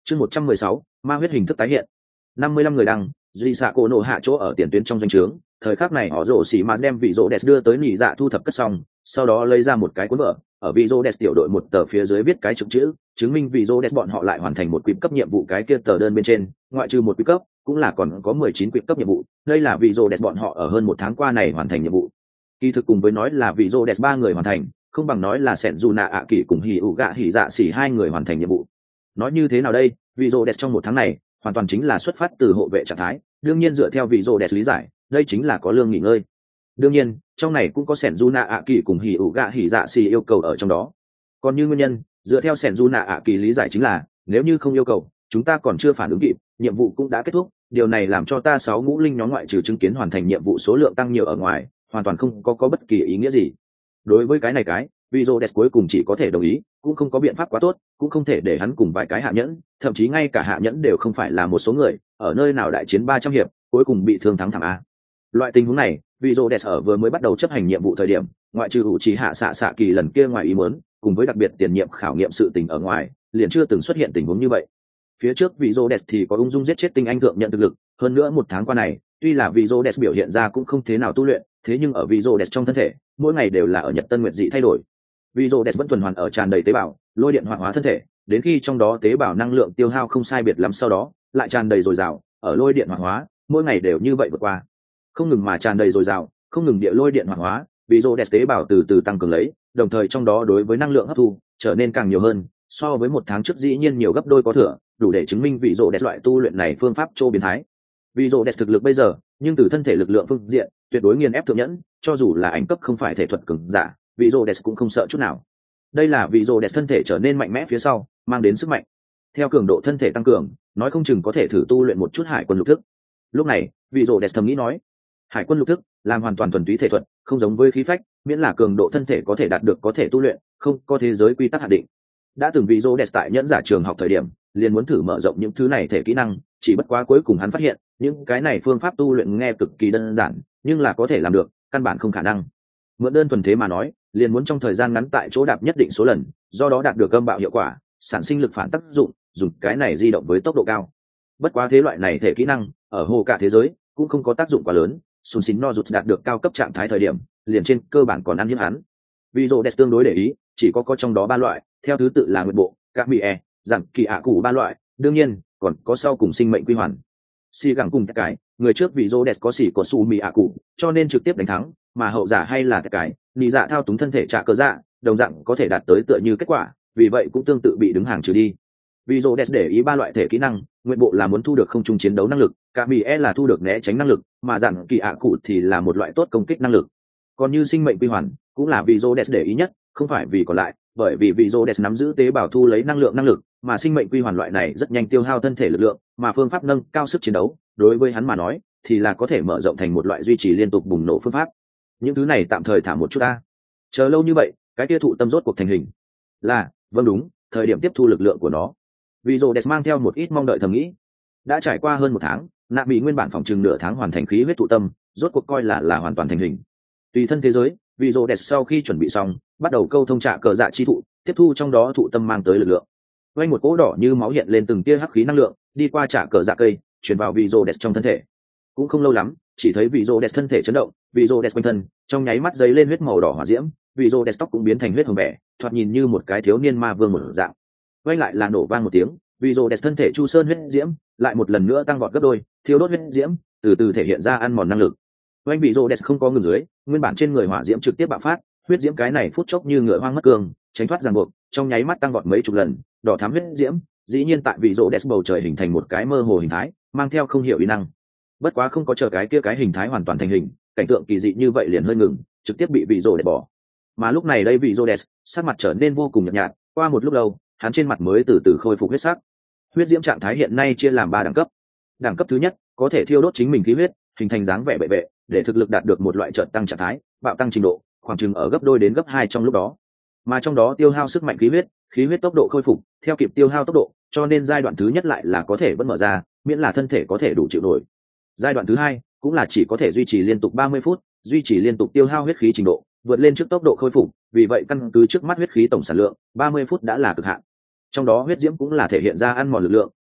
Chương 116, ma huyết hình thức tái hiện. 55 người đăng, duy xạ cổ nổ hạ chỗ ở tiền tuyến trong doanh trướng. Thời khắc này họ rổ xỉ mà đem vị rỗ đẹp đưa tới nhị dạ thu thập cất xong, sau đó lấy ra một cái cuốn vở, ở vị rỗ đẹp tiểu đội một tờ phía dưới viết cái chữ, chứng minh vị rỗ đẹp bọn họ lại hoàn thành một quyển cấp nhiệm vụ. Cái kia tờ đơn bên trên, ngoại trừ một quyển cấp, cũng là còn có 19 quyển cấp nhiệm vụ. Đây là vị rỗ đẹp bọn họ ở hơn một tháng qua này hoàn thành nhiệm vụ. Kỳ thực cùng với nói là vị rỗ đẹp 3 người hoàn thành, không bằng nói là sẹn dù nạ ạ kỳ cùng hỉ ủ gạ hỉ dạ xỉ 2 người hoàn thành nhiệm vụ. Nói như thế nào đây, vị rỗ đẹp trong một tháng này hoàn toàn chính là xuất phát từ hộ vệ trạng thái, đương nhiên dựa theo vị rỗ đẹp lý giải, đây chính là có lương nghỉ ngơi. Đương nhiên trong này cũng có sẻn du nạ ạ kỳ cùng hỉ ủ gạ hỉ dạ xì yêu cầu ở trong đó. Còn như nguyên nhân, dựa theo sẻn du nạ ạ kỳ lý giải chính là nếu như không yêu cầu, chúng ta còn chưa phản ứng kịp, nhiệm vụ cũng đã kết thúc. Điều này làm cho ta 6 ngũ linh nhóm ngoại trừ chứng kiến hoàn thành nhiệm vụ số lượng tăng nhiều ở ngoài, hoàn toàn không có bất kỳ ý nghĩa gì. Đối với cái này Visual Death cuối cùng chỉ có thể đồng ý, cũng không có biện pháp quá tốt, cũng không thể để hắn cùng vài cái hạ nhẫn, thậm chí ngay cả hạ nhẫn đều không phải là một số người, ở nơi nào đại chiến 300 hiệp, cuối cùng bị thương thắng thảm a. Loại tình huống này, Visual Death ở vừa mới bắt đầu chấp hành nhiệm vụ thời điểm, ngoại trừ Uchiha Xạ Kỳ lần kia ngoài ý muốn, cùng với đặc biệt tiền nhiệm khảo nghiệm sự tình ở ngoài, liền chưa từng xuất hiện tình huống như vậy. Phía trước Visual Death thì có ung dung giết chết tinh anh thượng nhận thực lực, hơn nữa một tháng qua này, tuy là Visual Death biểu hiện ra cũng không thế nào tu luyện, thế nhưng ở Visual Death trong thân thể, mỗi ngày đều là ở nhật tân nguyệt dị thay đổi. Visual Death vẫn tuần hoàn ở tràn đầy tế bào, lôi điện hoạt hóa thân thể, đến khi trong đó tế bào năng lượng tiêu hao không sai biệt lắm sau đó, lại tràn đầy dồi dào, ở lôi điện hoạt hóa, mỗi ngày đều như vậy vượt qua. Không ngừng mà tràn đầy dồi dào, không ngừng địa lôi điện hoạt hóa, Visual Death tế bào từ từ tăng cường lấy, đồng thời trong đó đối với năng lượng hấp thu trở nên càng nhiều hơn, so với một tháng trước dĩ nhiên nhiều gấp đôi có thừa, đủ để chứng minh Visual Death loại tu luyện này phương pháp trô biến thái. Visual Death thực lực bây giờ, nhưng từ thân thể lực lượng phương diện, tuyệt đối nghiền ép thượng nhẫn, cho dù là ảnh cấp không phải thể thuật cường giả, Visual Death cũng không sợ chút nào. Đây là Visual Death thân thể trở nên mạnh mẽ phía sau, mang đến sức mạnh. Theo cường độ thân thể tăng cường, nói không chừng có thể thử tu luyện một chút hải quân lục thức. Lúc này, Visual Death thầm nghĩ nói, hải quân lục thức làm hoàn toàn thuần túy thể thuật, không giống với khí phách, miễn là cường độ thân thể có thể đạt được có thể tu luyện, không có thế giới quy tắc hạn định. Đã từng Visual Death tại nhẫn giả trường học thời điểm, liền muốn thử mở rộng những thứ này thể kỹ năng, chỉ bất quá cuối cùng hắn phát hiện, những cái này phương pháp tu luyện nghe cực kỳ đơn giản, nhưng là có thể làm được, căn bản không khả năng. Mượn đơn thuần thế mà nói, liền muốn trong thời gian ngắn tại chỗ đạp nhất định số lần, do đó đạt được âm bạo hiệu quả, sản sinh lực phản tác dụng, dùng cái này di động với tốc độ cao. Bất quá thế loại này thể kỹ năng, ở hồ cả thế giới cũng không có tác dụng quá lớn. Sun Shin no rụt đạt được cao cấp trạng thái thời điểm, liền trên cơ bản còn ăn hiếp hắn. Visual Death tương đối để ý, chỉ có trong đó 3 loại, theo thứ tự là nguyệt bộ, các bị giảng kỳ ạ cụ 3 loại, đương nhiên còn có sau cùng sinh mệnh quy hoàn. Si gẳng cùng cái, người trước Visual Death có xỉ có su mì ạ cụ, cho nên trực tiếp đánh thắng, mà hậu giả hay là cái nị dạ thao túng thân thể trả cơ dạ, đồng dạng có thể đạt tới tựa như kết quả, vì vậy cũng tương tự bị đứng hàng trừ đi. Visual Death để ý 3 loại thể kỹ năng, nguyện bộ là muốn thu được không trung chiến đấu năng lực, cả bị là thu được né tránh năng lực, mà giản kỳ ạ cụ thì là một loại tốt công kích năng lực. Còn như sinh mệnh quy hoàn, cũng là Visual Death để ý nhất, không phải vì còn lại, bởi vì Visual Death nắm giữ tế bào thu lấy năng lực, mà sinh mệnh quy hoàn loại này rất nhanh tiêu hao thân thể lực lượng, mà phương pháp nâng cao sức chiến đấu, đối với hắn mà nói, thì là có thể mở rộng thành một loại duy trì liên tục bùng nổ phương pháp. Những thứ này tạm thời thả một chút ta. Chờ lâu như vậy, cái kia thụ tâm rốt cuộc thành hình. Là, vâng đúng, thời điểm tiếp thu lực lượng của nó. Visual Death mang theo một ít mong đợi thầm nghĩ. Đã trải qua hơn 1 tháng, nạ bị nguyên bản phòng chừng nửa tháng hoàn thành khí huyết thụ tâm, rốt cuộc coi là hoàn toàn thành hình. Tùy thân thế giới, Visual Death sau khi chuẩn bị xong, bắt đầu câu thông trả cờ dạ chi thụ, tiếp thu trong đó thụ tâm mang tới lực lượng. Quanh một cỗ đỏ như máu hiện lên từng tia hắc khí năng lượng, đi qua trả cờ dạ cây, truyền vào Visual Death trong thân thể. Cũng không lâu lắm, chỉ thấy Visual Death thân thể chấn động, Visual Death quanh thân, trong nháy mắt giấy lên huyết màu đỏ hỏa diễm, Visual Death tóc cũng biến thành huyết hồng bẻ, thoạt nhìn như một cái thiếu niên ma vương một dạng. Quay lại là nổ vang một tiếng, Visual Death thân thể chu sơn huyết diễm, lại một lần nữa tăng vọt gấp đôi, thiêu đốt huyết diễm, từ từ thể hiện ra ăn mòn năng lực. Quanh Visual Death không có ngừng dưới, nguyên bản trên người hỏa diễm trực tiếp bạo phát, huyết diễm cái này phút chốc như ngựa hoang mất cương, tránh thoát ràng buộc, trong nháy mắt tăng vọt mấy chục lần, đỏ thắm huyết diễm, dĩ nhiên tại Visual Death bầu trời hình thành một cái mơ hồ hình thái, mang theo không hiểu uy năng. Bất quá không có chờ cái kia cái hình thái hoàn toàn thành hình, cảnh tượng kỳ dị như vậy liền hơi ngừng, trực tiếp bị Visual Death bỏ. Mà lúc này đây Visual Death sắc mặt trở nên vô cùng nhợt nhạt, qua một lúc lâu, hắn trên mặt mới từ từ khôi phục huyết sắc. Huyết diễm trạng thái hiện nay chia làm 3 đẳng cấp. Đẳng cấp thứ nhất, có thể thiêu đốt chính mình khí huyết, hình thành dáng vẻ bệ vệ, để thực lực đạt được một loại chợt tăng trạng thái, bạo tăng trình độ, khoảng chừng ở gấp đôi đến gấp 2 trong lúc đó. Mà trong đó tiêu hao sức mạnh khí huyết tốc độ khôi phục theo kịp tiêu hao tốc độ, cho nên giai đoạn thứ nhất lại là có thể vẫn mở ra, miễn là thân thể có thể đủ chịu nổi. Giai đoạn thứ hai cũng là chỉ có thể duy trì liên tục 30 phút, duy trì liên tục tiêu hao huyết khí trình độ, vượt lên trước tốc độ khôi phục, vì vậy căn cứ trước mắt huyết khí tổng sản lượng, 30 phút đã là cực hạn. Trong đó huyết diễm cũng là thể hiện ra ăn mòn lực lượng,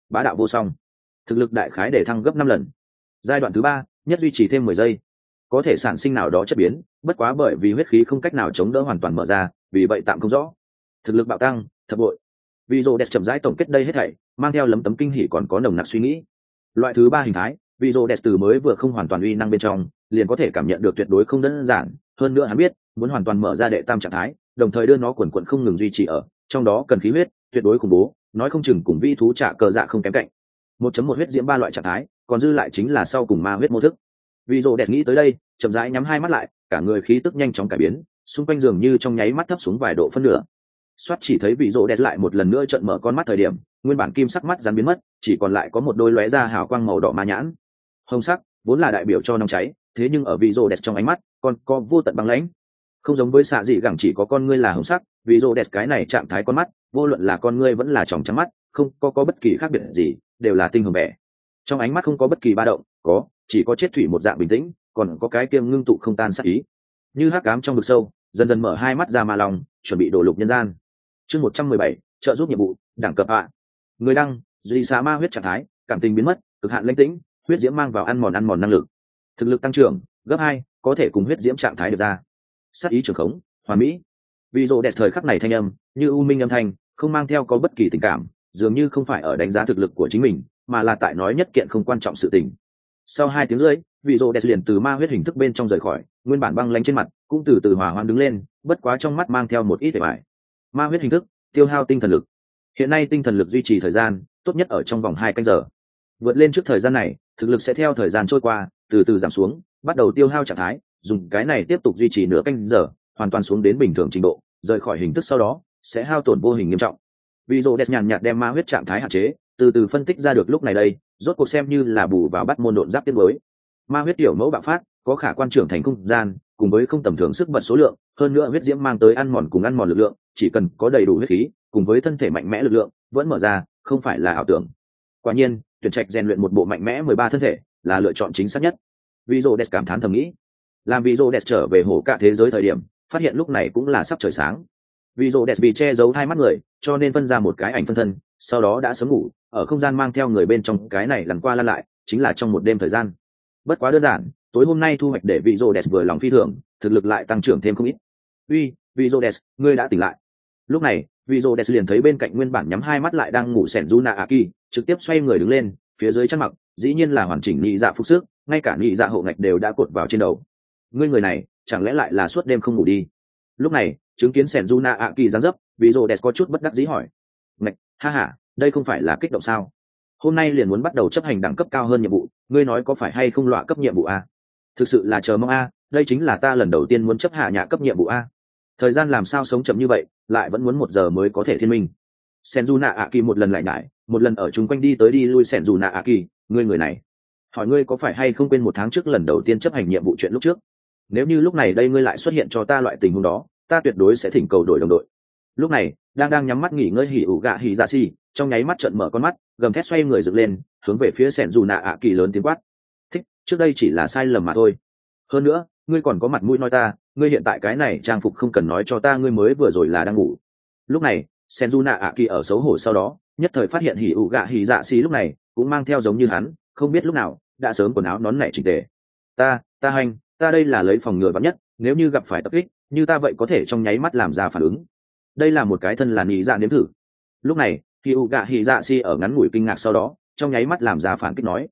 bá đạo vô song, thực lực đại khái để thăng gấp 5 lần. Giai đoạn thứ 3, nhất duy trì thêm 10 giây, có thể sản sinh nào đó chất biến, bất quá bởi vì huyết khí không cách nào chống đỡ hoàn toàn mở ra, vì vậy tạm không rõ. Thực lực bạo tăng thập bội. Vị rồ đẹp chậm rãi tổng kết đây hết thảy, mang theo lấm tấm kinh hỉ còn có nồng nặc suy nghĩ. Loại thứ 3 hình thái, vị rồ đẹp từ mới vừa không hoàn toàn uy năng bên trong, liền có thể cảm nhận được tuyệt đối không đơn giản. Hơn nữa hắn biết, muốn hoàn toàn mở ra đệ tam trạng thái, đồng thời đưa nó quần quần không ngừng duy trì ở, trong đó cần khí huyết, tuyệt đối khủng bố, nói không chừng cùng vi thú trả cờ dạ không kém cạnh. 1.1 huyết diễm 3 loại trạng thái, còn dư lại chính là sau cùng ma huyết mô thức. Vị rồ đẹp nghĩ tới đây, chậm rãi nhắm hai mắt lại, cả người khí tức nhanh chóng cải biến, xung quanh dường như trong nháy mắt thấp xuống vài độ phân nửa. Soát chỉ thấy vị rồ đẹp lại một lần nữa trợn mở con mắt thời điểm, nguyên bản kim sắc mắt rắn biến mất, chỉ còn lại có một đôi lóe ra hào quang màu đỏ ma nhãn. Hồng sắc vốn là đại biểu cho nóng cháy, thế nhưng ở vị rồ đẹp trong ánh mắt, còn có vô tận băng lãnh. Không giống với xạ dị gẳng chỉ có con ngươi là hồng sắc, vị rồ đẹp cái này trạng thái con mắt, vô luận là con ngươi vẫn là tròng trắng mắt, không có bất kỳ khác biệt gì, đều là tinh hồng vẻ. Trong ánh mắt không có bất kỳ ba động, chỉ có chết thủy một dạng bình tĩnh, còn có cái kiêng ngưng tụ không tan sát ý. Như hắc ám trong vực sâu, dần dần mở hai mắt ra ma lòng, chuẩn bị đổ lục nhân gian. Chương 117, trợ giúp nhiệm vụ, đẳng cấp ạ. Người đăng, duy xá ma huyết trạng thái, cảm tình biến mất, cực hạn lãnh tĩnh, huyết diễm mang vào ăn mòn năng lực. Thực lực tăng trưởng, gấp 2, có thể cùng huyết diễm trạng thái được ra. Sát ý trường khống, hoàn mỹ. Vì rồ đẹp thời khắc này thanh âm, như u minh âm thanh, không mang theo có bất kỳ tình cảm, dường như không phải ở đánh giá thực lực của chính mình, mà là tại nói nhất kiện không quan trọng sự tình. Sau 2 tiếng rưỡi, vị rồ đẹp liền từ ma huyết hình thức bên trong rời khỏi, nguyên bản băng lãnh trên mặt cũng từ từ hòa hoãn đứng lên, bất quá trong mắt mang theo một ít vẻ bại. Ma huyết hình thức, tiêu hao tinh thần lực. Hiện nay tinh thần lực duy trì thời gian tốt nhất ở trong vòng 2 canh giờ. Vượt lên trước thời gian này, thực lực sẽ theo thời gian trôi qua từ từ giảm xuống, bắt đầu tiêu hao trạng thái, dùng cái này tiếp tục duy trì nửa canh giờ, hoàn toàn xuống đến bình thường trình độ, rời khỏi hình thức sau đó sẽ hao tổn vô hình nghiêm trọng. Vị rồ đẹp nhàn nhạt đem ma huyết trạng thái hạn chế, từ từ phân tích ra được lúc này đây, rốt cuộc xem như là bù vào bắt môn độn giáp tiên mới. Ma huyết tiểu mẫu bạo phát, có khả quan trưởng thành không gian, cùng với không tầm thường sức bật số lượng, hơn nữa huyết diễm mang tới ăn mòn lực lượng, chỉ cần có đầy đủ huyết khí, cùng với thân thể mạnh mẽ lực lượng, vẫn mở ra, không phải là ảo tưởng. Quả nhiên, tuyển trạch rèn luyện một bộ mạnh mẽ 13 thân thể, là lựa chọn chính xác nhất. Vị rồ đẹp cảm thán thầm nghĩ. Làm vị rồ đẹp trở về hổ cả thế giới thời điểm, phát hiện lúc này cũng là sắp trời sáng. Vị rồ đẹp bị che giấu hai mắt người, cho nên phân ra một cái ảnh phân thân, sau đó đã sớm ngủ, ở không gian mang theo người bên trong cái này lần qua lăn lại, chính là trong một đêm thời gian. Bất quá đơn giản, tối hôm nay thu hoạch để vị rồ đẹp vừa lòng phi thường, thực lực lại tăng trưởng thêm không ít. Vị rồ đẹp, ngươi đã tỉnh lại. Lúc này, vị rồ đẹp liền thấy bên cạnh nguyên bản nhắm hai mắt lại đang ngủ sẻn Juna Aki, trực tiếp xoay người đứng lên, phía dưới chân mặc, dĩ nhiên là hoàn chỉnh nhị dạ phục sức, ngay cả nhị dạ hộ ngạch đều đã cột vào trên đầu. Ngươi người này, chẳng lẽ lại là suốt đêm không ngủ đi? Lúc này, chứng kiến sẻn Juna Aki giáng dấp, vị rồ đẹp có chút bất đắc dĩ hỏi. Ngạch, ha ha, đây không phải là kích động sao? Hôm nay liền muốn bắt đầu chấp hành đẳng cấp cao hơn nhiệm vụ, ngươi nói có phải hay không loại cấp nhiệm vụ a? Thực sự là chờ mong a, đây chính là ta lần đầu tiên muốn chấp hạ nhạ cấp nhiệm vụ a. Thời gian làm sao sống chậm như vậy, lại vẫn muốn 1 giờ mới có thể thiên minh. Senjuna Aki một lần lại nhải, một lần ở chung quanh đi tới đi lui. Senjuna Aki, ngươi người này, hỏi ngươi có phải hay không quên 1 tháng trước lần đầu tiên chấp hành nhiệm vụ chuyện lúc trước? Nếu như lúc này đây ngươi lại xuất hiện cho ta loại tình huống đó, ta tuyệt đối sẽ thỉnh cầu đổi đồng đội. Lúc này, đang nhắm mắt nghỉ ngơi hỉ ủ gạ hỉ dạ xì, trong nháy mắt trợn mở con mắt, gầm thét xoay người dựng lên, hướng về phía Senjuna Aki lớn tiếng quát. Thích, trước đây chỉ là sai lầm mà thôi. Hơn nữa, ngươi còn có mặt mũi nói ta, ngươi hiện tại cái này trang phục không cần nói cho ta ngươi mới vừa rồi là đang ngủ. Lúc này, Senjuna Aki ở xấu hổ sau đó, nhất thời phát hiện hỉ ủ gạ hỉ dạ xì lúc này cũng mang theo giống như hắn, không biết lúc nào đã sớm quần áo nón nảy chỉnh tề. Ta đây là lấy phòng ngừa vạn nhất, nếu như gặp phải tập kích, như ta vậy có thể trong nháy mắt làm ra phản ứng. Đây là một cái thân là nhị dạ nếm thử. Lúc này, hỉ ủ gạ hỉ dạ xì ở ngắn ngủi kinh ngạc sau đó, trong nháy mắt làm ra phản kích nói: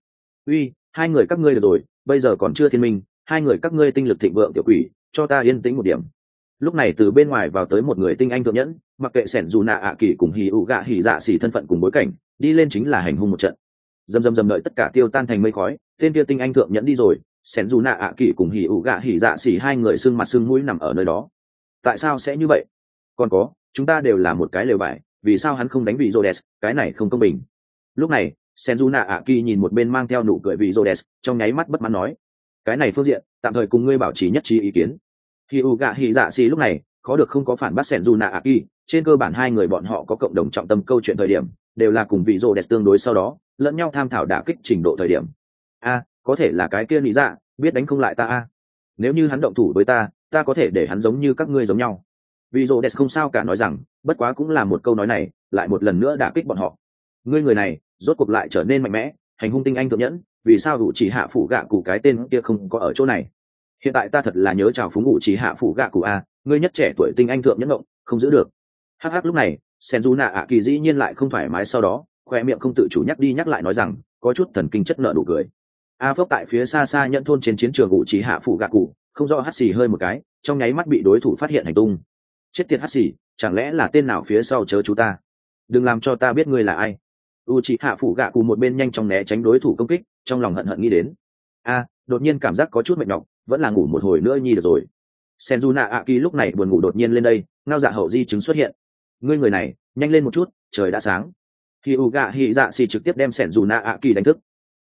hai người các ngươi được rồi, bây giờ còn chưa thiên minh, hai người các ngươi tinh lực thịnh vượng tiểu quỷ, cho ta yên tĩnh một điểm. Lúc này từ bên ngoài vào tới một người tinh anh thượng nhẫn, mặc kệ sẻn dù nạ ạ kỳ cùng hỉ ủ gạ hỉ dạ xỉ thân phận cùng bối cảnh, đi lên chính là hành hung một trận. Dầm đợi tất cả tiêu tan thành mây khói, tên kia tinh anh thượng nhẫn đi rồi, sẻn dù nạ ạ kỳ cùng hỉ ủ gạ hỉ dạ xỉ hai người sưng mặt sưng mũi nằm ở nơi đó. Tại sao sẽ như vậy? Còn có, chúng ta đều là một cái lều vải, vì sao hắn không đánh vị Rhodes, cái này không công bình. Lúc này, Senjuna Aki nhìn một bên mang theo nụ cười vị Rhodes, trong nháy mắt bất mãn nói: cái này phương diện, tạm thời cùng ngươi bảo trì nhất trí ý kiến. Hyuga Hizashi lúc này khó được không có phản bác Senjuna Aki, trên cơ bản hai người bọn họ có cộng đồng trọng tâm câu chuyện thời điểm, đều là cùng vị Rhodes tương đối sau đó, lẫn nhau tham thảo đả kích trình độ thời điểm. Có thể là cái kia lý dạ, biết đánh không lại ta nếu như hắn động thủ với ta, ta có thể để hắn giống như các ngươi giống nhau. Vị Rhodes không sao cả nói rằng, bất quá cũng là một câu nói này, lại một lần nữa đả kích bọn họ. Ngươi người này, rốt cuộc lại trở nên mạnh mẽ, hành hung tinh anh thượng nhẫn, vì sao ủ chỉ hạ phủ gạ cụ cái tên kia không có ở chỗ này? Hiện tại ta thật là nhớ chào phúng ủ chỉ hạ phủ gạ cụ a, ngươi nhất trẻ tuổi tinh anh thượng nhẫn động, không giữ được. Hắc hắc lúc này, Senju ạ kỳ dĩ nhiên lại không thoải mái, sau đó khoe miệng không tự chủ nhắc đi nhắc lại nói rằng có chút thần kinh chất nợ nụ cười. A phốc tại phía xa xa nhận thôn trên chiến trường ủ chỉ hạ phủ gạ cụ, không rõ hắt xì hơi một cái, trong nháy mắt bị đối thủ phát hiện hành tung. Chết tiệt hắt xì, chẳng lẽ là tên nào phía sau chớ chú ta? Đừng làm cho ta biết ngươi là ai. U chỉ hạ phủ gạ cụ một bên nhanh chóng né tránh đối thủ công kích, trong lòng hận hận nghĩ đến. Đột nhiên cảm giác có chút mệt nhọc, vẫn là ngủ một hồi nữa nhi được rồi. Senju ạ kỳ lúc này buồn ngủ đột nhiên lên đây, ngao dạ hậu di chứng xuất hiện. Ngươi người này, nhanh lên một chút, trời đã sáng. Khi u gạ hỉ dạ xì trực tiếp đem Senju ạ kỳ đánh thức.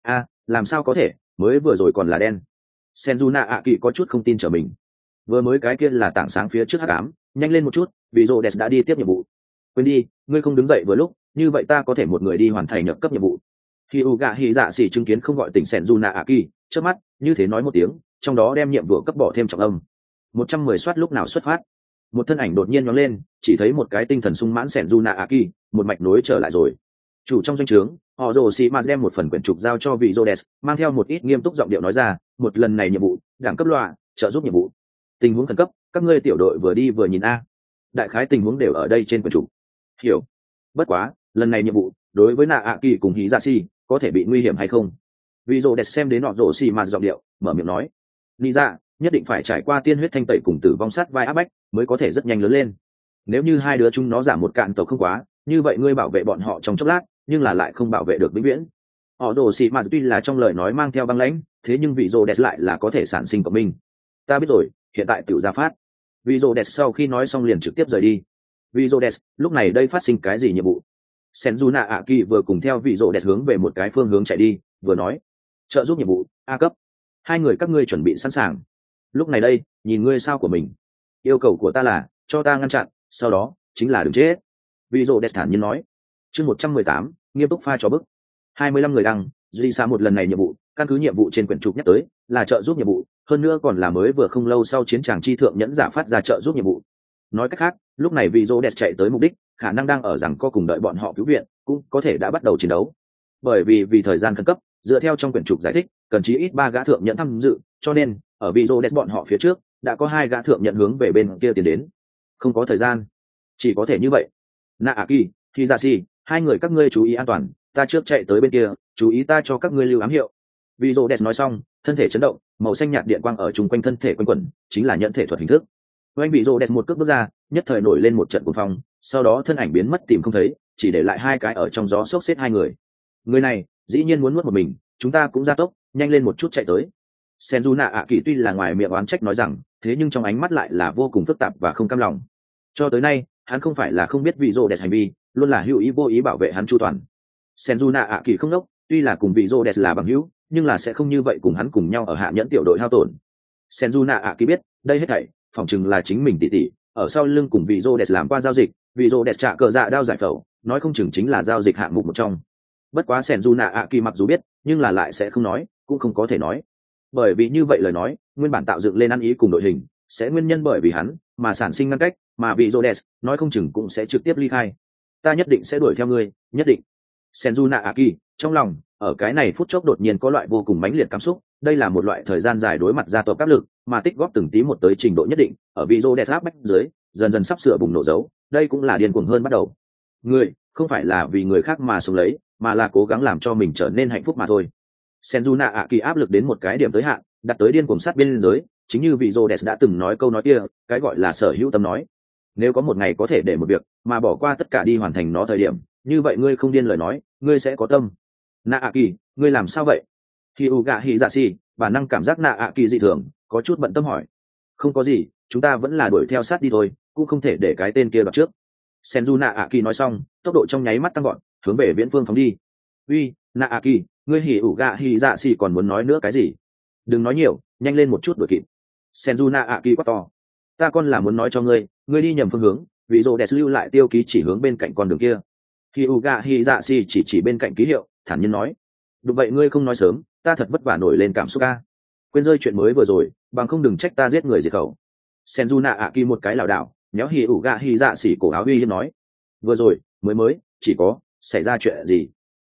Làm sao có thể, mới vừa rồi còn là đen. Senju ạ kỳ có chút không tin trở mình. Vừa mới cái kia là tảng sáng phía trước hắc ám, nhanh lên một chút, vì Rhodes đã đi tiếp nhiệm vụ. Quên đi, ngươi không đứng dậy vừa lúc, như vậy ta có thể một người đi hoàn thành nhập cấp nhiệm vụ. Khi u gạ hỉ dạ xì chứng kiến không gọi tỉnh Senju ạ kỳ, trước mắt như thế nói một tiếng, trong đó đem nhiệm vụ cấp bỏ thêm trọng âm. 110 soát lúc nào xuất phát. Một thân ảnh đột nhiên nhoáng lên, chỉ thấy một cái tinh thần sung mãn Senju ạ kỳ, một mạch nối trở lại rồi. Chủ trong doanh trướng, họ rồ xì mà đem một phần quyển trục giao cho vị Rhodes, mang theo một ít nghiêm túc giọng điệu nói ra, một lần này nhiệm vụ đẳng cấp loa trợ giúp nhiệm vụ, tình huống khẩn cấp, các ngươi tiểu đội vừa đi vừa nhìn a. Đại khái tình huống đều ở đây trên quyển trục. Hiểu. Bất quá lần này nhiệm vụ đối với nạ ạ kỳ cùng hí dạ xì có thể bị nguy hiểm hay không? Vị Rhodes xem đến họ rồ xì mà giọng điệu, mở miệng nói, lý dạ nhất định phải trải qua tiên huyết thanh tẩy cùng tử vong sát vai áp bách mới có thể rất nhanh lớn lên. Nếu như hai đứa chúng nó giảm một cạn tàu không quá, như vậy ngươi bảo vệ bọn họ trong chốc lát, nhưng là lại không bảo vệ được vĩnh viễn. Họ đồ xì mà tuy là trong lời nói mang theo băng lãnh, thế nhưng vị Rhodes lại là có thể sản sinh cộng minh. Ta biết rồi, hiện tại tiểu ra phát. Vị Rhodes sau khi nói xong liền trực tiếp rời đi. Vị Rhodes, lúc này đây phát sinh cái gì nhiệm vụ? Senju ạ kỳ vừa cùng theo vị Rhodes hướng về một cái phương hướng chạy đi, vừa nói, trợ giúp nhiệm vụ A cấp. Hai người các ngươi chuẩn bị sẵn sàng. Lúc này đây, nhìn ngươi sao của mình. Yêu cầu của ta là cho ta ngăn chặn, sau đó chính là đừng chết. Vị Rhodes thản nhiên nói. Chương 118, nghiêm túc pha cho bức. 25 người đăng, duy xa một lần này nhiệm vụ, căn cứ nhiệm vụ trên quyển trục nhắc tới, là trợ giúp nhiệm vụ, hơn nữa còn là mới vừa không lâu sau chiến tràng chi thượng nhẫn giả phát ra trợ giúp nhiệm vụ. Nói cách khác, lúc này vị Rhodes chạy tới mục đích, khả năng đang ở rằng co cùng đợi bọn họ cứu viện, cũng có thể đã bắt đầu chiến đấu. Bởi vì thời gian khẩn cấp, dựa theo trong quyển trục giải thích, cần chí ít 3 gã thượng nhẫn tham dự, cho nên ở vị Rhodes bọn họ phía trước, đã có 2 gã thượng nhẫn hướng về bên kia tiến đến. Không có thời gian, chỉ có thể như vậy. Naaki, Hizashi, hai người các ngươi chú ý an toàn, ta trước chạy tới bên kia, chú ý ta cho các ngươi lưu ám hiệu. Vị Rhodes nói xong, thân thể chấn động, màu xanh nhạt điện quang ở chung quanh thân thể quanh quẩn, chính là nhận thể thuật hình thức. Anh vị Rhodes một cước bước ra, nhất thời nổi lên một trận cuồng phong, sau đó thân ảnh biến mất tìm không thấy, chỉ để lại 2 cái ở trong gió xốc xếp 2 người. Người này, dĩ nhiên muốn nuốt một mình, chúng ta cũng ra tốc, nhanh lên một chút chạy tới. Senju ạ kỳ tuy là ngoài miệng oán trách nói rằng, thế nhưng trong ánh mắt lại là vô cùng phức tạp và không cam lòng. Cho tới nay, hắn không phải là không biết vị Rhodes hành vi, luôn là hữu ý vô ý bảo vệ hắn chu toàn. Senju ạ kỳ không đốc, tuy là cùng vị Rhodes là bằng hữu, nhưng là sẽ không như vậy cùng hắn cùng nhau ở hạ nhẫn tiểu đội hao tổn. Senju ạ kỳ biết, đây hết thảy phỏng chừng là chính mình tỉ tỉ ở sau lưng cùng vị Rhodes làm qua giao dịch, vị Rhodes trả cờ dạ đao giải phẫu, nói không chừng chính là giao dịch hạng mục một trong. Bất quá Senju ạ kỳ mặc dù biết, nhưng là lại sẽ không nói, cũng không có thể nói. Bởi vì như vậy lời nói, nguyên bản tạo dựng lên ăn ý cùng đội hình, sẽ nguyên nhân bởi vì hắn mà sản sinh ngăn cách, mà vị Rhodes nói không chừng cũng sẽ trực tiếp ly khai. Ta nhất định sẽ đuổi theo ngươi, nhất định. Senju ạ kỳ trong lòng ở cái này phút chốc đột nhiên có loại vô cùng mãnh liệt cảm xúc, đây là một loại thời gian dài đối mặt gia tộc áp lực, mà tích góp từng tí một tới trình độ nhất định, ở vị Rhodes áp bách dưới, dần dần sắp sửa bùng nổ dấu, đây cũng là điên cuồng hơn bắt đầu. Người không phải là vì người khác mà sống lấy, mà là cố gắng làm cho mình trở nên hạnh phúc mà thôi. Senju ạ kỳ áp lực đến một cái điểm tới hạn, đặt tới điên cuồng sát biên giới, chính như vị Rhodes đã từng nói câu nói kia, cái gọi là sở hữu tâm nói. Nếu có một ngày có thể để một việc mà bỏ qua tất cả đi hoàn thành nó thời điểm, như vậy ngươi không điên lời nói, ngươi sẽ có tâm. Naaki, ngươi làm sao vậy? Hyuga Hizashi, bản năng cảm giác Naaki dị thường, có chút bận tâm hỏi. Không có gì, chúng ta vẫn là đuổi theo sát đi thôi, cũng không thể để cái tên kia đoạt trước. Senju Naaki nói xong, tốc độ trong nháy mắt tăng gọn, hướng về viễn phương phóng đi. Uy, Naaki, ngươi Hyuga Hizashi còn muốn nói nữa cái gì? Đừng nói nhiều, nhanh lên một chút đuổi kịp. Senju Naaki quát to. Ta còn là muốn nói cho ngươi, ngươi đi nhầm phương hướng, vị Rhodes lưu lại tiêu ký chỉ hướng bên cạnh con đường kia. Hyuga Hizashi chỉ bên cạnh ký hiệu, thản nhiên nói. Đúng vậy, ngươi không nói sớm, ta thật vất vả nổi lên cảm xúc ca. Quên rơi chuyện mới vừa rồi, bằng không đừng trách ta giết người diệt khẩu. Senju Naaki một cái lảo đảo, nhéo Hyuga Hizashi cổ áo uy hiếp nói. Vừa rồi, mới, chỉ có xảy ra chuyện gì?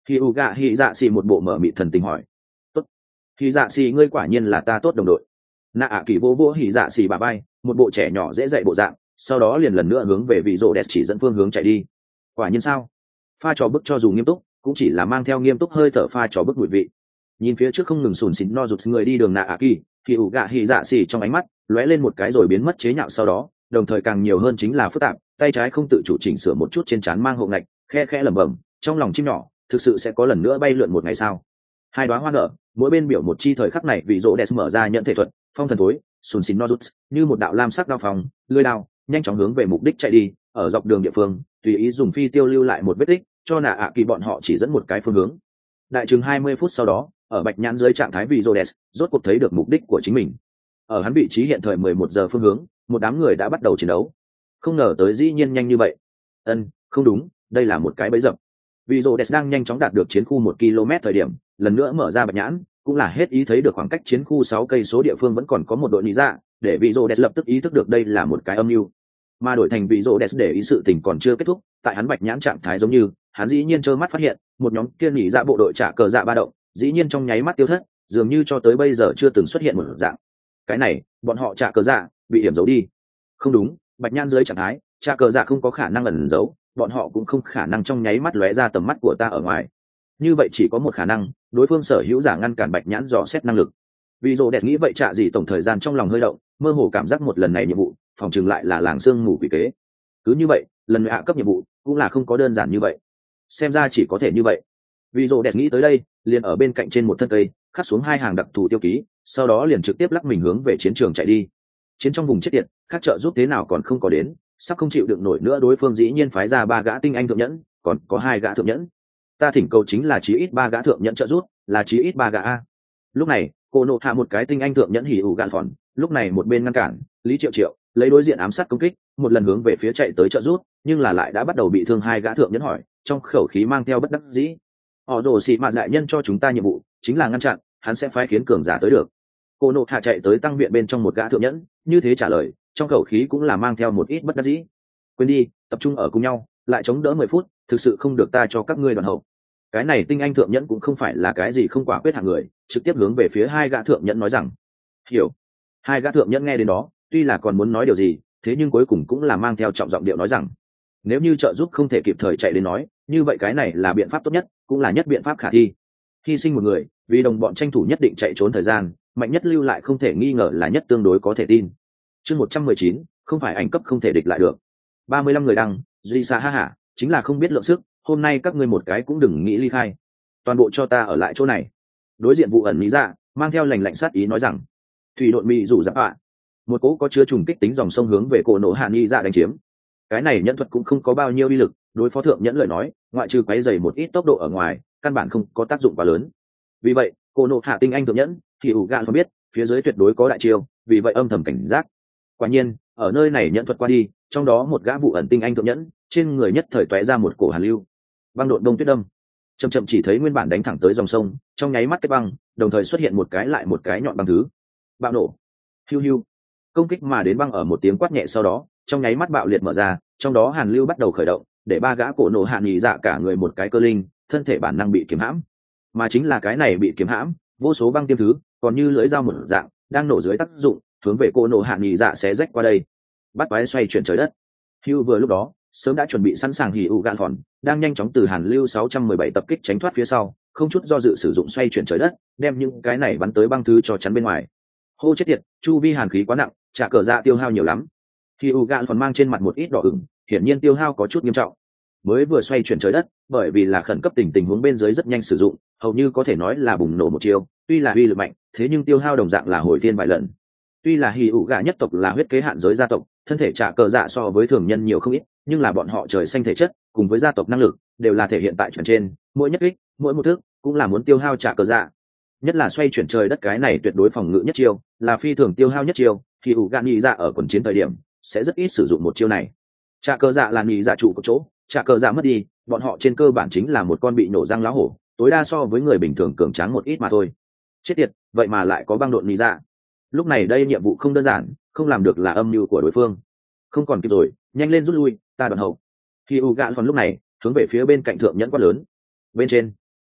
Khi u gạ hy dạ xì một bộ mở mịt thần tình hỏi. Tốt. Hy dạ xì ngươi quả nhiên là ta tốt đồng đội. Nạ ạ kỳ vô vô hỉ dạ xì bà bay, một bộ trẻ nhỏ dễ dạy bộ dạng, sau đó liền lần nữa hướng về vị rộ đẹp chỉ dẫn phương hướng chạy đi. Quả nhiên sao? Pha trò bức cho dù nghiêm túc, cũng chỉ là mang theo nghiêm túc hơi thở pha trò bức mùi vị. Nhìn phía trước không ngừng sùn xịn no rụt người đi đường nạ ạ kỳ, thì ủ gạ hỉ dạ xì trong ánh mắt lóe lên một cái rồi biến mất chế nhạo, sau đó đồng thời càng nhiều hơn chính là phức tạp, tay trái không tự chủ chỉnh sửa một chút trên trán mang hộ ngạch, khe khẽ lẩm bẩm trong lòng chim nhỏ, thực sự sẽ có lần nữa bay lượn một ngày sao? Hai đóa hoa nở, mỗi bên biểu một chi thời khắc này vị rộ đẹp mở ra nhận thể thuật, phong thần thối, sùn xịn no rụt như một đạo lam sắc đao phòng, lưỡi đao nhanh chóng hướng về mục đích chạy đi, ở dọc đường địa phương tùy ý dùng phi tiêu lưu lại một vết tích, cho nạ ạ kỳ bọn họ chỉ dẫn một cái phương hướng. Đại chừng 20 phút sau đó, ở bạch nhãn dưới trạng thái vị rô đès rốt cuộc thấy được mục đích của chính mình. Ở hắn vị trí hiện thời 11 giờ phương hướng, một đám người đã bắt đầu chiến đấu. Không ngờ tới dĩ nhiên nhanh như vậy. Không đúng, đây là một cái bẫy dập. Vị rô đès đang nhanh chóng đạt được chiến khu 1 km thời điểm, lần nữa mở ra bạch nhãn, cũng là hết ý thấy được khoảng cách chiến khu 6 cây số địa phương vẫn còn có một đội nị dạ, để vị rô đès lập tức ý thức được đây là một cái âm mưu. Mà đổi thành vị rô đès để ý sự tình còn chưa kết thúc, tại hắn bạch nhãn trạng thái giống như, hắn dĩ nhiên trơ mắt phát hiện một nhóm kia nị dạ bộ đội trả cờ dạ ba động, dĩ nhiên trong nháy mắt tiêu thất, dường như cho tới bây giờ chưa từng xuất hiện một dạng. Cái này, bọn họ trả cờ dạ bị điểm giấu đi. Không đúng, bạch nhãn dưới trạng thái, trả cờ dạ không có khả năng ẩn giấu, bọn họ cũng không khả năng trong nháy mắt lóe ra tầm mắt của ta ở ngoài. Như vậy chỉ có một khả năng, đối phương sở hữu giả ngăn cản bạch nhãn dò xét năng lực. Vì rồ đẹp nghĩ vậy trả gì tổng thời gian trong lòng hơi động, mơ hồ cảm giác một lần này nhiệm vụ, phòng chừng lại là làng sương mù quỷ kế. Cứ như vậy, lần hạ cấp nhiệm vụ cũng là không có đơn giản như vậy. Xem ra chỉ có thể như vậy. Vì rồ đẹp nghĩ tới đây, liền ở bên cạnh trên một thân cây khắc xuống hai hàng đặc thù tiêu ký, sau đó liền trực tiếp lắc mình hướng về chiến trường chạy đi. Chiến trong vùng chết tiệt, các trợ giúp thế nào còn không có đến, sắp không chịu đựng nổi nữa, đối phương dĩ nhiên phái ra 3 gã tinh anh thượng nhẫn, còn có 2 gã thượng nhẫn. Ta thỉnh cầu chính là chí ít 3 gã thượng nhẫn trợ giúp, là chí ít 3 gã a. Lúc này, cô nộ hạ một cái tinh anh thượng nhẫn hỉ ủ gạn phòn, lúc này một bên ngăn cản, Lý Triệu Triệu lấy đối diện ám sát công kích, một lần hướng về phía chạy tới trợ giúp, nhưng là lại đã bắt đầu bị thương 2 gã thượng nhẫn hỏi, trong khẩu khí mang theo bất đắc dĩ. Họ đổ xị mạt đại nhân cho chúng ta nhiệm vụ chính là ngăn chặn, hắn sẽ phái khiến cường giả tới được. Cô nộ hạ chạy tới tăng viện bên trong một gã thượng nhẫn như thế trả lời, trong khẩu khí cũng là mang theo một ít bất đắc dĩ. Quên đi, tập trung ở cùng nhau, lại chống đỡ 10 phút, thực sự không được ta cho các ngươi đoàn hậu. Cái này tinh anh thượng nhẫn cũng không phải là cái gì không quả quyết hạng người, trực tiếp hướng về phía 2 gã thượng nhẫn nói rằng hiểu. 2 gã thượng nhẫn nghe đến đó, tuy là còn muốn nói điều gì, thế nhưng cuối cùng cũng là mang theo trọng giọng điệu nói rằng nếu như trợ giúp không thể kịp thời chạy đến nói, như vậy cái này là biện pháp tốt nhất, cũng là nhất biện pháp khả thi. Hy sinh một người vì đồng bọn tranh thủ nhất định chạy trốn thời gian, mạnh nhất lưu lại không thể nghi ngờ là nhất tương đối có thể tin. Chương 119, không phải ảnh cấp không thể địch lại được. 35 người đăng, duy xa ha hả, chính là không biết lượng sức, hôm nay các ngươi một cái cũng đừng nghĩ ly khai, toàn bộ cho ta ở lại chỗ này. Đối diện vụ ẩn lý dạ mang theo lành lạnh sát ý nói rằng thủy đội mỹ rủ giáp ạ, một cỗ có chứa trùng kích tính dòng sông hướng về cổ nổ hạ nghi dạ đánh chiếm. Cái này nhẫn thuật cũng không có bao nhiêu uy lực, đối phó thượng nhẫn lời nói, ngoại trừ quấy dày một ít tốc độ ở ngoài, căn bản không có tác dụng quá lớn. Vì vậy cổ nổ hạ tinh anh thượng nhẫn thì ủ gạn không biết phía dưới tuyệt đối có đại chiêu, vì vậy âm thầm cảnh giác. Quả nhiên ở nơi này nhẫn thuật qua đi, trong đó một gã vụ ẩn tinh anh thượng nhẫn trên người nhất thời tóe ra một cổ hàn lưu, băng độn đông tuyết đâm chậm chậm, chỉ thấy nguyên bản đánh thẳng tới dòng sông trong nháy mắt cái băng đồng thời xuất hiện một cái lại một cái nhọn băng thứ bạo nổ, hiu hiu, công kích mà đến băng ở một tiếng quát nhẹ sau đó trong nháy mắt bạo liệt mở ra, trong đó hàn lưu bắt đầu khởi động, để 3 gã cổ nổ hạ nhị dạ cả người một cái cơ linh, thân thể bản năng bị kiếm hãm. Mà chính là cái này bị kiếm hãm, vô số băng tiêm thứ còn như lưỡi dao một dạng đang nổ dưới tác dụng, hướng về cổ nổ hạ nhị dạ xé rách qua đây, bắt quái xoay chuyển trời đất. Hưu vừa lúc đó sớm đã chuẩn bị sẵn sàng hỉ ủ gạn phòn đang nhanh chóng từ hàn lưu 617 tập kích tránh thoát phía sau, không chút do dự sử dụng xoay chuyển trời đất, đem những cái này bắn tới băng thứ cho chắn bên ngoài. Hô chết tiệt, chu vi hàn khí quá nặng, trả cờ dạ tiêu hao nhiều lắm. Hỉ ủ gạn phòn mang trên mặt một ít đỏ ửng, hiển nhiên tiêu hao có chút nghiêm trọng. Mới vừa xoay chuyển trời đất, bởi vì là khẩn cấp tình huống bên dưới rất nhanh sử dụng, hầu như có thể nói là bùng nổ một chiêu, tuy là uy lực mạnh, thế nhưng tiêu hao đồng dạng là hồi thiên vài lần. Tuy là hỉ ủ gạ nhất tộc là huyết kế hạn giới gia tộc, thân thể trả cờ dạ so với thường nhân nhiều không ít, nhưng là bọn họ trời xanh thể chất cùng với gia tộc năng lực đều là thể hiện tại chuẩn trên, mỗi nhất kích mỗi một thước cũng là muốn tiêu hao trả cờ dạ. Nhất là xoay chuyển trời đất cái này tuyệt đối phòng ngự nhất chiêu, là phi thường tiêu hao nhất chiêu, thì ủ gạ nhị dạ ở quần chiến thời điểm sẽ rất ít sử dụng một chiêu này. Trả cờ dạ là nhị dạ trụ của chỗ, trả cờ dạ mất đi, bọn họ trên cơ bản chính là một con bị nổ răng lá hổ, tối đa so với người bình thường cường tráng một ít mà thôi. Chết tiệt, vậy mà lại có băng độn nhị dạ. Lúc này đây nhiệm vụ không đơn giản, không làm được là âm mưu của đối phương. Không còn kịp rồi, nhanh lên rút lui, ta đoạn hậu. Khi u gạn còn lúc này hướng về phía bên cạnh thượng nhẫn quát lớn. Bên trên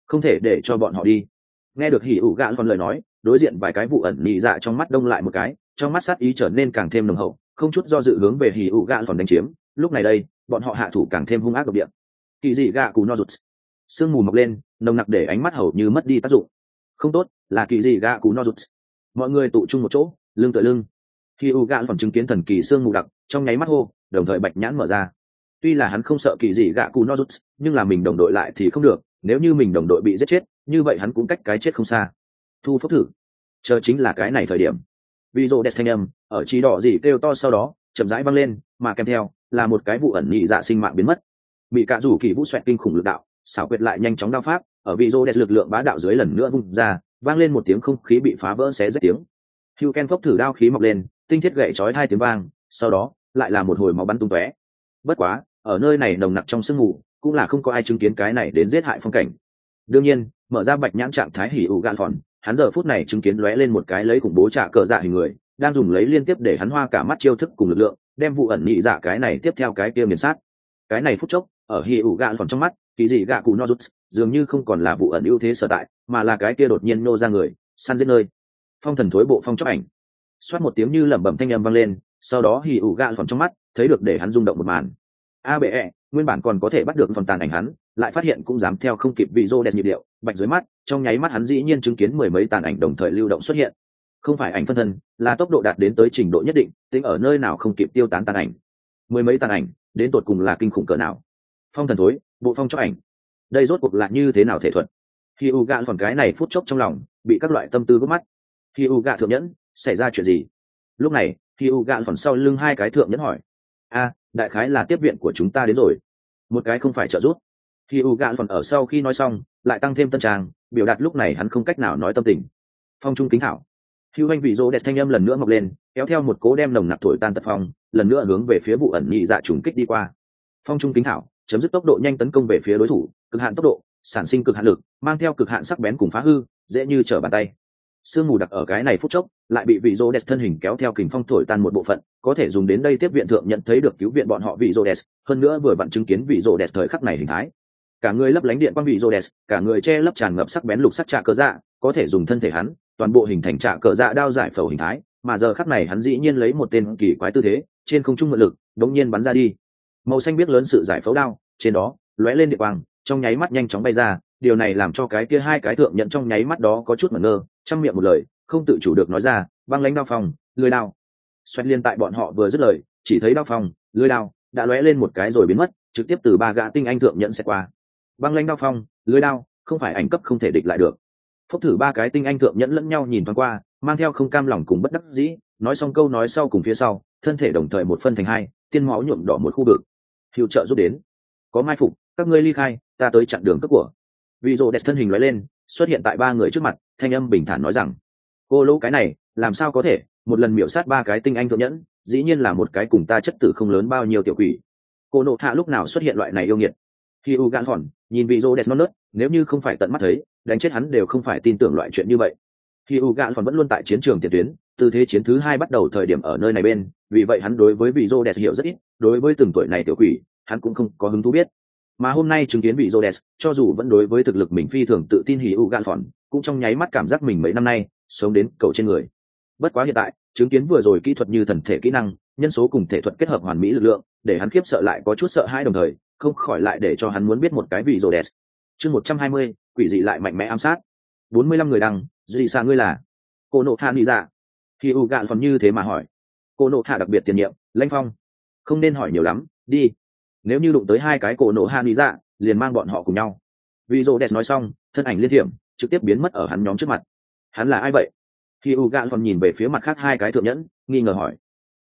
không thể để cho bọn họ đi. Nghe được hỉ ủ gạ còn lời nói, đối diện vài cái vụ ẩn nhị dạ trong mắt đông lại một cái, trong mắt sát ý trở nên càng thêm nồng hậu, không chút do dự hướng về hỉ ủ gạ còn đánh chiếm. Lúc này đây, bọn họ hạ thủ càng thêm hung ác độc địa. Kỳ dị gạ cù no rụt, sương mù mọc lên, nồng nặc để ánh mắt hầu như mất đi tác dụng. Không tốt, là kỳ dị gạ cù no rụt. Mọi người tụ trung một chỗ, lưng tựa lưng. Hỉ ủ gạ còn chứng kiến thần kỳ sương mù đặc, trong nháy mắt hô, đồng thời bạch nhãn mở ra. Tuy là hắn không sợ kỳ dị gạ cù no rụt, nhưng là mình đồng đội lại thì không được, nếu như mình đồng đội bị giết chết, như vậy hắn cũng cách cái chết không xa. Thu phốc thử, chờ chính là cái này thời điểm. Vì rồ đẹp thanh âm ở trí đỏ gì kêu to sau đó chậm rãi văng lên, mà kèm theo là một cái vụ ẩn nhị dạ sinh mạng biến mất. Bị cả rủ kỳ vũ xoẹt kinh khủng lực đạo, xảo quyệt lại nhanh chóng đao pháp, ở vị rồ đẹp lực lượng bá đạo dưới lần nữa vung ra, vang lên một tiếng không khí bị phá vỡ xé rách tiếng. Hugh Ken phốc thử đao khí mọc lên, tinh thiết gậy chói hai tiếng vang, sau đó lại là một hồi máu bắn tung tóe. Bất quá, ở nơi này nồng nặc trong sương mù, cũng là không có ai chứng kiến cái này đến giết hại phong cảnh. Đương nhiên, mở ra bạch nhãn trạng thái hỉ ủ gạn phòn, hắn giờ phút này chứng kiến lóe lên một cái lấy khủng bố trả cờ dạ hình người, đang dùng lấy liên tiếp để hắn hoa cả mắt chiêu thức cùng lực lượng, đem vụ ẩn nhị dạ cái này tiếp theo cái kia nghiền sát. Cái này phút chốc, ở hỉ ủ gạn phòn trong mắt, kỳ dị gạ cụ no rút dường như không còn là vụ ẩn ưu thế sở tại, mà là cái kia đột nhiên nô ra người, săn giết nơi. Phong thần thối bộ phong chóc ảnh. Xoát một tiếng như lẩm bẩm thanh âm vang lên, sau đó hỉ ủ gạn phòn trong mắt, thấy được để hắn rung động một màn. ABE, nguyên bản còn có thể bắt được phần tàn ảnh hắn, lại phát hiện cũng dám theo không kịp vị rô đẹp nhịp điệu, bạch dưới mắt, trong nháy mắt hắn dĩ nhiên chứng kiến mười mấy tàn ảnh đồng thời lưu động xuất hiện. Không phải ảnh phân thân, là tốc độ đạt đến tới trình độ nhất định, tính ở nơi nào không kịp tiêu tán tàn ảnh. Mười mấy tàn ảnh, đến tột cùng là kinh khủng cỡ nào. Phong thần thối, bộ phong cho ảnh. Đây rốt cuộc là như thế nào thể thuật? Khi u gạ còn cái này phút chốc trong lòng, bị các loại tâm tư gấp mắt. Khi u gạ thượng nhẫn, xảy ra chuyện gì? Lúc này, khi u gạ còn sau lưng hai cái thượng nhẫn hỏi. Đại khái là tiếp viện của chúng ta đến rồi. Một cái không phải trợ giúp. Khi u gạn còn ở sau khi nói xong, lại tăng thêm tân trang, biểu đạt lúc này hắn không cách nào nói tâm tình. Phong trung kính thảo. Hưu anh vị rô đẹp thanh âm lần nữa mọc lên, kéo theo một cố đem nồng nặc thổi tan tật phong, lần nữa hướng về phía vụ ẩn nhị dạ trùng kích đi qua. Phong trung kính thảo, chấm dứt tốc độ nhanh tấn công về phía đối thủ, cực hạn tốc độ, sản sinh cực hạn lực, mang theo cực hạn sắc bén cùng phá hư, dễ như trở bàn tay. Sương mù đặc ở cái này phút chốc, lại bị vị rô đẹp thân hình kéo theo kình phong thổi tan một bộ phận, có thể dùng đến đây tiếp viện thượng nhận thấy được cứu viện bọn họ vị rô đẹp, hơn nữa vừa vặn chứng kiến vị rô đẹp thời khắc này hình thái. Cả người lấp lánh điện quang vị rô đẹp, cả người che lấp tràn ngập sắc bén lục sắc trạ cờ dạ, có thể dùng thân thể hắn, toàn bộ hình thành trạ cờ dạ đao giải phẫu hình thái, mà giờ khắc này hắn dĩ nhiên lấy một tên kỳ quái tư thế, trên không trung mượn lực, đống nhiên bắn ra đi. Màu xanh biết lớn sự giải phẫu đao, trên đó lóe lên điện quang, trong nháy mắt nhanh chóng bay ra, điều này làm cho cái kia hai cái thượng nhận trong nháy mắt đó có chút ngẩn ngơ, trăm miệng một lời, không tự chủ được nói ra, băng lãnh đao phòng, lưỡi đao. Xoẹt liên tại bọn họ vừa dứt lời, chỉ thấy đao phòng, lưỡi đao đã lóe lên một cái rồi biến mất, trực tiếp từ ba gã tinh anh thượng nhận sẽ qua. Băng lãnh đao phong, lưỡi đao, không phải ảnh cấp không thể địch lại được. Phốc thử ba cái tinh anh thượng nhẫn lẫn nhau nhìn thoáng qua, mang theo không cam lòng cùng bất đắc dĩ, nói xong câu nói sau cùng phía sau, thân thể đồng thời một phân thành hai, tiên máu nhuộm đỏ một khu vực. Hiệu trợ giúp đến, có mai phục, các ngươi ly khai, ta tới chặn đường cướp của. Vị rồ đẹp thân hình lóe lên, xuất hiện tại ba người trước mặt, thanh âm bình thản nói rằng, cô lỗ cái này, làm sao có thể, một lần miểu sát ba cái tinh anh thượng nhẫn, dĩ nhiên là một cái cùng ta chất tử không lớn bao nhiêu tiểu quỷ. Cô nộ hạ lúc nào xuất hiện loại này yêu nghiệt? Khi u gan phòn nhìn vị rô đẹp non nớt, nếu như không phải tận mắt thấy, đánh chết hắn đều không phải tin tưởng loại chuyện như vậy. Khi u gan phòn vẫn luôn tại chiến trường tiền tuyến, từ thế chiến thứ hai bắt đầu thời điểm ở nơi này bên, vì vậy hắn đối với vị rô đẹp hiểu rất ít, đối với từng tuổi này tiểu quỷ, hắn cũng không có hứng thú biết. Mà hôm nay chứng kiến vị rô đẹp, cho dù vẫn đối với thực lực mình phi thường tự tin hỉ u gan phòn, cũng trong nháy mắt cảm giác mình mấy năm nay sống đến cầu trên người. Bất quá hiện tại, chứng kiến vừa rồi kỹ thuật như thần thể kỹ năng, nhân số cùng thể thuật kết hợp hoàn mỹ lực lượng, để hắn khiếp sợ lại có chút sợ hãi đồng thời, không khỏi lại để cho hắn muốn biết một cái vị rồ đẹp. Chương 120, quỷ dị lại mạnh mẽ ám sát. 45 người đăng, duy xa ngươi là? Cô nộ hạ nghĩ dạ. Khi u gạn còn như thế mà hỏi. Cô nộ hạ đặc biệt tiền nhiệm, Lãnh Phong. Không nên hỏi nhiều lắm, đi. Nếu như đụng tới hai cái cô nộ hạ nghĩ dạ, liền mang bọn họ cùng nhau. Vị rồ đẹp nói xong, thân ảnh liên thiểm, trực tiếp biến mất ở hắn nhóm trước mặt. Hắn là ai vậy? Khi u gạn còn nhìn về phía mặt khác hai cái thượng nhẫn, nghi ngờ hỏi.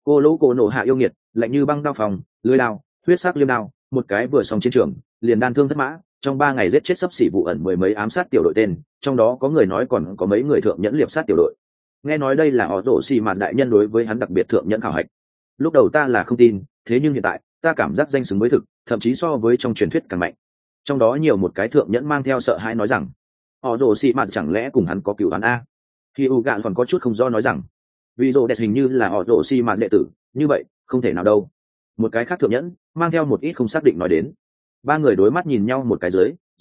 Cô nộ hạ yêu nghiệt, lạnh như băng đao phòng, lưỡi đao, huyết sắc liêm đao, một cái vừa xong chiến trường liền đan thương thất mã, trong 3 ngày giết chết sắp xỉ vụ ẩn mười mấy ám sát tiểu đội tên, trong đó có người nói còn có mấy người thượng nhẫn liệp sát tiểu đội. Nghe nói đây là họ rổ xì mạt đại nhân đối với hắn đặc biệt thượng nhẫn khảo hạch. Lúc đầu ta là không tin, thế nhưng hiện tại ta cảm giác danh xứng với thực, thậm chí so với trong truyền thuyết càng mạnh. Trong đó nhiều một cái thượng nhẫn mang theo sợ hãi nói rằng, họ rổ xì mạt chẳng lẽ cùng hắn có cựu đoán a? Khi u gạn còn có chút không do nói rằng, vì rổ đẹp hình như là họ rổ xì mạt đệ tử, như vậy không thể nào đâu. Một cái khác thượng nhẫn mang theo một ít không xác định nói đến. 3 người đối mắt nhìn nhau một cái dưới,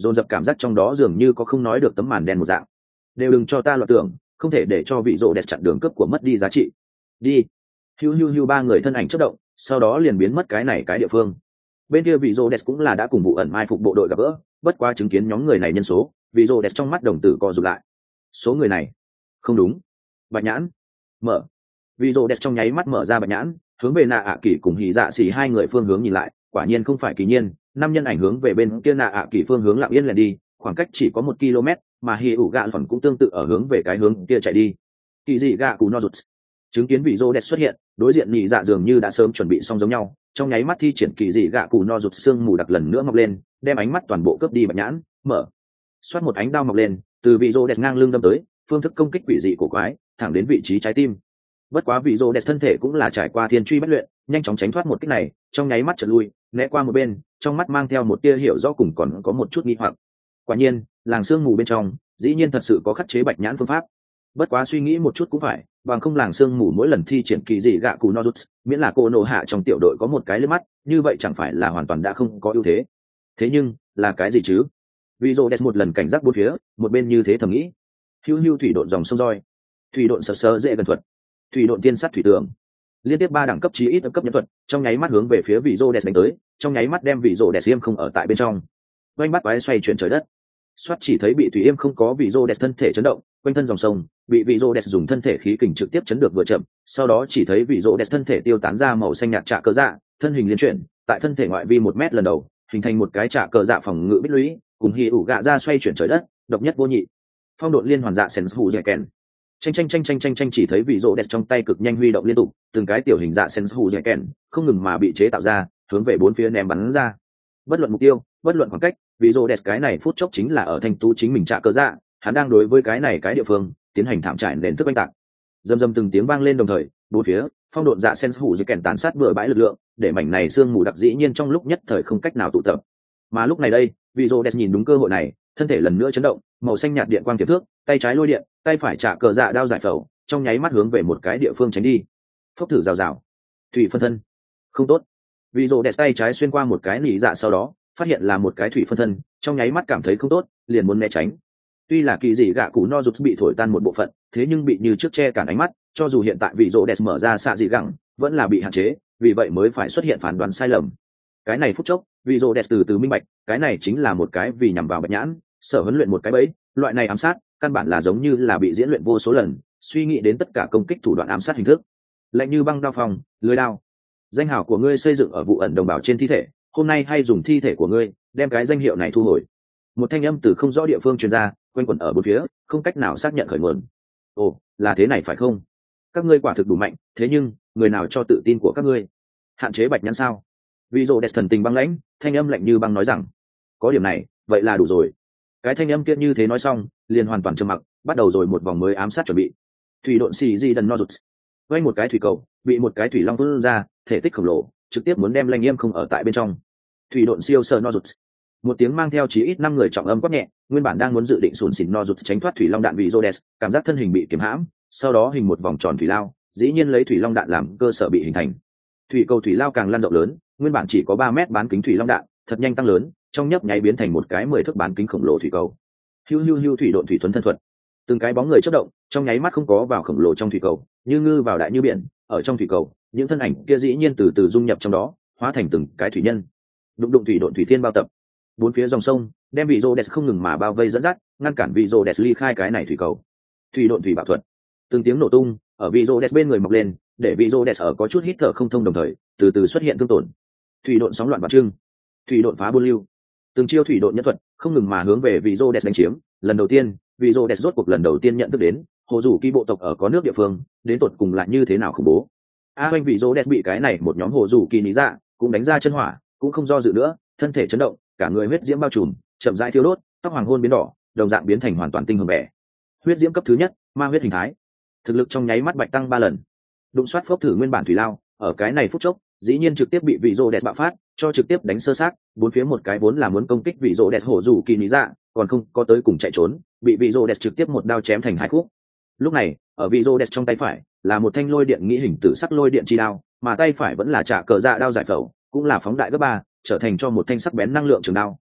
dồn dập cảm giác trong đó dường như có không nói được tấm màn đen một dạng. Đều đừng cho ta loạn tưởng, không thể để cho vị rộ đẹp chặn đường cướp của mất đi giá trị. Đi. Hiu hiu hiu, ba người thân ảnh chớp động, sau đó liền biến mất cái này cái địa phương. Bên kia vị rộ đẹp cũng là đã cùng vụ ẩn mai phục bộ đội gặp gỡ, bất quá chứng kiến nhóm người này nhân số, vị rộ đẹp trong mắt đồng tử co rụt lại. Số người này không đúng. Bạch nhãn mở. Vị rộ đẹp trong nháy mắt mở ra bạch nhãn, hướng về nạ ạ kỳ cùng hỉ dạ xỉ hai người phương hướng nhìn lại, quả nhiên không phải kỳ nhiên, năm nhân ảnh hướng về bên kia nạ ạ kỳ phương hướng lặng yên lẻn đi, khoảng cách chỉ có 1 km, mà hỉ ủ gạ phần cũng tương tự ở hướng về cái hướng kia chạy đi. Kỳ dị gạ cú no rụt. Chứng kiến vị rô đẹp xuất hiện, đối diện nhị dạ dường như đã sớm chuẩn bị xong giống nhau, trong nháy mắt thi triển kỳ dị gạ cù no rụt, xương mù đặc lần nữa mọc lên, đem ánh mắt toàn bộ cướp đi bạch nhãn, mở. Xoát một ánh đao mọc lên, từ vị rô đẹp ngang lưng đâm tới, phương thức công kích quỷ dị của quái, thẳng đến vị trí trái tim. Bất quá vị rô đẹp thân thể cũng là trải qua thiên truy bất luyện, nhanh chóng tránh thoát một kích này, trong nháy mắt chợt lui, né qua một bên, trong mắt mang theo một tia hiểu rõ cùng còn có một chút nghi hoặc. Quả nhiên, làng sương mù bên trong, dĩ nhiên thật sự có khắc chế bạch nhãn phương pháp. Bất quá suy nghĩ một chút cũng phải, bằng không làng sương mù mỗi lần thi triển kỳ dị gạ cù no rút, miễn là cô nổ hạ trong tiểu đội có một cái lướt mắt, như vậy chẳng phải là hoàn toàn đã không có ưu thế. Thế nhưng là cái gì chứ? Vì rô đẹp một lần cảnh giác bốn phía, một bên như thế thầm nghĩ. Hiu hiu, thủy độn dòng sông roi, thủy độn sờ sờ dễ gần thuật, thủy độn tiên sát thủy tường, liên tiếp 3 đẳng cấp chí ít cấp nhân thuật, trong nháy mắt hướng về phía vị rô đẹp đánh tới, trong nháy mắt đem vị rô đẹp yêm không ở tại bên trong. Oanh bắt quái xoay chuyển trời đất. Soát chỉ thấy bị thủy yêm không có vị rô đẹp thân thể chấn động, quanh thân dòng sông bị vị rô đẹp dùng thân thể khí kình trực tiếp chấn được vừa chậm, sau đó chỉ thấy vị rô đẹp thân thể tiêu tán ra màu xanh nhạt trạ cờ dạ, thân hình liên chuyển tại thân thể ngoại vi 1 mét lần đầu, hình thành một cái trạ cờ dạ phòng ngự bích lũy, cùng hì ủ gạ ra xoay chuyển trời đất, độc nhất vô nhị. Phong độn liên hoàn dạ sens hù dẻ kèn, tranh chỉ thấy vị rô đẹp trong tay cực nhanh huy động liên tục, từng cái tiểu hình dạ sens hù dẻ kèn không ngừng mà bị chế tạo ra, hướng về 4 phía ném bắn ra. Bất luận mục tiêu, bất luận khoảng cách, vị rô đẹp cái này phút chốc chính là ở thanh tú chính mình trạ cờ dạ, hắn đang đối với cái này cái địa phương tiến hành thảm trải nền thức oanh tạc. Dầm dầm từng tiếng vang lên đồng thời, bốn phía phong độn dạ sen hủ dây kèn tàn sát bừa bãi lực lượng, để mảnh này sương mù đặc dĩ nhiên trong lúc nhất thời không cách nào tụ tập. Mà lúc này đây, vị rô đẹp nhìn đúng cơ hội này, thân thể lần nữa chấn động, màu xanh nhạt điện quang tiềm thước, tay trái lôi điện, tay phải trả cờ dạ đao giải phẫu, trong nháy mắt hướng về một cái địa phương tránh đi. Phốc thử rào rào, thủy phân thân, không tốt. Vị rô đẹp tay trái xuyên qua một cái nỉ dạ, sau đó phát hiện là một cái thủy phân thân, trong nháy mắt cảm thấy không tốt, liền muốn né tránh. Tuy là kỳ dị gạ cụ no rụt bị thổi tan một bộ phận, thế nhưng bị như trước che cản ánh mắt, cho dù hiện tại vị rô đẹp mở ra xạ dị gẳng, vẫn là bị hạn chế, vì vậy mới phải xuất hiện phán đoán sai lầm. Cái này phút chốc, vị rô đẹp từ từ minh bạch, cái này chính là một cái vì nhằm vào bạch nhãn, sở huấn luyện một cái bẫy, loại này ám sát, căn bản là giống như là bị diễn luyện vô số lần, suy nghĩ đến tất cả công kích thủ đoạn ám sát hình thức. Lạnh như băng đao phòng, lưới đao. Danh hào của ngươi xây dựng ở vụ ẩn đồng bào trên thi thể, hôm nay hay dùng thi thể của ngươi đem cái danh hiệu này thu hồi. Một thanh âm từ không rõ địa phương truyền ra, quanh quẩn ở bốn phía, không cách nào xác nhận khởi nguồn. Ồ, là thế này phải không? Các ngươi quả thực đủ mạnh, thế nhưng người nào cho tự tin của các ngươi? Hạn chế bạch nhãn sao? Vị rô đẹp thần tình băng lãnh, thanh âm lạnh như băng nói rằng, có điểm này, vậy là đủ rồi. Cái thanh âm kia như thế nói xong, liền hoàn toàn trầm mặc, bắt đầu rồi một vòng mới ám sát chuẩn bị. Thủy độn xì di đần no rụt, quanh một cái thủy cầu, bị một cái thủy long vươn ra, thể tích khổng lồ, trực tiếp muốn đem Lanh Nghiêm không ở tại bên trong. Thủy độn siêu sờ no rụt, một tiếng mang theo chí ít 5 người trọng âm quát nhẹ, nguyên bản đang muốn dự định sùn xỉn no rụt tránh thoát thủy long đạn vị Rhodes, cảm giác thân hình bị kiềm hãm, sau đó hình một vòng tròn thủy lao, dĩ nhiên lấy thủy long đạn làm cơ sở bị hình thành. Thủy cầu thủy lao càng lan rộng lớn, nguyên bản chỉ có 3 mét bán kính thủy long đạn, thật nhanh tăng lớn, trong nhấp nháy biến thành một cái 10 thước bán kính khổng lồ thủy cầu. Hiu hiu hiu, thủy độn thủy thuần thân thuật. Từng cái bóng người chớp động, trong nháy mắt không có vào khổng lồ trong thủy cầu, như ngư vào đại như biển, ở trong thủy cầu, những thân ảnh kia dĩ nhiên từ từ dung nhập trong đó, hóa thành từng cái thủy nhân. Đụng đụng thủy độn thủy thiên bao tập. Bốn phía dòng sông đem vị Rhodes không ngừng mà bao vây dẫn dắt, ngăn cản vị Rhodes ly khai cái này thủy cầu. Thủy độn thủy bảo thuật, từng tiếng nổ tung ở vị Rhodes bên người mọc lên, để vị Rhodes ở có chút hít thở không thông, đồng thời từ từ xuất hiện thương tổn. Thủy độn sóng loạn bạc trưng, thủy độn phá buôn lưu, từng chiêu thủy độn nhân thuật không ngừng mà hướng về vị Rhodes đánh chiếm. Lần đầu tiên, vị Rhodes rốt cuộc lần đầu tiên nhận thức đến hồ dù kỳ bộ tộc ở có nước địa phương đến tột cùng lại như thế nào khủng bố. Oanh, vị Rhodes bị cái này một nhóm hồ dù kỳ lý dạ cũng đánh ra chân hỏa, cũng không do dự nữa, thân thể chấn động, cả người huyết diễm bao trùm, chậm rãi thiêu đốt, tóc hoàng hôn biến đỏ, đồng dạng biến thành hoàn toàn tinh hồng vẻ. Huyết diễm cấp thứ nhất, ma huyết hình thái, thực lực trong nháy mắt bạch tăng 3 lần. Đụng soát phốc thử nguyên bản thủy lao, ở cái này phút chốc, dĩ nhiên trực tiếp bị vị Rhodes bạo phát, cho trực tiếp đánh sơ sát, bốn phía một cái vốn là muốn công kích vị Rhodes hổ dù kỳ lý dạ, còn không có tới cùng chạy trốn, bị vị Rhodes trực tiếp một đao chém thành 2 khúc. Lúc này, ở vị Rhodes trong tay phải là một thanh lôi điện nghĩ hình tử sắc lôi điện chi đao, mà tay phải vẫn là trả cờ dạ đao giải phẫu, cũng là phóng đại gấp 3, trở thành cho một thanh sắc bén năng lượng trường đao,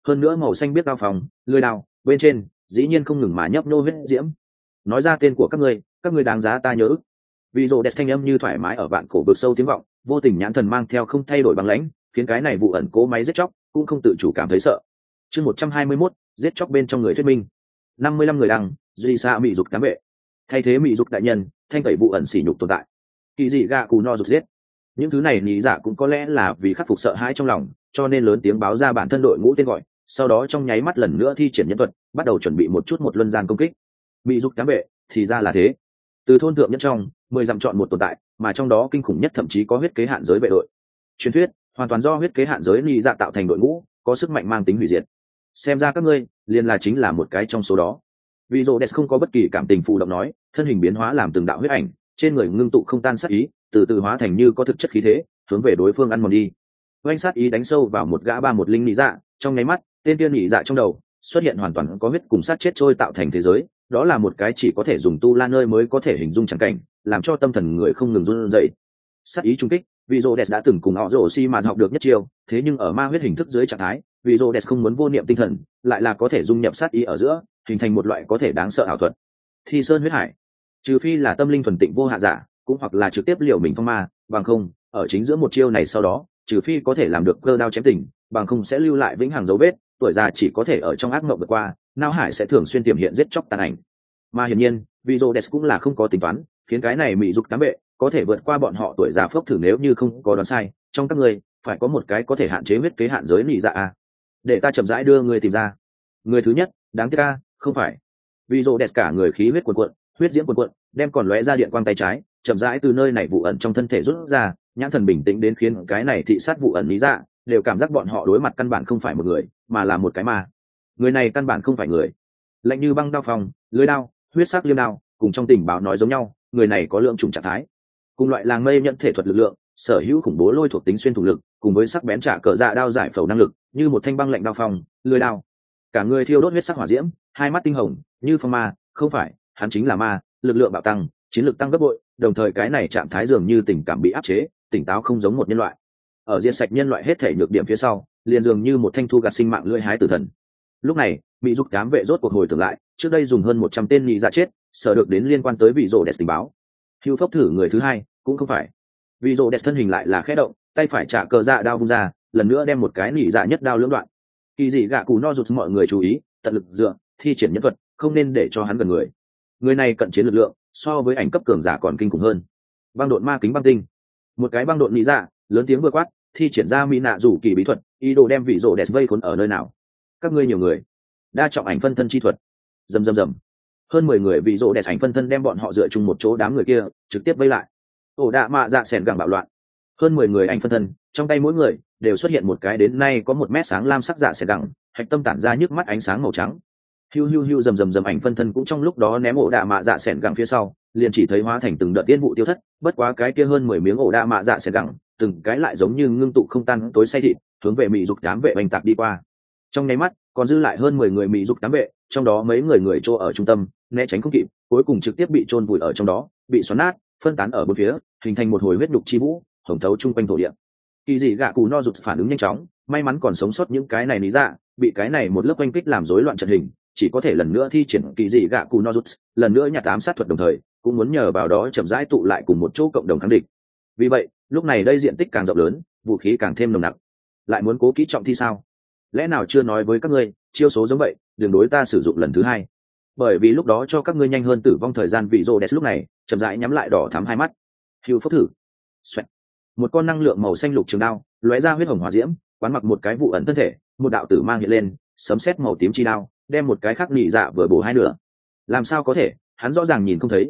hơn nữa màu xanh biết đao phòng lưỡi đao bên trên dĩ nhiên không ngừng mà nhấp nô huyết diễm. Nói ra tên của các ngươi đáng giá ta nhớ ức. Vì rồ đẹp thanh âm như thoải mái ở vạn cổ vực sâu tiếng vọng, vô tình nhãn thần mang theo không thay đổi băng lãnh, khiến cái này vụ ẩn cố máy giết chóc cũng không tự chủ cảm thấy sợ. Chương 121, giết chóc bên trong người thuyết minh. 55 người đăng, duy xa mị dục cám vệ. Thay thế mị dục đại nhân, thanh tẩy vụ ẩn sỉ nhục tồn tại. Kỳ dị gạ cù no rụt giết. Những thứ này nghĩ giả cũng có lẽ là vì khắc phục sợ hãi trong lòng, cho nên lớn tiếng báo ra bản thân đội ngũ tên gọi, sau đó trong nháy mắt lần nữa thi triển nhân thuật, bắt đầu chuẩn bị một luân gian công kích. Mị dục cám vệ, thì ra là thế. Từ thôn thượng nhất trong 10 dặm chọn một tồn tại, mà trong đó kinh khủng nhất thậm chí có huyết kế hạn giới vệ đội. Truyền thuyết hoàn toàn do huyết kế hạn giới nghĩ dạ tạo thành đội ngũ, có sức mạnh mang tính hủy diệt. Xem ra các ngươi liền là chính là một cái trong số đó. Vì Rhodes không có bất kỳ cảm tình phụ động nói, thân hình biến hóa làm từng đạo huyết ảnh, trên người ngưng tụ không tan sát ý, từ từ hóa thành như có thực chất khí thế, hướng về đối phương ăn mòn đi. Oanh sát ý đánh sâu vào một gã 31 linh nhị dạ, trong nháy mắt, tên tiên nhị dạ trong đầu xuất hiện hoàn toàn có huyết cùng sát chết trôi tạo thành thế giới, đó là một cái chỉ có thể dùng tu la nơi mới có thể hình dung chẳng cảnh, làm cho tâm thần người không ngừng run rẩy. Sát ý trung kích, vì Rhodes đã từng cùng họ rồ si mà học được nhất chiêu, thế nhưng ở ma huyết hình thức dưới trạng thái, vì Rhodes không muốn vô niệm tinh thần, lại là có thể dung nhập sát ý ở giữa, hình thành một loại có thể đáng sợ ảo thuật. Thi sơn huyết hải, trừ phi là tâm linh thuần tịnh vô hạ giả, cũng hoặc là trực tiếp liều mình phong ma, bằng không, ở chính giữa một chiêu này sau đó, trừ phi có thể làm được cơ đao chém tình, bằng không sẽ lưu lại vĩnh hằng dấu vết, tuổi già chỉ có thể ở trong ác mộng vượt qua, não hải sẽ thường xuyên tiềm hiện giết chóc tàn ảnh. Mà hiển nhiên, vì Rhodes cũng là không có tính toán, khiến cái này mị dục cám vệ có thể vượt qua bọn họ tuổi già phốc thử, nếu như không có đoán sai, trong các người phải có một cái có thể hạn chế huyết kế hạn giới nhị dạ a. Để ta chậm rãi đưa người tìm ra. Người thứ nhất, đáng tiếc a, không phải. Vì Rhodes cả người khí huyết cuồn cuộn, huyết diễm cuồn cuộn, đem còn lóe ra điện quang tay trái, chậm rãi từ nơi này vụ ẩn trong thân thể rút ra, nhãn thần bình tĩnh đến khiến cái này thị sát vụ ẩn lý dạ đều cảm giác bọn họ đối mặt căn bản không phải một người, mà là một cái ma. Người này căn bản không phải người. Lạnh như băng đao phòng, lưới đao, huyết sắc liêm đao, cùng trong tình báo nói giống nhau, người này có lượng trùng trạng thái, cùng loại làng mây nhận thể thuật lực lượng, sở hữu khủng bố lôi thuộc tính xuyên thủng lực, cùng với sắc bén trả cờ dạ đao giải phẫu năng lực, như một thanh băng lạnh đao phòng, lưới đao. Cả người thiêu đốt huyết sắc hỏa diễm, hai mắt tinh hồng, như phong ma, không phải, hắn chính là ma, lực lượng bạo tăng, chiến lực tăng gấp bội, đồng thời cái này trạng thái dường như tình cảm bị áp chế, tỉnh táo không giống một nhân loại. Ở diệt sạch nhân loại hết thể nhược điểm phía sau, liền dường như một thanh thu gặt sinh mạng lưỡi hái tử thần. Lúc này, mỹ dục cám vệ rốt cuộc hồi tưởng lại, trước đây dùng hơn 100 tên nhị dạ chết, sở được đến liên quan tới vị rồ đẹp tình báo. Hưu phốc thử người thứ hai, cũng không phải. Vị rồ đẹp thân hình lại là khẽ động, tay phải trả cờ dạ đao vung ra, lần nữa đem một cái nhị dạ nhất đao lưỡng đoạn. Kỳ dị gạ cù no rụt, mọi người chú ý, tận lực dựa, thi triển nhân thuật, không nên để cho hắn gần người. Người này cận chiến lực lượng, so với ảnh cấp cường giả còn kinh khủng hơn. Băng độn ma kính băng tinh, một cái băng độn nhị dạ, lớn tiếng vừa quát, thi triển ra mỹ nạ rủ kỳ bí thuật, ý đồ đem vị rồ đẹp vây khốn ở nơi nào. Các ngươi nhiều người, đa trọng ảnh phân thân chi thuật. Rầm rầm rầm, hơn 10 người vị rồ đẹp ảnh phân thân đem bọn họ dựa chung một chỗ, đám người kia trực tiếp vây lại. Ổ đạ mạ dạ sẻn gẳng bạo loạn, hơn 10 người ảnh phân thân, trong tay mỗi người đều xuất hiện một cái đến nay có 1 mét sáng lam sắc dạ sẻn gẳng, hạch tâm tản ra nhức mắt ánh sáng màu trắng. Hiu hiu hiu, rầm rầm rầm, ảnh phân thân cũng trong lúc đó ném ổ đạ mạ dạ sẻn gẳng phía sau, liền chỉ thấy hóa thành từng đợt tiên vụ tiêu thất. Bất quá cái kia hơn 10 miếng ổ đạ mạ dạ sẻn gẳng, từng cái lại giống như ngưng tụ không tan tối say thịt, hướng về mỹ dục đám vệ oanh tạc đi qua. Trong nháy mắt, còn dư lại hơn 10 người mỹ dục đám vệ, trong đó mấy người chỗ ở trung tâm né tránh không kịp, cuối cùng trực tiếp bị chôn vùi ở trong đó, bị xoắn nát, phân tán ở bốn phía, hình thành một hồi huyết đục chi vũ, hồng thấu chung quanh thổ địa. Kỳ dị gạ cù no rụt phản ứng nhanh chóng, may mắn còn sống sót những cái này lý dạ, bị cái này một lớp oanh kích làm rối loạn trận hình, chỉ có thể lần nữa thi triển kỳ dị gạ cù no rụt, lần nữa nhặt ám sát thuật, đồng thời cũng muốn nhờ vào đó chậm rãi tụ lại cùng một chỗ cộng đồng kháng địch. Vì vậy, lúc này đây diện tích càng rộng lớn, vũ khí càng thêm nồng nặc. Lại muốn cố kỹ trọng thi sao? Lẽ nào chưa nói với các ngươi, chiêu số giống vậy, đừng đối ta sử dụng lần thứ hai. Bởi vì lúc đó cho các ngươi nhanh hơn tử vong thời gian. Vị rồ đẹp lúc này chậm rãi nhắm lại đỏ thắm hai mắt. Hưu phốc thử. Xoẹt. Một con năng lượng màu xanh lục trường đao lóe ra huyết hồng hỏa diễm, quán mặc một cái vụ ẩn thân thể, một đạo tử mang hiện lên, sấm sét màu tím chi đao đem một cái khác nhị dạ vừa bổ hai nửa. Làm sao có thể? Hắn rõ ràng nhìn không thấy.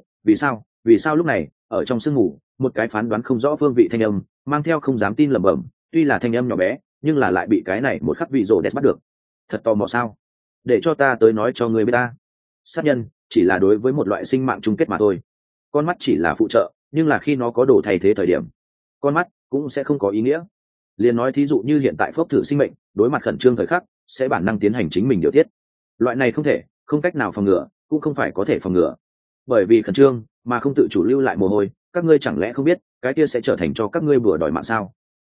Vì sao lúc này ở trong sương mù, một cái phán đoán không rõ phương vị thanh âm mang theo không dám tin lẩm bẩm, tuy là thanh âm nhỏ bé nhưng là lại bị cái này một khắc vị rồ đẹp bắt được. Thật tò mò sao? Để cho ta tới nói cho người biết ta. Sát nhân chỉ là đối với một loại sinh mạng chung kết mà thôi. Con mắt chỉ là phụ trợ, nhưng là khi nó có đồ thay thế thời điểm, con mắt cũng sẽ không có ý nghĩa. Liền nói thí dụ như hiện tại phốc thử sinh mệnh, đối mặt khẩn trương thời khắc sẽ bản năng tiến hành chính mình điều tiết. Loại này không cách nào phòng ngừa, cũng không phải có thể phòng ngừa. Bởi vì khẩn trương mà không tự chủ lưu lại mồ hôi, các ngươi chẳng lẽ không biết cái kia sẽ trở thành cho các ngươi bừa đòi mạng sao?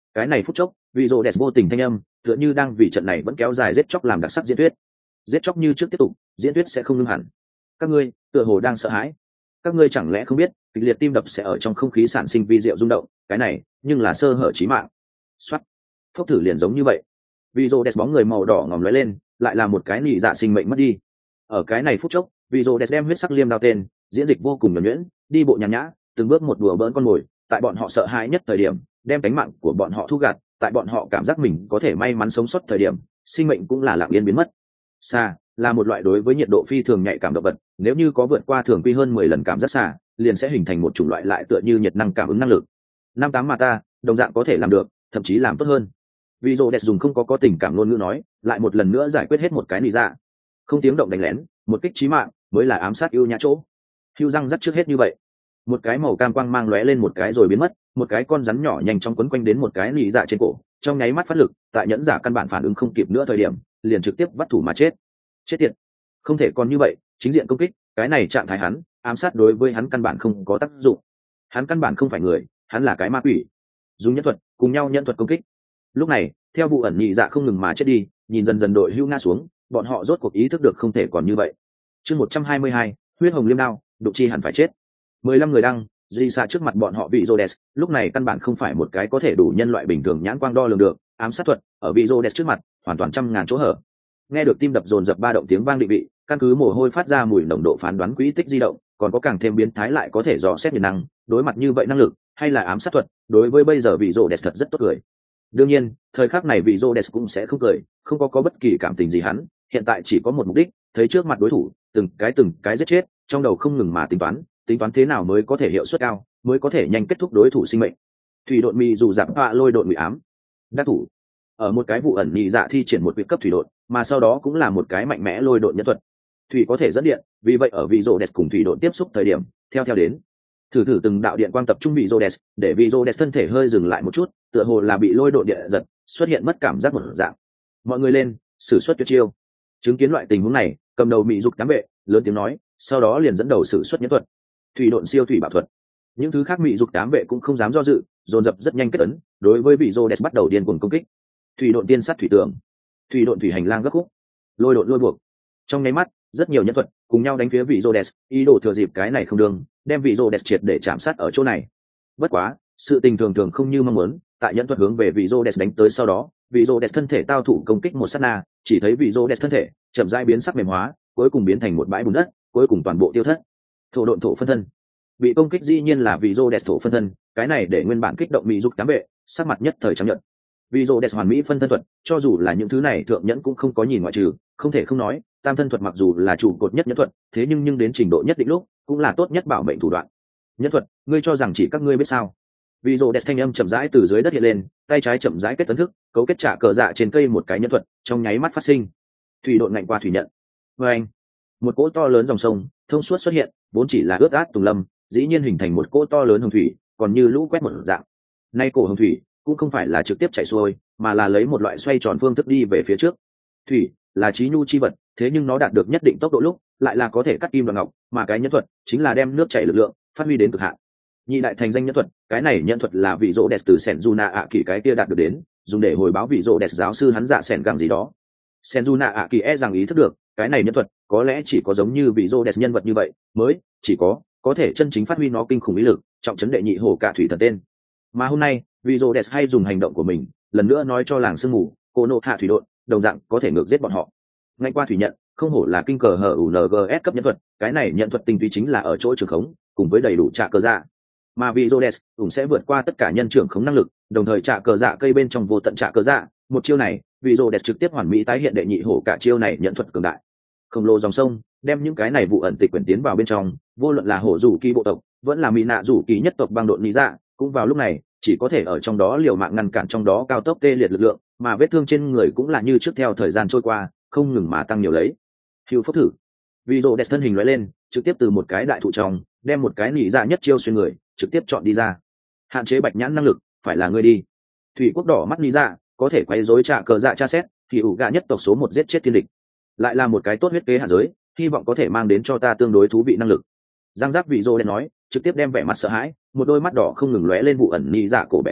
cái này phút chốc vị rô đẹp vô tình thanh âm tựa như đang vì trận này vẫn kéo dài giết chóc làm đặc sắc diễn thuyết. Giết chóc như trước tiếp tục, diễn thuyết sẽ không ngưng hẳn. Các ngươi tựa hồ đang sợ hãi, các ngươi chẳng lẽ không biết kịch liệt tim đập sẽ ở trong không khí sản sinh vi diệu rung động, cái này nhưng là sơ hở chí mạng. Xoát, phốc thử liền giống như vậy, vì rô đẹp bóng người màu đỏ ngòm lóe lên, lại là một cái nỉ dạ sinh mệnh mất đi. Ở cái này phút chốc, vì rô đẹp đem huyết sắc liêm đao tên diễn dịch vô cùng nhuần nhuyễn, đi bộ nhàn nhã, từng bước một đùa bỡn con mồi, tại bọn họ sợ hãi nhất thời điểm đem cánh mạng của bọn họ thu gạt, tại bọn họ cảm giác mình có thể may mắn sống sót thời điểm sinh mệnh cũng là lặng yên biến mất. Xà là một loại đối với nhiệt độ phi thường nhạy cảm động vật, nếu như có vượt qua thường quy hơn 10 lần cảm giác xà liền sẽ hình thành một chủng loại lại tựa như nhiệt năng cảm ứng năng lực. Năm tám mà ta đồng dạng có thể làm được, thậm chí làm tốt hơn. Vì rô đẹp dùng không có tình cảm ngôn ngữ nói, lại một lần nữa giải quyết hết một cái nỉ dạ. Không tiếng động đánh lén, một kích chí mạng mới là ám sát ưu nhã chỗ. Hưu răng rắc trước hết như vậy, một cái màu cam quang mang lóe lên một cái rồi biến mất, một cái con rắn nhỏ nhanh chóng quấn quanh đến một cái nỉ dạ trên cổ, trong nháy mắt phát lực, tại nhẫn giả căn bản phản ứng không kịp nữa thời điểm liền trực tiếp bắt thủ mà chết. Chết tiệt, không thể còn như vậy, chính diện công kích, cái này trạng thái hắn ám sát đối với hắn căn bản không có tác dụng. Hắn căn bản không phải người, hắn là cái ma quỷ. Dùng nhân thuật cùng nhau nhân thuật công kích. Lúc này theo vụ ẩn nhị dạ không ngừng mà chết đi, nhìn dần dần đội hưu ngã xuống, bọn họ rốt cuộc ý thức được không thể còn như vậy. Chương 122, huyết hồng liêm đao, đụng chi hẳn phải chết. 15 người đăng duy xa trước mặt bọn họ vị Rhodes, lúc này căn bản không phải một cái có thể đủ nhân loại bình thường nhãn quang đo lường được, ám sát thuật ở vị Rhodes trước mặt hoàn toàn trăm ngàn chỗ hở. Nghe được tim đập dồn dập ba động tiếng vang định vị, căn cứ mồ hôi phát ra mùi nồng độ phán đoán quỹ tích di động, còn có càng thêm biến thái lại có thể dò xét nhiệt năng, đối mặt như vậy năng lực hay là ám sát thuật, đối với bây giờ vị Rhodes thật rất tốt cười. Đương nhiên thời khắc này vị Rhodes cũng sẽ không cười, không có bất kỳ cảm tình gì, hắn hiện tại chỉ có một mục đích, thấy trước mặt đối thủ từng cái giết chết, trong đầu không ngừng mà tính toán thế nào mới có thể hiệu suất cao, mới có thể nhanh kết thúc đối thủ sinh mệnh. Thủy độn mì dù giảm họa lôi độn mì ám đắc thủ ở một cái vụ ẩn nhị dạ thi triển một vị cấp thủy độn, mà sau đó cũng là một cái mạnh mẽ lôi độn nhân thuật. Thủy có thể dẫn điện, vì vậy ở vị Rhodes cùng thủy độn tiếp xúc thời điểm theo đến thử từng đạo điện quang tập trung vị Rhodes, để vị Rhodes thân thể hơi dừng lại một chút, tựa hồ là bị lôi độn điện giật, xuất hiện mất cảm giác một dạng. Mọi người lên, sử xuất tuyệt chiêu. Chứng kiến loại tình huống này, cầm đầu mỹ dục cám vệ lớn tiếng nói, sau đó liền dẫn đầu sử xuất nhân thuật thủy độn siêu thủy bảo thuật. Những thứ khác mỹ dục cám vệ cũng không dám do dự, dồn dập rất nhanh kết ấn, đối với vị Rhodes bắt đầu điên cuồng công kích. Thủy độn tiên sát thủy tường, thủy độn thủy hành lang gấp khúc, lôi độn lôi buộc. Trong nháy mắt rất nhiều nhân thuật cùng nhau đánh phía vị Rhodes, ý đồ thừa dịp cái này không đường đem vị Rhodes triệt để chạm sát ở chỗ này. Bất quá sự tình thường không như mong muốn, tại nhân thuật hướng về vị Rhodes đánh tới sau đó, vị Rhodes thân thể tao thủ công kích một sát na, chỉ thấy vị Rhodes thân thể chậm rãi biến sắc mềm hóa, cuối cùng biến thành một bãi bùn đất, cuối cùng toàn bộ tiêu thất. Thổ độn thổ phân thân, bị công kích dĩ nhiên là vị Rhodes thổ phân thân, cái này để nguyên bản kích động mỹ dục cám vệ sắc mặt nhất thời chấp nhận. Vị Rhodes hoàn mỹ phân thân thuật, cho dù là những thứ này thượng nhẫn cũng không có nhìn ngoại trừ, không thể không nói, tam thân thuật mặc dù là trụ cột nhất nhẫn thuật, thế nhưng đến trình độ nhất định lúc cũng là tốt nhất bảo mệnh thủ đoạn. Nhẫn thuật, ngươi cho rằng chỉ các ngươi biết sao? Vị Rhodes thanh âm chậm rãi từ dưới đất hiện lên, tay trái chậm rãi kết tấn thức, cấu kết trả cờ dạ trên cây một cái nhẫn thuật, trong nháy mắt phát sinh. Thủy độn ngạnh qua thủy nhận. Anh, một cỗ to lớn dòng sông thông suốt xuất hiện, vốn chỉ là ướt át tùng lâm, dĩ nhiên hình thành một cỗ to lớn hồng thủy, còn như lũ quét một dạng. Nay cổ hồng thủy cũng không phải là trực tiếp chảy xuôi, mà là lấy một loại xoay tròn phương thức đi về phía trước. Thủy là trí nhu chi vật, thế nhưng nó đạt được nhất định tốc độ lúc lại là có thể cắt kim đoạn ngọc, mà cái nhẫn thuật chính là đem nước chảy lực lượng phát huy đến cực hạn. Nhị đại thành danh nhẫn thuật, cái này nhẫn thuật là vị Rhodes từ Senjuna ạ kỳ cái kia đạt được đến, dùng để hồi báo vị Rhodes giáo sư hắn dạ sẻn găng gì đó. Senjuna ạ kỳ rằng ý thức được cái này nhẫn thuật có lẽ chỉ có giống như vị Rhodes nhân vật như vậy mới chỉ có thể chân chính phát huy nó kinh khủng ý lực, trọng trấn đệ nhị hồ cả thủy thần tên. Mà hôm nay vị Rhodes hay dùng hành động của mình lần nữa nói cho làng sương mù cô nộ hạ thủy độn đồng dạng có thể ngược giết bọn họ. Ngay qua thủy nhận, không hổ là kinh cờ hở UNGS cấp nhẫn thuật, cái này nhận thuật tinh túy chính là ở chỗ trường khống cùng với đầy đủ trả cờ dạ. Mà vị Rhodes cũng sẽ vượt qua tất cả nhân trưởng khống năng lực, đồng thời trả cờ dạ cây bên trong vô tận trả cờ dạ, một chiêu này vị Rhodes trực tiếp hoàn mỹ tái hiện đệ nhị hổ cả chiêu này nhận thuật cường đại. Khổng lồ dòng sông đem những cái này vụ ẩn tịch quyển tiến vào bên trong, vô luận là hổ rủ kỳ bộ tộc vẫn là mỹ nạ rủ kỳ nhất tộc băng độn lý dạ, cũng vào lúc này chỉ có thể ở trong đó liều mạng ngăn cản trong đó cao tốc tê liệt lực lượng, mà vết thương trên người cũng là như trước theo thời gian trôi qua không ngừng mà tăng nhiều lấy. Hưu phốc thử, vị Rhodes thân hình lóe lên, trực tiếp từ một cái đại thụ trong đem một cái nỉ dạ nhất chiêu xuyên người trực tiếp chọn đi ra. Hạn chế bạch nhãn năng lực phải là ngươi đi. Thủy quốc đỏ mắt nỉ dạ có thể quấy rối trả cờ dạ tra xét, thì ủ gạ nhất tộc số 1 giết chết thiên địch, lại là một cái tốt huyết kế hạ giới, hy vọng có thể mang đến cho ta tương đối thú vị năng lực. Giang giác vị Rhodes nói, trực tiếp đem vẻ mặt sợ hãi, một đôi mắt đỏ không ngừng lóe lên vụ ẩn nỉ dạ cổ bẻ gãy,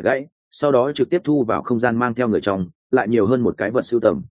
sau đó trực tiếp thu vào không gian mang theo người trong, lại nhiều hơn một cái vật sưu tầm.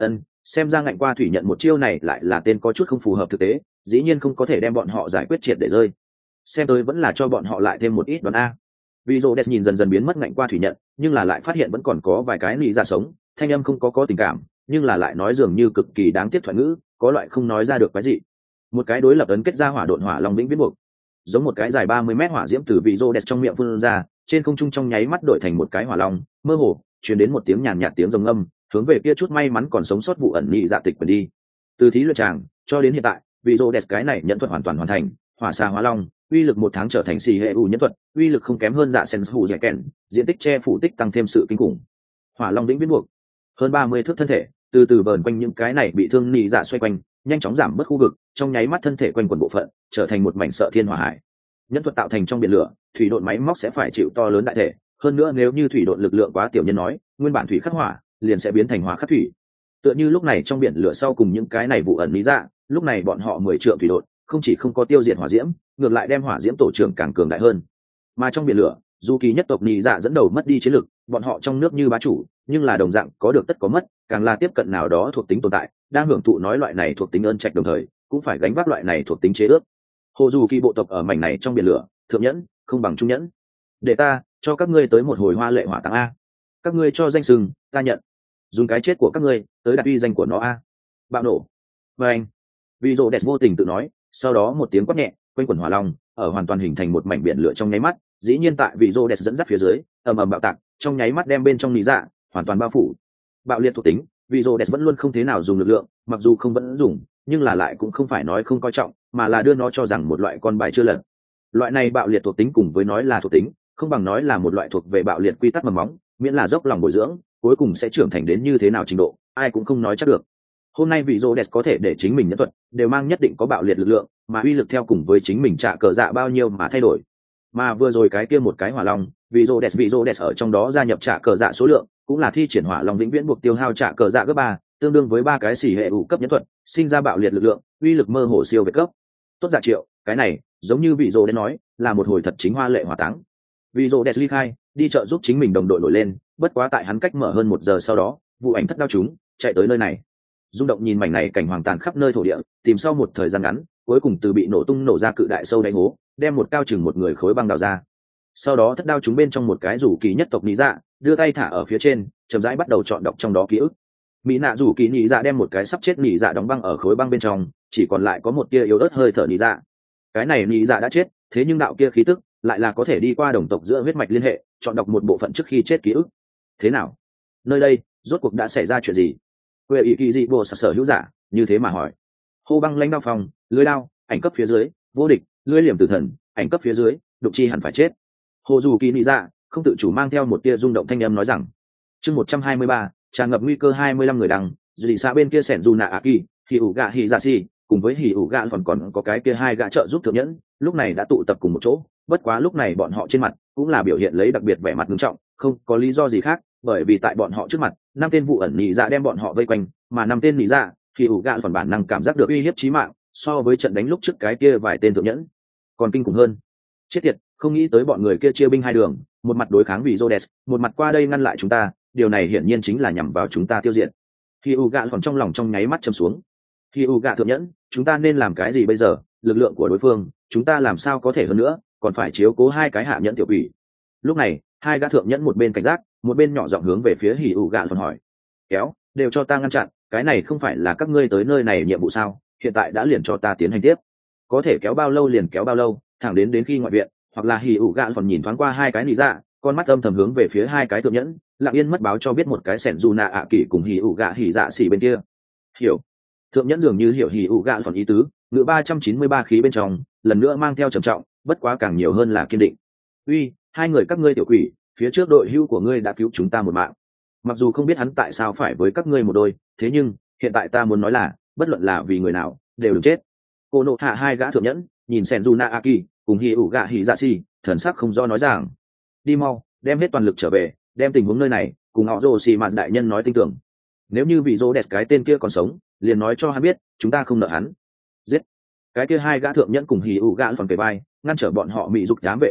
Xem ra ngạnh qua thủy nhận một chiêu này lại là tên có chút không phù hợp thực tế, dĩ nhiên không có thể đem bọn họ giải quyết triệt để rơi. Xem tới vẫn là cho bọn họ lại thêm một ít đoán a. Vì Rhodes nhìn dần dần biến mất ngạnh qua thủy nhận, nhưng là lại phát hiện vẫn còn có vài cái nị ra sống, thanh âm không có tình cảm, nhưng là lại nói dường như cực kỳ đáng tiếc thoại ngữ, có loại không nói ra được cái gì. Một cái đối lập ấn kết ra hỏa độn hỏa long vĩnh viễn buộc, giống một cái dài 30 mét hỏa diễm từ vị Rhodes trong miệng phun ra, trên không trung trong nháy mắt đổi thành một cái hỏa long, mơ hồ truyền đến một tiếng nhàn nhạt tiếng rồng âm, hướng về kia chút may mắn còn sống sót vụ ẩn nị dạ tịch quyền đi. Từ thí luyện tràng cho đến hiện tại, vị Rhodes cái này nhận thuật hoàn toàn hoàn thành, hỏa xà hóa long, uy lực 1 tháng trở thành xì hệ u nhân thuật, uy lực không kém hơn dạ sen hủ dẻ kèn, diện tích che phủ tích tăng thêm sự kinh khủng. Hỏa long vĩnh viễn buộc, hơn 30 thước thân thể từ từ vờn quanh những cái này bị thương nị dạ xoay quanh, nhanh chóng giảm bớt khu vực, trong nháy mắt thân thể quanh quần bộ phận trở thành một mảnh sợ thiên hỏa hải. Nhân thuật tạo thành trong biển lửa, thủy độn máy móc sẽ phải chịu to lớn đại thể, hơn nữa nếu như thủy độn lực lượng quá tiểu nhân nói, nguyên bản thủy khắc hỏa liền sẽ biến thành hỏa khắc thủy. Tựa như lúc này trong biển lửa sau cùng những cái này vụ ẩn lý dạ, lúc này bọn họ 10 trượng thủy độn, không chỉ không có tiêu diệt hỏa diễm, ngược lại đem hỏa diễm tổ trưởng càng cường đại hơn. Mà trong biển lửa, dù kỳ nhất tộc lý dạ dẫn đầu mất đi chiến lực, bọn họ trong nước như bá chủ, nhưng là đồng dạng có được tất có mất, càng là tiếp cận nào đó thuộc tính tồn tại, đang hưởng thụ nói loại này thuộc tính ơn trạch đồng thời, cũng phải gánh vác loại này thuộc tính chế ước. Hồ dù kỳ bộ tộc ở mảnh này trong biển lửa, thượng nhẫn không bằng trung nhẫn. Để ta cho các ngươi tới một hồi hoa lệ hỏa táng a. Các ngươi cho danh sừng, ta nhận. Dùng cái chết của các ngươi tới đặt uy danh của nó a. Bạo nổ. Và anh. Vì rồ đẹp vô tình tự nói, sau đó một tiếng quát nhẹ, quanh quần hỏa long, ở hoàn toàn hình thành một mảnh biển lửa trong nháy mắt, dĩ nhiên tại vị rồ đẹp dẫn dắt phía dưới, ầm ầm bạo tạc, trong nháy mắt đem bên trong lý dạ hoàn toàn bao phủ. Bạo liệt thuộc tính, vị rồ đẹp vẫn luôn không thế nào dùng lực lượng, mặc dù không vẫn dùng, nhưng là lại cũng không phải nói không coi trọng, mà là đưa nó cho rằng một loại con bài chưa lật. Loại này bạo liệt thuộc tính cùng với nói là thuộc tính, không bằng nói là một loại thuộc về bạo liệt quy tắc mầm móng, miễn là dốc lòng bồi dưỡng, cuối cùng sẽ trưởng thành đến như thế nào trình độ, ai cũng không nói chắc được. Hôm nay vị Rhodes có thể để chính mình nhẫn thuật đều mang nhất định có bạo liệt lực lượng, mà uy lực theo cùng với chính mình trả cờ dạ bao nhiêu mà thay đổi. Mà vừa rồi cái kia một cái hỏa long, vị Rhodes ở trong đó gia nhập trả cờ dạ số lượng, cũng là thi triển hỏa long vĩnh viễn buộc tiêu hao trả cờ dạ gấp 3, tương đương với 3 cái xỉ hệ ủ cấp nhẫn thuật, sinh ra bạo liệt lực lượng, uy lực mơ hồ siêu việt cấp. Tốt giả triệu, cái này giống như vị Rhodes nói, là một hồi thật chính hoa lệ hỏa táng. Vị Rhodes ly khai, đi chợ giúp chính mình đồng đội nổi lên, bất quá tại hắn cách mở hơn 1 giờ sau đó, vụ ảnh thất đao chúng chạy tới nơi này. Rung động nhìn mảnh này cảnh hoàng tàn khắp nơi thổ địa, tìm sau một thời gian ngắn, cuối cùng từ bị nổ tung nổ ra cự đại sâu đáy hố, đem một cao chừng một người khối băng đào ra. Sau đó thất đao chúng bên trong một cái rủ kỳ nhất tộc lý dạ, đưa tay thả ở phía trên, chậm rãi bắt đầu chọn đọc trong đó ký ức. Mỹ nạ rủ kỳ nhị dạ đem một cái sắp chết nhị dạ đóng băng ở khối băng bên trong, chỉ còn lại có một tia yếu ớt hơi thở nhị dạ. Cái này nhị dạ đã chết, thế nhưng đạo kia khí tức lại là có thể đi qua đồng tộc giữa huyết mạch liên hệ, chọn đọc một bộ phận trước khi chết ký ức. Thế nào? Nơi đây rốt cuộc đã xảy ra chuyện gì? Quê ý kỳ dị bộ sở hữu giả như thế mà hỏi. Hô băng lãnh đao phòng, lưới đao, ảnh cấp phía dưới, vô địch, lưới liềm tử thần, ảnh cấp phía dưới, đục chi hẳn phải chết. Hồ dù kỳ nhị dạ không tự chủ mang theo một tia rung động thanh âm nói rằng, chương 123, tràn ngập nguy cơ 25 người đằng, dị xa bên kia sẻn dù nạ ạ kỳ, hỉ ủ gạ hỉ dạ xì, cùng với hỉ ủ gạ còn có cái kia hai gã trợ giúp thượng nhẫn, lúc này đã tụ tập cùng một chỗ. Bất quá lúc này bọn họ trên mặt cũng là biểu hiện lấy đặc biệt vẻ mặt nghiêm trọng, không có lý do gì khác, bởi vì tại bọn họ trước mặt, 5 tên vụ ẩn nhị dạ đem bọn họ vây quanh, mà 5 tên nhị dạ hỉ ủ gạ bản năng cảm giác được uy hiếp chí mạng, so với trận đánh lúc trước cái kia vài tên thượng nhẫn còn kinh khủng hơn. Chết tiệt, không nghĩ tới bọn người kia chia binh hai đường, một mặt đối kháng vì Rhodes, một mặt qua đây ngăn lại chúng ta, điều này hiển nhiên chính là nhằm vào chúng ta tiêu diệt. Khi Uga còn trong lòng trong nháy mắt châm xuống. Khi Uga thượng nhẫn, chúng ta nên làm cái gì bây giờ? Lực lượng của đối phương, chúng ta làm sao có thể hơn nữa, còn phải chiếu cố hai cái hạ nhẫn tiểu quỷ. Lúc này, hai gã thượng nhẫn một bên cảnh giác, một bên nhỏ giọng hướng về phía Hỉ Uga còn hỏi: "Kéo, đều cho ta ngăn chặn, cái này không phải là các ngươi tới nơi này nhiệm vụ sao? Hiện tại đã liền cho ta tiến hành tiếp. Có thể kéo bao lâu liền kéo bao lâu, thẳng đến khi ngoại viện." Hoặc là Hỉ ủ gạn còn nhìn thoáng qua hai cái nị dạ, con mắt âm thầm hướng về phía hai cái thượng nhẫn, lặng yên mất báo cho biết một cái sẻn dù nạ ạ kỳ cùng Hỉ ủ gạ hỉ dạ xỉ bên kia. Hiểu. Thượng nhẫn dường như hiểu Hỉ ủ gạn còn ý tứ, ngự 393 khí bên trong, lần nữa mang theo trầm trọng, bất quá càng nhiều hơn là kiên định. Uy, hai người các ngươi tiểu quỷ, phía trước đội hưu của ngươi đã cứu chúng ta một mạng. Mặc dù không biết hắn tại sao phải với các ngươi một đôi, thế nhưng hiện tại ta muốn nói là, bất luận là vì người nào, đều đừng chết. Cô nộ hạ hai gã thượng nhẫn, nhìn sẻn dù nạ ạ kỳ cùng Hỉ ủ gạ hỉ dạ xì, thần sắc không do nói rằng: đi mau, đem hết toàn lực trở về, đem tình huống nơi này cùng họ rồ xì mạt đại nhân nói tin tưởng. Nếu như vị rô đẹp cái tên kia còn sống, liền nói cho hắn biết chúng ta không nợ hắn. Giết. Cái kia hai gã thượng nhẫn cùng Hỉ ủ gạ phần kề vai, ngăn trở bọn họ mị dục đám vệ lối đi,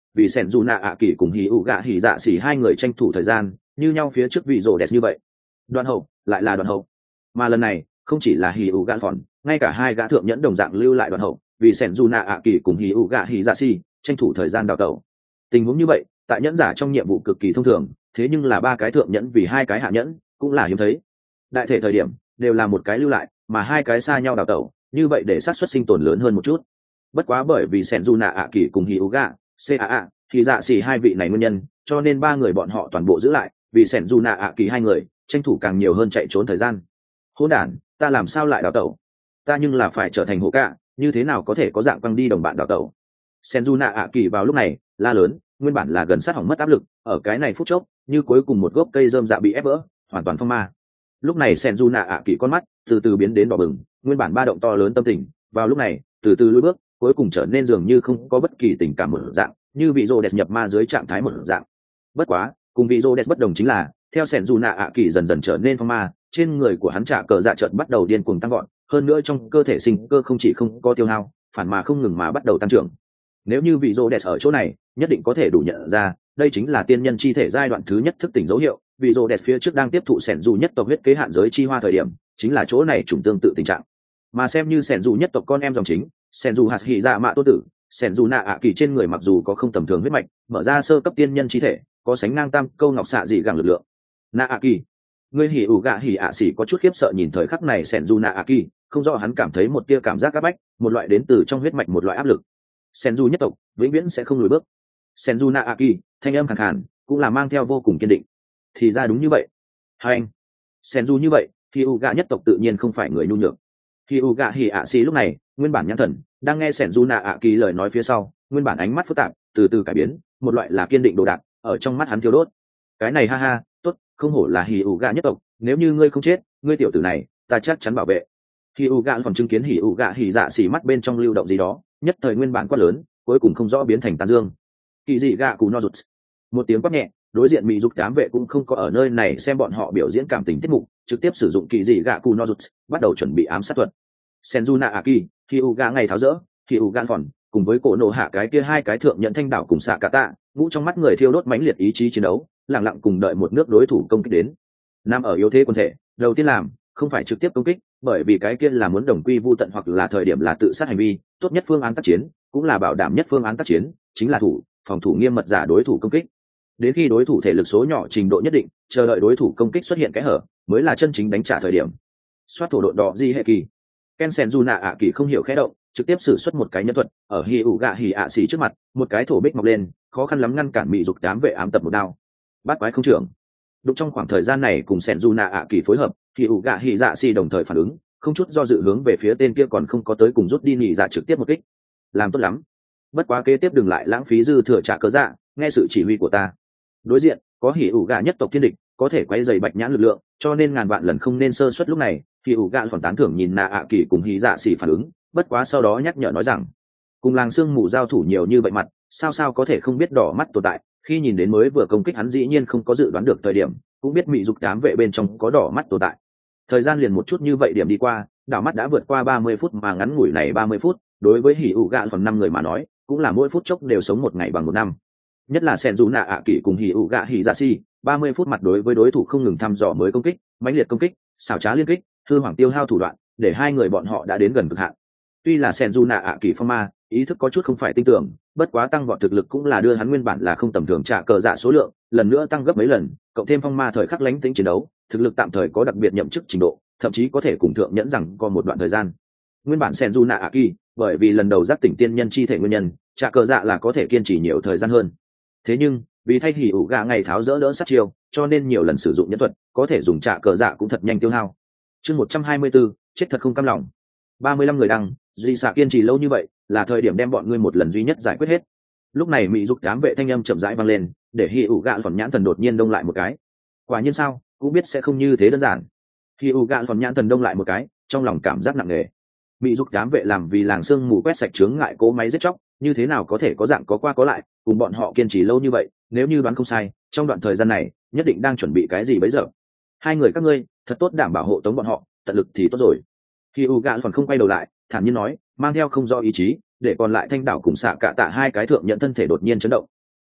vì sẻn dù nạ ạ kỳ cùng hì ụ gạ hì dạ xỉ hai người tranh thủ thời gian như nhau phía trước vị rồ đẹp như vậy. Đoạn hậu lại là đoạn hậu, mà lần này không chỉ là hì ụ gạ phòn, ngay cả hai gã thượng nhẫn đồng dạng lưu lại đoạn hậu vì sẻn dù nạ ạ kỳ cùng hì ụ gạ hì dạ xỉ tranh thủ thời gian đào tẩu. Tình huống như vậy tại nhẫn giả trong nhiệm vụ cực kỳ thông thường, thế nhưng là ba cái thượng nhẫn vì hai cái hạ nhẫn cũng là hiếm thấy. Đại thể thời điểm đều là một cái lưu lại mà hai cái xa nhau đào tẩu, như vậy để xác suất sinh tồn lớn hơn một chút. Bất quá bởi vì sẻn dù nạ ạ kỳ cùng hì ụ gạ caa thì dạ xỉ hai vị này nguyên nhân, cho nên ba người bọn họ toàn bộ giữ lại vì sẻn dù nạ ạ kỳ hai người tranh thủ càng nhiều hơn chạy trốn thời gian. Hỗn đản, ta làm sao lại đào tẩu? Ta nhưng là phải trở thành hộ cạ, như thế nào có thể có dạng băng đi đồng bạn đào tẩu? Sẻn dù nạ ạ kỳ vào lúc này la lớn, nguyên bản là gần sát hỏng mất áp lực ở cái này phút chốc như cuối cùng một gốc cây rơm dạ bị ép vỡ, hoàn toàn phong ma. Lúc này sẻn dù nạ ạ kỳ con mắt từ từ biến đến đỏ bừng, nguyên bản ba động to lớn tâm tình vào lúc này từ từ lùi bước, cuối cùng trở nên dường như không có bất kỳ tình cảm một dạng, như vị rô đẹp nhập ma dưới trạng thái một dạng. Bất quá cùng vị rô đẹp bất đồng chính là theo sẻn dù nạ ạ kỳ dần dần trở nên phong ma, trên người của hắn trả cờ dạ trợn bắt đầu điên cuồng tăng gọn, hơn nữa trong cơ thể sinh cơ không chỉ không có tiêu hao, phản mà không ngừng mà bắt đầu tăng trưởng. Nếu như vị rô đẹp ở chỗ này nhất định có thể đủ nhận ra đây chính là tiên nhân chi thể giai đoạn thứ nhất thức tỉnh dấu hiệu. Vị rô đẹp phía trước đang tiếp thụ sẻn dù nhất tộc huyết kế hạn giới chi hoa thời điểm chính là chỗ này trùng tương tự tình trạng, mà xem như sẻn dù nhất tộc con em dòng chính sẻn dù hạt hỉ dạ mạ tô tử, sẻn dù nạ ạ kỳ trên người mặc dù có không tầm thường huyết mạch, mở ra sơ cấp tiên nhân chi thể có sánh ngang tam câu ngọc xạ dị gẳng lực lượng. Nạ ạ kỳ, người hỉ ủ gạ hỉ ạ xỉ có chút khiếp sợ nhìn thời khắc này sẻn dù nạ ạ kỳ, không rõ hắn cảm thấy một tia cảm giác áp bách, một loại đến từ trong huyết mạch một loại áp lực. Sẻn dù nhất tộc vĩnh viễn sẽ không lùi bước. Sẻn dù nạ ạ kỳ thanh âm khàn khàn cũng là mang theo vô cùng kiên định. Thì ra đúng như vậy. Hai anh sẻn dù như vậy thì ủ gạ nhất tộc tự nhiên không phải người nhu nhược. Khi u gạ hỉ ạ xì lúc này nguyên bản nhãn thần đang nghe sẻn du nạ ạ kỳ lời nói phía sau, nguyên bản ánh mắt phức tạp từ từ cải biến, một loại là kiên định đồ đạc ở trong mắt hắn thiêu đốt. Cái này ha ha, tốt, không hổ là hỉ ủ gạ nhất tộc, nếu như ngươi không chết, ngươi tiểu tử này ta chắc chắn bảo vệ. Khi u gạ còn chứng kiến hỉ ủ gạ hỉ dạ xì mắt bên trong lưu động gì đó, nhất thời nguyên bản quát lớn cuối cùng không rõ biến thành tàn dương. Kỳ dị gạ cù no rụt, một tiếng quát nhẹ, đối diện mỹ dục đám vệ cũng không có ở nơi này xem bọn họ biểu diễn cảm tình tiết mục, trực tiếp sử dụng kỳ dị gạ cù no rụt bắt đầu chuẩn bị ám sát thuật. Senjuna Aki, Hyuga ngày tháo rỡ, Hyuga phòn, cùng với cổ nổ hạ cái kia hai cái thượng nhận thanh đảo cùng xạ cả tạ, ngũ trong mắt người thiêu đốt mãnh liệt ý chí chiến đấu, lặng lặng cùng đợi một nước đối thủ công kích đến. Nam ở yếu thế quân thể, đầu tiên làm, không phải trực tiếp công kích, bởi vì cái kia là muốn đồng quy vu tận hoặc là thời điểm là tự sát hành vi, tốt nhất phương án tác chiến, cũng là bảo đảm nhất phương án tác chiến, chính là phòng thủ nghiêm mật giả đối thủ công kích. Đến khi đối thủ thể lực số nhỏ trình độ nhất định, chờ đợi đối thủ công kích xuất hiện kẽ hở, mới là chân chính đánh trả thời điểm. Soát thổ độ đỏ di hệ kỳ. Ken Senjuna ạ kỳ không hiểu khẽ động, trực tiếp sử xuất một cái nhân thuật, ở Hỉ ủ gạ hỉ ạ xỉ trước mặt, một cái thổ bích mọc lên, khó khăn lắm ngăn cản mỹ dục đám vệ ám tập một đao. Bát quái không trưởng. Đúng trong khoảng thời gian này cùng Senjuna ạ kỳ phối hợp, Hỉ ủ gạ hỉ dạ xỉ đồng thời phản ứng, không chút do dự hướng về phía tên kia còn không có tới cùng rút đi nhị dạ trực tiếp một kích. Làm tốt lắm. Bất quá kế tiếp đừng lại lãng phí dư thừa trả cớ dạ, nghe sự chỉ huy của ta. Đối diện có Hỉ ủ gạ nhất tộc thiên địch, có thể quay dày bạch nhãn lực lượng, cho nên ngàn vạn lần không nên sơ suất lúc này. Khi ủ gạn còn tán thưởng nhìn nạ ạ kỳ cùng hí dạ xỉ phản ứng, bất quá sau đó nhắc nhở nói rằng cùng làng sương mù giao thủ nhiều như vậy mặt, sao có thể không biết đỏ mắt tồn tại. Khi nhìn đến mới vừa công kích hắn dĩ nhiên không có dự đoán được thời điểm, cũng biết mỹ dục đám vệ bên trong có đỏ mắt tồn tại. Thời gian liền một chút như vậy điểm đi qua, đảo mắt đã vượt qua 30 phút, mà ngắn ngủi này 30 phút đối với hỉ ủ gạn phần 5 người mà nói cũng là mỗi phút chốc đều sống một ngày bằng một năm. Nhất là sen dù nạ ạ kỳ cùng hỉ ủ gạ hỉ dạ xỉ, 30 phút mặt đối với đối thủ không ngừng thăm dò mới công kích, mãnh liệt công kích, xảo trá liên kích, hư hoàng tiêu hao thủ đoạn, để hai người bọn họ đã đến gần cực hạn. Tuy là Senjuna ạ kỳ phong ma ý thức có chút không phải tin tưởng, bất quá tăng vọt thực lực cũng là đưa hắn nguyên bản là không tầm thường trả cờ dạ số lượng lần nữa tăng gấp mấy lần, cộng thêm phong ma thời khắc lánh tính chiến đấu, thực lực tạm thời có đặc biệt nhậm chức trình độ, thậm chí có thể cùng thượng nhẫn rằng còn một đoạn thời gian. Nguyên bản Senjuna ạ kỳ bởi vì lần đầu giác tỉnh tiên nhân chi thể nguyên nhân, trả cờ dạ là có thể kiên trì nhiều thời gian hơn. Thế nhưng vì thay hỉ ủ gạ ngày tháo dỡ đỡ sát chiêu, cho nên nhiều lần sử dụng nhân thuật, có thể dùng trả cờ dạ cũng thật nhanh tiêu hao. Chương 124, chết thật không cam lòng. 35 người đăng, duy xạ kiên trì lâu như vậy, là thời điểm đem bọn ngươi một lần duy nhất giải quyết hết. Lúc này mỹ dục đám vệ thanh âm chậm rãi vang lên, để Hỉ ủ gạn phần nhãn thần đột nhiên đông lại một cái. Quả nhiên sao, cũng biết sẽ không như thế đơn giản. Hỉ ủ gạn phần nhãn thần đông lại một cái, trong lòng cảm giác nặng nề. Mỹ dục đám vệ làm vì làng sương mù quét sạch chướng ngại cố máy giết chóc, như thế nào có thể có dạng có qua có lại, cùng bọn họ kiên trì lâu như vậy, nếu như đoán không sai, trong đoạn thời gian này nhất định đang chuẩn bị cái gì bấy giờ. Hai người các ngươi thật tốt đảm bảo hộ tống bọn họ, tận lực thì tốt rồi. Khi u gạn còn không quay đầu lại, thản nhiên nói, mang theo không do ý chí, để còn lại thanh đảo cùng xạ cả tạ hai cái thượng nhận thân thể đột nhiên chấn động,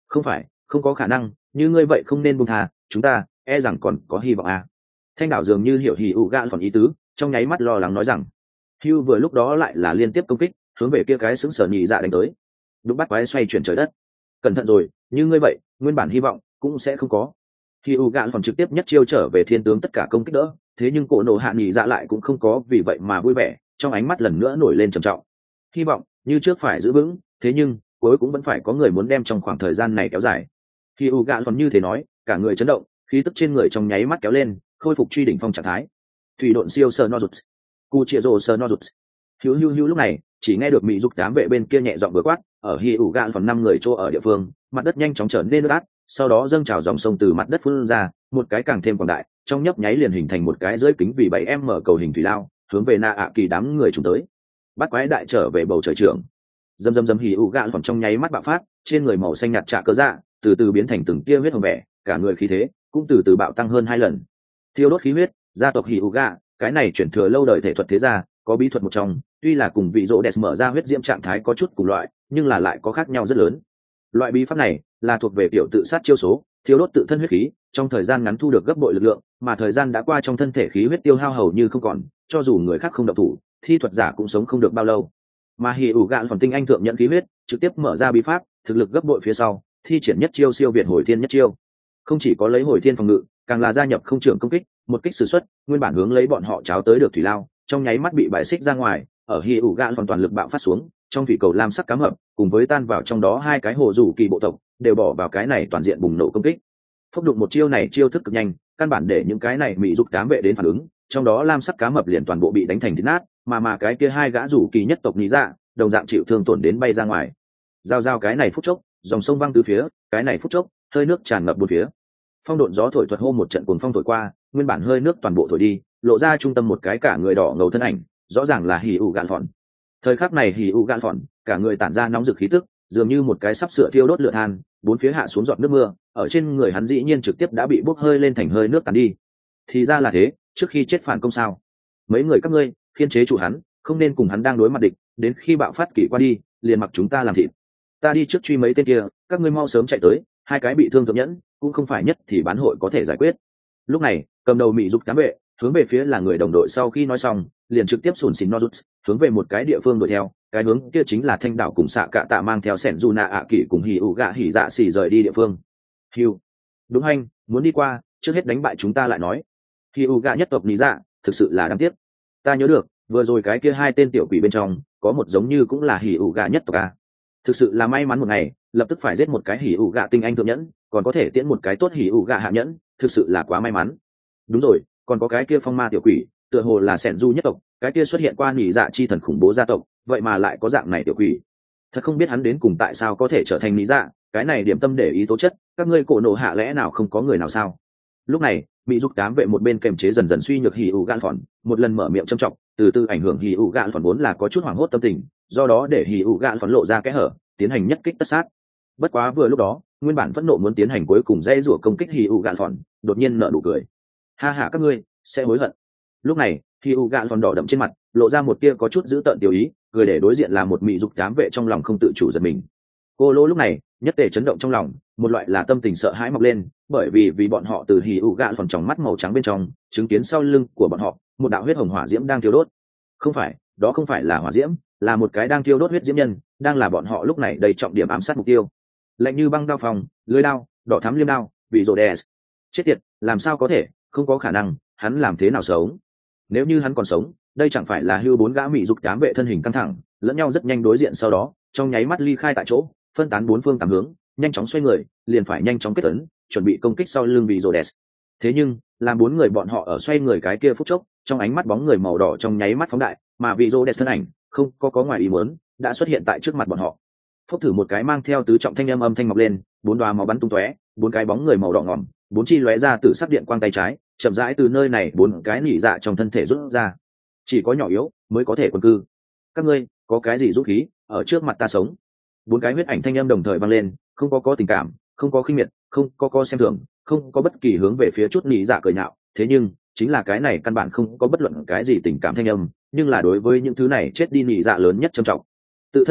Không phải, không có khả năng, như ngươi vậy không nên buông tha, chúng ta e rằng còn có hy vọng à. Thanh đảo dường như hiểu hỉ ủ gạ còn ý tứ, trong nháy mắt lo lắng nói rằng Hugh vừa lúc đó lại là liên tiếp công kích hướng về kia cái xứng sở nhị dạ đánh tới. Đụng bắt quái xoay chuyển trời đất, cẩn thận rồi, như ngươi vậy nguyên bản hy vọng cũng sẽ không có. Hugh gạ còn trực tiếp nhất chiêu trở về thiên tướng tất cả công kích đỡ, thế nhưng cổ nổ hạ nhị dạ lại cũng không có vì vậy mà vui vẻ, trong ánh mắt lần nữa nổi lên trầm trọng. Hy vọng như trước phải giữ vững, thế nhưng cuối cũng vẫn phải có người muốn đem trong khoảng thời gian này kéo dài. Hugh gạ còn như thế nói, cả người chấn động, khí tức trên người trong nháy mắt kéo lên, khôi phục truy đỉnh phong trạng thái. Thủy độn siêu sơ nozuts, cu chia rồ sơ nozuts. Hữu lúc này chỉ nghe được mỹ dục đám vệ bên kia nhẹ giọng vừa quát, ở hi ủ gạn phần 5 người chỗ ở địa phương, mặt đất nhanh chóng trở nên nước át, sau đó dâng trào dòng sông từ mặt đất phun ra, một cái càng thêm quảng đại, trong nhấp nháy liền hình thành một cái dưới kính vì 7m cầu hình thủy lao, hướng về Na ạ kỳ đám người chúng tới. Bắt quái đại trở về bầu trời trưởng. Dầm hi ủ gạn phần trong nháy mắt bạo phát, trên người màu xanh nhạt trạ cơ dạ, từ từ biến thành từng tia huyết hồng vẻ, cả người khí thế cũng từ từ bạo tăng hơn 2 lần. Thiêu đốt khí huyết, gia tộc hi ủ gạ, cái này chuyển thừa lâu đời thể thuật thế gia, có bí thuật một trong, tuy là cùng vị rỗ đẹp mở ra huyết diễm trạng thái có chút cùng loại, nhưng là lại có khác nhau rất lớn. Loại bí pháp này là thuộc về kiểu tự sát chiêu số, thiêu đốt tự thân huyết khí, trong thời gian ngắn thu được gấp bội lực lượng, mà thời gian đã qua trong thân thể khí huyết tiêu hao hầu như không còn, cho dù người khác không động thủ, thi thuật giả cũng sống không được bao lâu. Mà Hỉ ủ gạn phần tinh anh thượng nhận khí huyết, trực tiếp mở ra bí pháp, thực lực gấp bội phía sau, thi triển nhất chiêu siêu việt hồi thiên nhất chiêu. Không chỉ có lấy hồi thiên phòng ngự, càng là gia nhập không trưởng công kích, một kích sử xuất, nguyên bản hướng lấy bọn họ cháo tới được thủy lao, trong nháy mắt bị bại xích ra ngoài, ở Hỉ ủ gạn toàn lực bạo phát xuống, trong thủy cầu lam sắc cám hợp, cùng với tan vào trong đó hai cái hồ rủ kỳ bộ tộc, đều bỏ vào cái này toàn diện bùng nổ công kích. Phốc đụng một chiêu này chiêu thức cực nhanh, căn bản để những cái này mỹ dục cám vệ đến phản ứng, trong đó lam sắc cám hợp liền toàn bộ bị đánh thành thít nát, mà cái kia hai gã rủ kỳ nhất tộc lý dạ, đồng dạng chịu thương tổn đến bay ra ngoài. Giao cái này phút chốc, dòng sông văng từ phía, cái này phút chốc, hơi nước tràn ngập bốn phía. Phong độn gió thổi thuật hô một trận cuồng phong thổi qua, nguyên bản hơi nước toàn bộ thổi đi, lộ ra trung tâm một cái cả người đỏ ngầu thân ảnh, rõ ràng là Hỉ ủ gạn phòn. Thời khắc này Hỉ ủ gạn phòn, cả người tản ra nóng rực khí tức, dường như một cái sắp sửa thiêu đốt lửa than, bốn phía hạ xuống giọt nước mưa, ở trên người hắn dĩ nhiên trực tiếp đã bị bốc hơi lên thành hơi nước tàn đi. Thì ra là thế, trước khi chết phản công sao? Mấy người các ngươi, khiên chế chủ hắn, không nên cùng hắn đang đối mặt địch, đến khi bạo phát kỷ qua đi, liền mặc chúng ta làm thịt. Ta đi trước truy mấy tên kia, các ngươi mau sớm chạy tới, hai cái bị thương thượng nhẫn, cũng không phải nhất thì bán hội có thể giải quyết. Lúc này, cầm đầu mỹ dục cám vệ, hướng về phía là người đồng đội sau khi nói xong, liền trực tiếp sùn xìn nozuts, hướng về một cái địa phương đuổi theo, cái hướng kia chính là thanh đảo cùng xạ cạ tạ mang theo sẻn dù nạ ạ kỷ cùng hỉ ủ gạ hỉ dạ xỉ rời đi địa phương. Hiu, đúng hành, muốn đi qua, trước hết đánh bại chúng ta lại nói. Hỉ ủ gạ nhất tộc lý dạ, thực sự là đáng tiếc. Ta nhớ được, vừa rồi cái kia hai tên tiểu quỷ bên trong, có một giống như cũng là hỉ ủ gạ nhất tộc a. Thực sự là may mắn một ngày, lập tức phải giết một cái hỉ ủ gạ tinh anh thượng nhẫn, còn có thể tiễn một cái tốt hỉ ủ gạ hạ nhẫn, thực sự là quá may mắn. Đúng rồi, còn có cái kia phong ma tiểu quỷ, tựa hồ là sẻn du nhất tộc, cái kia xuất hiện qua nỉ dạ chi thần khủng bố gia tộc, vậy mà lại có dạng này tiểu quỷ. Thật không biết hắn đến cùng tại sao có thể trở thành nỉ dạ, cái này điểm tâm để ý tố chất, các ngươi cổ nổ hạ lẽ nào không có người nào sao? Lúc này, mỹ dục cám vệ một bên kềm chế dần dần suy nhược hỉ ủ gạn phòn, một lần mở miệng châm trọng, từ từ ảnh hưởng hỉ ủ gạn phòn vốn là có chút hoảng hốt tâm tình, do đó để hỉ ủ gạn phòn lộ ra kẽ hở, tiến hành nhất kích tất sát. Bất quá vừa lúc đó, nguyên bản phẫn nộ muốn tiến hành cuối cùng dây rủa công kích hỉ ủ gạn phòn, đột nhiên nở nụ cười. Ha ha các ngươi sẽ hối hận. Lúc này, hỉ ủ gạn phòn đỏ đậm trên mặt, lộ ra một tia có chút giữ tợn tiểu ý, cười để đối diện là một mỹ dục cám vệ trong lòng không tự chủ giật mình. Cô lô lúc này nhất tề chấn động trong lòng, một loại là tâm tình sợ hãi mọc lên, bởi vì bọn họ từ hỉ ủ gạn phòn trong mắt màu trắng bên trong chứng kiến sau lưng của bọn họ một đạo huyết hồng hỏa diễm đang thiêu đốt. Không phải, đó không phải là hỏa diễm, là một cái đang thiêu đốt huyết diễm nhân, đang là bọn họ lúc này đầy trọng điểm ám sát mục tiêu. Lạnh như băng đao phòng, lưới đao, đỏ thắm liêm đao, vị rồ đè. Chết tiệt, làm sao có thể, không có khả năng, hắn làm thế nào sống? Nếu như hắn còn sống, đây chẳng phải là hưu bốn gã mỹ dục cám vệ thân hình căng thẳng, lẫn nhau rất nhanh đối diện, sau đó trong nháy mắt ly khai tại chỗ, phân tán bốn phương tám hướng, nhanh chóng xoay người, liền phải nhanh chóng kết ấn, chuẩn bị công kích sau lưng vị rồ đè. Thế nhưng, làm bốn người bọn họ ở xoay người cái kia phút chốc, trong ánh mắt bóng người màu đỏ trong nháy mắt phóng đại, mà vị rồ đè thân ảnh không có ngoài ý muốn đã xuất hiện tại trước mặt bọn họ. Phốc thử một cái mang theo tứ trọng thanh âm thanh mọc lên, bốn đoá máu bắn tung tóe, bốn cái bóng người màu đỏ ngòm, bốn chi lóe ra từ sắc điện quang tay trái, chậm rãi từ nơi này bốn cái nỉ dạ trong thân thể rút ra. Chỉ có nhỏ yếu mới có thể quân cư. Các ngươi có cái gì dũng khí ở trước mặt ta sống? Bốn cái huyết ảnh thanh âm đồng thời vang lên, không có tình cảm, không có khinh miệt, không có xem thường, không có bất kỳ hướng về phía chút nỉ dạ cười nhạo. Thế nhưng chính là cái này căn bản không có bất luận cái gì tình cảm thanh âm, nhưng là đối với những thứ này chết đi nỉ dạ lớn nhất trầm trọng. Tự thân chết,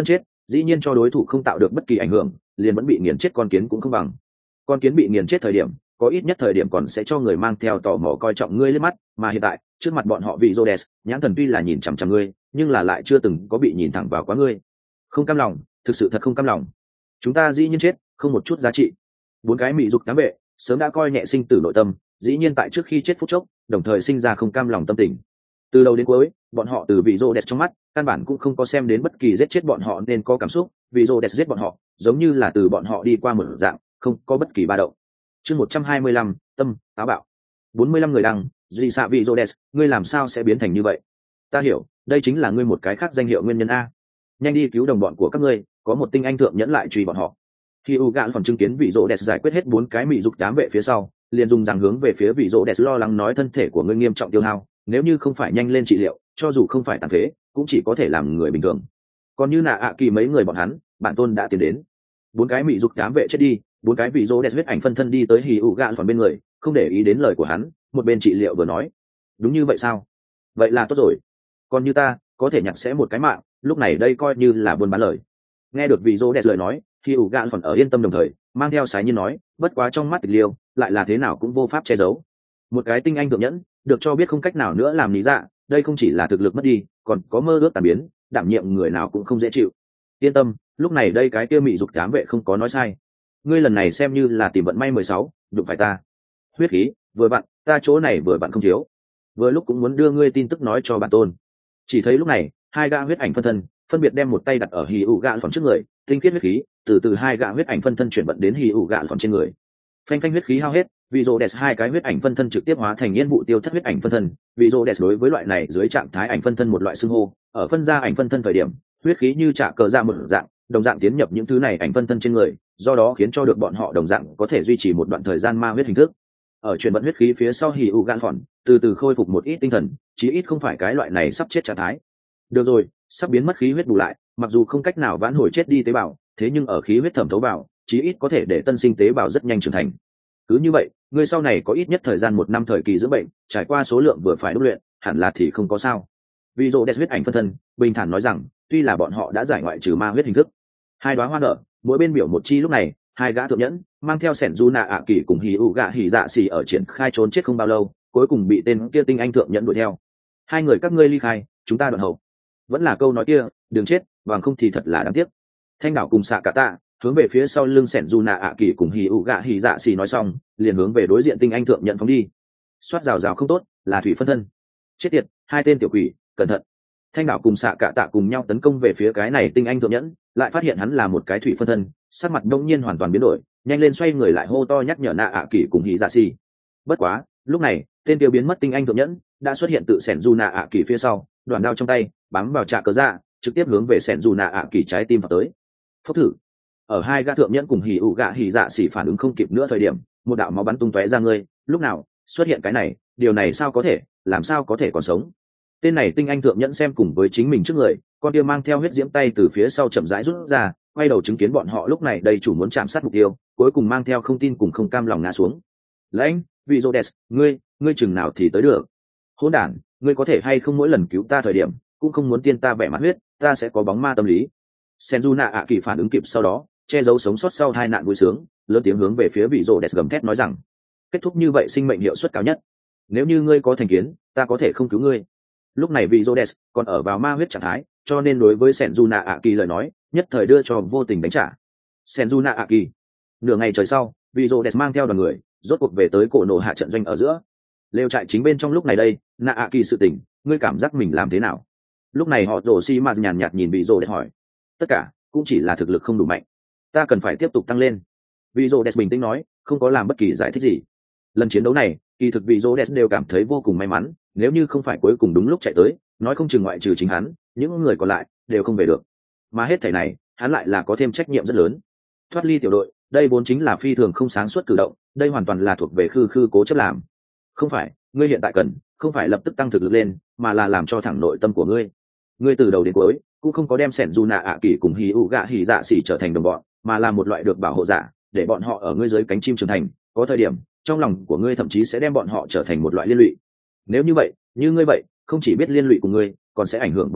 dĩ nhiên cho đối thủ không tạo được bất kỳ ảnh hưởng, liền vẫn bị nghiền chết con kiến cũng không bằng. Con kiến bị nghiền chết thời điểm, có ít nhất thời điểm còn sẽ cho người mang theo tò mò coi trọng ngươi lên mắt, mà hiện tại trước mặt bọn họ vị Rhodes, nhãn thần tuy là nhìn chằm chằm ngươi, nhưng là lại chưa từng có bị nhìn thẳng vào quá ngươi. Không cam lòng, thực sự thật không cam lòng. Chúng ta dĩ nhiên chết, không một chút giá trị. Bốn cái mị dục cám vệ sớm đã coi nhẹ sinh tử nội tâm, dĩ nhiên tại trước khi chết phút chốc, đồng thời sinh ra không cam lòng tâm tình. Từ đầu đến cuối, bọn họ từ vị Rhodes trong mắt, căn bản cũng không có xem đến bất kỳ giết chết bọn họ nên có cảm xúc, vị Rhodes giết bọn họ, giống như là từ bọn họ đi qua một dạng, không có bất kỳ ba động. Chương 125, tâm táo bạo. 45 người đăng, duy xạ vị Rhodes, ngươi làm sao sẽ biến thành như vậy? Ta hiểu, đây chính là ngươi một cái khác danh hiệu nguyên nhân a. Nhanh đi cứu đồng bọn của các ngươi, có một tinh anh thượng nhẫn lại truy bọn họ. Khi u gạn còn chứng kiến vị Rhodes giải quyết hết 4 cái mị dục đám vệ phía sau, liền dùng rằng hướng về phía vị Rhodes lo lắng nói thân thể của ngươi nghiêm trọng tiêu hao, nếu như không phải nhanh lên trị liệu, cho dù không phải tàn phế, cũng chỉ có thể làm người bình thường. Còn như nạ kỳ mấy người bọn hắn, bản tôn đã tiến đến. 4 cái mị dục đám vệ chết đi, 4 cái vị Rhodes huyết ảnh phân thân đi tới hì ụ gạn phần bên người, không để ý đến lời của hắn, một bên trị liệu vừa nói, đúng như vậy sao? Vậy là tốt rồi. Còn như ta, có thể nhặt sẽ một cái mạng, lúc này đây coi như là buôn bán lời. Nghe được vị Rhodes lời nói, hì ụ gạn phần ở yên tâm đồng thời, mang theo sái nhiên nói, bất quá trong mắt tịch liêu, lại là thế nào cũng vô pháp che giấu. Một cái tinh anh thượng nhẫn, được cho biết không cách nào nữa làm lý dạ, đây không chỉ là thực lực mất đi, còn có mơ ước tàn biến, đảm nhiệm người nào cũng không dễ chịu. Yên tâm, lúc này đây cái kia mị dục cám vệ không có nói sai. Ngươi lần này xem như là tìm vận may 16, đụng phải ta. Huyết khí, vừa vặn, ta chỗ này vừa vặn không thiếu. Vừa lúc cũng muốn đưa ngươi tin tức nói cho bản tôn. Chỉ thấy lúc này, hai gã huyết ảnh phân thân, phân biệt đem một tay đặt ở hì ụ gạn phòng trước người, tinh khiết huyết khí, từ hai gã huyết ảnh phân thân chuyển vận đến hì ụ gạn phòng trên người. Phanh phanh huyết khí hao hết, vị Rhodes hai cái huyết ảnh phân thân trực tiếp hóa thành yên vụ tiêu thất huyết ảnh phân thân. Vị Rhodes đối với loại này dưới trạng thái ảnh phân thân một loại xưng hô, ở phân ra ảnh phân thân thời điểm, huyết khí như trả cờ ra một dạng, đồng dạng tiến nhập những thứ này ảnh phân thân trên người, do đó khiến cho được bọn họ đồng dạng có thể duy trì một đoạn thời gian ma huyết hình thức. Ở chuyển vận huyết khí phía sau hì ụ gạn phòn, từ từ khôi phục một ít tinh thần, chí ít không phải cái loại này sắp chết trạng thái. Được rồi, sắp biến mất khí huyết bù lại, mặc dù không cách nào vãn hồi chết đi tế bào, thế nhưng ở khí huyết thẩm thấu vào, chí ít có thể để tân sinh tế bào rất nhanh trưởng thành. Cứ như vậy, người sau này có ít nhất thời gian 1 năm thời kỳ dưỡng bệnh, trải qua số lượng vừa phải đúc luyện, hẳn là thì không có sao. Vì Rhodes huyết ảnh phân thân, bình thản nói rằng, tuy là bọn họ đã giải ngoại trừ ma huyết hình thức, hai đóa hoa nở, mỗi bên biểu một chi lúc này, hai gã thượng nhẫn mang theo sẻn du nạ ạ kỳ cùng hì ụ gạ hì dạ xì ở triển khai trốn chết không bao lâu, cuối cùng bị tên kia tinh anh thượng nhẫn đuổi theo. Hai người các ngươi ly khai, chúng ta đoạn hậu. Vẫn là câu nói kia, đừng chết, bằng không thì thật là đáng tiếc. Thanh đảo cùng xạ cả tạ hướng về phía sau lưng sẻn du nạ ạ kỳ cùng hì ụ gạ hì dạ xì nói xong, liền hướng về đối diện tinh anh thượng nhận phóng đi. Xoát rào rào không tốt, là thủy phân thân. Chết tiệt, hai tên tiểu quỷ, cẩn thận. Thanh đảo cùng xạ cả tạ cùng nhau tấn công về phía cái này tinh anh thượng nhẫn, lại phát hiện hắn là một cái thủy phân thân, sắc mặt đông nhiên hoàn toàn biến đổi, nhanh lên xoay người lại hô to nhắc nhở nạ ạ kỳ cùng hì dạ xì. Bất quá, lúc này, tên tiêu biến mất tinh anh thượng nhẫn đã xuất hiện tự sẻn du nạ ạ kỳ phía sau, đoạn đao trong tay bám vào trạ cớ dạ, trực tiếp hướng về sẻn du nạ ạ kỳ trái tim vào tới. Phốc thử. Ở hai gã thượng nhẫn cùng hì ụ gạ hì dạ xỉ phản ứng không kịp nữa thời điểm, một đạo máu bắn tung tóe ra ngươi, lúc nào xuất hiện cái này, điều này sao có thể, làm sao có thể còn sống? Tên này tinh anh thượng nhẫn xem cùng với chính mình trước người, con kia mang theo huyết diễm tay từ phía sau chậm rãi rút ra, quay đầu chứng kiến bọn họ lúc này đây chủ muốn chạm sát mục tiêu, cuối cùng mang theo không tin cùng không cam lòng ngã xuống. Lãnh, vị Rhodes, ngươi chừng nào thì tới được? Hỗn đản, ngươi có thể hay không mỗi lần cứu ta thời điểm, cũng không muốn tiên ta bẻ mặt huyết, ta sẽ có bóng ma tâm lý. Senju ạ kỳ phản ứng kịp sau đó, che giấu sống sót sau hai nạn vui sướng, lớn tiếng hướng về phía vị Rhodes gầm thét nói rằng, kết thúc như vậy sinh mệnh hiệu suất cao nhất. Nếu như ngươi có thành kiến, ta có thể không cứu ngươi. Lúc này vị Rhodes còn ở vào ma huyết trạng thái, cho nên đối với Senju ạ kỳ lời nói, nhất thời đưa cho vô tình đánh trả. Senju ạ kỳ. Nửa ngày trời sau, vị Rhodes mang theo đoàn người, rốt cuộc về tới cổ nổ hạ trận doanh ở giữa. Lều trại chính bên trong lúc này đây, nạ ạ kỳ sự tình, ngươi cảm giác mình làm thế nào? Lúc này họ Rồ xi mà nhàn nhạt nhìn vị Rhodes hỏi. Tất cả cũng chỉ là thực lực không đủ mạnh, ta cần phải tiếp tục tăng lên. Vị Rhodes bình tĩnh nói, không có làm bất kỳ giải thích gì. Lần chiến đấu này, kỳ thực vị Rhodes đều cảm thấy vô cùng may mắn, nếu như không phải cuối cùng đúng lúc chạy tới, nói không chừng ngoại trừ chính hắn, những người còn lại đều không về được. Mà hết thảy này, hắn lại là có thêm trách nhiệm rất lớn. Thoát ly tiểu đội, đây vốn chính là phi thường không sáng suốt cử động, đây hoàn toàn là thuộc về khư cố chấp làm. Không phải, ngươi hiện tại cần, không phải lập tức tăng thực lực lên, mà là làm cho thẳng nội tâm của ngươi. Ngươi từ đầu đến cuối cũng không có đem sẻn dù nạ ạ kỳ cùng hì ụ gạ hì dạ xỉ trở thành đồng bọn, mà là một loại được bảo hộ giả, để bọn họ ở ngươi dưới cánh chim trưởng thành, có thời điểm trong lòng của ngươi thậm chí sẽ đem bọn họ trở thành một loại liên lụy. Nếu như vậy, như ngươi vậy, không chỉ biết liên lụy của ngươi, còn sẽ ảnh hưởng bọn họ,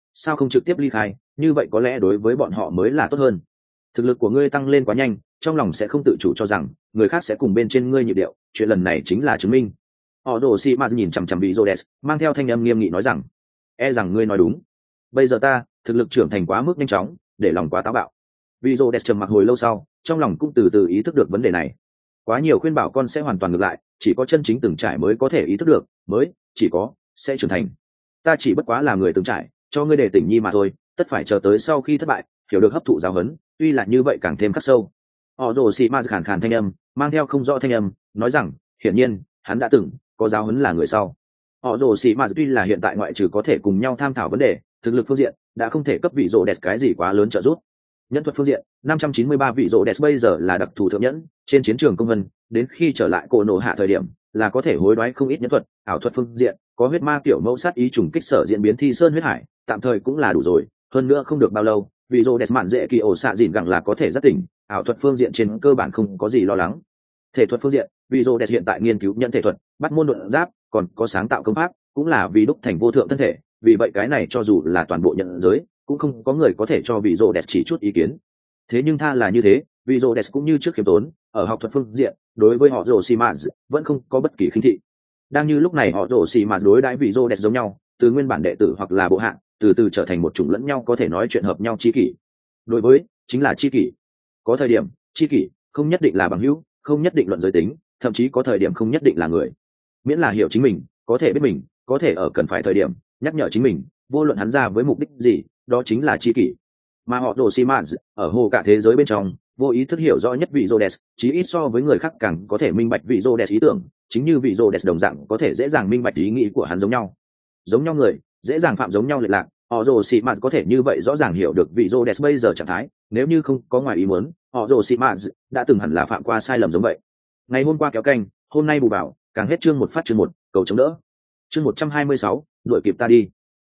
sao không trực tiếp ly khai, như vậy có lẽ đối với bọn họ mới là tốt hơn. Thực lực của ngươi tăng lên quá nhanh, trong lòng sẽ không tự chủ cho rằng người khác sẽ cùng bên trên ngươi nhịp điệu, chuyện lần này chính là chứng minh. Họ đồ xì ma nhìn chằm chằm vị Rhodes, mang theo thanh âm nghiêm nghị nói rằng, e rằng ngươi nói đúng. Bây giờ ta thực lực trưởng thành quá mức nhanh chóng, để lòng quá táo bạo. Vị Rhodes trầm mặc hồi lâu sau, trong lòng cũng từ từ ý thức được vấn đề này. Quá nhiều khuyên bảo con sẽ hoàn toàn ngược lại, chỉ có chân chính từng trải mới có thể ý thức được, mới chỉ có sẽ trưởng thành. Ta chỉ bất quá là người từng trải, cho ngươi để tỉnh nhi mà thôi, tất phải chờ tới sau khi thất bại, hiểu được hấp thụ giáo huấn, tuy là như vậy càng thêm khắc sâu. Họ rồ xì ma khàn khàn thanh âm, mang theo không rõ thanh âm, nói rằng, hiển nhiên hắn đã từng có giáo huấn là người sau. Họ rồ xì ma tuy là hiện tại ngoại trừ có thể cùng nhau tham thảo vấn đề, thực lực phương diện đã không thể cấp vị rồ đẹp cái gì quá lớn trợ giúp. Nhân thuật phương diện, 593 vị rồ đẹp bây giờ là đặc thù thượng nhẫn, trên chiến trường công vân, đến khi trở lại cổ nổ hạ thời điểm, là có thể hối đoái không ít nhân thuật, ảo thuật phương diện, có huyết ma kiểu mẫu sát ý trùng kích sở diễn biến thi sơn huyết hải, tạm thời cũng là đủ rồi, hơn nữa không được bao lâu, vị rồ đẹp mạn dễ kỳ ổ xạ dịn gẳng là có thể rất tỉnh, ảo thuật phương diện trên cơ bản không có gì lo lắng. Thể thuật phương diện, vị rồ đẹp hiện tại nghiên cứu nhận thể thuật, bắt môn đột giáp, còn có sáng tạo công pháp, cũng là vì đúc thành vô thượng thân thể, vì vậy cái này cho dù là toàn bộ nhận giới, cũng không có người có thể cho vị rồ đẹp chỉ chút ý kiến. Thế nhưng tha là như thế, vị rồ đẹp cũng như trước khiêm tốn, ở học thuật phương diện, đối với họ rồ xì mạt vẫn không có bất kỳ khinh thị. Đang như lúc này họ rồ xì mạt đối đãi vị rồ đẹp giống nhau, từ nguyên bản đệ tử hoặc là bộ hạng, từ từ trở thành một chủng lẫn nhau có thể nói chuyện hợp nhau chi kỷ. Đối với chính là chi kỷ. Có thời điểm chi kỷ không nhất định là bằng hữu, không nhất định luận giới tính, thậm chí có thời điểm không nhất định là người. Miễn là hiểu chính mình, có thể biết mình, có thể ở cần phải thời điểm nhắc nhở chính mình, vô luận hắn ra với mục đích gì, đó chính là chi kỷ. Mà họ đồ Simaz ở hồ cả thế giới bên trong, vô ý thức hiểu rõ nhất vị Rhodes, chí ít so với người khác càng có thể minh bạch vị Rhodes ý tưởng, chính như vị Rhodes đồng dạng có thể dễ dàng minh bạch ý nghĩ của hắn giống nhau. Giống nhau người, dễ dàng phạm giống nhau lệch lạc, họ rồ xì mạt có thể như vậy rõ ràng hiểu được vị Rhodes bây giờ trạng thái, nếu như không có ngoài ý muốn, họ rồ xì mạt đã từng hẳn là phạm qua sai lầm giống vậy. Ngày hôm qua kéo canh, hôm nay bù bảo, càng hết chương một phát chương một, cầu chống đỡ. Chương 126, đuổi kịp ta đi.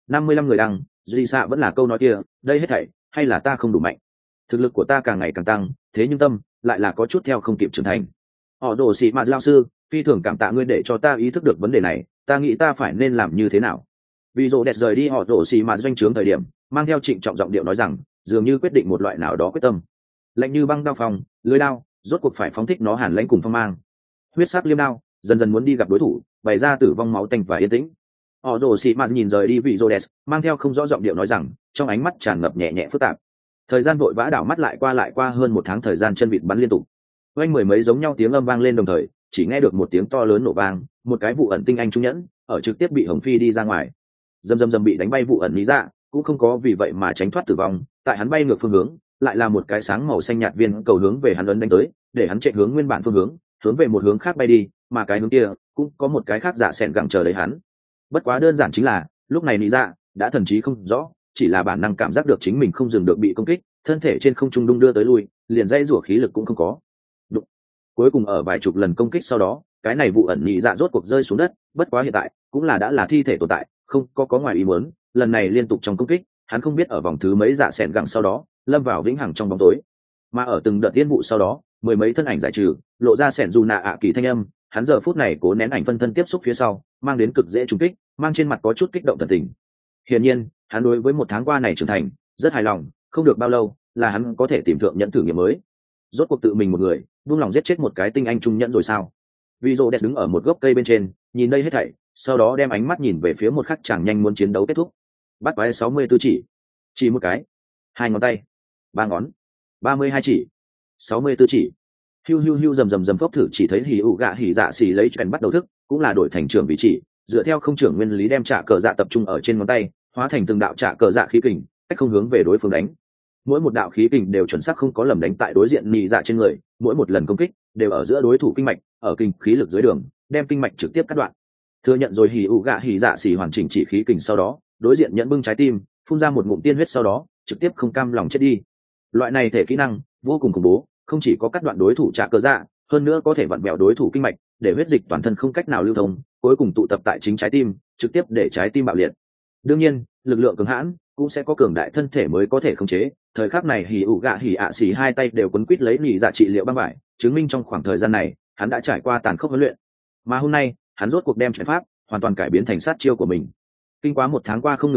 55 người đăng, duy xạ vẫn là câu nói kia, đây hết thảy hay là ta không đủ mạnh. Thực lực của ta càng ngày càng tăng, thế nhưng tâm lại là có chút theo không kịp trưởng thành. Họ đồ xì mạt lao sư, phi thường cảm tạ ngươi để cho ta ý thức được vấn đề này, ta nghĩ ta phải nên làm như thế nào. Vì rồ đẹp rời đi họ đồ xì mạt doanh trướng thời điểm, mang theo trịnh trọng giọng điệu nói rằng, dường như quyết định một loại nào đó quyết tâm. Lạnh như băng đao phòng, lưới đao, rốt cuộc phải phóng thích nó hàn lãnh cùng phong mang. Huyết sắc liêm đao, dần dần muốn đi gặp đối thủ, bày ra tử vong máu tanh và yên tĩnh. Họ đồ xì mạt nhìn rời đi vị rồ đẹp, mang theo không rõ giọng điệu nói rằng, trong ánh mắt tràn ngập nhẹ nhẹ phức tạp. Thời gian vội vã đảo mắt lại qua hơn một tháng thời gian, chân vịt bắn liên tục, oanh mười mấy giống nhau tiếng âm vang lên đồng thời, chỉ nghe được một tiếng to lớn nổ vang, một cái vụ ẩn tinh anh trung nhẫn ở trực tiếp bị hồng phi đi ra ngoài, dầm bị đánh bay. Vụ ẩn lý dạ cũng không có vì vậy mà tránh thoát tử vong, tại hắn bay ngược phương hướng lại là một cái sáng màu xanh nhạt viên cầu hướng về hắn ấn đánh tới, để hắn chạy hướng nguyên bản phương hướng về một hướng khác bay đi, mà cái hướng kia cũng có một cái khác dạ sẹn gặng chờ lấy hắn. Bất quá đơn giản chính là lúc này lý dạ đã thần trí không rõ, chỉ là bản năng cảm giác được chính mình không dừng được bị công kích, thân thể trên không trung đung đưa tới lui, liền dây rủa khí lực cũng không có. Cuối cùng ở vài chục lần công kích sau đó, cái này vụ ẩn nhị dạ rốt cuộc rơi xuống đất, bất quá hiện tại cũng là đã thi thể tồn tại, không có ngoài ý muốn, lần này liên tục trong công kích, hắn không biết ở vòng thứ mấy dạ sẹn gặng sau đó lâm vào vĩnh hằng trong bóng tối, mà ở từng đợt tiên vụ sau đó, mười mấy thân ảnh giải trừ, lộ ra sẹn dù nạ ạ kỳ thanh âm, hắn giờ phút này cố nén ảnh phân thân tiếp xúc phía sau, mang đến cực dễ trúng kích, mang trên mặt có chút kích động thần tình. Hiển nhiên, hắn đối với một tháng qua này trưởng thành rất hài lòng, không được bao lâu là hắn có thể tìm thượng nhận thử nghiệm mới. Rốt cuộc tự mình một người buông lòng giết chết một cái tinh anh trung nhẫn rồi sao? Vì rồ đẹp đứng ở một gốc cây bên trên, nhìn đây hết thảy, sau đó đem ánh mắt nhìn về phía một khắc chàng nhanh muốn chiến đấu kết thúc. Bắt quái 64 chỉ một cái, hai ngón tay, ba ngón, 32 chỉ, 64 chỉ. Hiu rầm phốc thử chỉ thấy hỉ ụ gạ hỉ dạ xì lấy chuyện bắt đầu thức, cũng là đổi thành trưởng vị chỉ, dựa theo không trưởng nguyên lý đem trả cờ dạ tập trung ở trên ngón tay, hóa thành từng đạo trả cờ dạ khí kình, cách không hướng về đối phương đánh. Mỗi một đạo khí kình đều chuẩn xác không có lầm đánh tại đối diện nhị dạ trên người, mỗi một lần công kích đều ở giữa đối thủ kinh mạch, ở kinh khí lực dưới đường đem kinh mạch trực tiếp cắt đoạn. Thừa nhận rồi hỉ ụ gạ hỉ dạ xì hoàn chỉnh chỉ khí kình sau đó, đối diện nhận bưng trái tim, phun ra một ngụm tiên huyết sau đó trực tiếp không cam lòng chết đi. Loại này thể kỹ năng vô cùng khủng bố, không chỉ có cắt đoạn đối thủ trả cờ dạ, hơn nữa có thể vặn vẹo đối thủ kinh mạch, để huyết dịch toàn thân không cách nào lưu thông, cuối cùng tụ tập tại chính trái tim, trực tiếp để trái tim bạo liệt. Đương nhiên, lực lượng cường hãn cũng sẽ có cường đại thân thể mới có thể khống chế. Thời khắc này hỉ ụ gạ hỉ ạ xì hai tay đều quấn quít lấy nhị dạ trị liệu băng vải, chứng minh trong khoảng thời gian này hắn đã trải qua tàn khốc huấn luyện, mà hôm nay hắn rốt cuộc đem trận pháp hoàn toàn cải biến thành sát chiêu của mình. Kinh quá một tháng qua không ngừng huấn luyện,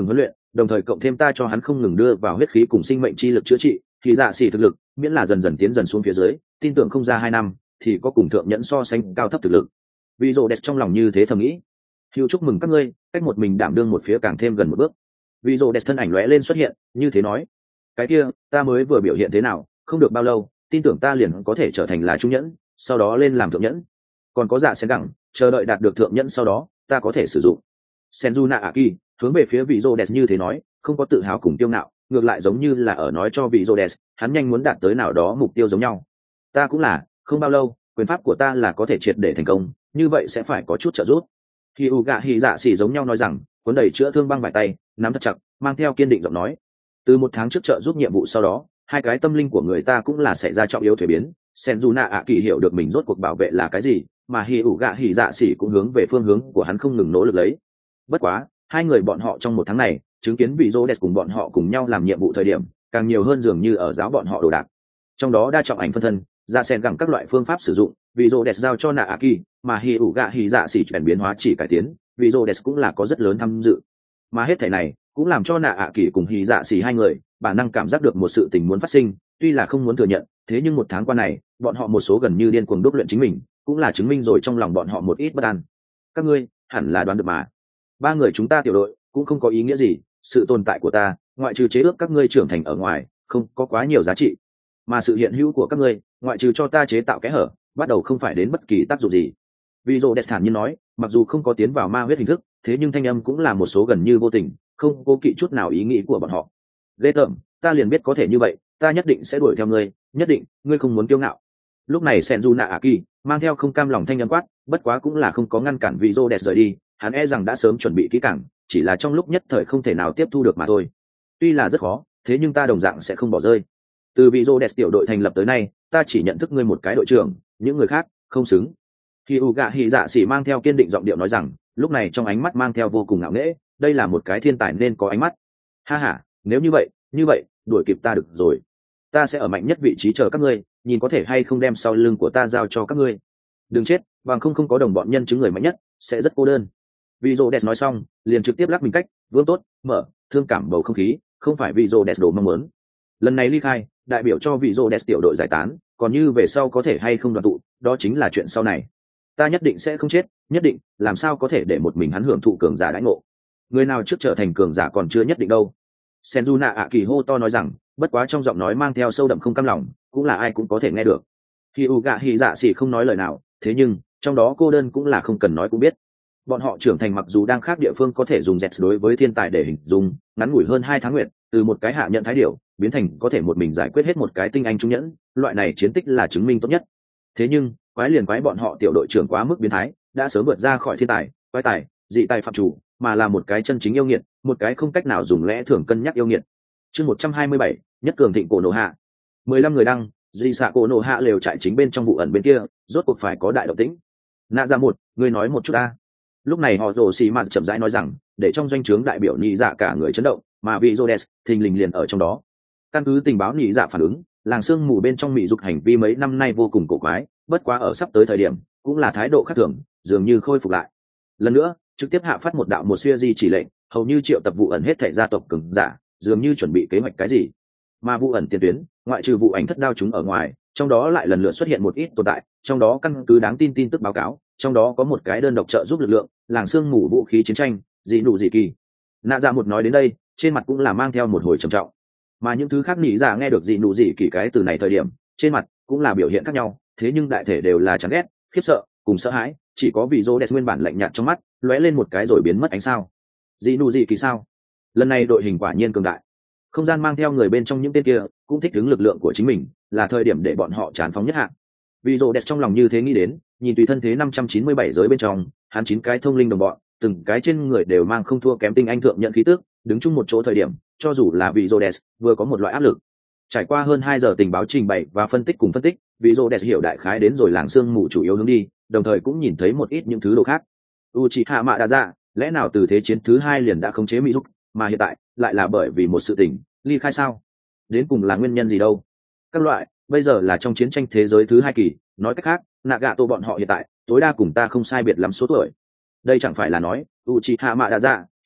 đồng thời cộng thêm ta cho hắn không ngừng đưa vào huyết khí cùng sinh mệnh chi lực chữa trị thì dạ xỉ thực lực miễn là dần dần tiến dần xuống phía dưới, tin tưởng không ra 2 năm thì có cùng thượng nhẫn so sánh cao thấp thực lực. Vì rồ đẹp trong lòng như thế thầm nghĩ. Hữu chúc mừng các ngươi, cách một mình đảm đương một phía càng thêm gần một bước. Vì rồ đẹp thân ảnh lóe lên xuất hiện, như thế nói: cái kia, ta mới vừa biểu hiện thế nào, không được bao lâu, tin tưởng ta liền có thể trở thành là trung nhẫn, sau đó lên làm thượng nhẫn. Còn có dạ sen gẳng, chờ đợi đạt được thượng nhẫn sau đó, ta có thể sử dụng. Senju Aki hướng về phía vị rồ đẹp như thế nói, không có tự hào cùng tiêu ngạo, ngược lại giống như là ở nói cho vị rồ đẹp, hắn nhanh muốn đạt tới nào đó mục tiêu giống nhau. Ta cũng là, không bao lâu, quyền pháp của ta là có thể triệt để thành công, như vậy sẽ phải có chút trợ giúp. Khi Uga Hi Dạ Sĩ giống nhau nói rằng, cuốn đầy chữa thương băng vải tay, nắm thật chặt, mang theo kiên định giọng nói. Từ 1 tháng trước trợ giúp nhiệm vụ sau đó, 2 cái tâm linh của người ta cũng là xảy ra trọng yếu thuế biến. Senju Aki hiểu được mình rốt cuộc bảo vệ là cái gì, mà Hi Uga Hi Dạ Sĩ cũng hướng về phương hướng của hắn không ngừng nỗ lực lấy. Bất quá, 2 người bọn họ trong 1 tháng này, chứng kiến vị Rhodes cùng bọn họ cùng nhau làm nhiệm vụ thời điểm, càng nhiều hơn dường như ở giáo bọn họ đồ đạc. Trong đó đa trọng ảnh phân thân, ra sen gẳng các loại phương pháp sử dụng, vị Rhodes giao cho Naaki, mà Hi Uga Hi Dạ Sĩ chuyển biến hóa chỉ cải tiến, vị Rhodes cũng là có rất lớn tham dự. Mà hết thảy này cũng làm cho Naaki cùng Hi Dạ Sĩ 2 người bản năng cảm giác được một sự tình muốn phát sinh, tuy là không muốn thừa nhận, thế nhưng 1 tháng qua này, bọn họ một số gần như điên cuồng đúc luyện chính mình, cũng là chứng minh rồi trong lòng bọn họ một ít bất an. Các ngươi hẳn là đoán được mà. 3 người chúng ta tiểu đội cũng không có ý nghĩa gì, sự tồn tại của ta, ngoại trừ chế ước các ngươi trưởng thành ở ngoài, không có quá nhiều giá trị. Mà sự hiện hữu của các ngươi, ngoại trừ cho ta chế tạo kẽ hở, bắt đầu không phải đến bất kỳ tác dụng gì. Vì Rhodes thản nhiên nói, mặc dù không có tiến vào ma huyết hình thức, thế nhưng thanh âm cũng là một số gần như vô tình, không cố kỵ chút nào ý nghĩ của bọn họ. Ghê tởm, ta liền biết có thể như vậy, ta nhất định sẽ đuổi theo ngươi, nhất định, ngươi không muốn kiêu ngạo. Lúc này Senju Naaki mang theo không cam lòng thanh âm quát, bất quá cũng là không có ngăn cản vị Rhodes rời đi, hắn e rằng đã sớm chuẩn bị kỹ càng, chỉ là trong lúc nhất thời không thể nào tiếp thu được mà thôi. Tuy là rất khó, thế nhưng ta đồng dạng sẽ không bỏ rơi. Từ vị Rhodes tiểu đội thành lập tới nay, ta chỉ nhận thức ngươi một cái đội trưởng, những người khác không xứng. Khi Uga Hi Dạ Sĩ mang theo kiên định giọng điệu nói rằng, lúc này trong ánh mắt mang theo vô cùng ngạo nghễ, đây là một cái thiên tài nên có ánh mắt. Ha ha, nếu như vậy, đuổi kịp ta được rồi. Ta sẽ ở mạnh nhất vị trí chờ các ngươi, nhìn có thể hay không đem sau lưng của ta giao cho các ngươi. Đừng chết, bằng không có đồng bọn nhân chứng người mạnh nhất, sẽ rất cô đơn. Vị Rhodes nói xong, liền trực tiếp lắc mình cách, vương tốt, mở, thương cảm bầu không khí, không phải vị Rhodes đồ mong muốn. Lần này ly khai, đại biểu cho vị Rhodes tiểu đội giải tán, còn như về sau có thể hay không đoàn tụ, đó chính là chuyện sau này. Ta nhất định sẽ không chết, nhất định, làm sao có thể để một mình hắn hưởng thụ cường giả đãi ngộ. Người nào trước trở thành cường giả còn chưa nhất định đâu. Senju Naaki hô to nói rằng, bất quá trong giọng nói mang theo sâu đậm không cam lòng, cũng là ai cũng có thể nghe được. Khi Uga Hi Dạ Sĩ không nói lời nào, thế nhưng trong đó cô đơn cũng là không cần nói cũng biết. Bọn họ trưởng thành mặc dù đang khác địa phương có thể dùng dẹt đối với thiên tài để hình dung, ngắn ngủi hơn 2 tháng nguyện, từ một cái hạ nhận thái điểu biến thành có thể một mình giải quyết hết một cái tinh anh trung nhẫn, loại này chiến tích là chứng minh tốt nhất. Thế nhưng quái liền quái bọn họ tiểu đội trưởng quá mức biến thái, đã sớm vượt ra khỏi thiên tài, quái tài, dị tài phạm chủ, mà là một cái chân chính yêu nghiệt, một cái không cách nào dùng lẽ thường cân nhắc yêu nghiệt. Chương 127, nhất cường thịnh cổ nổ hạ. 15 người đăng, dị xạ cổ nổ hạ lều trại chính bên trong vụ ẩn bên kia, rốt cuộc phải có đại động tĩnh. Nạ ra một, ngươi nói một chút ta. Lúc này họ rồ xì mạt chậm rãi nói rằng, để trong doanh trướng đại biểu nhị dạ cả người chấn động, mà vị Rhodes thình lình liền ở trong đó. Căn cứ tình báo nhị dạ phản ứng, làng sương mù bên trong mỹ dục hành vi mấy năm nay vô cùng cổ quái, bất quá ở sắp tới thời điểm cũng là thái độ khác thường, dường như khôi phục lại. Lần nữa trực tiếp hạ phát một đạo một series chỉ lệnh, hầu như triệu tập vụ ẩn hết thảy gia tộc cường giả, dường như chuẩn bị kế hoạch cái gì. Mà vụ ẩn tiền tuyến, ngoại trừ vụ ảnh thất đao chúng ở ngoài, trong đó lại lần lượt xuất hiện một ít tồn tại, trong đó căn cứ đáng tin tin tức báo cáo, trong đó có một cái đơn độc trợ giúp lực lượng, làng sương mù vũ khí chiến tranh, dị nụ dị kỳ. Nạ dạ một nói đến đây, trên mặt cũng là mang theo một hồi trầm trọng. Mà những thứ khác nghĩ ra nghe được dị nụ dị kỳ cái từ này thời điểm, trên mặt cũng là biểu hiện khác nhau, thế nhưng đại thể đều là chán ghét, khiếp sợ cùng sợ hãi, chỉ có vị Rhodes nguyên bản lạnh nhạt trong mắt lóe lên một cái rồi biến mất ánh sao. Dị nụ dị kỳ sao? Lần này đội hình quả nhiên cường đại. Không gian mang theo người bên trong những tên kia cũng thích ứng lực lượng của chính mình, là thời điểm để bọn họ tràn phóng nhất hạng. Vị Rhodes trong lòng như thế nghĩ đến, nhìn tùy thân thế 597 giới bên trong, hắn 9 cái thông linh đồng bọn, từng cái trên người đều mang không thua kém tinh anh thượng nhận khí tức, đứng chung một chỗ thời điểm, cho dù là vị Rhodes vừa có một loại áp lực. Trải qua hơn 2 giờ tình báo trình bày và phân tích cùng phân tích, vị Rhodes hiểu đại khái đến rồi làng sương mù chủ yếu hướng đi, đồng thời cũng nhìn thấy một ít những thứ đồ khác. Uchiha Madara, lẽ nào từ thế chiến thứ 2 liền đã khống chế Mỹ Dục, mà hiện tại lại là bởi vì một sự tình ly khai sao? Đến cùng là nguyên nhân gì đâu? Các loại, bây giờ là trong chiến tranh thế giới thứ 2 kỳ, nói cách khác, Nagato bọn họ hiện tại tối đa cùng ta không sai biệt lắm số tuổi. Đây chẳng phải là nói Uchiha Madara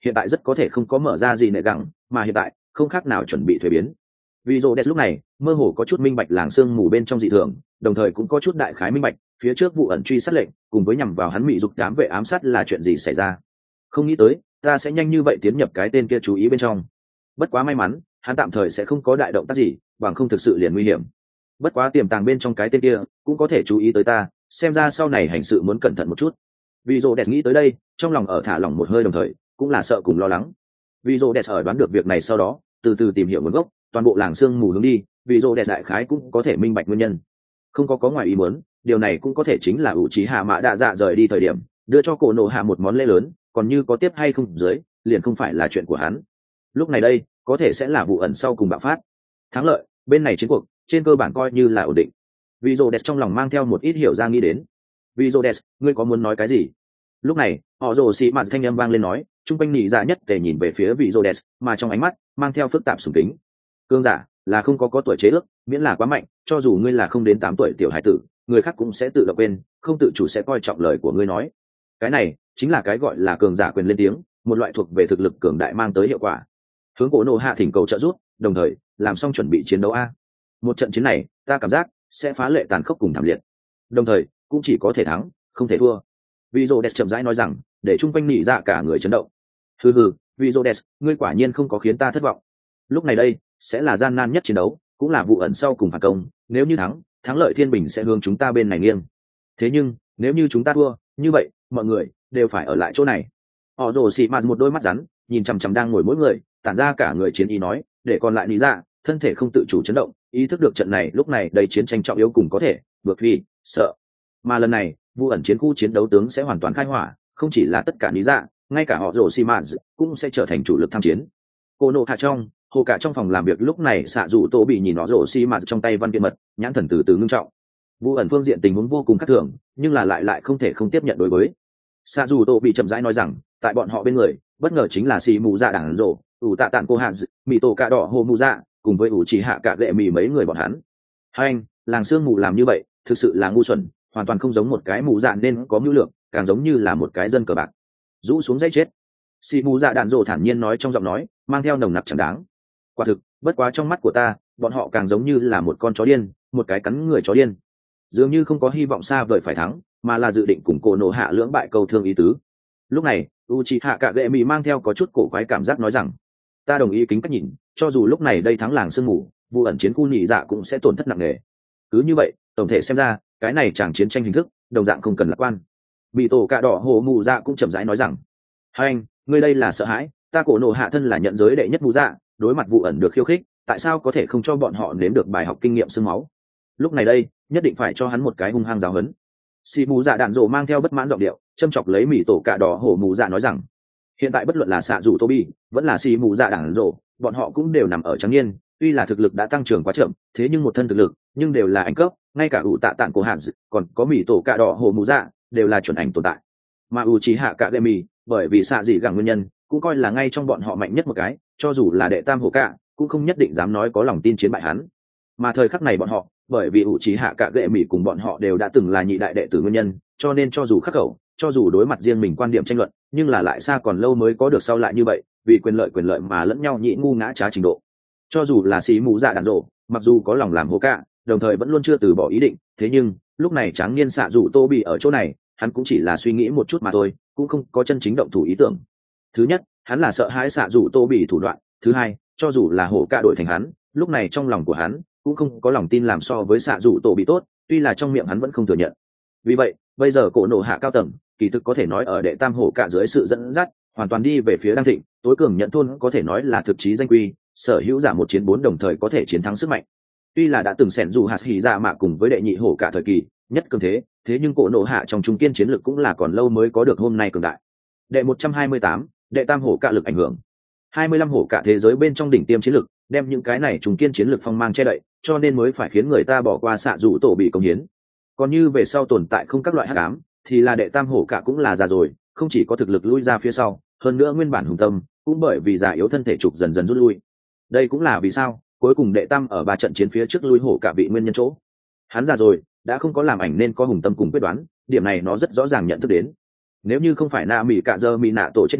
hiện tại rất có thể không có mở ra gì nệ gẳng, mà hiện tại không khác nào chuẩn bị thuế biến. Vì rô đẹp lúc này mơ hồ có chút minh bạch làng sương mù bên trong dị thường, đồng thời cũng có chút đại khái minh bạch phía trước vụ ẩn truy sát lệnh cùng với nhằm vào hắn mị dục đám vệ ám sát là chuyện gì xảy ra. Không nghĩ tới ta sẽ nhanh như vậy tiến nhập cái tên kia chú ý bên trong. Bất quá may mắn hắn tạm thời sẽ không có đại động tác gì, bằng không thực sự liền nguy hiểm. Bất quá tiềm tàng bên trong cái tên kia cũng có thể chú ý tới ta, xem ra sau này hành sự muốn cẩn thận một chút. Vì rô đẹp nghĩ tới đây, trong lòng ở thả lỏng một hơi, đồng thời cũng là sợ cùng lo lắng. Vì rô đẹp ở đoán được việc này sau đó từ từ tìm hiểu nguồn gốc, toàn bộ làng sương mù hướng đi, vì rô đẹp đại khái cũng có thể minh bạch nguyên nhân. Không có ngoài ý muốn, điều này cũng có thể chính là ủ trí hạ mã đạ dạ rời đi thời điểm đưa cho cổ nổ hạ một món lễ lớn, còn như có tiếp hay không dưới liền không phải là chuyện của hắn. Lúc này đây có thể sẽ là vụ ẩn sau cùng bạo phát. Thắng lợi bên này chiến cuộc trên cơ bản coi như là ổn định. Vì rô đẹp trong lòng mang theo một ít hiểu ra nghĩ đến. Vì rô đẹp, ngươi có muốn nói cái gì? Lúc này họ rồ xì mạt thanh âm vang lên nói, trung quanh nhị dạ nhất tề nhìn về phía vị rô đẹp, mà trong ánh mắt mang theo phức tạp sùng kính. Cương giả là không có tuổi chế ước, miễn là quá mạnh, cho dù ngươi là không đến 8 tuổi tiểu hải tử, người khác cũng sẽ tự động quên, không tự chủ sẽ coi trọng lời của ngươi nói. Cái này chính là cái gọi là cường giả quyền lên tiếng, một loại thuộc về thực lực cường đại mang tới hiệu quả. Hướng cổ nổ hạ thỉnh cầu trợ giúp, đồng thời làm xong chuẩn bị chiến đấu a. Một trận chiến này ta cảm giác sẽ phá lệ tàn khốc cùng thảm liệt, đồng thời cũng chỉ có thể thắng không thể thua. Vì rô đẹp chậm rãi nói rằng, để chung quanh nhị dạ cả người chấn động. Hừ, vì rô đẹp, ngươi quả nhiên không có khiến ta thất vọng. Lúc này đây sẽ là gian nan nhất chiến đấu, cũng là vụ ẩn sau cùng phản công, nếu như thắng lợi thiên bình sẽ hướng chúng ta bên này nghiêng. Thế nhưng nếu như chúng ta thua, như vậy mọi người đều phải ở lại chỗ này. Họ rồ xị mạt một đôi mắt rắn nhìn chằm chằm đang ngồi mỗi người, tản ra cả người chiến ý nói, để còn lại lý dạ thân thể không tự chủ chấn động, ý thức được trận này lúc này đầy chiến tranh trọng yếu cùng có thể vượt vì sợ. Mà lần này vụ ẩn chiến khu chiến đấu tướng sẽ hoàn toàn khai hỏa, không chỉ là tất cả lý dạ, ngay cả họ rồ xị mạt cũng sẽ trở thành chủ lực tham chiến. Cô nộ hạ trong hồ cả trong phòng làm việc lúc này xạ dù tô bị nhìn nó rồ xị mạt trong tay văn kiện mật, nhãn thần từ từ ngưng trọng. Vụ ẩn phương diện tình huống vô cùng khác thường, nhưng là lại không thể không tiếp nhận đối với. Xạ dù tô bị chậm rãi nói rằng, tại bọn họ bên người bất ngờ chính là xì mù dạ đảng rồ, ủ tạ tạng cô hạ mì tổ cà đỏ hồ mù dạ, cùng với ủ chỉ hạ cả lệ mì mấy người bọn hắn. Hai anh làng sương mù làm như vậy thực sự là ngu xuẩn, hoàn toàn không giống một cái mù dạ nên có mưu lược, càng giống như là một cái dân cờ bạc rũ xuống dây chết. Xì mù dạ đạn rồ thản nhiên nói trong giọng nói mang theo nồng nặc chẳng đáng. Quả thực bất quá trong mắt của ta, bọn họ càng giống như là một con chó điên, một cái cắn người chó điên, dường như không có hy vọng xa vời phải thắng, mà là dự định cùng cổ nổ hạ lưỡng bại câu thương ý tứ. Lúc này Uchiha cả gệ mì mang theo có chút cổ quái cảm giác nói rằng, ta đồng ý kính cách nhìn, cho dù lúc này đây thắng làng sương mù, vụ ẩn chiến khu nhị dạ cũng sẽ tổn thất nặng nề. Cứ như vậy tổng thể xem ra cái này chẳng chiến tranh hình thức đồng dạng không cần lạc quan. Bị tổ cà đỏ hồ mù dạ cũng chậm rãi nói rằng, hai anh ngươi đây là sợ hãi, ta cổ nổ hạ thân là nhận giới đệ nhất mù dạ, đối mặt vụ ẩn được khiêu khích, tại sao có thể không cho bọn họ nếm được bài học kinh nghiệm xương máu. Lúc này đây nhất định phải cho hắn một cái hung hăng giáo huấn. Xì mù dạ đạn rồ mang theo bất mãn giọng điệu châm chọc lấy mì tổ cà đỏ hổ mù dạ nói rằng, hiện tại bất luận là xạ dù Tobi vẫn là xì mù dạ đạn rồ, bọn họ cũng đều nằm ở trắng niên, tuy là thực lực đã tăng trưởng quá chậm, thế nhưng một thân thực lực nhưng đều là ảnh cấp, ngay cả ủ tạ tạng của hạt còn có mì tổ cà đỏ hổ mù dạ đều là chuẩn ảnh tồn tại. Mà ủ chỉ hạ cả mì bởi vì xạ dị gẳng nguyên nhân cũng coi là ngay trong bọn họ mạnh nhất một cái, cho dù là đệ tam hổ cả cũng không nhất định dám nói có lòng tin chiến bại hắn. Mà thời khắc này bọn họ bởi vì ủ trí hạ cả gệ mỹ cùng bọn họ đều đã từng là nhị đại đệ tử nguyên nhân, cho nên cho dù khắc khẩu, cho dù đối mặt riêng mình quan điểm tranh luận, nhưng là lại xa còn lâu mới có được sau lại như vậy, vì quyền lợi mà lẫn nhau nhị ngu ngã trá trình độ. Cho dù là xí mù dạ đàn rộ, mặc dù có lòng làm hố cả, đồng thời vẫn luôn chưa từ bỏ ý định, thế nhưng lúc này tráng niên xạ dù tô bị ở chỗ này, hắn cũng chỉ là suy nghĩ một chút mà thôi, cũng không có chân chính động thủ ý tưởng. Thứ nhất, hắn là sợ hãi xạ dù tô bị thủ đoạn, thứ hai, cho dù là hổ cả đổi thành hắn, lúc này trong lòng của hắn cũng không có lòng tin làm so với xạ dù tổ bị tốt, tuy là trong miệng hắn vẫn không thừa nhận. Vì vậy bây giờ cổ nổ hạ cao tầng kỳ thực có thể nói ở đệ tam hổ cả dưới sự dẫn dắt hoàn toàn đi về phía đang thịnh, tối cường nhận thôn có thể nói là thực chí danh quy, sở hữu giả một chiến bốn đồng thời có thể chiến thắng sức mạnh. Tuy là đã từng xẻn dù hạt hỉ ra mạ cùng với đệ nhị hổ cả thời kỳ nhất cường thế, thế nhưng cổ nổ hạ trong trung kiên chiến lược cũng là còn lâu mới có được hôm nay cường đại. Đệ 128, đệ tam hổ cả lực ảnh hưởng 25 hổ cả thế giới bên trong đỉnh tiêm chiến lược, đem những cái này trung kiên chiến lược phong mang che đậy, cho nên mới phải khiến người ta bỏ qua xạ dù tổ bị công hiến. Còn như về sau tồn tại không các loại hắc ám, thì là đệ tam hổ cả cũng là già rồi, không chỉ có thực lực lui ra phía sau, hơn nữa nguyên bản hùng tâm cũng bởi vì già yếu thân thể trục dần dần rút lui. Đây cũng là vì sao cuối cùng đệ tam ở 3 trận chiến phía trước lui hổ cả bị nguyên nhân chỗ. Hắn già rồi, đã không có làm ảnh nên có hùng tâm cùng quyết đoán, điểm này nó rất rõ ràng nhận thức đến. Nếu như không phải Na Mỹ cả giờ Mỹ nạ tổ chết đi,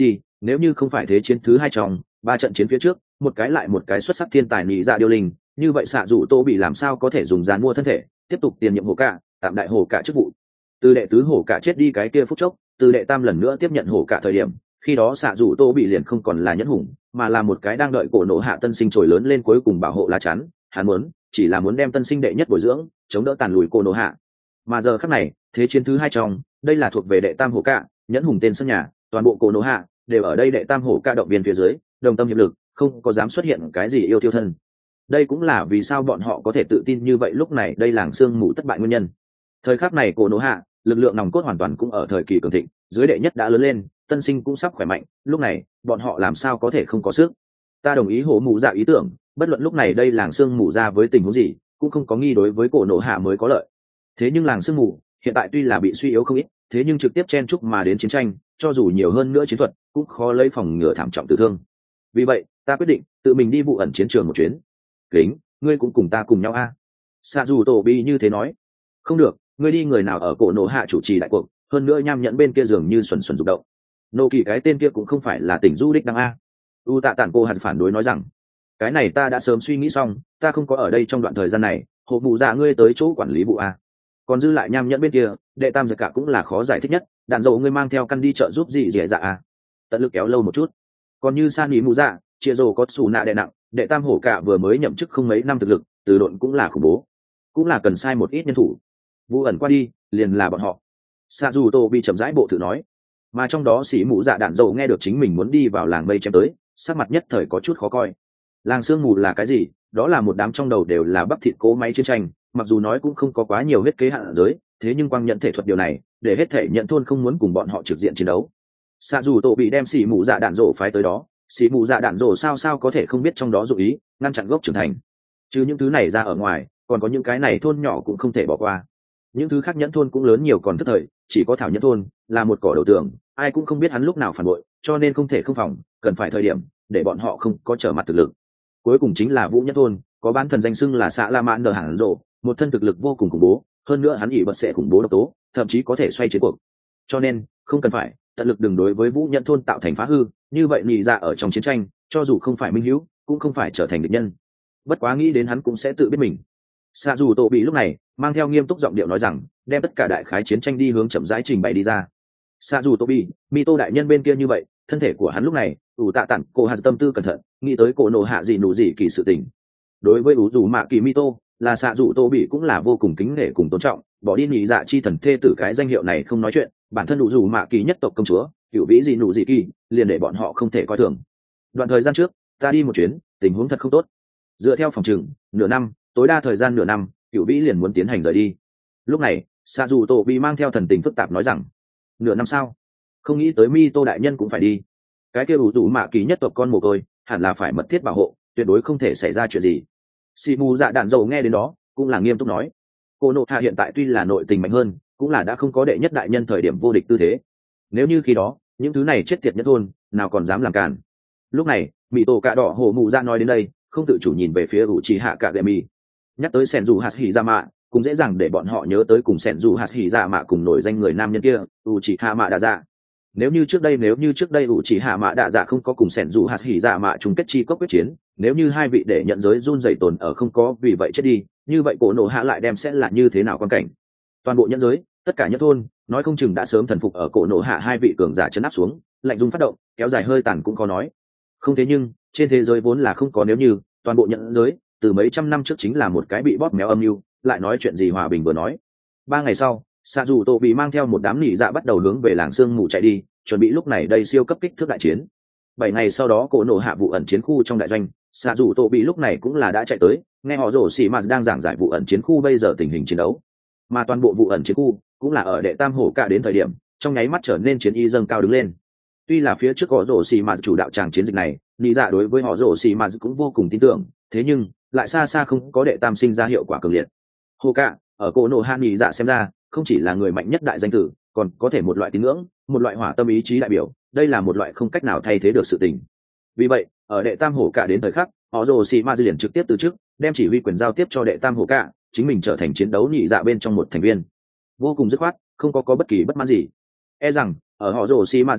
nếu như không phải thế chiến thứ hai trong ba trận chiến phía trước một cái lại một cái xuất sắc thiên tài nhị dạ điêu linh, như vậy xạ dù tô bị làm sao có thể dùng dán mua thân thể tiếp tục tiền nhiệm hổ cả, tạm đại hổ cả chức vụ. Từ đệ tứ hổ cả chết đi cái kia phút chốc, từ đệ tam lần nữa tiếp nhận hổ cả thời điểm, khi đó xạ dù tô bị liền không còn là nhẫn hùng, mà là một cái đang đợi cổ nổ hạ tân sinh trồi lớn lên cuối cùng bảo hộ lá chắn. Hắn muốn chỉ là muốn đem tân sinh đệ nhất bồi dưỡng, chống đỡ tàn lùi cổ nổ hạ. Mà giờ khắc này thế chiến thứ hai trong, đây là thuộc về đệ tam hổ cả, nhẫn hùng tên sân nhà, toàn bộ cổ nổ hạ đều ở đây đệ tam hổ cả động viên phía dưới, đồng tâm hiệp lực, không có dám xuất hiện cái gì yêu tiêu thân. Đây cũng là vì sao bọn họ có thể tự tin như vậy lúc này đây làng sương mù thất bại nguyên nhân. Thời khắc này cổ nổ hạ lực lượng nòng cốt hoàn toàn cũng ở thời kỳ cường thịnh, dưới đệ nhất đã lớn lên, tân sinh cũng sắp khỏe mạnh, lúc này bọn họ làm sao có thể không có sức. Ta đồng ý hổ mù dạ ý tưởng, bất luận lúc này đây làng sương mù ra với tình huống gì cũng không có nghi đối với cổ nổ hạ mới có lợi. Thế nhưng làng sương mù hiện tại tuy là bị suy yếu không ít, thế nhưng trực tiếp chen chúc mà đến chiến tranh, cho dù nhiều hơn nữa chiến thuật cũng khó lấy phòng ngừa thảm trọng tử thương. Vì vậy ta quyết định tự mình đi vụ ẩn chiến trường một chuyến. Kính, ngươi cũng cùng ta cùng nhau a. Xạ dù tổ bi như thế nói. Không được, ngươi đi, người nào ở cổ nổ hạ chủ trì đại cuộc, hơn nữa nham nhẫn bên kia dường như xuẩn rụng động. Nô kỳ cái tên kia cũng không phải là tỉnh du đích đăng a. U tạ tản cô hạt phản đối nói rằng, cái này ta đã sớm suy nghĩ xong, ta không có ở đây trong đoạn thời gian này, hộ mụ dạ ngươi tới chỗ quản lý vụ a. Còn dư lại nham nhẫn bên kia, đệ tam giật cả cũng là khó giải thích nhất, đạn dầu ngươi mang theo căn đi chợ giúp gì dẻ dạ a. Tận lực kéo lâu một chút. Còn như san ý mụ dạ, chia rồ có xù nạ đệ nặng, đệ tam hổ cả vừa mới nhậm chức không mấy năm thực lực, từ độn cũng là khủng bố, cũng là cần sai một ít nhân thủ. Vụ ẩn qua đi liền là bọn họ. Sa dù tô bị chậm rãi bộ thử nói, mà trong đó xỉ mụ dạ đạn dầu nghe được chính mình muốn đi vào làng mây chém tới, sắc mặt nhất thời có chút khó coi. Làng sương mù là cái gì? Đó là một đám trong đầu đều là bắp thịt cố máy chiến tranh, mặc dù nói cũng không có quá nhiều huyết kế hạn giới, thế nhưng quang nhận thể thuật điều này để hết thể nhận thôn không muốn cùng bọn họ trực diện chiến đấu. Sa dù tô bị đem xỉ mụ dạ đạn dầu phái tới đó, xỉ mụ dạ đạn dầu sao có thể không biết trong đó dụng ý, ngăn chặn gốc trưởng thành. Chứ những thứ này ra ở ngoài, còn có những cái này thôn nhỏ cũng không thể bỏ qua. Những thứ khác nhẫn thôn cũng lớn nhiều còn thất thời, chỉ có thảo nhẫn thôn là một cỏ đầu tường, ai cũng không biết hắn lúc nào phản bội, cho nên không thể không phòng, cần phải thời điểm để bọn họ không có trở mặt thực lực. Cuối cùng chính là vũ nhẫn thôn, có bán thần danh xưng là xạ la mãn nờ hẳn rộ, một thân thực lực vô cùng khủng bố, hơn nữa hắn ỷ bật sẽ khủng bố độc tố, thậm chí có thể xoay chiến cuộc. Cho nên không cần phải tận lực đừng đối với vũ nhẫn thôn tạo thành phá hư, như vậy nhị dạ ở trong chiến tranh cho dù không phải minh hữu cũng không phải trở thành địch nhân. Bất quá nghĩ đến hắn cũng sẽ tự biết mình. Xạ dù tổ bị lúc này mang theo nghiêm túc giọng điệu nói rằng, đem tất cả đại khái chiến tranh đi hướng chậm rãi trình bày đi ra. Xạ dù tổ bị mi tô đại nhân bên kia như vậy, thân thể của hắn lúc này ủ tạ tặng cô hạt tâm tư cẩn thận, nghĩ tới cổ nổ hạ gì nụ gì kỳ sự tình. Đối với ủ dù mạ kỳ mi tô, là xạ dù tổ bị cũng là vô cùng kính nể cùng tôn trọng, bỏ đi nhị dạ chi thần thê tử cái danh hiệu này không nói chuyện, bản thân ủ dù mạ kỳ nhất tộc công chúa cựu vĩ gì nụ gì kỳ liền để bọn họ không thể coi thường. Đoạn thời gian trước ta đi một chuyến, tình huống thật không tốt. Dựa theo phòng trừng nửa năm, tối đa thời gian nửa năm, cựu vĩ liền muốn tiến hành rời đi. Lúc này xạ dù tổ bị mang theo thần tình phức tạp nói rằng, nửa năm sao? Không nghĩ tới mi tô đại nhân cũng phải đi. Cái kia ủ dù mạ kỳ nhất tộc con mồ côi hẳn là phải mật thiết bảo hộ, tuyệt đối không thể xảy ra chuyện gì. Xì mù dạ đạn dầu nghe đến đó cũng là nghiêm túc nói, cô nộ hạ hiện tại tuy là nội tình mạnh hơn, cũng là đã không có đệ nhất đại nhân thời điểm vô địch tư thế. Nếu như khi đó những thứ này chết tiệt nhất thôn nào còn dám làm cản. Lúc này mỹ tổ cạ đỏ hổ mù dạ nói đến đây, không tự chủ nhìn về phía ủ trì hạ cạ gệ mì, nhắc tới sẻn dù hạt hỉ ra mạ cũng dễ dàng để bọn họ nhớ tới cùng sẻn dù hạt hỉ ra mạ cùng nổi danh người nam nhân kia ủ trì hạ mạ đạ dạ. Nếu như trước đây ủ trì hạ mạ đạ dạ không có cùng sẻn dù hạt hỉ ra mạ chung kết chi cốc quyết chiến, nếu như hai vị để nhận giới run dày tồn ở không có vì vậy chết đi, như vậy cổ nổ hạ lại đem sẽ là như thế nào quan cảnh. Toàn bộ nhân giới tất cả nhất thôn nói không chừng đã sớm thần phục ở cổ nổ hạ hai vị cường giả chấn áp xuống, lạnh dung phát động kéo dài hơi tàn cũng có nói không. Thế nhưng trên thế giới vốn là không có nếu như, toàn bộ nhận giới từ mấy trăm năm trước chính là một cái bị bóp méo âm mưu, lại nói chuyện gì hòa bình vừa nói. 3 ngày sau xạ dù tổ bị mang theo một đám nỉ dạ bắt đầu hướng về làng sương mù chạy đi, chuẩn bị lúc này đây siêu cấp kích thước đại chiến. 7 ngày sau đó cổ nổ hạ vụ ẩn chiến khu trong đại doanh, xạ dù tổ bị lúc này cũng là đã chạy tới, nghe họ rổ xì mà đang giảng giải vụ ẩn chiến khu bây giờ tình hình chiến đấu. Mà toàn bộ vụ ẩn chiến khu cũng là ở đệ tam hổ cả đến thời điểm trong nháy mắt trở nên chiến y dâng cao đứng lên. Tuy là phía trước họ rổ xì mà chủ đạo tràng chiến dịch này, nỉ dạ đối với họ rổ xì mà cũng vô cùng tin tưởng, thế nhưng lại xa xa không có đệ tam sinh ra hiệu quả cường liệt. Hổ cả ở cổ nổ hạ nỉ dạ xem ra không chỉ là người mạnh nhất đại danh tử, còn có thể một loại tín ngưỡng, một loại hỏa tâm ý chí đại biểu, đây là một loại không cách nào thay thế được sự tình. Vì vậy ở đệ tam hổ cả đến thời khắc, họ rồ xì ma liền trực tiếp từ chức, đem chỉ huy quyền giao tiếp cho đệ tam hổ cả, chính mình trở thành chiến đấu nhị dạ bên trong một thành viên, vô cùng dứt khoát, không có bất kỳ bất mãn gì. E rằng ở họ rồ xì ma trong mắt,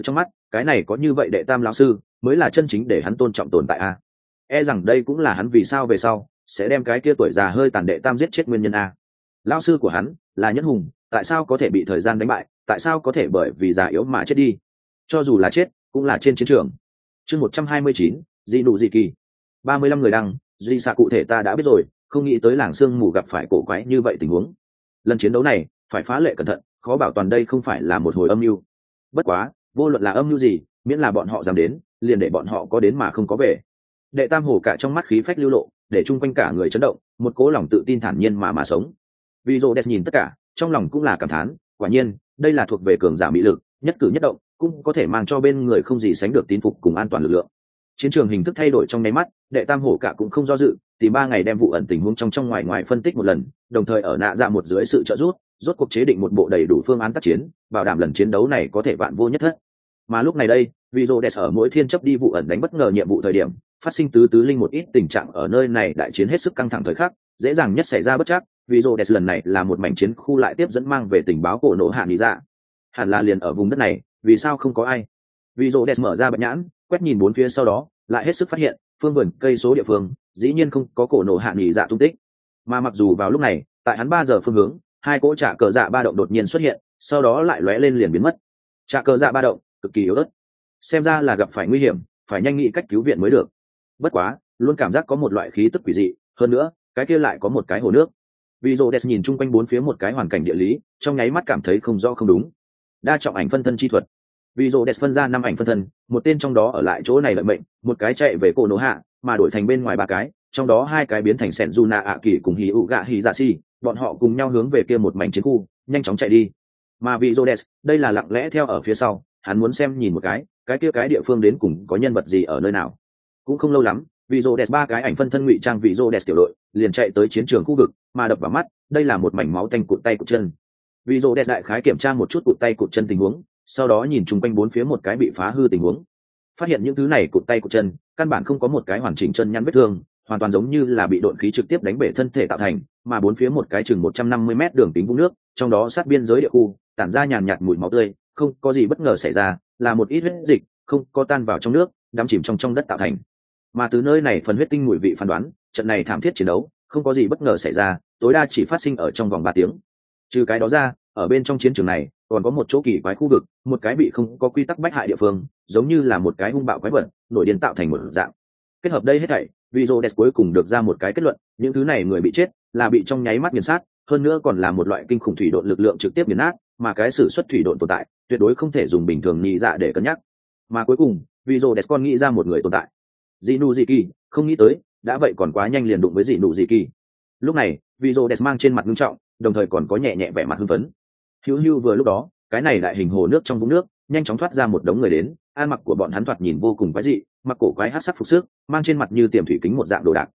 cái này có như vậy đệ tam lão sư mới là chân chính để hắn tôn trọng tồn tại a. E rằng đây cũng là hắn vì sao về sau sẽ đem cái kia tuổi già hơi tàn đệ tam giết chết nguyên nhân a. Lão sư của hắn là Nhất Hùng, tại sao có thể bị thời gian đánh bại, tại sao có thể bởi vì già yếu mà chết đi, cho dù là chết cũng là trên chiến trường. Chương 129, dị nụ dị kỳ. 35 người đăng, duy xạ cụ thể ta đã biết rồi, không nghĩ tới làng sương mù gặp phải cổ quái như vậy tình huống. Lần chiến đấu này phải phá lệ cẩn thận, khó bảo toàn đây không phải là một hồi âm mưu. Bất quá vô luận là âm mưu gì, miễn là bọn họ dám đến, liền để bọn họ có đến mà không có về. Đệ tam hổ cả trong mắt khí phách lưu lộ, để chung quanh cả người chấn động, một cố lòng tự tin thản nhiên mà sống. Vì Rhodes nhìn tất cả, trong lòng cũng là cảm thán, quả nhiên, đây là thuộc về cường giả mỹ lực, nhất cử nhất động cũng có thể mang cho bên người không gì sánh được tín phục cùng an toàn lực lượng. Chiến trường hình thức thay đổi trong nháy mắt, đệ tam hổ cả cũng không do dự, tìm 3 ngày đem vụ ẩn tình huống trong ngoài ngoài phân tích một lần, đồng thời ở nạ dạ một dưới sự trợ giúp, rốt cuộc chế định một bộ đầy đủ phương án tác chiến, bảo đảm lần chiến đấu này có thể vạn vô nhất thất. Mà lúc này đây, vì Rhodes ở mỗi thiên chấp đi vụ ẩn đánh bất ngờ nhiệm vụ thời điểm, phát sinh tứ linh một ít tình trạng ở nơi này đại chiến hết sức căng thẳng thời khắc, dễ dàng nhất xảy ra bất trắc. Vì Rhodes lần này là một mảnh chiến khu lại tiếp dẫn mang về tình báo cổ nổ hạ lý dạ, hẳn là liền ở vùng đất này, vì sao không có ai? Vì Rhodes mở ra bạch nhãn, quét nhìn bốn phía, sau đó lại hết sức phát hiện phương vườn cây số địa phương dĩ nhiên không có cổ nổ hạ nghỉ dạ tung tích. Mà mặc dù vào lúc này tại hắn 3 giờ phương hướng, 2 cỗ trả cờ dạ ba động đột nhiên xuất hiện, sau đó lại lóe lên liền biến mất. Trả cờ dạ ba động cực kỳ yếu ớt, xem ra là gặp phải nguy hiểm, phải nhanh nghĩ cách cứu viện mới được. Bất quá luôn cảm giác có một loại khí tức quỷ dị, hơn nữa cái kia lại có một cái hồ nước. Vì Rhodes nhìn chung quanh bốn phía một cái hoàn cảnh địa lý, trong nháy mắt cảm thấy không rõ không đúng. Đa trọng ảnh phân thân chi thuật. Vì Rhodes phân ra 5 ảnh phân thân, một tên trong đó ở lại chỗ này lợi mệnh, một cái chạy về cổ nổ hạ, mà đổi thành bên ngoài 3 cái, trong đó 2 cái biến thành Senjuna ạ kỳ cùng Hyuga Hizashi, bọn họ cùng nhau hướng về kia một mảnh chiến khu, nhanh chóng chạy đi. Mà vì Rhodes, đây là lặng lẽ theo ở phía sau, hắn muốn xem nhìn một cái kia cái địa phương đến cùng có nhân vật gì ở nơi nào. Cũng không lâu lắm, vì Rhodes 3 cái ảnh phân thân ngụy trang vì Rhodes tiểu đội, liền chạy tới chiến trường khu vực, mà đập vào mắt, đây là một mảnh máu tanh cụt tay cụt chân. Vì Rhodes đại khái kiểm tra một chút cụt tay cụt chân tình huống, sau đó nhìn chung quanh bốn phía một cái bị phá hư tình huống, phát hiện những thứ này cụt tay cụt chân căn bản không có một cái hoàn chỉnh chân nhăn vết thương, hoàn toàn giống như là bị độn khí trực tiếp đánh bể thân thể tạo thành, mà bốn phía một cái chừng 150 mét đường kính vũng nước, trong đó sát biên giới địa khu tản ra nhàn nhạt mùi máu tươi, không có gì bất ngờ xảy ra, là một ít huyết dịch không có tan vào trong nước, đắm chìm trong đất tạo thành. Mà từ nơi này phần huyết tinh mùi vị phán đoán, trận này thảm thiết chiến đấu không có gì bất ngờ xảy ra, tối đa chỉ phát sinh ở trong vòng 3 tiếng. Trừ cái đó ra, ở bên trong chiến trường này còn có một chỗ kỳ quái khu vực, một cái bị không có quy tắc bách hại địa phương, giống như là một cái hung bạo quái vật nổi điên tạo thành một dạng. Kết hợp đây hết thảy, vì Rhodes cuối cùng được ra một cái kết luận, những thứ này người bị chết là bị trong nháy mắt nghiền sát, hơn nữa còn là một loại kinh khủng thủy độn lực lượng trực tiếp nghiền nát, mà cái sử xuất thủy độn tồn tại tuyệt đối không thể dùng bình thường nhị dạ để cân nhắc. Mà cuối cùng, vì Rhodes còn nghĩ ra một người tồn tại, dị nụ dị kỳ, không nghĩ tới đã vậy còn quá nhanh liền đụng với dị nụ dị kỳ. Lúc này vì Rhodes mang trên mặt nghiêm trọng, đồng thời còn có nhẹ nhẹ vẻ mặt hưng phấn. Hưu vừa lúc đó, cái này đại hình hồ nước trong vũng nước nhanh chóng thoát ra một đống người đến, ăn mặc của bọn hắn thoạt nhìn vô cùng quái dị, mặc cổ quái hắc sắc phục sức, mang trên mặt như tiềm thủy kính một dạng đồ đạc.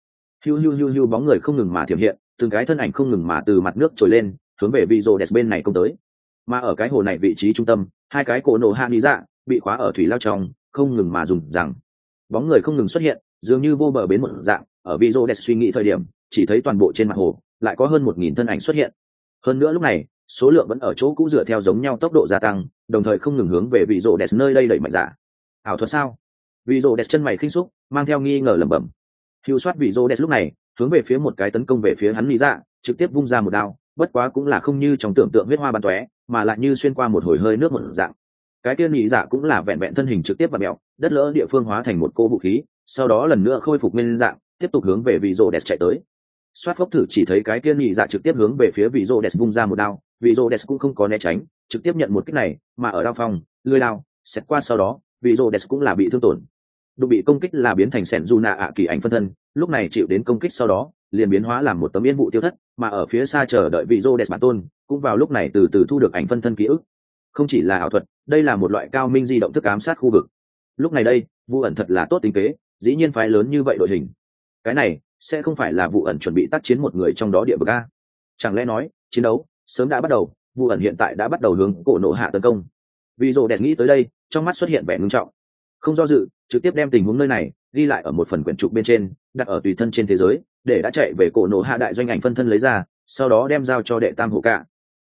Hưu bóng người không ngừng mà thiểm hiện, từng cái thân ảnh không ngừng mà từ mặt nước trồi lên, hướng về vị Rhodes bên này công tới. Mà ở cái hồ này vị trí trung tâm, 2 cái cổ nổ hạ lý dạ bị khóa ở thủy lao trong, không ngừng mà dùng rằng bóng người không ngừng xuất hiện, dường như vô bờ bến một dạng. Ở vị Rhodes suy nghĩ thời điểm, chỉ thấy toàn bộ trên mặt hồ lại có hơn 1000 thân ảnh xuất hiện. Hơn nữa lúc này số lượng vẫn ở chỗ cũ dựa theo giống nhau tốc độ gia tăng, đồng thời không ngừng hướng về vị Rhodes nơi đây đẩy mạnh giả. Ảo thuật sao? Vị Rhodes chân mày khinh xúc, mang theo nghi ngờ lẩm bẩm. Hưu soát vị Rhodes lúc này hướng về phía một cái tấn công về phía hắn lý dạ, trực tiếp vung ra một đao, bất quá cũng là không như trong tưởng tượng huyết hoa bắn tóe, mà lại như xuyên qua một hồi hơi nước một dạng. Cái kia lý dạ cũng là vẹn vẹn thân hình trực tiếp và mèo, đất lỡ địa phương hóa thành một cô vũ khí, sau đó lần nữa khôi phục nguyên dạng, tiếp tục hướng về vị Rhodes chạy tới. Soát phốc thử chỉ thấy cái kia nhị dạ trực tiếp hướng về phía vị Rhodes vung ra một đao, vị Rhodes cũng không có né tránh, trực tiếp nhận một kích này, mà ở đao phong, lưỡi đao xét qua sau đó, vị Rhodes cũng là bị thương tổn. Đụng bị công kích là biến thành Senjuna ạ kỳ ảnh phân thân, lúc này chịu đến công kích sau đó, liền biến hóa làm một tấm yên vụ tiêu thất, mà ở phía xa chờ đợi vị Rhodes bản tôn, cũng vào lúc này từ từ thu được ảnh phân thân ký ức. Không chỉ là ảo thuật, đây là một loại cao minh di động thức ám sát khu vực. Lúc này đây, Vu ẩn thật là tốt tính kế, dĩ nhiên phái lớn như vậy đội hình. Cái này sẽ không phải là Vu ẩn chuẩn bị tác chiến một người trong đó địa vực a? Chẳng lẽ nói chiến đấu sớm đã bắt đầu, Vu ẩn hiện tại đã bắt đầu hướng cổ nổ hạ tấn công? Vì Rhodes nghĩ tới đây, trong mắt xuất hiện vẻ ngưng trọng, không do dự, trực tiếp đem tình huống nơi này ghi lại ở một phần quyển trục bên trên, đặt ở tùy thân trên thế giới, để đã chạy về cổ nổ hạ đại doanh ảnh phân thân lấy ra, sau đó đem giao cho đệ tam hộ cả.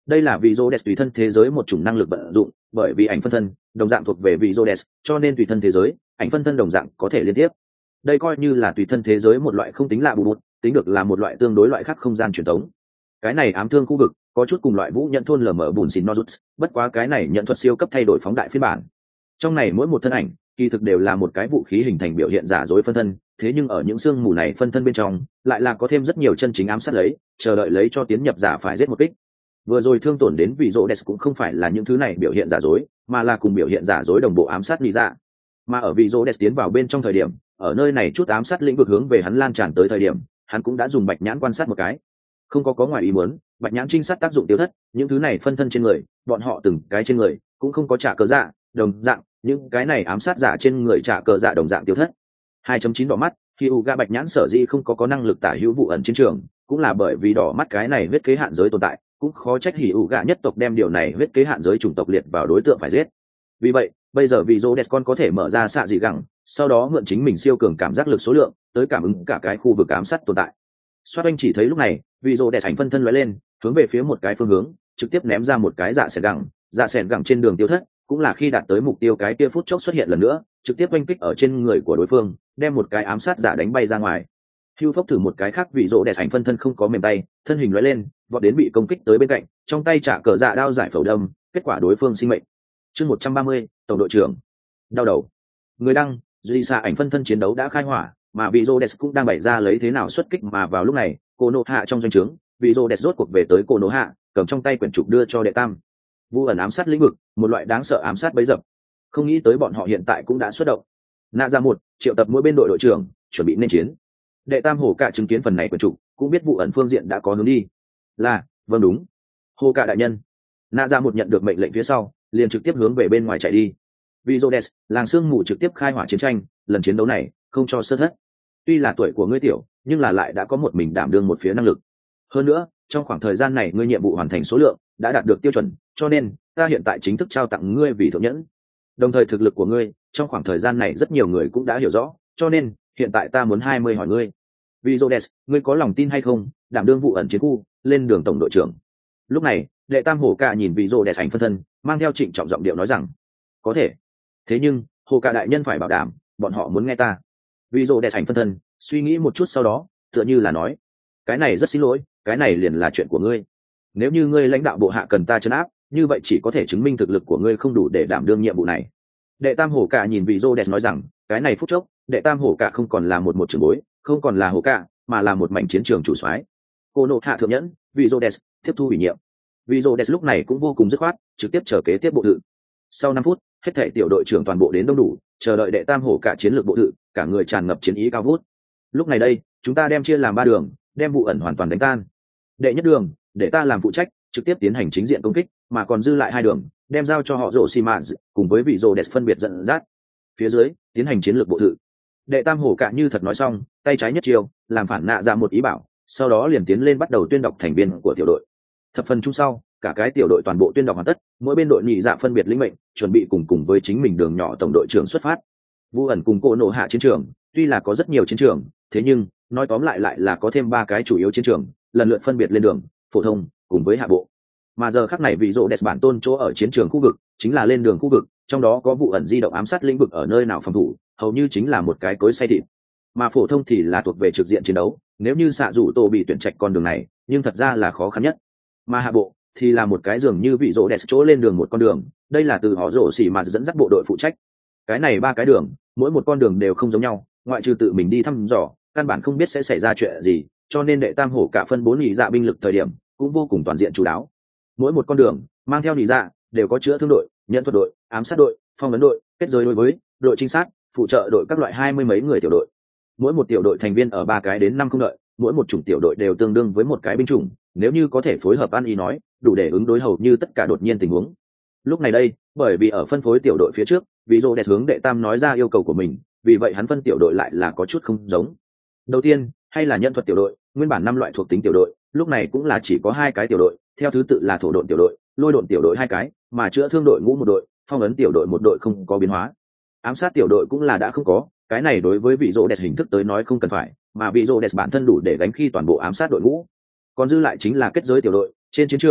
Đây là vị Rhodes tùy thân thế giới một chủng năng lực vận dụng, bởi vì ảnh phân thân đồng dạng thuộc về vị Rhodes, cho nên tùy thân thế giới ảnh phân thân đồng dạng có thể liên tiếp. Đây coi như là tùy thân thế giới một loại không tính lạ bù bụt, tính được là một loại tương đối loại khác không gian truyền thống. Cái này ám thương khu vực có chút cùng loại vũ nhận thôn lở mở bùn xịn nozuts, bất quá cái này nhận thuật siêu cấp thay đổi phóng đại phiên bản. Trong này mỗi một thân ảnh kỳ thực đều là một cái vũ khí hình thành biểu hiện giả dối phân thân, thế nhưng ở những xương mù này phân thân bên trong lại là có thêm rất nhiều chân chính ám sát lấy, chờ đợi lấy cho tiến nhập giả phải giết một kích. Vừa rồi thương tổn đến vị Rhodes cũng không phải là những thứ này biểu hiện giả dối, mà là cùng biểu hiện giả dối đồng bộ ám sát lý dạ. Mà ở vị Rhodes tiến vào bên trong thời điểm, ở nơi này chút ám sát lĩnh vực hướng về hắn lan tràn tới thời điểm, hắn cũng đã dùng bạch nhãn quan sát một cái. Không có ngoài ý muốn, bạch nhãn trinh sát tác dụng tiêu thất, những thứ này phân thân trên người, bọn họ từng cái trên người cũng không có trả cờ dạ, đồng dạng, những cái này ám sát giả trên người trả cờ dạ đồng dạng tiêu thất. 2.9 đỏ mắt, khi Uga bạch nhãn sở dĩ không có năng lực tả hữu vụ ẩn chiến trường, cũng là bởi vì đỏ mắt cái này huyết kế hạn giới tồn tại, cũng khó trách hỉ ủ gạ nhất tộc đem điều này huyết kế hạn giới chủng tộc liệt vào đối tượng phải giết. Vì vậy bây giờ vị Rhodes con có thể mở ra xạ dị gẳng, sau đó mượn chính mình siêu cường cảm giác lực số lượng tới cảm ứng cả cái khu vực ám sát tồn tại. Soát anh chỉ thấy lúc này vị Rhodes ảnh phân thân lóe lên, hướng về phía một cái phương hướng trực tiếp ném ra một cái dạ sẹn gẳng trên đường tiêu thất, cũng là khi đạt tới mục tiêu cái kia phút chốc xuất hiện lần nữa, trực tiếp oanh kích ở trên người của đối phương, đem một cái ám sát giả đánh bay ra ngoài. Hưu Phốc thử một cái khác vị Rhodes ảnh phân thân không có mềm tay, thân hình lóe lên, vọt đến bị công kích tới bên cạnh, trong tay trả cờ dạ đao giải phẫu đâm, kết quả đối phương sinh mệnh. Chương 130, tổng đội trưởng. Đau đầu. Người đăng, duy xạ ảnh phân thân chiến đấu đã khai hỏa, mà vị Rhodes cũng đang bày ra lấy thế nào xuất kích, mà vào lúc này, Cô Nô Hạ trong doanh trướng, vị Rhodes rốt cuộc về tới Cô Nô Hạ, cầm trong tay quyển trục đưa cho đệ tam. Vu ẩn ám sát lĩnh vực, một loại đáng sợ ám sát bấy dập. Không nghĩ tới bọn họ hiện tại cũng đã xuất động. Nạ ra một, triệu tập mỗi bên đội đội trưởng, chuẩn bị nên chiến. Đệ tam Hồ Cạ chứng kiến phần này quyển trục, cũng biết vụ ẩn phương diện đã có hướng đi. Là, vâng đúng. Hồ Cạ đại nhân. Nạ ra một nhận được mệnh lệnh phía sau, liền trực tiếp hướng về bên ngoài chạy đi. Vì Rhodes, làng sương mù trực tiếp khai hỏa chiến tranh, lần chiến đấu này không cho sơ thất. Tuy là tuổi của ngươi tiểu, nhưng là lại đã có một mình đảm đương một phía năng lực. Hơn nữa, trong khoảng thời gian này ngươi nhiệm vụ hoàn thành số lượng đã đạt được tiêu chuẩn, cho nên ta hiện tại chính thức trao tặng ngươi vì thượng nhẫn. Đồng thời thực lực của ngươi trong khoảng thời gian này rất nhiều người cũng đã hiểu rõ, cho nên hiện tại ta muốn 20 hỏi ngươi. Vì Rhodes, ngươi có lòng tin hay không đảm đương vụ ẩn chiến khu, lên đường tổng đội trưởng? Lúc này, đệ tam Hồ Cạ nhìn Vì Rhodes ảnh phân thân, mang theo trịnh trọng giọng điệu nói rằng, có thể. Thế nhưng, Hồ Cạ đại nhân phải bảo đảm, bọn họ muốn nghe ta. Vì Rhodes ảnh phân thân, suy nghĩ một chút sau đó, tựa như là nói, cái này rất xin lỗi, cái này liền là chuyện của ngươi. Nếu như ngươi lãnh đạo bộ hạ cần ta trấn áp, như vậy chỉ có thể chứng minh thực lực của ngươi không đủ để đảm đương nhiệm vụ này. Đệ tam Hồ Cạ nhìn Vì Rhodes nói rằng, cái này phút chốc, đệ tam Hồ Cạ không còn là một trưởng bối, không còn là Hồ Cạ, mà là một mảnh chiến trường chủ soái. Cô nộ hạ thượng nhẫn, Vì Rhodes tiếp thu ủy nhiệm. Vì Rhodes lúc này cũng vô cùng dứt khoát, trực tiếp trở kế tiếp bộ tự. Sau 5 phút, hết thảy tiểu đội trưởng toàn bộ đến đông đủ, chờ đợi đệ tam Hồ Cạ chiến lược bộ tự, cả người tràn ngập chiến ý cao vút. Lúc này đây, chúng ta đem chia làm 3 đường, đem vụ ẩn hoàn toàn đánh tan. Đệ nhất đường, để ta làm phụ trách, trực tiếp tiến hành chính diện công kích, mà còn dư lại 2 đường, đem giao cho họ Rồ Xi Mã cùng với vị Rhodes phân biệt dẫn dắt. Phía dưới, tiến hành chiến lược bộ tự. Đệ tam Hồ Cạ như thật nói xong, tay trái nhất chiêu, làm phản nạ ra một ý bảo, sau đó liền tiến lên bắt đầu tuyên đọc thành viên của tiểu đội. Thập phần chung sau, cả cái tiểu đội toàn bộ tuyên đọc hoàn tất, mỗi bên đội nhị dạ phân biệt lĩnh mệnh, chuẩn bị cùng với chính mình đường nhỏ tổng đội trưởng xuất phát. Vu ẩn cùng cô nộ hạ chiến trường, tuy là có rất nhiều chiến trường, thế nhưng nói tóm lại là có thêm 3 cái chủ yếu chiến trường, lần lượt phân biệt lên đường, phổ thông cùng với hạ bộ. Mà giờ khắc này vị Rhodes bản tôn chỗ ở chiến trường khu vực, chính là lên đường khu vực, trong đó có vụ ẩn di động ám sát lĩnh vực ở nơi nào phòng thủ, hầu như chính là một cái cối xay thịt. Mà phổ thông thì là thuộc về trực diện chiến đấu, nếu như xạ rủ tổ bị tuyển trạch con đường này, nhưng thật ra là khó khăn nhất. Mà hạ bộ thì là một cái dường như vị Rhodes chỗ lên đường một con đường, đây là từ họ Rồ Xỉ mà dẫn dắt bộ đội phụ trách. Cái này 3 cái đường, mỗi một con đường đều không giống nhau, ngoại trừ tự mình đi thăm dò, căn bản không biết sẽ xảy ra chuyện gì, cho nên đệ tam Hổ cả phân 4 nhị dạ binh lực thời điểm cũng vô cùng toàn diện chú đáo. Mỗi một con đường mang theo nhị dạ đều có chữa thương đội, nhận thuật đội, ám sát đội, phong ấn đội, kết giới đối với đội trinh sát, phụ trợ đội các loại 20 mấy người tiểu đội. Mỗi một tiểu đội thành viên ở 3 cái đến 5 không đợi, mỗi một chủng tiểu đội đều tương đương với một cái binh chủng, nếu như có thể phối hợp ăn ý nói, đủ để ứng đối hầu như tất cả đột nhiên tình huống. Lúc này đây, bởi vì ở phân phối tiểu đội phía trước, vì Rhodes hướng đệ tam nói ra yêu cầu của mình, vì vậy hắn phân tiểu đội lại là có chút không giống. Đầu tiên, hay là nhân thuật tiểu đội, nguyên bản 5 loại thuộc tính tiểu đội, lúc này cũng là chỉ có 2 cái tiểu đội, theo thứ tự là thổ độn tiểu đội, lôi độn tiểu đội 2 cái, mà chữa thương đội ngũ 1 đội, phong ấn tiểu đội 1 đội không có biến hóa. Ám sát tiểu đội cũng là đã không có, cái này đối với vị Rhodes hình thức tới nói không cần phải, mà vị Rhodes bản thân đủ để gánh khi toàn bộ ám sát đội ngũ. Còn dư lại chính là kết giới tiểu đội, trên chiến trường,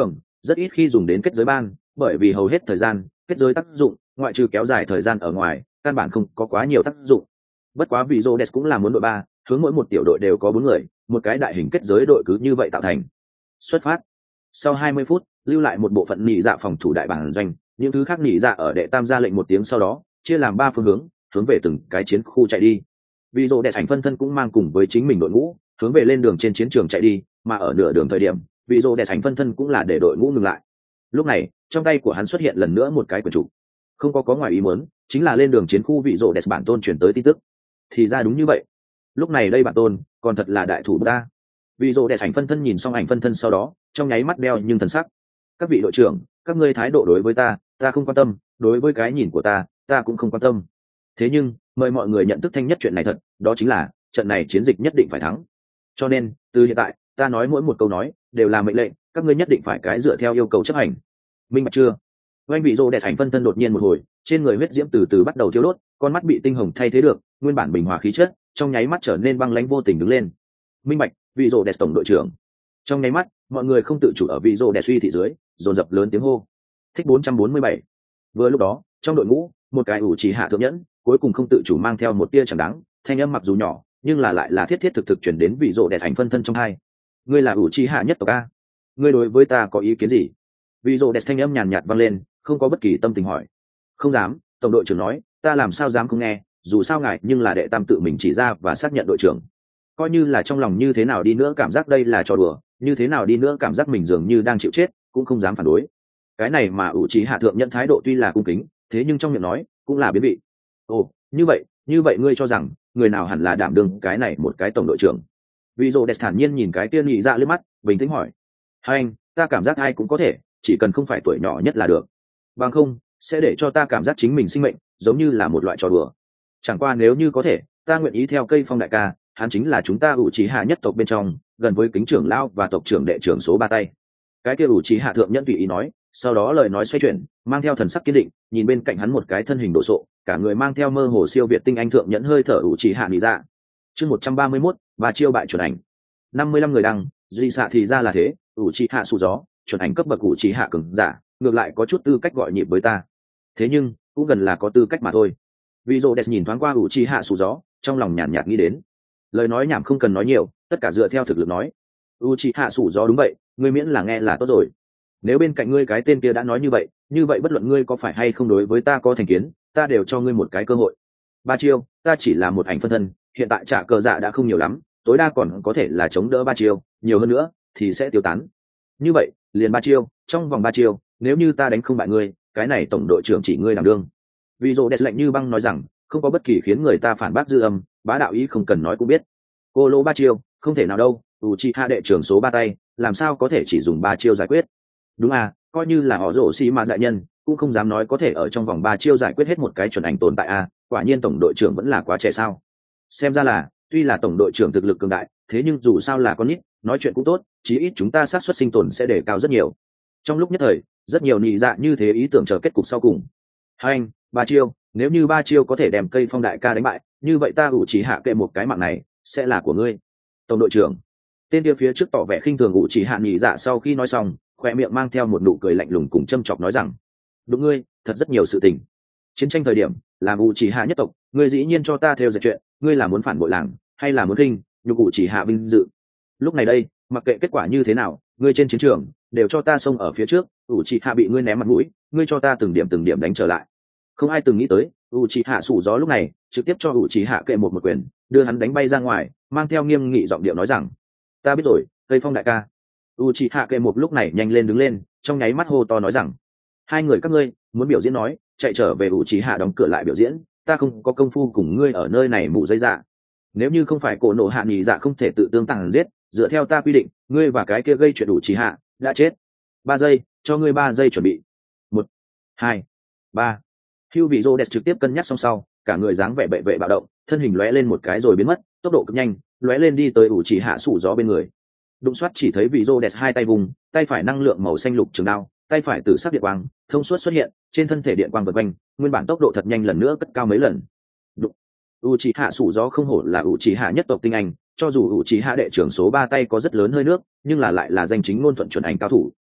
rất ít khi dùng đến kết giới ban, bởi vì hầu hết thời gian kết giới tác dụng ngoại trừ kéo dài thời gian ở ngoài căn bản không có quá nhiều tác dụng. Bất quá vì Rhodes cũng là muốn đội 3, hướng mỗi một tiểu đội đều có 4 người, một cái đại hình kết giới đội cứ như vậy tạo thành. Xuất phát. Sau 20 phút, lưu lại một bộ phận nhị dạ phòng thủ đại bản doanh, những thứ khác nhị dạ ở đệ tam ra lệnh một tiếng sau đó, chia làm 3 phương hướng về từng cái chiến khu chạy đi. Vì Rhodes thành phân thân cũng mang cùng với chính mình đội ngũ, hướng về lên đường trên chiến trường chạy đi, mà ở nửa đường thời điểm, vì Rhodes thành phân thân cũng là để đội ngũ ngừng lại. Lúc này, trong tay của hắn xuất hiện lần nữa một cái quyển trục. Không có ngoài ý muốn, chính là lên đường chiến khu vị Rhodes bản tôn chuyển tới tin tức. Thì ra đúng như vậy. Lúc này đây bản tôn còn thật là đại thủ ta. Vì Rhodes ảnh phân thân nhìn xong ảnh phân thân sau đó, trong nháy mắt đeo nhưng thần sắc. Các vị đội trưởng, các ngươi thái độ đối với ta không quan tâm, đối với cái nhìn của ta cũng không quan tâm. Thế nhưng, mời mọi người nhận thức thanh nhất chuyện này thật, đó chính là trận này chiến dịch nhất định phải thắng. Cho nên, từ hiện tại, ta nói mỗi một câu nói đều là mệnh lệnh, các ngươi nhất định phải cái dựa theo yêu cầu chấp hành. Minh bạch chưa? Oanh vị Rhodes ảnh phân thân đột nhiên một hồi, trên người huyết diễm từ từ bắt đầu thiêu đốt, con mắt bị tinh hồng thay thế được, nguyên bản bình hòa khí chất, trong nháy mắt trở nên băng lãnh vô tình đứng lên. Minh bạch, vị Rhodes tổng đội trưởng. Trong nháy mắt, mọi người không tự chủ ở vị Rhodes suy thị dưới, dồn dập lớn tiếng hô. Thích 447. Vừa lúc đó, trong đội ngũ, một cái ủ chỉ hạ thượng nhẫn, cuối cùng không tự chủ mang theo một tia chẳng đáng, thanh âm mặc dù nhỏ, nhưng là lại là thiết thiết thực thực chuyển đến vị Rhodes ảnh phân thân trong hai. Ngươi là ủ chỉ hạ nhất tộc a, ngươi đối với ta có ý kiến gì? Vị Rhodes thanh âm nhàn nhạt vang lên, không có bất kỳ tâm tình hỏi. Không dám, tổng đội trưởng nói, ta làm sao dám không nghe, dù sao ngài nhưng là đệ tam tự mình chỉ ra và xác nhận đội trưởng. Coi như là trong lòng như thế nào đi nữa cảm giác đây là trò đùa, như thế nào đi nữa cảm giác mình dường như đang chịu chết, cũng không dám phản đối. Cái này mà ủ trí hạ thượng nhận thái độ tuy là cung kính, thế nhưng trong miệng nói cũng là biến vị. Ồ, như vậy ngươi cho rằng người nào hẳn là đảm đương cái này một cái tổng đội trưởng? Vị Rhodes thản nhiên nhìn cái tiên nhị dạ lướt mắt, bình tĩnh hỏi. Hai anh, ta cảm giác ai cũng có thể, chỉ cần không phải tuổi nhỏ nhất là được. Bằng không, sẽ để cho ta cảm giác chính mình sinh mệnh giống như là một loại trò đùa. Chẳng qua nếu như có thể, ta nguyện ý theo cây phong đại ca, hắn chính là chúng ta ủ trí hạ nhất tộc bên trong, gần với kính trưởng lão và tộc trưởng đệ trưởng số 3 tay. Cái kia ủ trí hạ thượng nhân tùy ý nói, sau đó lời nói xoay chuyển, mang theo thần sắc kiên định, nhìn bên cạnh hắn một cái thân hình đồ sộ, cả người mang theo mơ hồ siêu việt tinh anh thượng nhẫn hơi thở ủ trí hạ lý ra. Chương 131, và chiêu bại chuẩn ảnh. 55 người đăng, duy xạ thì ra là thế, ủ trí hạ sụ gió, chuẩn ảnh cấp bậc ủ trí hạ cường giả, ngược lại có chút tư cách gọi nhịp với ta. Thế nhưng, cũng gần là có tư cách mà thôi. Vì Rhodes nhìn thoáng qua ủ trí hạ sụ gió, trong lòng nhàn nhạt nghĩ đến. Lời nói nhảm không cần nói nhiều, tất cả dựa theo thực lực nói. Uchiha sủ gió đúng vậy, ngươi miễn là nghe là tốt rồi. Nếu bên cạnh ngươi cái tên kia đã nói như vậy bất luận ngươi có phải hay không đối với ta có thành kiến, ta đều cho ngươi một cái cơ hội. 3 chiêu, ta chỉ là một ảnh phân thân, hiện tại trả cờ dạ đã không nhiều lắm, tối đa còn có thể là chống đỡ 3 chiêu, nhiều hơn nữa thì sẽ tiêu tán. Như vậy, liền 3 chiêu, trong vòng 3 chiêu, nếu như ta đánh không bại ngươi, cái này tổng đội trưởng chỉ ngươi làm đương. Vì Rhodes lạnh như băng nói rằng, không có bất kỳ khiến người ta phản bác dư âm, bá đạo ý không cần nói cũng biết. Cô lô 3 chiêu, không thể nào đâu, Uchiha đệ trưởng số 3 tay, làm sao có thể chỉ dùng 3 chiêu giải quyết? Đúng à, coi như là họ rổ xì mà đại nhân, cũng không dám nói có thể ở trong vòng 3 chiêu giải quyết hết một cái chuẩn ảnh tồn tại à, quả nhiên tổng đội trưởng vẫn là quá trẻ sao? Xem ra là, tuy là tổng đội trưởng thực lực cường đại, thế nhưng dù sao là con nít, nói chuyện cũng tốt, chí ít chúng ta xác suất sinh tồn sẽ đề cao rất nhiều. Trong lúc nhất thời, rất nhiều nhị dạ như thế ý tưởng chờ kết cục sau cùng. Hai anh, 3 chiêu, nếu như 3 chiêu có thể đem cây phong đại ca đánh bại, như vậy ta ủ chỉ hạ kệ một cái mạng này sẽ là của ngươi, tổng đội trưởng. Tên kia phía trước tỏ vẻ khinh thường ủ chỉ hạ nhị dạ sau khi nói xong, khoe miệng mang theo một nụ cười lạnh lùng cùng châm chọc nói rằng, đúng ngươi, thật rất nhiều sự tình. Chiến tranh thời điểm, làm ủ chỉ hạ nhất tộc, ngươi dĩ nhiên cho ta theo dệt chuyện, ngươi là muốn phản bội làng, hay là muốn khinh nhục ủ chỉ hạ vinh dự. Lúc này đây, mặc kệ kết quả như thế nào, ngươi trên chiến trường đều cho ta xông ở phía trước, ủ chỉ hạ bị ngươi ném mặt mũi, ngươi cho ta từng điểm đánh trở lại. Không ai từng nghĩ tới, Uchiha sủ gió lúc này trực tiếp cho Uchiha kệ một quyền, đưa hắn đánh bay ra ngoài, mang theo nghiêm nghị giọng điệu nói rằng, ta biết rồi, cây phong đại ca. Uchiha kệ một lúc này nhanh lên đứng lên, trong nháy mắt hô to nói rằng, hai người các ngươi muốn biểu diễn nói, chạy trở về Uchiha đóng cửa lại biểu diễn, ta không có công phu cùng ngươi ở nơi này mụ dây dạ. Nếu như không phải cổ nổ hạ nhị dạ không thể tự tương tàng giết, dựa theo ta quy định, ngươi và cái kia gây chuyện Uchiha đã chết. 3 giây, cho ngươi 3 giây chuẩn bị. 1, 2, 3. Hugh bị Rhodes trực tiếp cân nhắc xong sau, cả người dáng vẻ bệ vệ bạo động, thân hình lóe lên một cái rồi biến mất, tốc độ cực nhanh, lóe lên đi tới Uchiha sủ gió bên người. Đụng soát chỉ thấy vị Rhodes hai tay vùng, tay phải năng lượng màu xanh lục trường đao, tay phải tử sắc điện quang, thông suốt xuất hiện, trên thân thể điện quang vượt quanh, nguyên bản tốc độ thật nhanh lần nữa cất cao mấy lần. Đụng. Uchiha sủ gió không hổ là Uchiha nhất tộc tinh anh, cho dù Uchiha đệ trưởng số 3 tay có rất lớn hơi nước, nhưng là lại là danh chính ngôn thuận chuẩn ảnh cao thủ.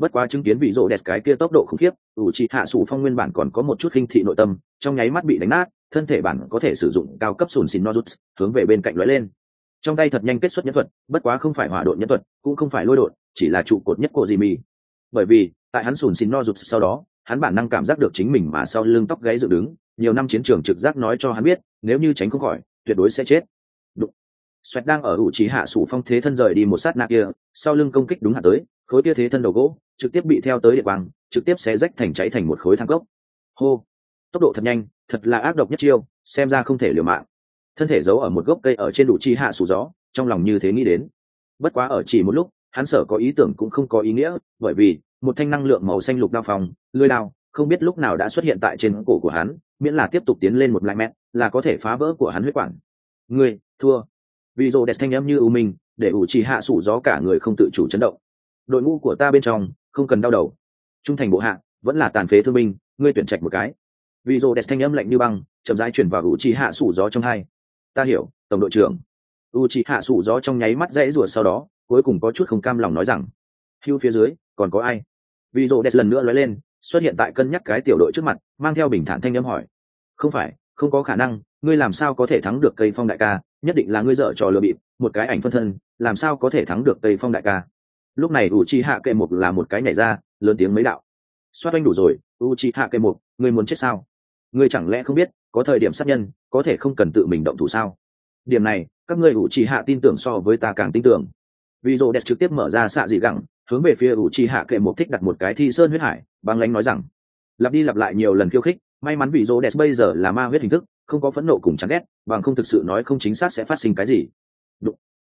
Bất quá chứng kiến vị rộ đẹp cái kia tốc độ khủng khiếp, ủ trì hạ sủ phong nguyên bản còn có một chút khinh thị nội tâm, trong nháy mắt bị đánh nát, thân thể bản có thể sử dụng cao cấp sùn xìn no rút, hướng về bên cạnh lóe lên. Trong tay thật nhanh kết xuất nhân thuật, bất quá không phải hỏa độn nhân thuật, cũng không phải lôi độn, chỉ là trụ cột nhất của dì mì. Bởi vì tại hắn sùn xìn no rút sau đó, hắn bản năng cảm giác được chính mình mà sau lưng tóc gáy dựng đứng, nhiều năm chiến trường trực giác nói cho hắn biết, nếu như tránh không khỏi, tuyệt đối sẽ chết. Xoẹt đang ở ủ trí hạ sủ phong thế thân rời đi một sát na kia, sau lưng công kích đúng hạ tới, khối kia thế thân đầu gỗ trực tiếp bị theo tới địa bằng, trực tiếp xé rách thành cháy thành một khối thang cốc. Hô, tốc độ thật nhanh, thật là ác độc nhất chiêu, xem ra không thể liều mạng. Thân thể giấu ở một gốc cây ở trên ủ trí hạ sủ gió, trong lòng như thế nghĩ đến. Bất quá ở chỉ một lúc, hắn sợ có ý tưởng cũng không có ý nghĩa, bởi vì một thanh năng lượng màu xanh lục đao phòng, lưỡi đao, không biết lúc nào đã xuất hiện tại trên cổ của hắn, miễn là tiếp tục tiến lên một lại mét, là có thể phá vỡ của hắn huyết quản. Ngươi thua. Vì rồ đẹp thanh âm như ưu minh, để ủ trì hạ sủ gió cả người không tự chủ chấn động. Đội ngũ của ta bên trong không cần đau đầu, trung thành bộ hạ vẫn là tàn phế thương binh, ngươi tuyển trạch một cái. Vì rồ đẹp thanh âm lạnh như băng, chậm rãi chuyển vào ủ trì hạ sủ gió trong hai. Ta hiểu, tổng đội trưởng. ủ trì hạ sủ gió trong nháy mắt dãy rủa, sau đó cuối cùng có chút không cam lòng nói rằng, hưu phía dưới còn có ai? Vì rồ đẹp lần nữa lóe lên, xuất hiện tại cân nhắc cái tiểu đội trước mặt, mang theo bình thản thanh âm hỏi, không phải, không có khả năng, ngươi làm sao có thể thắng được cây phong đại ca, nhất định là ngươi dở trò lừa bịp, một cái ảnh phân thân làm sao có thể thắng được cây phong đại ca. Lúc này Uchiha Kệ Mục là một cái nhảy ra, lớn tiếng mấy đạo, xoát anh đủ rồi. Uchiha Kệ Mục, ngươi muốn chết sao? Ngươi chẳng lẽ không biết có thời điểm sát nhân có thể không cần tự mình động thủ sao? Điểm này các ngươi Uchiha tin tưởng so với ta càng tin tưởng. Vì rồ đẹp trực tiếp mở ra xạ dị gẳng, hướng về phía Uchiha Kệ Mục thích đặt một cái thi sơn huyết hải, băng lãnh nói rằng, lặp đi lặp lại nhiều lần khiêu khích, may mắn vì rồ đẹp bây giờ là ma huyết hình thức, không có phẫn nộ cùng chán ghét, bằng không thực sự nói không chính xác sẽ phát sinh cái gì. Đụng.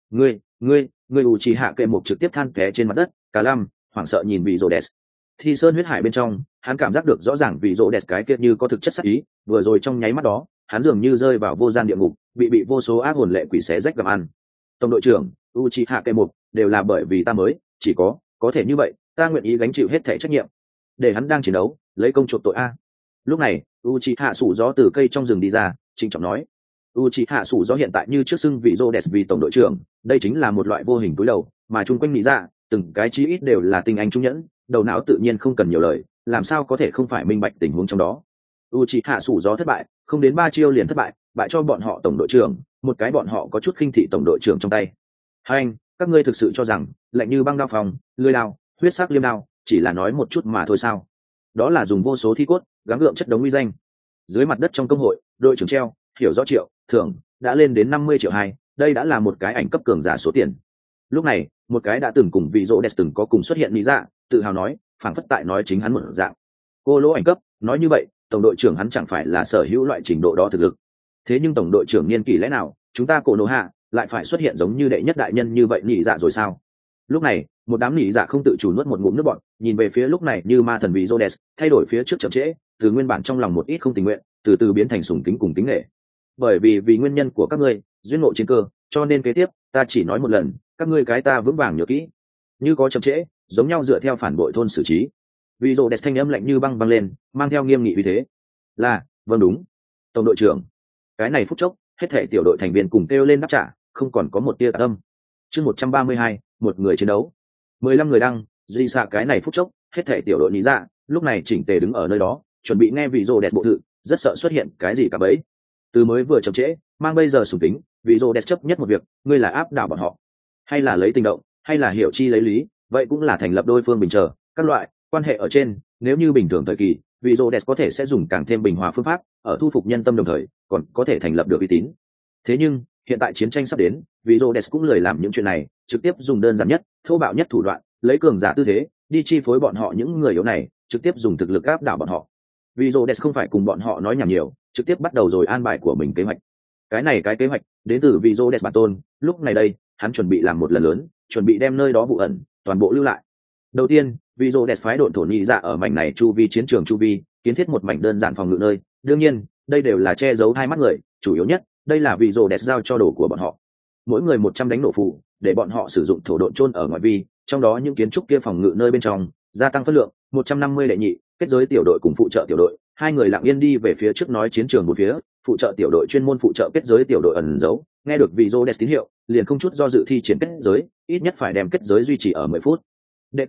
Ngươi Uchiha Kệ Mục trực tiếp than té trên mặt đất, cả lâm hoảng sợ nhìn vị rồ đẹp. Thi sơn huyết hải bên trong, hắn cảm giác được rõ ràng vị rồ đẹp cái kia như có thực chất sát ý, vừa rồi trong nháy mắt đó, hắn dường như rơi vào vô gian địa ngục, bị vô số ác hồn lệ quỷ xé rách gặm ăn. Tổng đội trưởng Uchiha Kệ Mục, đều là bởi vì ta mới, chỉ có thể như vậy, ta nguyện ý gánh chịu hết thảy trách nhiệm, để hắn đang chiến đấu, lấy công chuộc tội a. Lúc này Uchiha sủ gió từ cây trong rừng đi ra, trịnh trọng nói, Uchiha sủ gió hiện tại như trước xưng vị Rhodes vì tổng đội trưởng, đây chính là một loại vô hình túi đầu, mà chung quanh nghĩ ra từng cái chí ít đều là tinh anh trung nhẫn, đầu não tự nhiên không cần nhiều lời, làm sao có thể không phải minh bạch tình huống trong đó. Uchiha sủ gió thất bại, không đến 3 chiêu liền thất bại, bại cho bọn họ tổng đội trưởng, một cái bọn họ có chút khinh thị tổng đội trưởng trong tay. Hai anh, các ngươi thực sự cho rằng lạnh như băng đao phòng, lưỡi đao, huyết sắc liêm đao, chỉ là nói một chút mà thôi sao? Đó là dùng vô số thi cốt gắng gượng chất đống uy danh. Dưới mặt đất trong công hội, đội trưởng treo hiểu rõ triệu thưởng đã lên đến 50 triệu hai, đây đã là một cái ảnh cấp cường giả số tiền. Lúc này một cái đã từng cùng vị rỗ đẹp từng có cùng xuất hiện lý dạ, tự hào nói, phảng phất tại nói chính hắn một dạng. Cô lỗ ảnh cấp, nói như vậy tổng đội trưởng hắn chẳng phải là sở hữu loại trình độ đó thực lực. Thế nhưng tổng đội trưởng niên kỷ lẽ nào chúng ta cổ nổ hạ lại phải xuất hiện giống như đệ nhất đại nhân như vậy nhị dạ rồi sao? Lúc này một đám nhị dạ không tự chủ nuốt một ngụm nước bọt, nhìn về phía lúc này như ma thần vị Rhodes, thay đổi phía trước chậm trễ, từ nguyên bản trong lòng một ít không tình nguyện, từ từ biến thành sùng kính cùng kính nể. Bởi vì nguyên nhân của các ngươi duyên ngộ chiến cơ, cho nên kế tiếp ta chỉ nói một lần, các ngươi cái ta vững vàng nhớ kỹ, như có chậm trễ giống nhau dựa theo phản bội thôn xử trí. Vị Rhodes thanh âm lạnh như băng băng lên, mang theo nghiêm nghị uy thế. Là vâng, đúng tổng đội trưởng. Cái này phút chốc hết thể tiểu đội thành viên cùng kêu lên đáp trả, không còn có một tia tà tâm. Chương 132, một người chiến đấu, 15 người đăng, duy xạ cái này phút chốc hết thể tiểu đội lý dạ lúc này chỉnh tề đứng ở nơi đó, chuẩn bị nghe vị rồ đẹp bộ thự, rất sợ xuất hiện cái gì cả bấy. Từ mới vừa chậm trễ mang bây giờ sùng tính, vị rồ đẹp chấp nhất một việc, ngươi là áp đảo bọn họ, hay là lấy tình động, hay là hiểu chi lấy lý, vậy cũng là thành lập đôi phương bình chờ các loại quan hệ ở trên. Nếu như bình thường thời kỳ, vị rồ đẹp có thể sẽ dùng càng thêm bình hòa phương pháp ở thu phục nhân tâm, đồng thời còn có thể thành lập được uy tín. Thế nhưng hiện tại chiến tranh sắp đến, vị rồ đẹp cũng lười làm những chuyện này, trực tiếp dùng đơn giản nhất, thô bạo nhất thủ đoạn, lấy cường giả tư thế đi chi phối bọn họ những người yếu này, trực tiếp dùng thực lực áp đảo bọn họ. Vì Rhodes không phải cùng bọn họ nói nhảm nhiều, trực tiếp bắt đầu rồi an bài của mình kế hoạch. Cái kế hoạch đến từ vị Rhodes bản tôn, lúc này đây hắn chuẩn bị làm một lần lớn, chuẩn bị đem nơi đó vụ ẩn toàn bộ lưu lại. Đầu tiên, vị Rhodes phái độn thổ nhị dạ ở mảnh này chu vi chiến trường chu vi kiến thiết một mảnh đơn giản phòng ngự nơi, đương nhiên đây đều là che giấu hai mắt người, chủ yếu nhất đây là vị Rhodes giao cho đồ của bọn họ, mỗi người 100 đánh nổ phù, để bọn họ sử dụng thổ độn chôn ở ngoại vi, trong đó những kiến trúc kia phòng ngự nơi bên trong gia tăng phân lượng, 150 đệ nhị kết giới tiểu đội cùng phụ trợ tiểu đội, hai người lặng yên đi về phía trước nói chiến trường một phía, phụ trợ tiểu đội chuyên môn phụ trợ kết giới tiểu đội ẩn giấu, nghe được vị Rhodes tín hiệu, liền không chút do dự thi triển kết giới, ít nhất phải đem kết giới duy trì ở 10 phút. Đệ tam,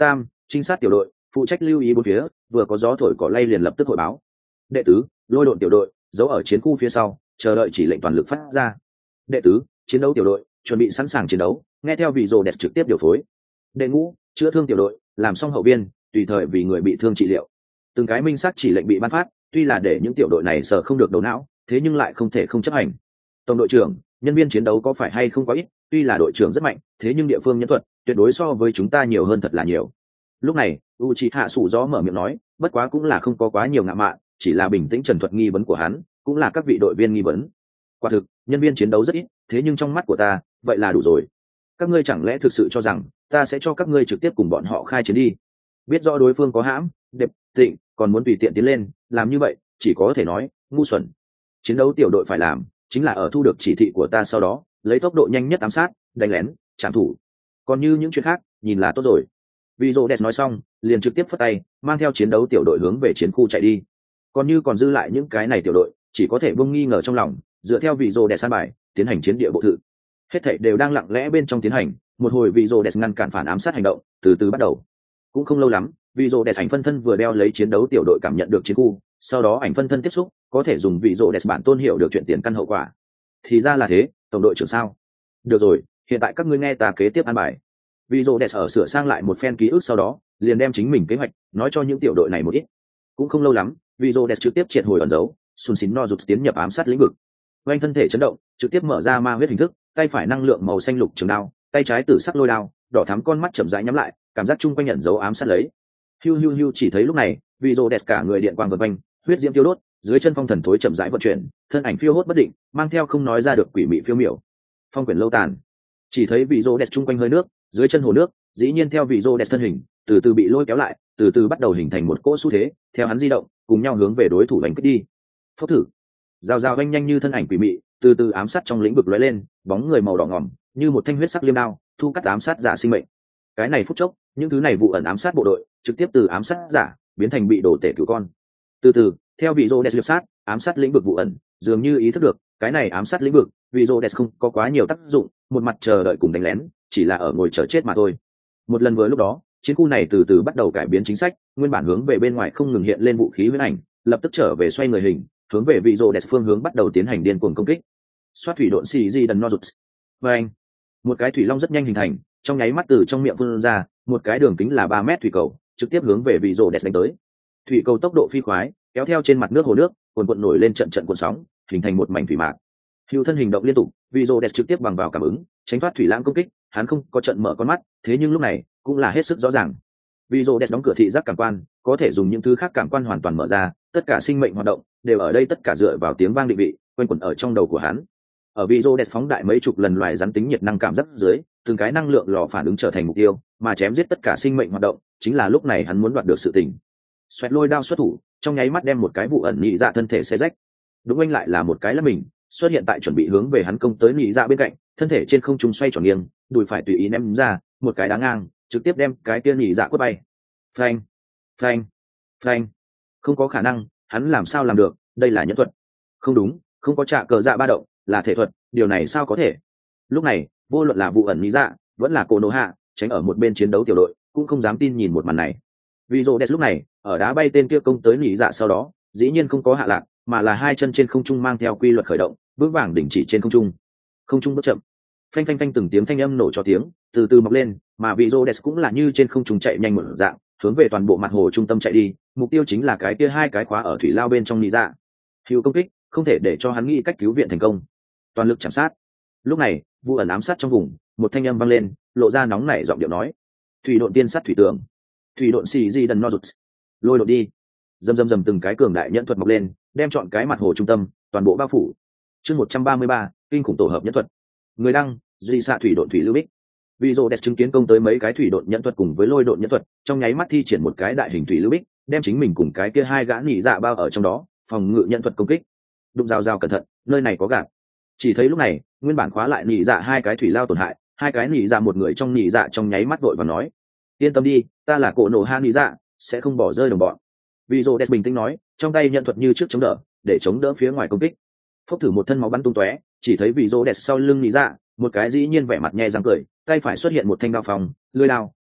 trinh sát tiểu đội phụ trách lưu ý bốn phía, vừa có gió thổi cỏ lay liền lập tức hội báo. Đệ tứ, lôi độn tiểu đội giấu ở chiến khu phía sau, chờ đợi chỉ lệnh toàn lực phát ra. Đệ tứ, chiến đấu tiểu đội chuẩn bị sẵn sàng chiến đấu, nghe theo vị rồ đẹp trực tiếp điều phối. Đệ ngũ, chữa thương tiểu đội làm xong hậu viên, tùy thời vì người bị thương trị liệu. Từng cái minh xác chỉ lệnh bị ban phát, tuy là để những tiểu đội này sợ không được đầu não, thế nhưng lại không thể không chấp hành. Tổng đội trưởng, nhân viên chiến đấu có phải hay không quá ít, tuy là đội trưởng rất mạnh, thế nhưng địa phương nhân thuật tuyệt đối so với chúng ta nhiều hơn thật là nhiều. Lúc này Uchiha Sủ Gió mở miệng nói, bất quá cũng là không có quá nhiều ngạ mạn, chỉ là bình tĩnh trần thuật nghi vấn của hắn, cũng là các vị đội viên nghi vấn. Quả thực nhân viên chiến đấu rất ít, thế nhưng trong mắt của ta vậy là đủ rồi. Các ngươi chẳng lẽ thực sự cho rằng ta sẽ cho các ngươi trực tiếp cùng bọn họ khai chiến đi? Biết rõ đối phương có hãm đẹp tịnh, còn muốn tùy tiện tiến lên, làm như vậy chỉ có thể nói ngu xuẩn. Chiến đấu tiểu đội phải làm chính là ở thu được chỉ thị của ta sau đó lấy tốc độ nhanh nhất ám sát, đánh lén, trảm thủ. Còn như những chuyện khác nhìn là tốt rồi. Vì rô đẹp nói xong liền trực tiếp phất tay mang theo chiến đấu tiểu đội hướng về chiến khu chạy đi. Còn như còn dư lại những cái này tiểu đội chỉ có thể buông nghi ngờ trong lòng, dựa theo vị rô đẹp san bài tiến hành chiến địa bộ thự. Hết thảy đều đang lặng lẽ bên trong tiến hành, một hồi vị rô đẹp ngăn cản phản ám sát hành động từ từ bắt đầu. Cũng không lâu lắm, vị rô đẹp ảnh phân thân vừa đeo lấy chiến đấu tiểu đội cảm nhận được chiến khu, sau đó ảnh phân thân tiếp xúc có thể dùng vị rô đẹp bản tôn hiểu được chuyện tiền căn hậu quả. Thì ra là thế, tổng đội trưởng sao? Được rồi, hiện tại các ngươi nghe ta kế tiếp an bài. Vị rô đẹp ở sửa sang lại một phen ký ức sau đó liền đem chính mình kế hoạch nói cho những tiểu đội này một ít. Cũng không lâu lắm, vị rô đẹp trực tiếp triệt hồi ẩn dấu, Sun Shin no rụt tiến nhập ám sát lĩnh vực. Quanh thân thể chấn động, trực tiếp mở ra ma huyết hình thức, tay phải năng lượng màu xanh lục trường đao, tay trái tử sắc lôi đao, đỏ thắm con mắt chậm rãi nhắm lại, cảm giác chung quanh nhận dấu ám sát lấy. Hiu hiu hiu, chỉ thấy lúc này, vị rô đẹp cả người điện quang vần quanh, huyết diễm tiêu đốt, dưới chân phong thần thối chậm rãi vận chuyển, thân ảnh phiêu hốt bất định, mang theo không nói ra được quỷ mị phiêu miểu. Phong quyển lâu tàn, chỉ thấy vị rô đẹp chung quanh hơi nước, dưới chân hồ nước, dĩ nhiên theo vị rô đẹp thân hình từ từ bị lôi kéo lại, từ từ bắt đầu hình thành một cỗ xu thế, theo hắn di động, cùng nhau hướng về đối thủ đánh kích đi. Phốc thử, rào rào nhanh như thân ảnh quỷ mị, từ từ ám sát trong lĩnh vực lóe lên, bóng người màu đỏ ngỏm, như một thanh huyết sắc liêm đao, thu cắt ám sát giả sinh mệnh. Cái này phút chốc, những thứ này vụ ẩn ám sát bộ đội, trực tiếp từ ám sát giả biến thành bị đổ tể cứu con. Từ từ, theo vị rô đẹp liệp sát, ám sát lĩnh vực vụ ẩn, dường như ý thức được, cái này ám sát lĩnh vực, vị rô đẹp không có quá nhiều tác dụng, một mặt chờ đợi cùng đánh lén, chỉ là ở ngồi chờ chết mà thôi. Một lần vừa lúc đó, chiến khu này từ từ bắt đầu cải biến chính sách, nguyên bản hướng về bên ngoài không ngừng hiện lên vũ khí huyễn ảnh, lập tức trở về xoay người hình, hướng về vị rô đẹp phương hướng bắt đầu tiến hành điên cuồng công kích. Xoát thủy độn xì di đần no rụt. Và anh, một cái thủy long rất nhanh hình thành, trong nháy mắt từ trong miệng phun ra một cái đường kính là 3 mét thủy cầu, trực tiếp hướng về vị rô đẹp đánh tới. Thủy cầu tốc độ phi khoái, kéo theo trên mặt nước hồ nước, cuồn nổi lên trận cuộn sóng, hình thành một mảnh thủy mạc. Hưu thân hình động liên tục, vị rô đẹp trực tiếp bằng vào cảm ứng, tránh thoát thủy lãng công kích, hắn không có trận mở con mắt, thế nhưng lúc này cũng là hết sức rõ ràng. Vị rô đẹp đóng cửa thị giác cảm quan, có thể dùng những thứ khác cảm quan hoàn toàn mở ra, tất cả sinh mệnh hoạt động đều ở đây, tất cả dựa vào tiếng vang định vị quanh quẩn ở trong đầu của hắn. Ở vị rô đẹp phóng đại mấy chục lần loài rắn tính nhiệt năng cảm giác dưới, từng cái năng lượng lò phản ứng trở thành mục tiêu, mà chém giết tất cả sinh mệnh hoạt động, chính là lúc này hắn muốn đoạt được sự tình. Xoẹt lôi đao xuất thủ, trong nháy mắt đem một cái vụ ẩn nhị dạ thân thể xé rách. Đúng anh lại là một cái là mình xuất hiện tại chuẩn bị hướng về hắn công tới nhị dạ bên cạnh, thân thể trên không trung xoay tròn nghiêng, đùi phải tùy ý ném ra một cái đá ngang, trực tiếp đem cái kia nhị dạ quất bay. Phanh, phanh, phanh. Không có khả năng, hắn làm sao làm được, đây là nhẫn thuật. Không đúng, không có trả cờ dạ ba động, là thể thuật, điều này sao có thể? Lúc này, vô luận là vụ ẩn nhị dạ, vẫn là cô nô hạ, tránh ở một bên chiến đấu tiểu đội, cũng không dám tin nhìn một màn này. Vì rô đẹp lúc này ở đá bay tên kia công tới nhị dạ sau đó, dĩ nhiên không có hạ lạc, mà là hai chân trên không trung mang theo quy luật khởi động, bước vàng đỉnh chỉ trên không trung. Không trung bước chậm, phanh phanh phanh, từng tiếng thanh âm nổ cho tiếng từ từ mọc lên, mà vị rô đẹp cũng là như trên không trung chạy nhanh một dạng, hướng về toàn bộ mặt hồ trung tâm chạy đi, mục tiêu chính là cái kia hai cái khóa ở thủy lao bên trong nhị dạ. Hữu công kích không thể để cho hắn nghĩ cách cứu viện thành công, toàn lực chạm sát. Lúc này vụ ẩn ám sát trong vùng, một thanh âm vang lên, lộ ra nóng nảy giọng điệu nói: thủy độn tiên sát thủy tường, thủy độn xì di đần no rụt, lôi đột đi. Dầm dầm dầm, từng cái cường đại nhẫn thuật mọc lên, đem chọn cái mặt hồ trung tâm toàn bộ bao phủ. Chương 133, kinh khủng tổ hợp nhẫn thuật. Người đăng: duy xạ thủy độn thủy lưu bích. Vị rô đẹp chứng kiến công tới mấy cái thủy độn nhẫn thuật cùng với lôi độn nhẫn thuật, trong nháy mắt thi triển một cái đại hình thủy lưu bích, đem chính mình cùng cái kia hai gã nhị dạ bao ở trong đó, phòng ngự nhẫn thuật công kích. Đụng rào rào cẩn thận, nơi này có gạt. Chỉ thấy lúc này, nguyên bản khóa lại nhị dạ hai cái thủy lao tổn hại, hai cái nhị dạ, một người trong nhị dạ trong nháy mắt vội và nói: yên tâm đi, ta là cổ nổ hạ nhị dạ, sẽ không bỏ rơi đồng bọn. Vị rô đẹp bình tĩnh nói, trong tay nhận thuật như trước chống đỡ, để chống đỡ phía ngoài công kích. Phốc thử, một thân máu bắn tung tóe, chỉ thấy vị rô đẹp sau lưng nhị dạ, một cái dĩ nhiên vẻ mặt nhe răng cười, tay phải xuất hiện một thanh đao phòng, lưỡi đao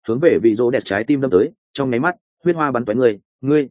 hướng về vị rô đẹp trái tim đâm tới, trong nháy mắt huyết hoa bắn tóe ngươi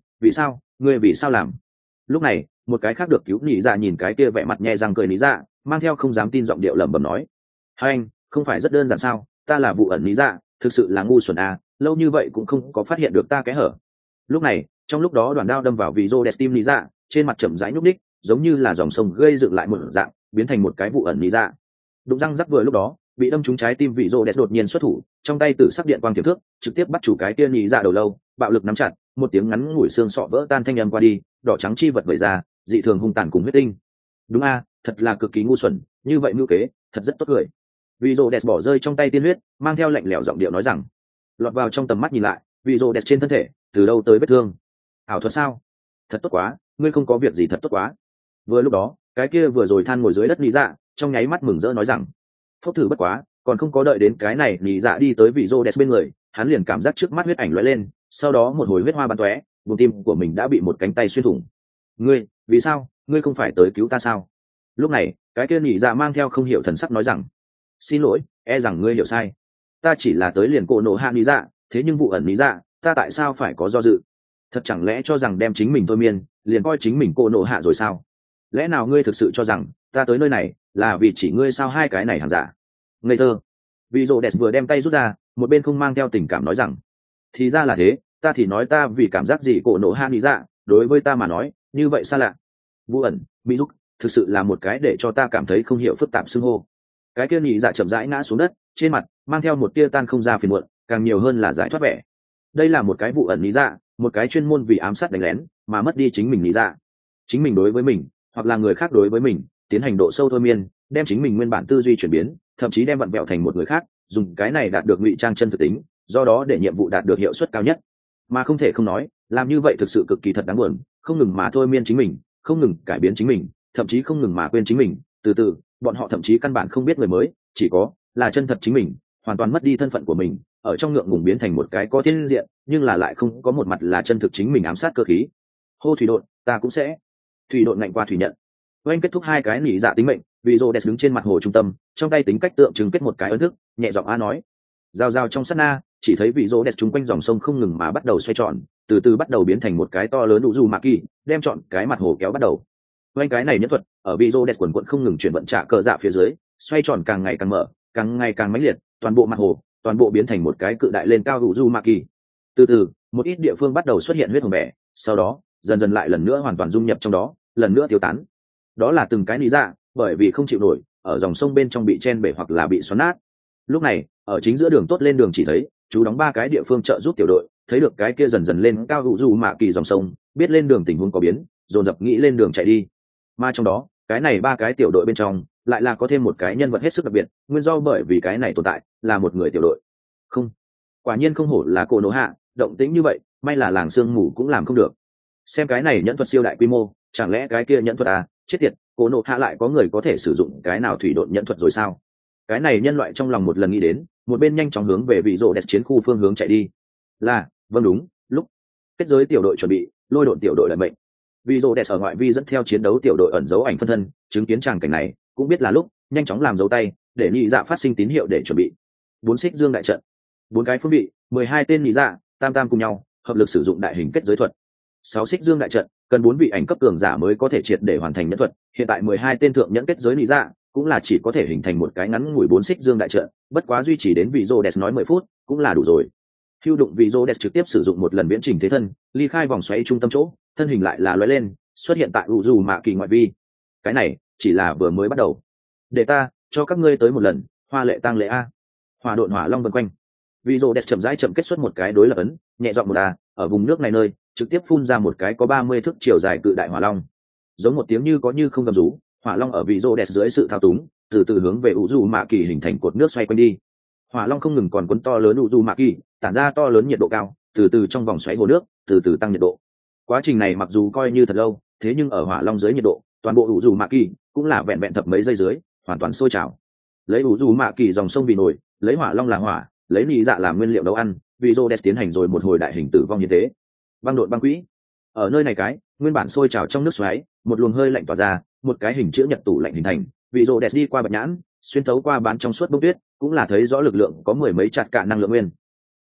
vì sao làm. Lúc này một cái khác được cứu nhị dạ nhìn cái kia vẻ mặt nhe răng cười lý dạ, mang theo không dám tin giọng điệu lẩm bẩm nói: hai anh không phải rất đơn giản sao, ta là vụ ẩn lý dạ, thực sự là ngu xuẩn à, lâu như vậy cũng không có phát hiện được ta cái hở. Lúc này trong lúc đó đoàn đao đâm vào vị rô đẹp tim lý dạ, trên mặt chậm rãi nhúc ních, giống như là dòng sông gây dựng lại một dạng, biến thành một cái vụ ẩn lý dạ. Đụng răng rắc vừa lúc đó bị đâm trúng trái tim vị rô đẹp đột nhiên xuất thủ, trong tay tử sắc điện quang tiềm thước trực tiếp bắt chủ cái kia nhị dạ đầu lâu, bạo lực nắm chặt, một tiếng ngắn ngủi xương sọ vỡ tan thanh âm qua đi, đỏ trắng chi vật vẩy ra, dị thường hung tàn cùng huyết tinh. Đúng a, thật là cực kỳ ngu xuẩn, như vậy mưu kế thật rất tốt cười. Vị rô đẹp bỏ rơi trong tay tiên huyết, mang theo lạnh lẽo giọng điệu nói rằng. Lọt vào trong tầm mắt nhìn lại, vị rô đẹp trên thân thể từ đâu tới vết thương. Ảo thuật sao? Thật tốt quá, ngươi không có việc gì thật tốt quá. Vừa lúc đó cái kia vừa rồi than ngồi dưới đất lý dạ trong nháy mắt mừng rỡ nói rằng. Phốc thử bất quá, còn không có đợi đến cái này lý dạ đi tới vị rô đẹp bên người, hắn liền cảm giác trước mắt huyết ảnh lóe lên, sau đó một hồi huyết hoa bắn tóe, vùng tim của mình đã bị một cánh tay xuyên thủng. Ngươi vì sao, ngươi không phải tới cứu ta sao? Lúc này cái kia nhị dạ mang theo không hiểu thần sắc nói rằng. Xin lỗi, e rằng ngươi hiểu sai, ta chỉ là tới liền cổ nổ hạ nhị dạ, thế nhưng vụ ẩn nhị dạ ta tại sao phải có do dự? Thật chẳng lẽ cho rằng đem chính mình thôi miên liền coi chính mình cổ nổ hạ rồi sao? Lẽ nào ngươi thực sự cho rằng ta tới nơi này là vì chỉ ngươi sao hai cái này hàng giả? Ngây thơ. Vị rô đẹp vừa đem tay rút ra, một bên không mang theo tình cảm nói rằng. Thì ra là thế, ta thì nói ta vì cảm giác gì cổ nổ hạ nhị dạ đối với ta mà nói như vậy xa lạ. Vụ ẩn bị giúp thực sự là một cái để cho ta cảm thấy không hiểu phức tạp xưng hô. Cái kia nhị dạ chậm rãi ngã xuống đất, trên mặt mang theo một tia tan không ra phiền muộn, càng nhiều hơn là giải thoát vẻ. Đây là một cái vụ ẩn nhị dạ, một cái chuyên môn vì ám sát đánh lén mà mất đi chính mình nhị dạ. Chính mình đối với mình hoặc là người khác đối với mình tiến hành độ sâu thôi miên, đem chính mình nguyên bản tư duy chuyển biến, thậm chí đem vặn vẹo thành một người khác, dùng cái này đạt được ngụy trang chân thực tính, do đó để nhiệm vụ đạt được hiệu suất cao nhất. Mà không thể không nói, làm như vậy thực sự cực kỳ thật đáng buồn, không ngừng mà thôi miên chính mình, không ngừng cải biến chính mình, thậm chí không ngừng mà quên chính mình, từ từ bọn họ thậm chí căn bản không biết người mới chỉ có là chân thật chính mình, hoàn toàn mất đi thân phận của mình, ở trong ngượng ngùng biến thành một cái có thiên diện nhưng là lại không có một mặt là chân thực chính mình ám sát cơ khí. Hô thủy độn, ta cũng sẽ. Thủy độn ngạnh qua thủy nhận. Oanh kết thúc hai cái nỉ dạ tính mệnh, vì rô đẹp đứng trên mặt hồ trung tâm, trong tay tính cách tượng trưng kết một cái ấn thức, nhẹ giọng a nói. Giao giao trong sát na, chỉ thấy vị rô đẹp chung quanh dòng sông không ngừng mà bắt đầu xoay tròn, từ từ bắt đầu biến thành một cái to lớn đủ dù mạ kỳ, đem trọn cái mặt hồ kéo bắt đầu. Oanh cái này nhất thuật, ở vị rô đẹp quần quận không ngừng chuyển vận trả cờ dạ phía dưới, xoay tròn càng ngày càng mở, càng ngày càng mãnh liệt, toàn bộ mặt hồ, toàn bộ biến thành một cái cự đại lên cao đủ dù mạ kỳ. Từ từ, một ít địa phương bắt đầu xuất hiện huyết hồng bẻ, sau đó dần dần lại lần nữa hoàn toàn dung nhập trong đó, lần nữa tiêu tán. Đó là từng cái lý dạ, bởi vì không chịu nổi, ở dòng sông bên trong bị chen bể hoặc là bị xoắn nát. Lúc này ở chính giữa đường tốt lên đường chỉ thấy chú đóng ba cái địa phương trợ giúp tiểu đội, thấy được cái kia dần dần lên cao hữu dù mạ kỳ dòng sông, biết lên đường tình huống có biến, dồn dập nghĩ lên đường chạy đi. Mà trong đó cái này ba cái tiểu đội bên trong lại là có thêm một cái nhân vật hết sức đặc biệt, nguyên do bởi vì cái này tồn tại là một người tiểu đội. Không, quả nhiên không hổ là cổ nổ hạ, động tĩnh như vậy may là làng sương mù cũng làm không được. Xem cái này nhẫn thuật siêu đại quy mô, chẳng lẽ cái kia nhẫn thuật à, chết tiệt, cổ nổ hạ lại có người có thể sử dụng cái nào thủy độn nhẫn thuật rồi sao? Cái này nhân loại trong lòng một lần nghĩ đến, một bên nhanh chóng hướng về vị rô đẹp chiến khu phương hướng chạy đi. Là vâng, đúng lúc kết giới tiểu đội chuẩn bị, lôi độn tiểu đội lợi mệnh. Vị rô đẹp ở ngoại vi dẫn theo chiến đấu tiểu đội ẩn giấu ảnh phân thân, chứng kiến tràng cảnh này cũng biết là lúc nhanh chóng làm dấu tay để nhị dạ phát sinh tín hiệu để chuẩn bị. 4 xích dương đại trận, 4 cái phương vị, 12 tên nhị dạ tam tam cùng nhau hợp lực sử dụng đại hình kết giới thuật. 6 xích dương đại trận cần 4 vị ảnh cấp cường giả mới có thể triệt để hoàn thành nhẫn thuật, hiện tại 12 tên thượng nhẫn kết giới nhị dạ cũng là chỉ có thể hình thành một cái ngắn ngủi 4 xích dương đại trận, bất quá duy trì đến vị rô đẹp nói 10 phút cũng là đủ rồi. Hưu đụng vị rô đẹp trực tiếp sử dụng một lần viễn trình thế thân, ly khai vòng xoáy trung tâm chỗ, thân hình lại là lóe lên xuất hiện tại u dù mạ kỳ ngoại vi. Cái này chỉ là vừa mới bắt đầu, để ta cho các ngươi tới một lần hoa lệ tang lễ a. Hỏa độn hỏa long vần quanh, vị rô đẹp chậm rãi chậm kết xuất một cái đối lập ấn, nhẹ giọng một ở vùng nước này nơi trực tiếp phun ra một cái có 30 thước chiều dài cự đại hỏa long, giống một tiếng như có như không gầm rú. Hỏa long ở vị rô đẹp dưới sự thao túng từ từ hướng về u dù mạ kỳ hình thành cột nước xoay quanh đi. Hỏa long không ngừng còn cuốn to lớn u dù mạ kỳ, tản ra to lớn nhiệt độ cao, từ từ trong vòng xoáy hồ nước từ từ tăng nhiệt độ. Quá trình này mặc dù coi như thật lâu, thế nhưng ở hỏa long dưới nhiệt độ, toàn bộ u dù mạ kỳ cũng là vẹn vẹn thập mấy giây dưới hoàn toàn sôi trào. Lấy u dù mạ kỳ dòng sông vì nổi, lấy hỏa long là hỏa, lấy nhị dạ làm nguyên liệu nấu ăn, vị rô đẹp tiến hành rồi một hồi đại hình tử vong như thế. Băng độn băng quỹ, ở nơi này cái nguyên bản sôi trào trong nước xoáy, một luồng hơi lạnh tỏa ra, một cái hình chữ nhật tủ lạnh hình thành. Vị rô đẹp đi qua bạch nhãn, xuyên thấu qua bán trong suốt bông tuyết, cũng là thấy rõ lực lượng có mười mấy chặt cả năng lượng nguyên.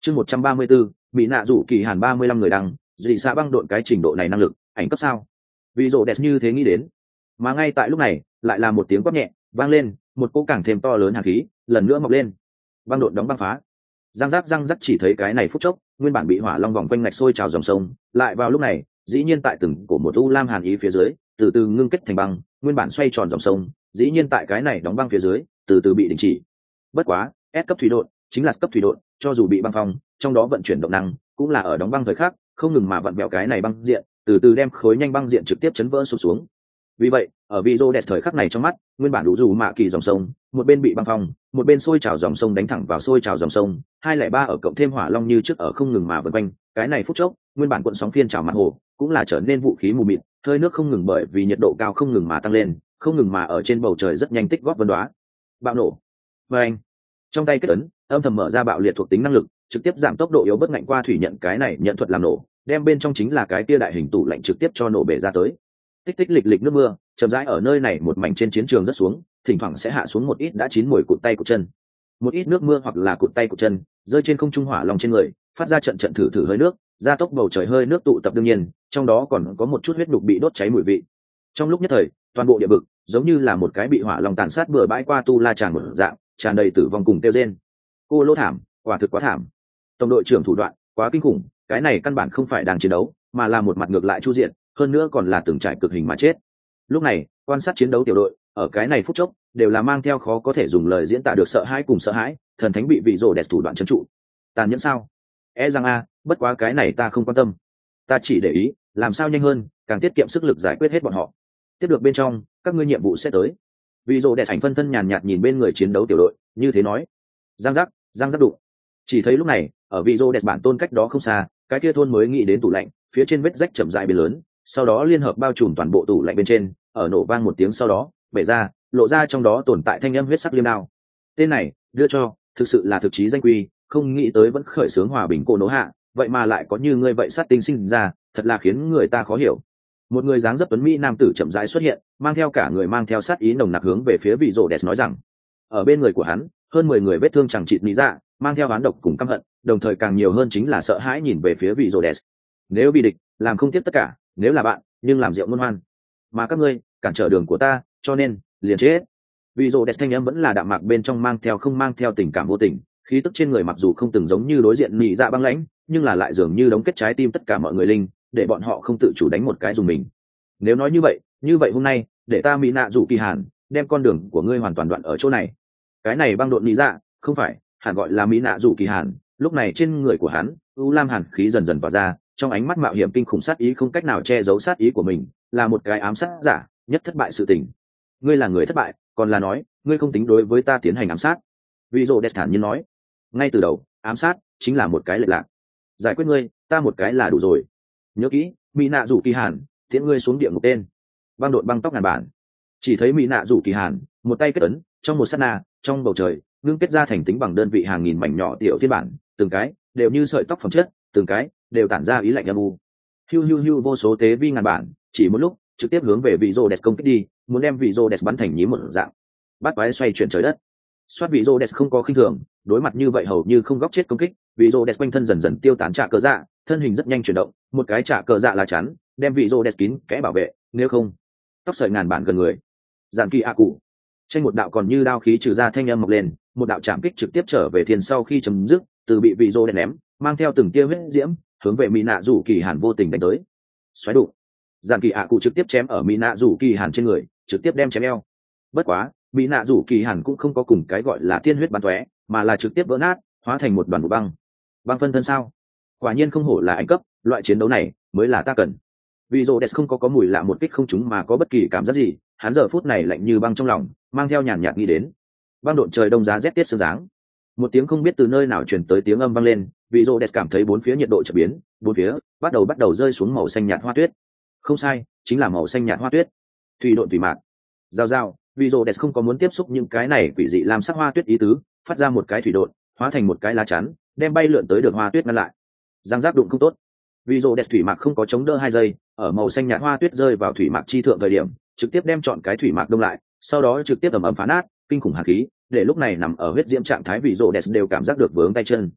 chương 134, bị nạ rủ kỳ hàn 35 người đăng, dị xạ băng độn cái trình độ này năng lực ảnh cấp sao? Vì rồ đẹp như thế nghĩ đến, mà ngay tại lúc này lại là một tiếng quát nhẹ vang lên, một cỗ càng thêm to lớn hàn khí lần nữa mọc lên. Băng độn đóng băng phá, răng rắc chỉ thấy cái này phút chốc, nguyên bản bị hỏa long vòng quanh ngạch sôi trào dòng sông, lại vào lúc này dĩ nhiên tại từng cổ một u lam hàn ý phía dưới từ từ ngưng kết thành băng, nguyên bản xoay tròn dòng sông dĩ nhiên tại cái này đóng băng phía dưới từ từ bị đình chỉ. Bất quá S cấp thủy độn chính là cấp thủy độn, cho dù bị băng phong, trong đó vận chuyển động năng cũng là ở đóng băng thời khắc không ngừng mà vặn vẹo cái này băng diện, từ từ đem khối nhanh băng diện trực tiếp chấn vỡ sụp xuống. Vì vậy ở video đẹp thời khắc này trong mắt, nguyên bản đủ dù mạ kỳ dòng sông một bên bị băng phong, một bên sôi trào dòng sông đánh thẳng vào sôi trào dòng sông 203 ở cộng thêm hỏa long như trước ở không ngừng mà vần quanh. Cái này phút chốc, nguyên bản cuộn sóng phiên trào mặt hồ cũng là trở nên vũ khí mù mịt, hơi nước không ngừng bởi vì nhiệt độ cao không ngừng mà tăng lên, không ngừng mà ở trên bầu trời rất nhanh tích góp vân đoá bạo nổ. Và anh trong tay kết ấn âm thầm mở ra bạo liệt thuộc tính năng lực, trực tiếp giảm tốc độ yếu bất ngạnh qua thủy nhận, cái này nhận thuật làm nổ, đem bên trong chính là cái tia đại hình tủ lạnh trực tiếp cho nổ bể ra tới. Tích tích lịch lịch nước mưa chậm rãi ở nơi này một mảnh trên chiến trường rất xuống, thỉnh thoảng sẽ hạ xuống một ít đã chín mùi cụt tay cụt chân, một ít nước mưa hoặc là cụt tay cụt chân rơi trên không trung hỏa lòng trên người, phát ra trận trận thử thử hơi nước, gia tốc bầu trời hơi nước tụ tập, đương nhiên trong đó còn có một chút huyết đục bị đốt cháy mùi vị. Trong lúc nhất thời toàn bộ địa vực giống như là một cái bị hỏa lòng tàn sát bừa bãi qua tu la tràn một dạng, tràn đầy tử vong cùng tiêu rên. Cô lỗ thảm, quả thực quá thảm. Tổng đội trưởng thủ đoạn quá kinh khủng, cái này căn bản không phải đang chiến đấu mà là một mặt ngược lại chu diện, hơn nữa còn là từng trải cực hình mà chết. Lúc này quan sát chiến đấu tiểu đội ở cái này phút chốc đều là mang theo khó có thể dùng lời diễn tả được sợ hãi cùng sợ hãi. Thần thánh bị vị rồ đẹp thủ đoạn trấn trụ, tàn nhẫn sao? Rằng bất quá cái này ta không quan tâm, ta chỉ để ý làm sao nhanh hơn, càng tiết kiệm sức lực giải quyết hết bọn họ. Tiếp được bên trong các ngươi nhiệm vụ sẽ tới. Vị rồ đẹp ảnh phân thân nhàn nhạt nhìn bên người chiến đấu tiểu đội như thế nói. Giang giác đụng. Chỉ thấy lúc này ở vị rồ đẹp bản tôn cách đó không xa, cái kia thôn mới nghĩ đến tủ lạnh phía trên vết rách chậm rãi biến lớn, sau đó liên hợp bao trùm toàn bộ tủ lạnh bên trên, ở nổ vang một tiếng sau đó bể ra, lộ ra trong đó tồn tại thanh âm huyết sắc liêm đao. Tên này đưa cho thực sự là thực chí danh quy, không nghĩ tới vẫn khởi xướng hòa bình cô nỗ hạ, vậy mà lại có như ngươi vậy sát tinh sinh ra, thật là khiến người ta khó hiểu. Một người dáng dấp tuấn mỹ nam tử chậm rãi xuất hiện, mang theo cả người mang theo sát ý nồng nặc hướng về phía vị rồ đẹp nói rằng. Ở bên người của hắn hơn 10 người vết thương chẳng chịt lý dạ, mang theo oán độc cùng căm hận, đồng thời càng nhiều hơn chính là sợ hãi nhìn về phía vị rồ đẹp. Nếu bị địch làm không tiếp tất cả, nếu là bạn nhưng làm rượu ngôn hoan, mà các ngươi cản trở đường của ta, cho nên liền chết. Vị rồ đẹp thanh âm vẫn là đạm mạc, bên trong mang theo không mang theo tình cảm vô tình, khí tức trên người mặc dù không từng giống như đối diện nhị dạ băng lãnh, nhưng là lại dường như đóng kết trái tim tất cả mọi người linh, để bọn họ không tự chủ đánh một cái dùng mình. Nếu nói như vậy hôm nay để ta mỹ nạ rủ kỳ hàn đem con đường của ngươi hoàn toàn đoạn ở chỗ này. Cái này băng độn nhị dạ không phải hẳn gọi là mỹ nạ rủ kỳ hàn. Lúc này trên người của hắn u lam hàn khí dần dần tỏa ra, trong ánh mắt mạo hiểm kinh khủng sát ý không cách nào che giấu sát ý của mình, là một cái ám sát giả nhất thất bại sự tình. Ngươi là người thất bại, còn là nói ngươi không tính đối với ta tiến hành ám sát? Vị rồ đẹp thản nhiên nói. Ngay từ đầu ám sát chính là một cái lệch lạc, giải quyết ngươi ta một cái là đủ rồi. Nhớ kỹ, mỹ nạ rủ kỳ hàn tiễn ngươi xuống địa ngục tên. Băng độn băng tóc ngàn bản. Chỉ thấy mỹ nạ rủ kỳ hàn một tay kết ấn, trong một sát na trong bầu trời ngưng kết ra thành tính bằng đơn vị hàng nghìn mảnh nhỏ tiểu phiên bản, từng cái đều như sợi tóc phẩm chất, từng cái đều tản ra ý lạnh âm u. Hiu vô số tế vi ngàn bản, chỉ một lúc trực tiếp hướng về vị rồ đẹp công kích đi, muốn đem vị rồ đẹp bắn thành nhím một dạng. Bắt quái xoay chuyển trời đất. Soát vị rồ đẹp không có khinh thường, đối mặt như vậy hầu như không góc chết công kích, vị rồ đẹp quanh thân dần dần tiêu tán trả cờ dạ, thân hình rất nhanh chuyển động, một cái trả cờ dạ lá chắn đem vị rồ đẹp kín kẽ bảo vệ, nếu không tóc sợi ngàn bản gần người. Giản kỳ a cụ tranh một đạo còn như đao khí trừ ra thanh âm mọc lên, một đạo chạm kích trực tiếp trở về thiên sau khi chấm dứt, từ bị vị rồ đẹp ném, mang theo từng tia huyết diễm hướng về mỹ nạ rủ kỳ hàn vô tình đánh tới. Xoáy đụng. Giản kỳ a cụ trực tiếp chém ở mỹ nạ rủ kỳ hàn trên người, trực tiếp đem chém eo. Bất quá mỹ nạ rủ kỳ hàn cũng không có cùng cái gọi là tiên huyết bắn tóe, mà là trực tiếp vỡ nát, hóa thành một đoàn vụ băng. Băng phân thân sao? Quả nhiên không hổ là anh cấp, loại chiến đấu này mới là ta cần. Vì rồ đẹp không có mùi lạ một kích không trúng mà có bất kỳ cảm giác gì, hắn giờ phút này lạnh như băng trong lòng, mang theo nhàn nhạt nghĩ đến băng độn trời đông giá rét tiết sương dáng. Một tiếng không biết từ nơi nào truyền tới tiếng âm vang lên, vì rồ đẹp cảm thấy bốn phía nhiệt độ chợt biến, bốn phía bắt đầu rơi xuống màu xanh nhạt hoa tuyết. Không sai, chính là màu xanh nhạt hoa tuyết. Thủy độn thủy mạc. Giao vì rồ đẹp không có muốn tiếp xúc những cái này quỷ dị làm sắc hoa tuyết ý tứ, phát ra một cái thủy độn, hóa thành một cái lá chắn, đem bay lượn tới được hoa tuyết ngăn lại. Giang giác đụng không tốt. Vì rồ đẹp thủy mạc không có chống đỡ 2 giây, ở màu xanh nhạt hoa tuyết rơi vào thủy mạc chi thượng thời điểm, trực tiếp đem chọn cái thủy mạc đông lại, sau đó trực tiếp ầm ầm phá nát, kinh khủng hàn khí, để lúc này nằm ở huyết diễm trạng thái vị rồ đẹp đều cảm giác được vướng tay chân.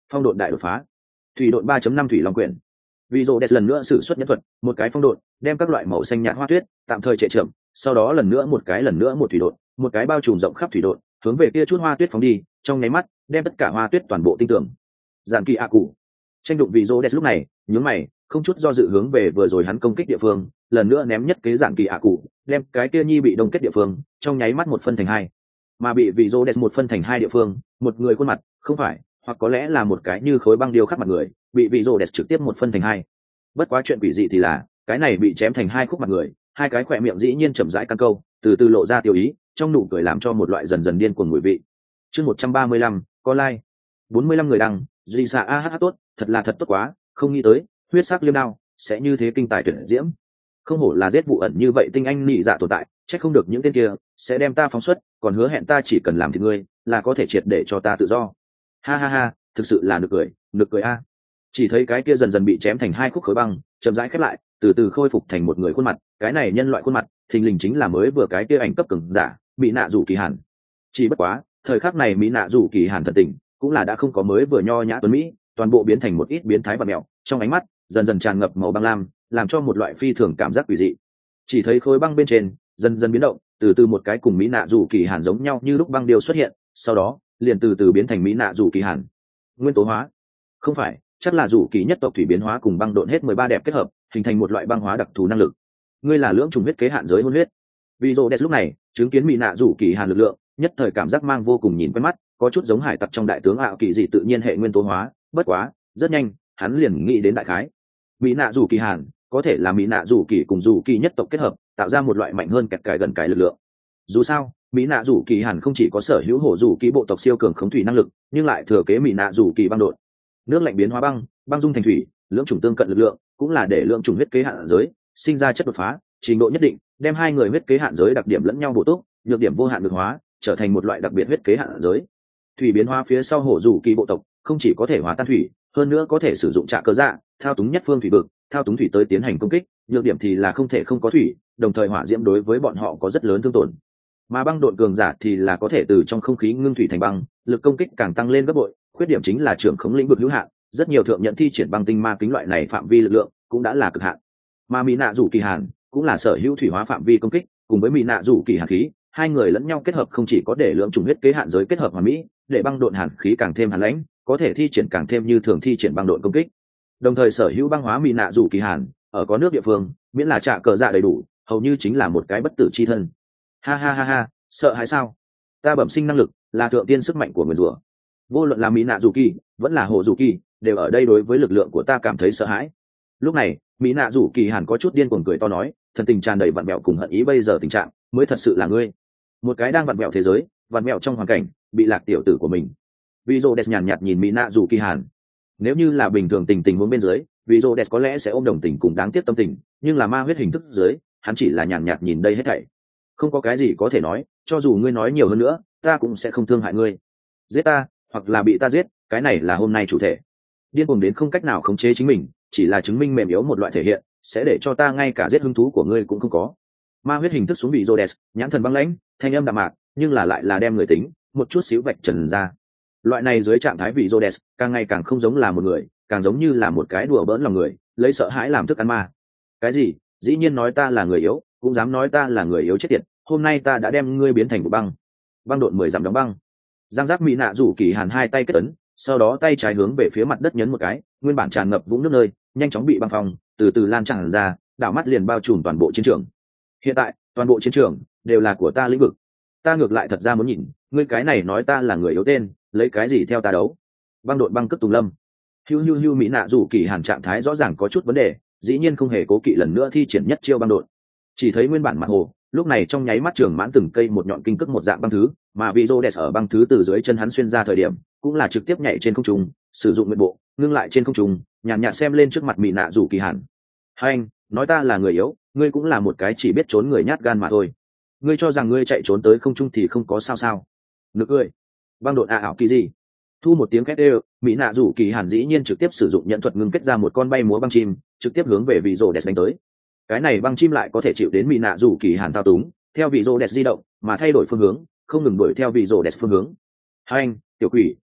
Phong độn đại đột phá. Thủy độn 3.5 thủy long quyển. Vì rồ đẹp lần nữa sử xuất nhân thuật, một cái phong độn, đem các loại màu xanh nhạt hoa tuyết tạm thời trệ chậm, sau đó lần nữa một thủy độn, một cái bao trùm rộng khắp thủy độn, hướng về kia chút hoa tuyết phóng đi, trong nháy mắt, đem tất cả hoa tuyết toàn bộ tinh tưởng. Giản kỳ ạ cụ. Tranh đụng vì rồ đẹp lúc này, nhướng mày, không chút do dự hướng về vừa rồi hắn công kích địa phương, lần nữa ném nhất kế giản kỳ ạ cụ, đem cái kia nhi bị đông kết địa phương, trong nháy mắt một phân thành hai. Mà bị vị rồ đẹp một phân thành hai địa phương, một người khuôn mặt, không phải, hoặc có lẽ là một cái như khối băng điêu khắc mặt người, bị vị rồ đẹp trực tiếp một phân thành hai. Bất quá chuyện quỷ dị thì là cái này bị chém thành hai khúc mặt người, hai cái khỏe miệng dĩ nhiên chậm rãi căn câu, từ từ lộ ra tiêu ý, trong nụ cười làm cho một loại dần dần điên cuồng mùi vị. Chương 135, có like. 45 người đăng, duy xạ tốt, thật là thật tốt quá, không nghĩ tới, huyết sắc liêm đao sẽ như thế kinh tài tuyệt diễm. Không hổ là giết vụ ẩn như vậy tinh anh nị dạ tồn tại, chắc không được những tên kia sẽ đem ta phóng xuất, còn hứa hẹn ta chỉ cần làm thì ngươi là có thể triệt để cho ta tự do. Ha ha ha, thực sự là nực cười a. Chỉ thấy cái kia dần dần bị chém thành hai khúc khối băng, chậm rãi khép lại, từ từ khôi phục thành một người khuôn mặt, cái này nhân loại khuôn mặt, thình lình chính là mới vừa cái kia ảnh cấp cường giả, bị nạ rủ kỳ hàn. Chỉ bất quá, thời khắc này mỹ nạ rủ kỳ hàn thần tình, cũng là đã không có mới vừa nho nhã tuấn mỹ, toàn bộ biến thành một ít biến thái và mèo, trong ánh mắt dần dần tràn ngập màu băng lam, làm cho một loại phi thường cảm giác quỷ dị. Chỉ thấy khối băng bên trên dần dần biến động, từ từ một cái cùng mỹ nạ rủ kỳ hàn giống nhau như lúc băng điêu xuất hiện, sau đó liền từ từ biến thành mỹ nạ rủ kỳ hàn. Nguyên tố hóa? Không phải, chắc là rủ kỳ nhất tộc thủy biến hóa cùng băng độn hết 13 đẹp kết hợp, hình thành một loại băng hóa đặc thù năng lực. Ngươi là lưỡng trùng huyết kế hạn giới hôn huyết. Vì rồ đẹp lúc này chứng kiến mỹ nạ rủ kỳ hàn lực lượng, nhất thời cảm giác mang vô cùng nhìn quen mắt, có chút giống hải tặc trong đại tướng ảo kỳ dị tự nhiên hệ nguyên tố hóa, bất quá rất nhanh hắn liền nghĩ đến đại khái. Mỹ nạ rủ kỳ hàn có thể là mỹ nạ rủ kỳ cùng rủ kỳ nhất tộc kết hợp, tạo ra một loại mạnh hơn kẹt cài gần cài lực lượng. Dù sao mỹ nạ rủ kỳ hàn không chỉ có sở hữu hổ rủ kỳ bộ tộc siêu cường khống thủy năng lực, nhưng lại thừa kế mỹ nạ rủ kỳ băng đột, nước lạnh biến hóa băng, băng dung thành thủy, lưỡng chủng tương cận lực lượng, cũng là để lưỡng chủng huyết kế hạn giới sinh ra chất đột phá, trình độ nhất định, đem hai người huyết kế hạn giới đặc điểm lẫn nhau bổ túc, nhược điểm vô hạn được hóa, trở thành một loại đặc biệt huyết kế hạn giới. Thủy biến hóa phía sau hổ rủ kỳ bộ tộc, không chỉ có thể hóa tan thủy, hơn nữa có thể sử dụng trạ cơ dạ, thao túng nhất phương thủy vực, thao túng thủy tới tiến hành công kích, nhược điểm thì là không thể không có thủy, đồng thời hỏa diễm đối với bọn họ có rất lớn thương tổn. Mà băng độn cường giả thì là có thể từ trong không khí ngưng thủy thành băng, lực công kích càng tăng lên gấp bội, khuyết điểm chính là trưởng khống lĩnh vực hữu hạn, rất nhiều thượng nhận thi triển băng tinh ma kính loại này phạm vi lực lượng cũng đã là cực hạn. Mà mỹ nạ rủ kỳ hàn cũng là sở hữu thủy hóa phạm vi công kích, cùng với mỹ nạ rủ kỳ hàn khí, hai người lẫn nhau kết hợp không chỉ có để lượng trùng huyết kế hạn giới kết hợp hoàn mỹ, để băng độn hàn khí càng thêm hàn lãnh, có thể thi triển càng thêm như thường thi triển băng độn công kích. Đồng thời sở hữu băng hóa mỹ nạ rủ kỳ hàn ở có nước địa phương, miễn là trả cờ dạ đầy đủ, hầu như chính là một cái bất tử chi thân. Ha ha ha ha, sợ hãi sao? Ta bẩm sinh năng lực là thượng tiên sức mạnh của nguyên rủa. Vô luận là mỹ nạ rủ kỳ vẫn là hồ rủ kỳ, đều ở đây đối với lực lượng của ta cảm thấy sợ hãi. Lúc này mỹ nạ rủ kỳ hàn có chút điên cuồng cười to nói, thần tình tràn đầy vặn vẹo cùng hận ý, bây giờ tình trạng mới thật sự là ngươi, một cái đang vặn vẹo thế giới, vặn vẹo trong hoàn cảnh bị lạc tiểu tử của mình. Vì rô đẹp nhàn nhạt nhìn mỹ nạ rủ kỳ hàn. Nếu như là bình thường tình huống bên dưới, vì rô đẹp có lẽ sẽ ôm đồng tình cùng đáng tiếc tâm tình, nhưng là ma huyết hình thức dưới, hắn chỉ là nhàn nhạt nhìn đây hết thảy. Không có cái gì có thể nói, cho dù ngươi nói nhiều hơn nữa, ta cũng sẽ không thương hại ngươi. Giết ta hoặc là bị ta giết, cái này là hôm nay chủ thể. Điên cuồng đến không cách nào khống chế chính mình, chỉ là chứng minh mềm yếu một loại thể hiện, sẽ để cho ta ngay cả giết hứng thú của ngươi cũng không có. Ma huyết hình thức xuống bị Rhodes, nhãn thần băng lãnh, thanh âm đạm mạc, nhưng là lại là đem người tính một chút xíu vạch trần ra. Loại này dưới trạng thái vị Rhodes, càng ngày càng không giống là một người, càng giống như là một cái đùa bỡn lòng người, lấy sợ hãi làm thức ăn ma. Cái gì? Dĩ nhiên nói ta là người yếu, cũng dám nói ta là người yếu chết tiệt, hôm nay ta đã đem ngươi biến thành một băng. Băng độn 10 dặm đóng băng. Giang giác mỹ nạ rủ kỳ hàn hai tay kết ấn, sau đó tay trái hướng về phía mặt đất nhấn một cái, nguyên bản tràn ngập vũng nước nơi nhanh chóng bị băng phong, từ từ lan tràn ra, đảo mắt liền bao trùm toàn bộ chiến trường. Hiện tại toàn bộ chiến trường đều là của ta lĩnh vực, ta ngược lại thật ra muốn nhìn ngươi cái này nói ta là người yếu tên, lấy cái gì theo ta đấu. Băng độn băng cất tùng lâm. Hiu mỹ nạ rủ kỳ hàn trạng thái rõ ràng có chút vấn đề, dĩ nhiên không hề cố kỵ lần nữa thi triển nhất chiêu băng độn. Chỉ thấy nguyên bản mặt hồ lúc này trong nháy mắt trường mãn từng cây một nhọn kinh cước một dạng băng thứ, mà vị Rhodes ở băng thứ từ dưới chân hắn xuyên ra thời điểm cũng là trực tiếp nhảy trên không trung, sử dụng nguyện bộ ngưng lại trên không trung, nhàn nhạt xem lên trước mặt mỹ nạ rủ kỳ hàn. Hai anh nói ta là người yếu, ngươi cũng là một cái chỉ biết trốn người nhát gan mà thôi. Ngươi cho rằng ngươi chạy trốn tới không trung thì không có sao? Nực cười. Băng độn ảo kỳ gì? Thu một tiếng két đều, mỹ nạ rủ kỳ hàn dĩ nhiên trực tiếp sử dụng nhận thuật ngưng kết ra một con bay múa băng chim, trực tiếp hướng về vị Rhodes đánh tới. Cái này băng chim lại có thể chịu đến mỹ nạ rủ kỳ hàn thao túng, theo vị Rhodes di động mà thay đổi phương hướng, không ngừng đuổi theo vị Rhodes phương hướng. Hai anh tiểu quỷ,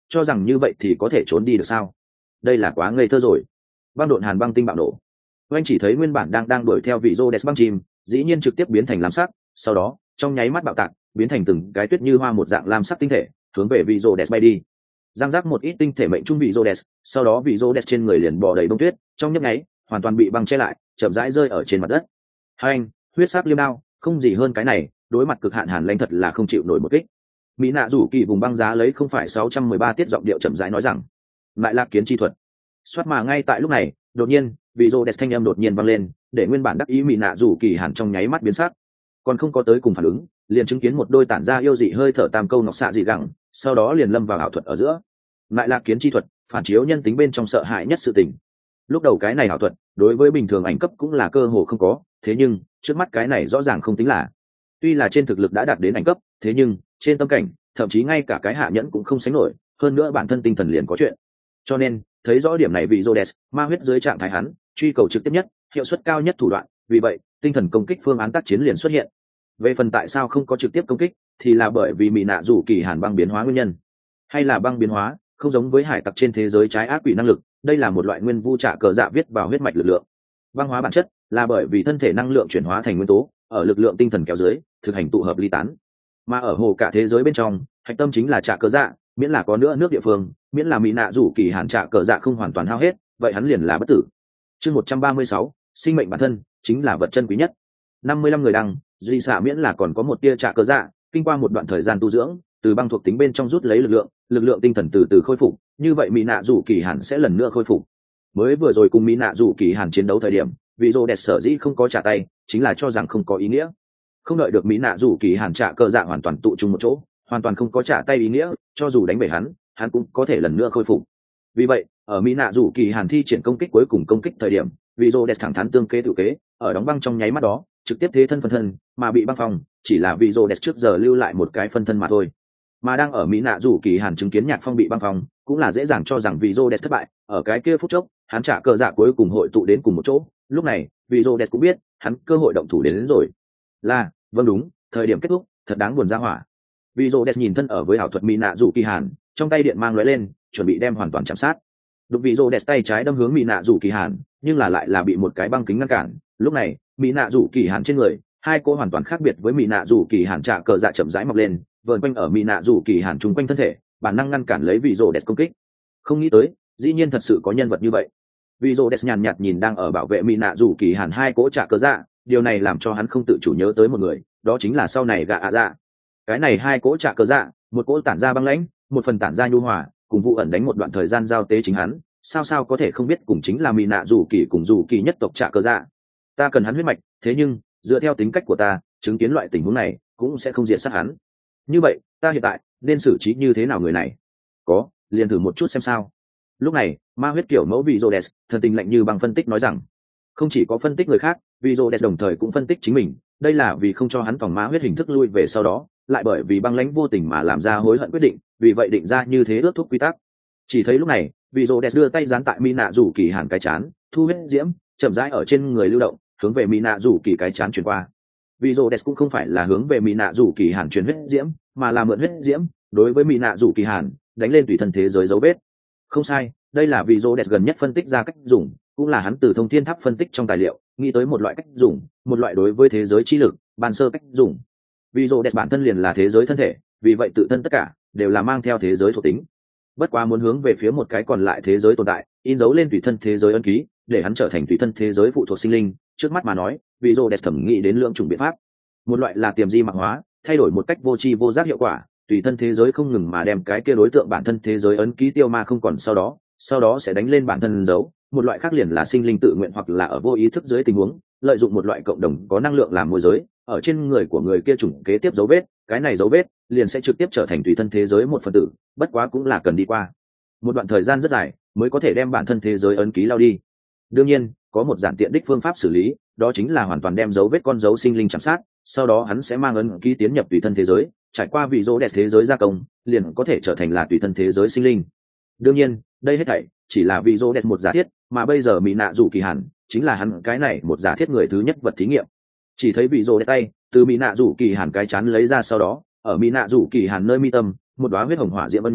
cho rằng như vậy thì có thể trốn đi được sao? Đây là quá ngây thơ rồi. Băng độn hàn băng tinh bạo nổ, oanh chỉ thấy nguyên bản đang đuổi theo vị Rhodes băng chim dĩ nhiên trực tiếp biến thành lam sắc, sau đó trong nháy mắt bạo tạc biến thành từng cái tuyết như hoa một dạng lam sắc tinh thể hướng về vị Rhodes bay đi. Giang giác một ít tinh thể mệnh trung vị Rhodes, sau đó vị Rhodes trên người liền bò đầy bông tuyết, trong nhấp nháy hoàn toàn bị băng che lại, chậm rãi rơi ở trên mặt đất. Hành, huyết sắc liêm đao, không gì hơn cái này, đối mặt cực hạn hàn lãnh thật là không chịu nổi một kích. Mỹ nạ rủ kỳ vùng băng giá lấy không phải 613 tiết giọng điệu chậm rãi nói rằng, lại là kiến chi thuật. Xoát mà ngay tại lúc này, đột nhiên, vị Rhodes thanh âm đột nhiên vang lên, để nguyên bản đắc ý Mỹ nạ rủ kỳ hàn trong nháy mắt biến sắc. Còn không có tới cùng phản ứng, liền chứng kiến một đôi tản ra yêu dị hơi thở tam câu nọc xạ dị gẳng, sau đó liền lâm vào ảo thuật ở giữa. Lại là kiến chi thuật, phản chiếu nhân tính bên trong sợ hãi nhất sự tình. Lúc đầu cái này ảo thuật, đối với bình thường ảnh cấp cũng là cơ hồ không có, thế nhưng trước mắt cái này rõ ràng không tính là. Tuy là trên thực lực đã đạt đến ảnh cấp, thế nhưng trên tâm cảnh, thậm chí ngay cả cái hạ nhẫn cũng không sánh nổi, hơn nữa bản thân tinh thần liền có chuyện. Cho nên, thấy rõ điểm này vị Rhodes, ma huyết dưới trạng thái hắn, truy cầu trực tiếp nhất, hiệu suất cao nhất thủ đoạn, vì vậy, tinh thần công kích phương án tác chiến liền xuất hiện. Về phần tại sao không có trực tiếp công kích, thì là bởi vì Mỹ nạ rủ kỳ hàn băng biến hóa nguyên nhân. Hay là băng biến hóa, không giống với hải tặc trên thế giới trái ác quỷ năng lực, đây là một loại nguyên vu trả cờ dạ viết vào huyết mạch lực lượng. Băng hóa bản chất là bởi vì thân thể năng lượng chuyển hóa thành nguyên tố, ở lực lượng tinh thần kéo dưới, thực hành tụ hợp ly tán. Mà ở hồ cả thế giới bên trong, hạch tâm chính là trả cờ dạ, miễn là có nữa nước địa phương, miễn là Mỹ nạ rủ kỳ hàn trả cờ dạ không hoàn toàn hao hết, vậy hắn liền là bất tử. Chương 136, sinh mệnh bản thân chính là vật chân quý nhất. 55 người đăng, duy xạ miễn là còn có một tia trả cờ dạ, kinh qua một đoạn thời gian tu dưỡng, từ băng thuộc tính bên trong rút lấy lực lượng tinh thần từ từ khôi phục, như vậy Mỹ nạ rủ kỳ hàn sẽ lần nữa khôi phục. Mới vừa rồi cùng Mỹ nạ rủ kỳ hàn chiến đấu thời điểm, vị Rhodes sở dĩ không có trả tay, chính là cho rằng không có ý nghĩa. Không đợi được Mỹ nạ rủ kỳ hàn trả cờ dạ hoàn toàn tụ trung một chỗ, hoàn toàn không có trả tay ý nghĩa, cho dù đánh bể hắn cũng có thể lần nữa khôi phục. Vì vậy, ở Mỹ nạ rủ kỳ hàn thi triển công kích cuối cùng công kích thời điểm, vị Rhodes thẳng thắn tương kế tự kế, ở đóng băng trong nháy mắt đó, trực tiếp thế thân phân thân, mà bị băng phong, chỉ là vị Rhodes trước giờ lưu lại một cái phân thân mà thôi. Mà đang ở Mỹ nạ rủ kỳ hàn chứng kiến nhạc phong bị băng phong, cũng là dễ dàng cho rằng vị Rhodes thất bại, ở cái kia phút chốc, hắn trả cờ dạ cuối cùng hội tụ đến cùng một chỗ. Lúc này, vị Rhodes cũng biết, hắn cơ hội động thủ đến rồi. Là, vâng đúng, thời điểm kết thúc, thật đáng buồn ra hỏa. Vị Rhodes nhìn thân ở với ảo thuật Mỹ nạ rủ kỳ hàn, trong tay điện mang lóe lên, chuẩn bị đem hoàn toàn chạm sát. Đụng vị Rhodes tay trái đâm hướng Mỹ nạ rủ kỳ hàn, nhưng là lại là bị một cái băng kính ngăn cản. Lúc này, Mỹ nạ rủ kỳ hàn trên người, hai cô hoàn toàn khác biệt với Mỹ nạ rủ kỳ hàn trả cờ dạ chậm rãi mọc lên, vờn quanh ở Mỹ nạ rủ kỳ hàn chung quanh thân thể, bản năng ngăn cản lấy vị Rhodes công kích. Không nghĩ tới, dĩ nhiên thật sự có nhân vật như vậy. Vị Rhodes nhàn nhạt nhìn đang ở bảo vệ Mỹ nạ rủ kỳ hàn hai cỗ trả cờ dạ, điều này làm cho hắn không tự chủ nhớ tới một người, đó chính là sau này gạ ạ dạ. Cái này hai cỗ trả cờ dạ, một cỗ tản ra băng lãnh, một phần tản ra nhu hòa, cùng vụ ẩn đánh một đoạn thời gian giao tế chính hắn, sao có thể không biết cùng chính là Mỹ nạ rủ kỳ cùng rủ kỳ nhất tộc trả cờ dạ. Ta cần hắn huyết mạch, thế nhưng dựa theo tính cách của ta, chứng kiến loại tình huống này cũng sẽ không diệt sát hắn. Như vậy, ta hiện tại nên xử trí như thế nào người này? Có, liền thử một chút xem sao. Lúc này, ma huyết kiểu mẫu vị Rhodes, thần tình lạnh như bằng phân tích nói rằng, không chỉ có phân tích người khác, vị Rhodes đồng thời cũng phân tích chính mình, đây là vì không cho hắn phòng ma huyết hình thức lui về sau đó, lại bởi vì băng lãnh vô tình mà làm ra hối hận quyết định, vì vậy định ra như thế ước thúc quy tắc. Chỉ thấy lúc này, vị Rhodes đưa tay dán tại Mỹ nạ rủ kỳ hàn cái chán, thu huyết diễm, chậm rãi ở trên người lưu động, hướng về Mỹ nạ rủ kỳ cái chán truyền qua. Vị Rhodes cũng không phải là hướng về Mỹ nạ rủ kỳ hàn truyền huyết diễm, mà là mượn huyết diễm, đối với Mỹ nạ rủ kỳ hàn, đánh lên tùy thân thế giới dấu vết. Không sai, đây là vị Rhodes gần nhất phân tích ra cách dùng, cũng là hắn từ thông thiên tháp phân tích trong tài liệu, nghĩ tới một loại cách dùng, một loại đối với thế giới chi lực, ban sơ cách dùng. Vị Rhodes bản thân liền là thế giới thân thể, vì vậy tự thân tất cả đều là mang theo thế giới thuộc tính. Bất quá muốn hướng về phía một cái còn lại thế giới tồn tại, in dấu lên tùy thân thế giới ấn ký, để hắn trở thành tùy thân thế giới phụ thuộc sinh linh, trước mắt mà nói, vị Rhodes thẩm nghĩ đến lượng chủng biện pháp. Một loại là tiềm di mạc hóa, thay đổi một cách vô tri vô giác hiệu quả, tùy thân thế giới không ngừng mà đem cái kia đối tượng bản thân thế giới ấn ký tiêu ma không còn sau đó sẽ đánh lên bản thân dấu. Một loại khác liền là sinh linh tự nguyện hoặc là ở vô ý thức dưới tình huống, lợi dụng một loại cộng đồng có năng lượng làm môi giới, ở trên người của người kia chủng kế tiếp dấu vết, cái này dấu vết liền sẽ trực tiếp trở thành tùy thân thế giới một phần tử, bất quá cũng là cần đi qua một đoạn thời gian rất dài mới có thể đem bản thân thế giới ấn ký lao đi. Đương nhiên, có một giản tiện đích phương pháp xử lý, đó chính là hoàn toàn đem dấu vết con dấu sinh linh chạm sát, sau đó hắn sẽ mang ấn ký tiến nhập tùy thân thế giới, trải qua vị Rhodes thế giới gia công, liền có thể trở thành là tùy thân thế giới sinh linh. Đương nhiên, đây hết thảy chỉ là vị Rhodes một giả thiết, mà bây giờ Mỹ nạ rủ kỳ hàn chính là hắn cái này một giả thiết người thứ nhất vật thí nghiệm. Chỉ thấy vị Rhodes tay từ Mỹ nạ rủ kỳ hàn cái chán lấy ra, sau đó ở Mỹ nạ rủ kỳ hàn nơi mi tâm, một đóa huyết hồng hỏa diễm ấn nhớ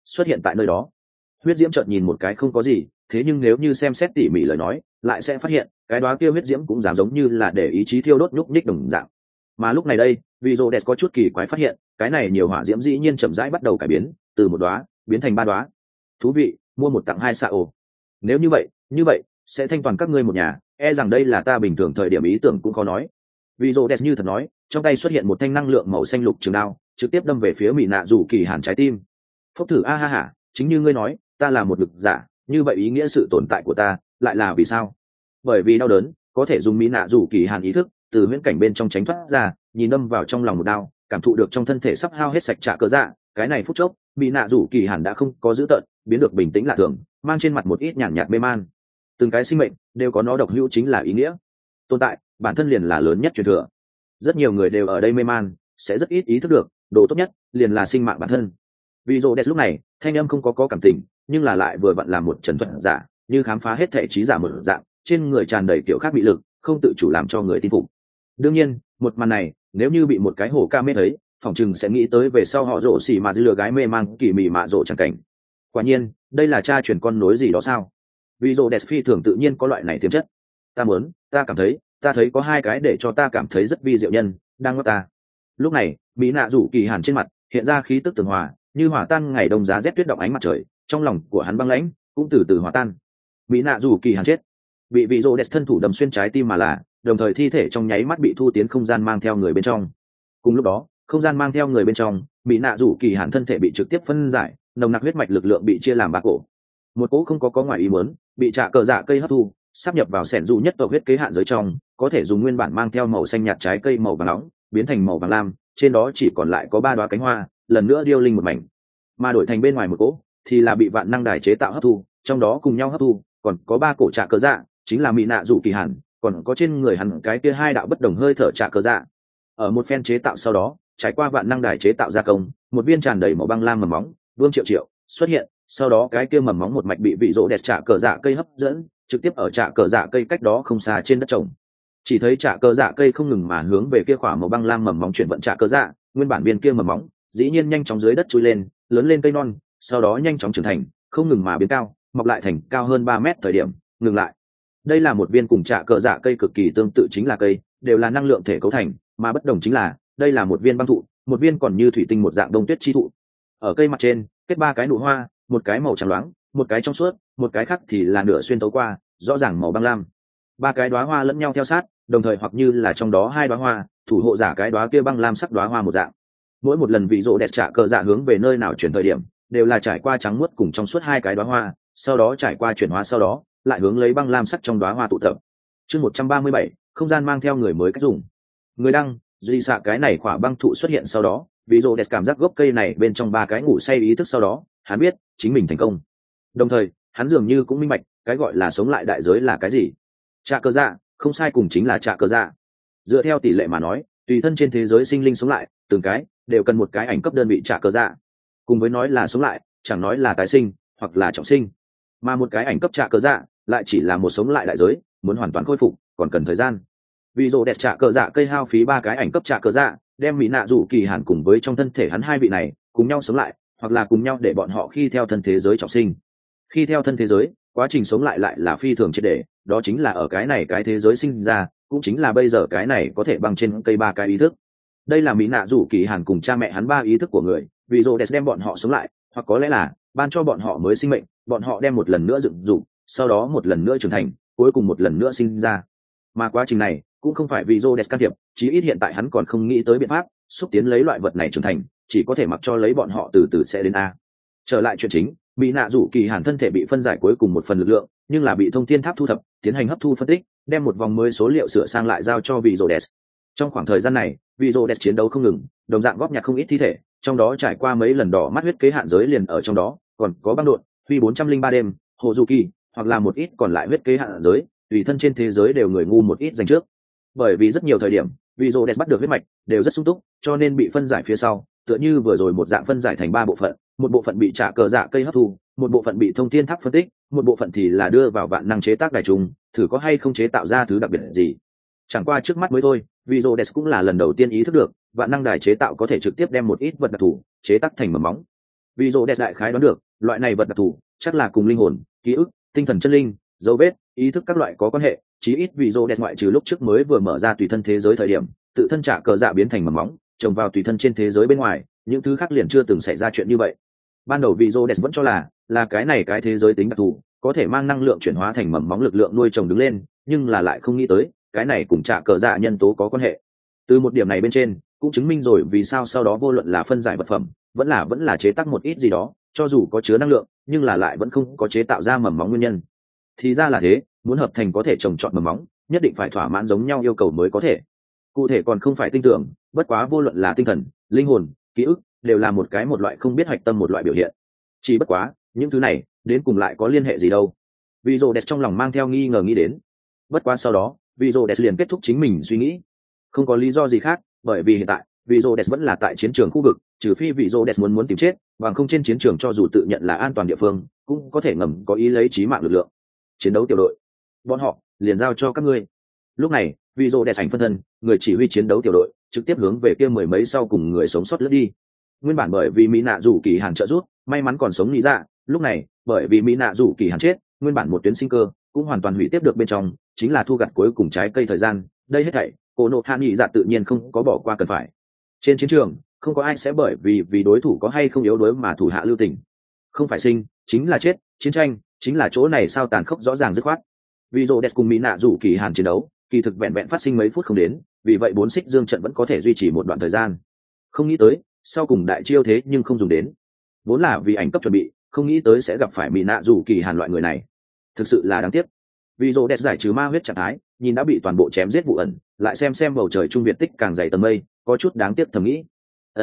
xuất hiện tại nơi đó. Huyết diễm chợt nhìn một cái không có gì, thế nhưng nếu như xem xét tỉ mỉ lời nói lại sẽ phát hiện cái đó kia huyết diễm cũng dám giống như là để ý chí thiêu đốt nhúc nhích đồng dạng. Mà lúc này đây vì rô đẹp có chút kỳ quái phát hiện cái này nhiều hỏa diễm dĩ nhiên chậm rãi bắt đầu cải biến, từ một đóa biến thành ba đóa. Thú vị, mua một tặng hai xạ ồ. Nếu như vậy sẽ thanh toàn các ngươi một nhà, e rằng đây là ta bình thường thời điểm ý tưởng cũng khó nói. Vì rô đẹp như thật nói, trong tay xuất hiện một thanh năng lượng màu xanh lục trường đao, trực tiếp đâm về phía mỹ nạ rủ kỳ hàn trái tim. Phốc thử a ha hả, chính như ngươi nói, ta là một lực giả, như vậy ý nghĩa sự tồn tại của ta lại là vì sao? Bởi vì đau đớn có thể dùng mỹ nạ rủ kỳ hàn ý thức từ huyễn cảnh bên trong tránh thoát ra, nhìn đâm vào trong lòng một đao, cảm thụ được trong thân thể sắp hao hết sạch trả cơ dạ. Cái này phút chốc mỹ nạ rủ kỳ hàn đã không có dữ tợn, biến được bình tĩnh lạ thường, mang trên mặt một ít nhàn nhạt mê man. Từng cái sinh mệnh đều có nó độc hữu chính là ý nghĩa tồn tại, bản thân liền là lớn nhất truyền thừa. Rất nhiều người đều ở đây mê man, sẽ rất ít ý thức được đồ tốt nhất liền là sinh mạng bản thân. Vì rô đẹp lúc này thanh âm không có cảm tình, nhưng là lại vừa vặn làm một trần thuật giả, như khám phá hết thể trí giả một dạng, trên người tràn đầy kiểu khác bị lực, không tự chủ làm cho người tin phục. Đương nhiên một màn này nếu như bị một cái hổ ca mê thấy, phỏng chừng sẽ nghĩ tới về sau họ rổ xỉ mà dư lừa gái mê man kỳ mị mạ rổ chẳng cảnh. Quả nhiên đây là cha truyền con nối gì đó sao? Vì rô đẹp phi thường tự nhiên có loại này tiềm chất. Ta thấy có hai cái để cho ta cảm thấy rất vi diệu nhân đang ngất ta. Lúc này mỹ nạ rủ kỳ hàn trên mặt hiện ra khí tức tường hòa, như hỏa tan ngày đông giá rét tuyết động ánh mặt trời, trong lòng của hắn băng lãnh cũng từ từ hòa tan. Mỹ nạ rủ kỳ hàn chết, bị vị rô đẹp thân thủ đâm xuyên trái tim mà là, đồng thời thi thể trong nháy mắt bị thu tiến không gian mang theo người bên trong. Cùng lúc đó không gian mang theo người bên trong, mỹ nạ rủ kỳ hàn thân thể bị trực tiếp phân giải, nồng nặc huyết mạch lực lượng bị chia làm ba cổ. Một cỗ không có ngoài ý muốn bị trả cờ dạ cây hấp thu, sắp nhập vào sẻn dù nhất tộc huyết kế hạn giới trong, có thể dùng nguyên bản mang theo màu xanh nhạt trái cây màu vàng nóng biến thành màu vàng lam, trên đó chỉ còn lại có ba đóa cánh hoa, lần nữa điêu linh một mảnh. Mà đổi thành bên ngoài một cỗ thì là bị vạn năng đài chế tạo hấp thu, trong đó cùng nhau hấp thu còn có ba cổ trả cờ dạ, chính là mỹ nạ rủ kỳ hàn, còn có trên người hắn cái kia hai đạo bất đồng hơi thở trả cờ dạ. Ở một phen chế tạo sau đó, trải qua vạn năng đài chế tạo gia công, một viên tràn đầy màu băng lam mầm móng vương triệu xuất hiện, sau đó cái kia mầm móng một mạch bị vị rỗ đẹp trả cờ dạ cây hấp dẫn, trực tiếp ở trả cờ dạ cây cách đó không xa trên đất trồng. Chỉ thấy trả cờ dạ cây không ngừng mà hướng về kia khỏa màu băng lam mầm móng chuyển vận trả cờ dạ, nguyên bản viên kia mầm móng dĩ nhiên nhanh chóng dưới đất chui lên, lớn lên cây non, sau đó nhanh chóng trưởng thành, không ngừng mà biến cao, mọc lại thành cao hơn 3 mét thời điểm ngừng lại. Đây là một viên cùng trả cờ dạ cây cực kỳ tương tự chính là cây, đều là năng lượng thể cấu thành, mà bất đồng chính là đây là một viên băng thụ, một viên còn như thủy tinh một dạng đông tuyết chi thụ. Ở cây mặt trên kết ba cái nụ hoa, một cái màu trắng loáng, một cái trong suốt, một cái khác thì là nửa xuyên tấu qua, rõ ràng màu băng lam. Ba cái đóa hoa lẫn nhau theo sát, đồng thời hoặc như là trong đó hai đóa hoa thủ hộ giả cái đóa kia băng lam sắc đóa hoa một dạng. Mỗi một lần vị rỗ đẹp trả cờ dạ hướng về nơi nào chuyển thời điểm, đều là trải qua trắng muốt cùng trong suốt hai cái đóa hoa, sau đó trải qua chuyển hóa, sau đó lại hướng lấy băng lam sắc trong đóa hoa tụ tập. Chương 137, không gian mang theo người mới cách dùng. Người đăng duy xạ cái này khỏa băng thụ xuất hiện sau đó, vị rỗ đẹp cảm giác gốc cây này bên trong ba cái ngủ say ý thức, sau đó hắn biết chính mình thành công. Đồng thời hắn dường như cũng minh bạch cái gọi là sống lại đại giới là cái gì. Trả cờ dạ không sai, cùng chính là trả cờ dạ. Dựa theo tỷ lệ mà nói, tùy thân trên thế giới sinh linh sống lại từng cái đều cần một cái ảnh cấp đơn vị trả cờ dạ. Cùng với nói là sống lại, chẳng nói là tái sinh hoặc là trọng sinh, mà một cái ảnh cấp trả cờ dạ lại chỉ là một sống lại đại giới, muốn hoàn toàn khôi phục còn cần thời gian. Vì rồ đẹp trả cờ dạ cây hao phí ba cái ảnh cấp trả cờ dạ, đem mỹ nạ rủ kỳ hàn cùng với trong thân thể hắn hai vị này cùng nhau sống lại, hoặc là cùng nhau để bọn họ khi theo thân thế giới trọng sinh. Khi theo thân thế giới, quá trình sống lại lại là phi thường triệt để, đó chính là ở cái này cái thế giới sinh ra, cũng chính là bây giờ cái này có thể bằng trên cây ba cái ý thức. Đây là mỹ nạ rủ kỳ hàn cùng cha mẹ hắn ba ý thức của người, vì rồ đẹp đem bọn họ sống lại, hoặc có lẽ là ban cho bọn họ mới sinh mệnh, bọn họ đem một lần nữa dựng dục, sau đó một lần nữa trưởng thành, cuối cùng một lần nữa sinh ra. Mà quá trình này cũng không phải vì rồ đẹp can thiệp, chí ít hiện tại hắn còn không nghĩ tới biện pháp xúc tiến lấy loại vật này trưởng thành, chỉ có thể mặc cho lấy bọn họ từ từ sẽ đến a. Trở lại chuyện chính, mỹ nạ rủ kỳ hàn thân thể bị phân giải cuối cùng một phần lực lượng, nhưng là bị thông thiên tháp thu thập, tiến hành hấp thu phân tích, đem một vòng mới số liệu sửa sang lại giao cho vị rồ đẹp. Trong khoảng thời gian này, vị rồ đẹp chiến đấu không ngừng, đồng dạng góp nhặt không ít thi thể, trong đó trải qua mấy lần đỏ mắt huyết kế hạn giới liền ở trong đó, còn có băng đột, huy 403 đêm, hồ du kỳ, hoặc là một ít còn lại huyết kế hạn giới, tùy thân trên thế giới đều người ngu một ít dành trước. Bởi vì rất nhiều thời điểm vị rồ đẹp bắt được huyết mạch đều rất sung túc, cho nên bị phân giải phía sau tựa như vừa rồi một dạng phân giải thành ba bộ phận, một bộ phận bị trả cờ dạ cây hấp thu, một bộ phận bị thông thiên tháp phân tích, một bộ phận thì là đưa vào vạn năng chế tác đài trùng, thử có hay không chế tạo ra thứ đặc biệt gì. Chẳng qua trước mắt mới thôi, vì rồ đẹp cũng là lần đầu tiên ý thức được vạn năng đài chế tạo có thể trực tiếp đem một ít vật đặc thù chế tác thành mầm móng. Vì rô đẹp đại khái đoán được loại này vật đặc thù chắc là cùng linh hồn, ký ức, tinh thần chân linh, dấu vết, ý thức các loại có quan hệ. Chí ít vì rô đẹp ngoại trừ lúc trước mới vừa mở ra tùy thân thế giới thời điểm tự thân trả cờ dạ biến thành mầm móng trồng vào tùy thân trên thế giới bên ngoài, những thứ khác liền chưa từng xảy ra chuyện như vậy. Ban đầu vì rô đẹp vẫn cho là cái này cái thế giới tính đặc thù có thể mang năng lượng chuyển hóa thành mầm móng lực lượng nuôi trồng đứng lên, nhưng là lại không nghĩ tới cái này cùng trả cờ dạ nhân tố có quan hệ. Từ một điểm này bên trên cũng chứng minh rồi vì sao sau đó vô luận là phân giải vật phẩm vẫn là chế tác một ít gì đó cho dù có chứa năng lượng nhưng là lại vẫn không có chế tạo ra mầm móng nguyên nhân. Thì ra là thế, muốn hợp thành có thể trồng trọt mầm móng nhất định phải thỏa mãn giống nhau yêu cầu mới có thể. Cụ thể còn không phải tin tưởng, bất quá vô luận là tinh thần, linh hồn, ký ức đều là một loại không biết hạch tâm một loại biểu hiện. Chỉ bất quá những thứ này đến cùng lại có liên hệ gì đâu. Vì rô đẹp trong lòng mang theo nghi ngờ nghĩ đến. Bất quá sau đó vì rô đẹp liền kết thúc chính mình suy nghĩ, không có lý do gì khác, bởi vì hiện tại vì rô đẹp vẫn là tại chiến trường khu vực, trừ phi vì rô đẹp muốn tìm chết, bằng không trên chiến trường cho dù tự nhận là an toàn địa phương cũng có thể ngầm có ý lấy chí mạng lực lượng. Chiến đấu tiểu đội, bọn họ liền giao cho các ngươi. Lúc này vì rô đẹp thành phân thân người chỉ huy chiến đấu tiểu đội trực tiếp hướng về kia mười mấy sau cùng người sống sót lướt đi. Nguyên bản bởi vì mỹ nạ rủ kỳ hàn trợ rút may mắn còn sống nghĩ ra, lúc này bởi vì mỹ nạ rủ kỳ hàn chết, nguyên bản một tuyến sinh cơ cũng hoàn toàn hủy tiếp được bên trong, chính là thu gặt cuối cùng trái cây thời gian. Đây hết thảy cô nộ hạ nghị dạ tự nhiên không có bỏ qua cần phải. Trên chiến trường không có ai sẽ bởi vì đối thủ có hay không yếu đuối mà thủ hạ lưu tình. Không phải sinh chính là chết, chiến tranh chính là chỗ này sao tàn khốc rõ ràng dứt khoát. Vì rô đẹp cùng mỹ nạ rủ kỳ hàn chiến đấu kỳ thực vẹn vẹn phát sinh mấy phút không đến, vì vậy bốn xích dương trận vẫn có thể duy trì một đoạn thời gian. Không nghĩ tới sau cùng đại chiêu thế nhưng không dùng đến, vốn là vì ảnh cấp chuẩn bị, không nghĩ tới sẽ gặp phải mỹ nạ rủ kỳ hàn loại người này, thực sự là đáng tiếc. Vì rô đẹp giải trừ ma huyết trạng thái, nhìn đã bị toàn bộ chém giết vụ ẩn, lại xem bầu trời trung việt tích càng dày tầng mây, có chút đáng tiếc thầm nghĩ.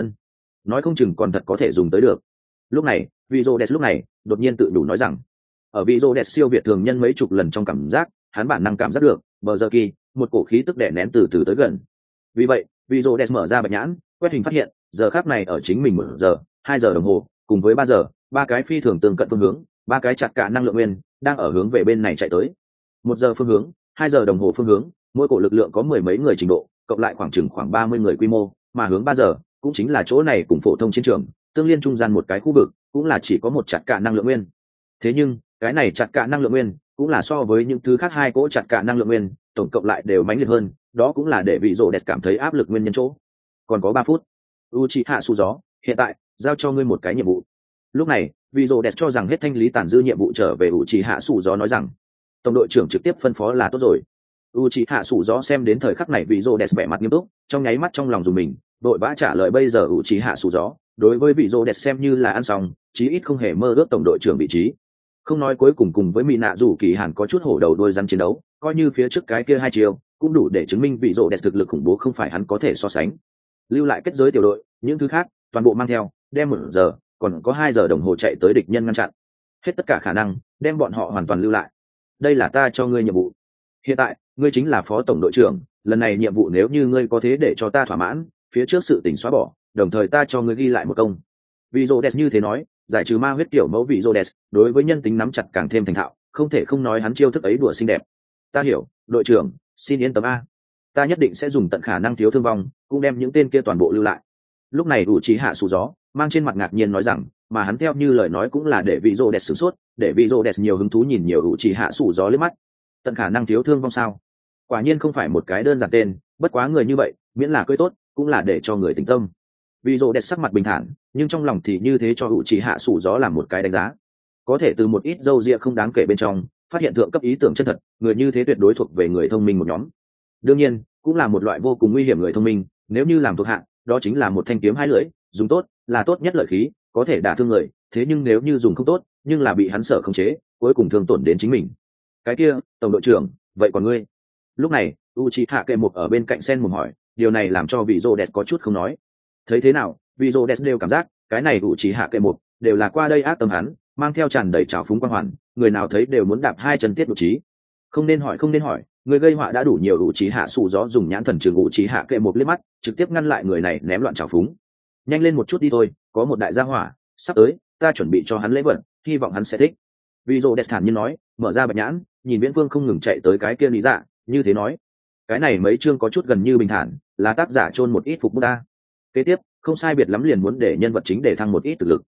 Nói không chừng còn thật có thể dùng tới được. Lúc này vì rô đẹp đột nhiên tự đủ nói rằng, ở vì rô đẹp siêu việt thường nhân mấy chục lần trong cảm giác, hắn bản năng cảm giác được bờ giờ kỳ một cổ khí tức đè nén từ từ tới gần. Vì vậy vì rô đẹp mở ra bạch nhãn quét hình phát hiện giờ khắc này ở chính mình 1 giờ 2 giờ đồng hồ cùng với 3 giờ, ba cái phi thường tương cận phương hướng, ba cái chặt cả năng lượng nguyên đang ở hướng về bên này chạy tới. 1 giờ phương hướng, 2 giờ đồng hồ phương hướng, mỗi cổ lực lượng có mười mấy người trình độ, cộng lại khoảng 30 người quy mô, mà hướng 3 giờ cũng chính là chỗ này cùng phổ thông chiến trường tương liên trung gian một cái khu vực, cũng là chỉ có một chặt cả năng lượng nguyên. Thế nhưng cái này chặt cả năng lượng nguyên cũng là so với những thứ khác hai cỗ chặt cả năng lượng nguyên tổng cộng lại đều mãnh liệt hơn, đó cũng là để vị rồ đẹp cảm thấy áp lực nguyên nhân chỗ. Còn có 3 phút. Uchiha Su gió, hiện tại giao cho ngươi một cái nhiệm vụ. Lúc này vị rồ đẹp cho rằng hết thanh lý tàn dư nhiệm vụ trở về Uchiha Su gió nói rằng tổng đội trưởng trực tiếp phân phó là tốt rồi. Uchiha Su gió xem đến thời khắc này vị rồ đẹp vẻ mặt nghiêm túc, trong nháy mắt trong lòng dùng mình, đội vã trả lời bây giờ Uchiha Su gió đối với vị rồ đẹp xem như là ăn xong, chí ít không hề mơ ước tổng đội trưởng vị trí. Không nói cuối cùng với mỹ nạ rủ kỳ hàn có chút hổ đầu đôi rắn chiến đấu, coi như phía trước cái kia hai chiều cũng đủ để chứng minh vị rồ đẹp thực lực khủng bố không phải hắn có thể so sánh. Lưu lại kết giới tiểu đội, những thứ khác toàn bộ mang theo, đem 1 giờ còn có 2 giờ đồng hồ chạy tới địch nhân ngăn chặn, hết tất cả khả năng đem bọn họ hoàn toàn lưu lại. Đây là ta cho ngươi nhiệm vụ, hiện tại ngươi chính là phó tổng đội trưởng, lần này nhiệm vụ nếu như ngươi có thế để cho ta thỏa mãn, phía trước sự tình xóa bỏ, đồng thời ta cho ngươi ghi lại một công. Vị rồ đẹp như thế nói, giải trừ ma huyết kiểu mẫu vị rồ đẹp đối với nhân tính nắm chặt càng thêm thành thạo, không thể không nói hắn chiêu thức ấy đùa xinh đẹp. Ta hiểu, đội trưởng, xin yên tâm a, ta nhất định sẽ dùng tận khả năng thiếu thương vong, cũng đem những tên kia toàn bộ lưu lại. Lúc này Uchiha Su gió mang trên mặt ngạc nhiên nói rằng, mà hắn theo như lời nói cũng là để vị rồ đẹp sửng sốt, để vị rồ đẹp nhiều hứng thú nhìn nhiều Uchiha Su gió liếc mắt. Tận khả năng thiếu thương vong sao? Quả nhiên không phải một cái đơn giản tên, bất quá người như vậy miễn là cưới tốt cũng là để cho người tĩnh tâm. Vị rồ đẹp sắc mặt bình thản, nhưng trong lòng thì như thế cho Uchiha Su gió làm một cái đánh giá. Có thể từ một ít dâu ria không đáng kể bên trong phát hiện thượng cấp ý tưởng chân thật, người như thế tuyệt đối thuộc về người thông minh một nhóm. Đương nhiên cũng là một loại vô cùng nguy hiểm người thông minh, nếu như làm thuộc hạ đó chính là một thanh kiếm hai lưỡi, dùng tốt là tốt nhất lợi khí, có thể đả thương người, thế nhưng nếu như dùng không tốt nhưng là bị hắn sợ khống chế, cuối cùng thương tổn đến chính mình. Cái kia tổng đội trưởng, vậy còn ngươi? Lúc này Uchiha kệ một ở bên cạnh sen mồm hỏi, điều này làm cho vị rồ đẹp có chút không nói. Thấy thế nào vị rồ đẹp đều cảm giác cái này Uchiha kệ một đều là qua đây ác tâm hắn, mang theo tràn đầy trào phúng quan hoàn, người nào thấy đều muốn đạp hai chân tiết độ trí. Không nên hỏi, người gây họa đã đủ nhiều. Uchiha Su gió dùng nhãn thần trường Uchiha kệ một liếc mắt, trực tiếp ngăn lại người này ném loạn trào phúng. Nhanh lên một chút đi thôi, có một đại gia hỏa sắp tới, ta chuẩn bị cho hắn lễ vật, hy vọng hắn sẽ thích. Vị rồ đẹp thản nhiên nói, mở ra bạch nhãn nhìn viễn phương không ngừng chạy tới cái kia lý dạ, như thế nói, cái này mấy chương có chút gần như bình thản, là tác giả chôn một ít phục bút ta. Kế tiếp không sai biệt lắm liền muốn để nhân vật chính để thăng một ít thực lực.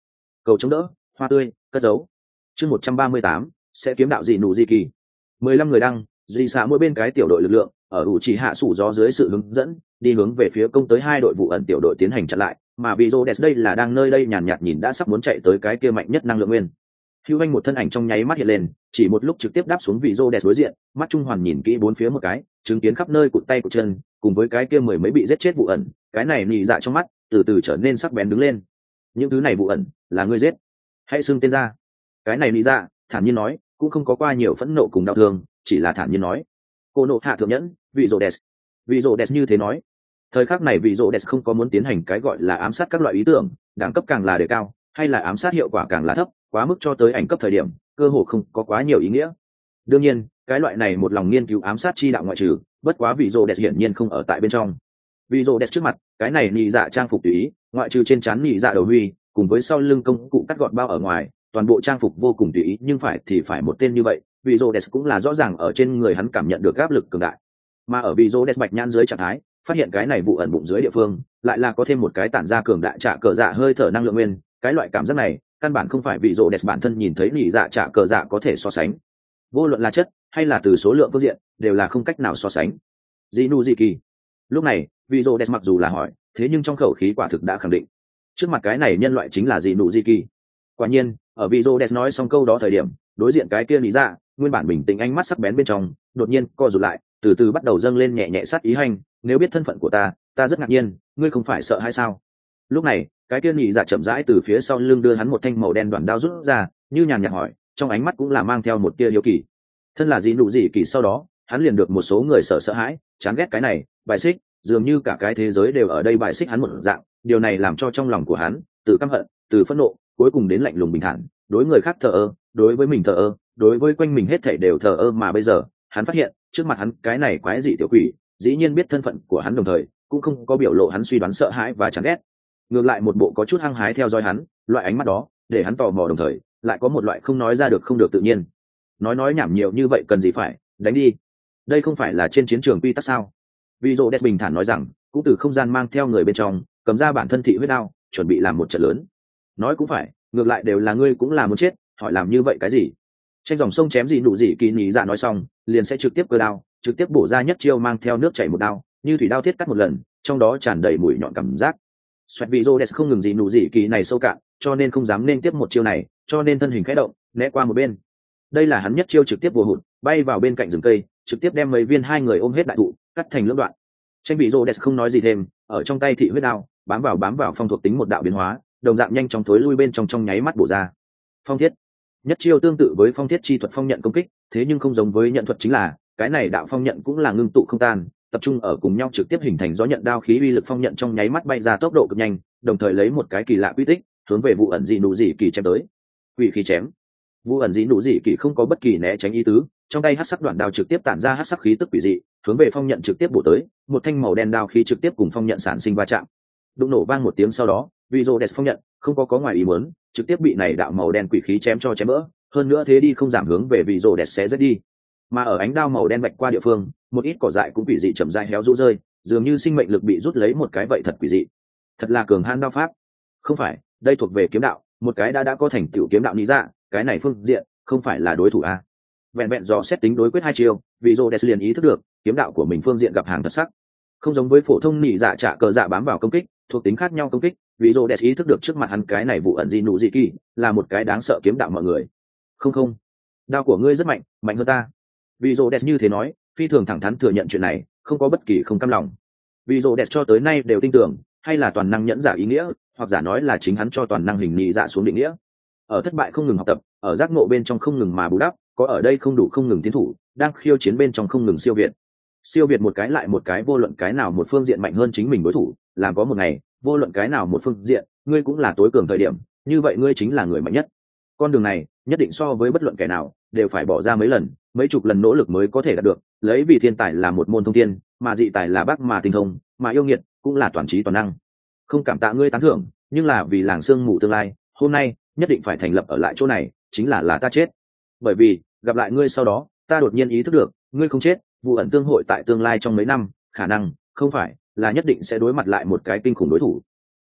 cầu chống đỡ, hoa tươi, cất giấu. Chương 138, sẽ kiếm đạo gì nụ gì kỳ. 15 người đăng, duy xạ mỗi bên cái tiểu đội lực lượng, ở ủ chỉ hạ sủ gió dưới sự hướng dẫn, đi hướng về phía công tới hai đội vụ ẩn tiểu đội tiến hành chặn lại, mà vì Rhodes đây là đang nơi đây nhàn nhạt nhìn đã sắp muốn chạy tới cái kia mạnh nhất năng lượng nguyên. Hưu Anh một thân ảnh trong nháy mắt hiện lên, chỉ một lúc trực tiếp đáp xuống vị Rhodes đối diện, mắt trung hoàn nhìn kỹ bốn phía một cái, chứng kiến khắp nơi cụt tay cụt chân, cùng với cái kia mười mấy bị giết chết vụ ẩn, cái này nhị dạ trong mắt từ từ trở nên sắc bén đứng lên. Những thứ này vụ ẩn là ngươi giết, hãy xưng tên ra. Cái này nhị dạ thản nhiên nói, cũng không có qua nhiều phẫn nộ cùng đau thương, chỉ là thản nhiên nói, cô nộ hạ thượng nhẫn vị Rhodes. Vị Rhodes như thế nói. Thời khắc này vị Rhodes không có muốn tiến hành cái gọi là ám sát các loại ý tưởng, đẳng cấp càng là đề cao, hay là ám sát hiệu quả càng là thấp, quá mức cho tới ảnh cấp thời điểm, cơ hồ không có quá nhiều ý nghĩa. Đương nhiên, cái loại này một lòng nghiên cứu ám sát chi đạo ngoại trừ, bất quá vị Rhodes hiển nhiên không ở tại bên trong. Vị Rhodes trước mặt, cái này nhị dạ trang phục tùy ý, ngoại trừ trên trán nhị dạ đầu huy, cùng với sau lưng công cụ cắt gọn bao ở ngoài, toàn bộ trang phục vô cùng tùy ý, nhưng phải thì phải một tên như vậy, vị Rhodes cũng là rõ ràng ở trên người hắn cảm nhận được áp lực cường đại. Mà ở vị Rhodes bạch nhãn dưới trạng thái, phát hiện cái này vụ ẩn bụng dưới địa phương, lại là có thêm một cái tản ra cường đại trả cờ dạ hơi thở năng lượng nguyên, cái loại cảm giác này, căn bản không phải vị Rhodes bản thân nhìn thấy nhị dạ trả cờ dạ có thể so sánh. Vô luận là chất hay là từ số lượng phương diện, đều là không cách nào so sánh. Jinu Jiki. Lúc này, vị Rhodes mặc dù là hỏi, thế nhưng trong khẩu khí quả thực đã khẳng định, trước mặt cái này nhân loại chính là Jinu Jiki. Quả nhiên, ở vị Rhodes nói xong câu đó thời điểm, đối diện cái kia lý dạ, nguyên bản bình tĩnh ánh mắt sắc bén bên trong, đột nhiên co rụt lại, từ từ bắt đầu dâng lên nhẹ nhẹ sát ý hành, nếu biết thân phận của ta rất ngạc nhiên, ngươi không phải sợ hay sao? Lúc này, cái kia nhị dạ chậm rãi từ phía sau lưng đưa hắn một thanh màu đen đoạn đao rút ra, như nhàn nhạt hỏi, trong ánh mắt cũng là mang theo một tia hiếu kỳ. Thân là gì nụ gì kỳ sau đó, hắn liền được một số người sợ hãi, chán ghét cái này, bài xích, dường như cả cái thế giới đều ở đây bài xích hắn một dạng, điều này làm cho trong lòng của hắn, từ căm hận, từ phẫn nộ, cuối cùng đến lạnh lùng bình thản, đối người khác thờ ơ, đối với mình thờ ơ, đối với quanh mình hết thảy đều thờ ơ, mà bây giờ, hắn phát hiện, trước mặt hắn cái này quái dị tiểu quỷ, dĩ nhiên biết thân phận của hắn đồng thời, cũng không có biểu lộ hắn suy đoán sợ hãi và chán ghét. Ngược lại một bộ có chút hăng hái theo dõi hắn, loại ánh mắt đó, để hắn tò mò đồng thời, lại có một loại không nói ra được không được tự nhiên. Nói nhảm nhiều như vậy cần gì phải, đánh đi. Đây không phải là trên chiến trường quy tắc sao? Vị Rhodes bình thản nói rằng, cũng từ không gian mang theo người bên trong, cầm ra bản thân thị huyết đao, chuẩn bị làm một trận lớn. Nói cũng phải, ngược lại đều là ngươi cũng là muốn chết, hỏi làm như vậy cái gì? Tranh dòng sông chém gì đủ gì kỳ nhị dạ nói xong, liền sẽ trực tiếp cơ đao, trực tiếp bổ ra nhất chiêu mang theo nước chảy một đao, như thủy đao thiết cắt một lần, trong đó tràn đầy mũi nhọn cảm giác. Xoẹt vị Rhodes không ngừng gì nụ gì kỳ này sâu cạn, cho nên không dám nên tiếp một chiêu này, cho nên thân hình khẽ động, né qua một bên. Đây là hắn nhất chiêu trực tiếp bùa hụt, bay vào bên cạnh rừng cây, trực tiếp đem mấy viên hai người ôm hết đại thụ, cắt thành lưỡng đoạn. Tranh vị Rhodes không nói gì thêm, ở trong tay thị huyết đao, bám vào phong thuộc tính một đạo biến hóa, đồng dạng nhanh chóng thối lui bên trong nháy mắt bổ ra. Phong thiết. Nhất chiêu tương tự với phong thiết chi thuật phong nhận công kích, thế nhưng không giống với nhận thuật chính là, cái này đạo phong nhận cũng là ngưng tụ không tan, tập trung ở cùng nhau trực tiếp hình thành gió nhận đao khí uy lực phong nhận trong nháy mắt bay ra tốc độ cực nhanh, đồng thời lấy một cái kỳ lạ quy tích, hướng về vụ ẩn dị nụ dị kỳ chém tới. Quỷ khí chém. Vụ ẩn dị nụ dị kỳ không có bất kỳ né tránh ý tứ, trong tay hắc sắc đoạn đao trực tiếp tản ra hắc sắc khí tức quỷ dị, hướng về phong nhận trực tiếp bổ tới, một thanh màu đen đao khí trực tiếp cùng phong nhận sản sinh va chạm. Đụng nổ vang một tiếng sau đó, vị Rhodes phong nhận không có ngoài ý muốn, trực tiếp bị này đạo màu đen quỷ khí chém vỡ, hơn nữa thế đi không giảm hướng về vị Rhodes sẽ rất đi. Mà ở ánh đao màu đen vạch qua địa phương, một ít cỏ dại cũng quỷ dị chậm rãi héo rũ rơi, dường như sinh mệnh lực bị rút lấy một cái vậy thật quỷ dị. Thật là cường hãn đao pháp. Không phải, đây thuộc về kiếm đạo, một cái đã có thành tựu kiếm đạo lý dạ, cái này phương diện không phải là đối thủ a. Vẹn dò xét tính đối quyết hai chiêu, vị Rhodes liền ý thức được, kiếm đạo của mình phương diện gặp hàng thật sắc. Không giống với phổ thông nị dạ trả cờ dạ bám vào công kích, thuộc tính khác nhau công kích, vị Rhodes ý thức được trước mặt hắn cái này vụ ẩn dị nụ dị kỳ là một cái đáng sợ kiếm đạo mọi người. Không, đao của ngươi rất mạnh, mạnh hơn ta. Vị Rhodes như thế nói, phi thường thẳng thắn thừa nhận chuyện này, không có bất kỳ không cam lòng. Vị Rhodes cho tới nay đều tin tưởng, hay là toàn năng nhẫn giả ý nghĩa, hoặc giả nói là chính hắn cho toàn năng hình nị dạ xuống định nghĩa. Ở thất bại không ngừng học tập, ở giác ngộ bên trong không ngừng mà bù đắp, có ở đây không đủ không ngừng tiến thủ, đang khiêu chiến bên trong không ngừng siêu việt một cái lại một cái, vô luận cái nào một phương diện mạnh hơn chính mình đối thủ, làm có một ngày, vô luận cái nào một phương diện, ngươi cũng là tối cường thời điểm, như vậy ngươi chính là người mạnh nhất. Con đường này, nhất định so với bất luận kẻ nào, đều phải bỏ ra mấy lần, mấy chục lần nỗ lực mới có thể đạt được, lấy vì thiên tài là một môn thông thiên, mà dị tài là bác mà tinh thông, mà yêu nghiệt cũng là toàn trí toàn năng. Không cảm tạ ngươi tán thưởng, nhưng là vì làng sương mù tương lai, hôm nay nhất định phải thành lập ở lại chỗ này, chính là ta chết. Bởi vì, gặp lại ngươi sau đó, ta đột nhiên ý thức được, ngươi không chết, vụ ẩn tương hội tại tương lai trong mấy năm, khả năng, không phải, là nhất định sẽ đối mặt lại một cái kinh khủng đối thủ.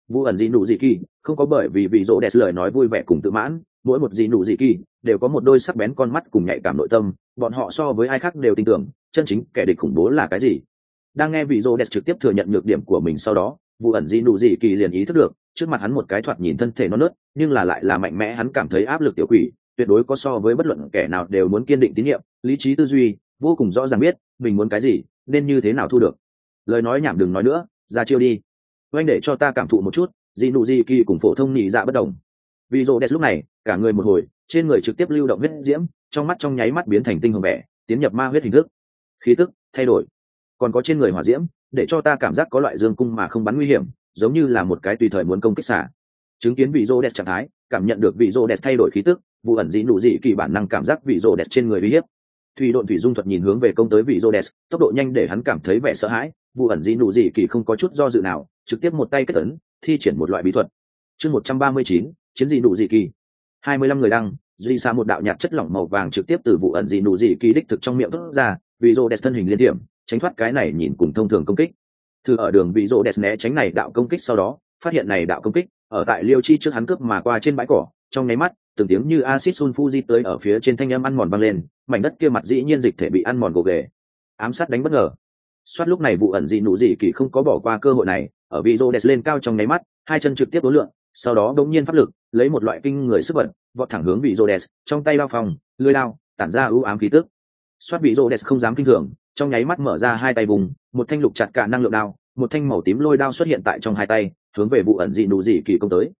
Vu ẩn dị nụ dị kỳ không có bởi vì vị rỗ đẹp lời nói vui vẻ cùng tự mãn, mỗi một dị nụ dị kỳ đều có một đôi sắc bén con mắt cùng nhạy cảm nội tâm, bọn họ so với ai khác đều tin tưởng chân chính kẻ địch khủng bố là cái gì. Đang nghe vị rỗ đẹp trực tiếp thừa nhận nhược điểm của mình sau đó, Vu ẩn dị nụ dị kỳ liền ý thức được trước mặt hắn một cái thoạt nhìn thân thể non nớt nhưng là lại là mạnh mẽ, hắn cảm thấy áp lực tiểu quỷ tuyệt đối có so với bất luận kẻ nào đều muốn kiên định tín nhiệm, lý trí tư duy vô cùng rõ ràng biết mình muốn cái gì nên như thế nào thu được. Lời nói nhảm đừng nói nữa, ra chiêu đi. Oanh để cho ta cảm thụ một chút dị nụ dị kỳ cùng phổ thông nhị dạ bất đồng. Vì rô đẹp lúc này cả người một hồi trên người trực tiếp lưu động huyết diễm, trong mắt trong nháy mắt biến thành tinh hồng vẻ, tiến nhập ma huyết hình thức, khí tức thay đổi, còn có trên người hỏa diễm để cho ta cảm giác có loại dương cung mà không bắn nguy hiểm, giống như là một cái tùy thời muốn công kích xả. Chứng kiến vị rô đẹp trạng thái, cảm nhận được vị rô đẹp thay đổi khí tức, vụ ẩn dị nụ dị kỳ bản năng cảm giác vị rô đẹp trên người uy hiếp. Thủy độn thủy dung thuật nhìn hướng về công tới vị rô đẹp, tốc độ nhanh để hắn cảm thấy vẻ sợ hãi. Vụ ẩn dị nụ dị kỳ không có chút do dự nào, trực tiếp một tay kết ấn, thi triển một loại bí thuật. Chương 139, chiến dị nụ dị kỳ. 25 người đăng, duy xa một đạo nhạt chất lỏng màu vàng trực tiếp từ vụ ẩn dị nụ dị kỳ đích thực trong miệng thoát ra, vị rô đẹp thân hình liên điểm, tránh thoát cái này nhìn cùng thông thường công kích. Thử ở đường vị rô đẹp né tránh này đạo công kích sau đó, phát hiện này đạo công kích ở tại liêu chi trước hắn cướp mà qua trên bãi cỏ, trong nháy mắt từng tiếng như acid sulfuric tới ở phía trên thanh âm ăn mòn vang lên, mảnh đất kia mặt dĩ nhiên dịch thể bị ăn mòn gồ ghề. Ám sát đánh bất ngờ. Soát lúc này vụ ẩn dị nụ dị kỳ không có bỏ qua cơ hội này, ở vị rô đẹp lên cao trong nháy mắt, hai chân trực tiếp đối lượng, sau đó đống nhiên pháp lực lấy một loại kinh người sức bật vọt thẳng hướng vị rô đẹp, trong tay lao phòng lưỡi lao tản ra ưu ám khí tức. Soát vị rô đẹp không dám kinh thường, trong nháy mắt mở ra hai tay vùng, một thanh lục chặt cả năng lượng đao, một thanh màu tím lôi đao xuất hiện tại trong hai tay, hướng về vụ ẩn dị nụ dị kỳ công tới.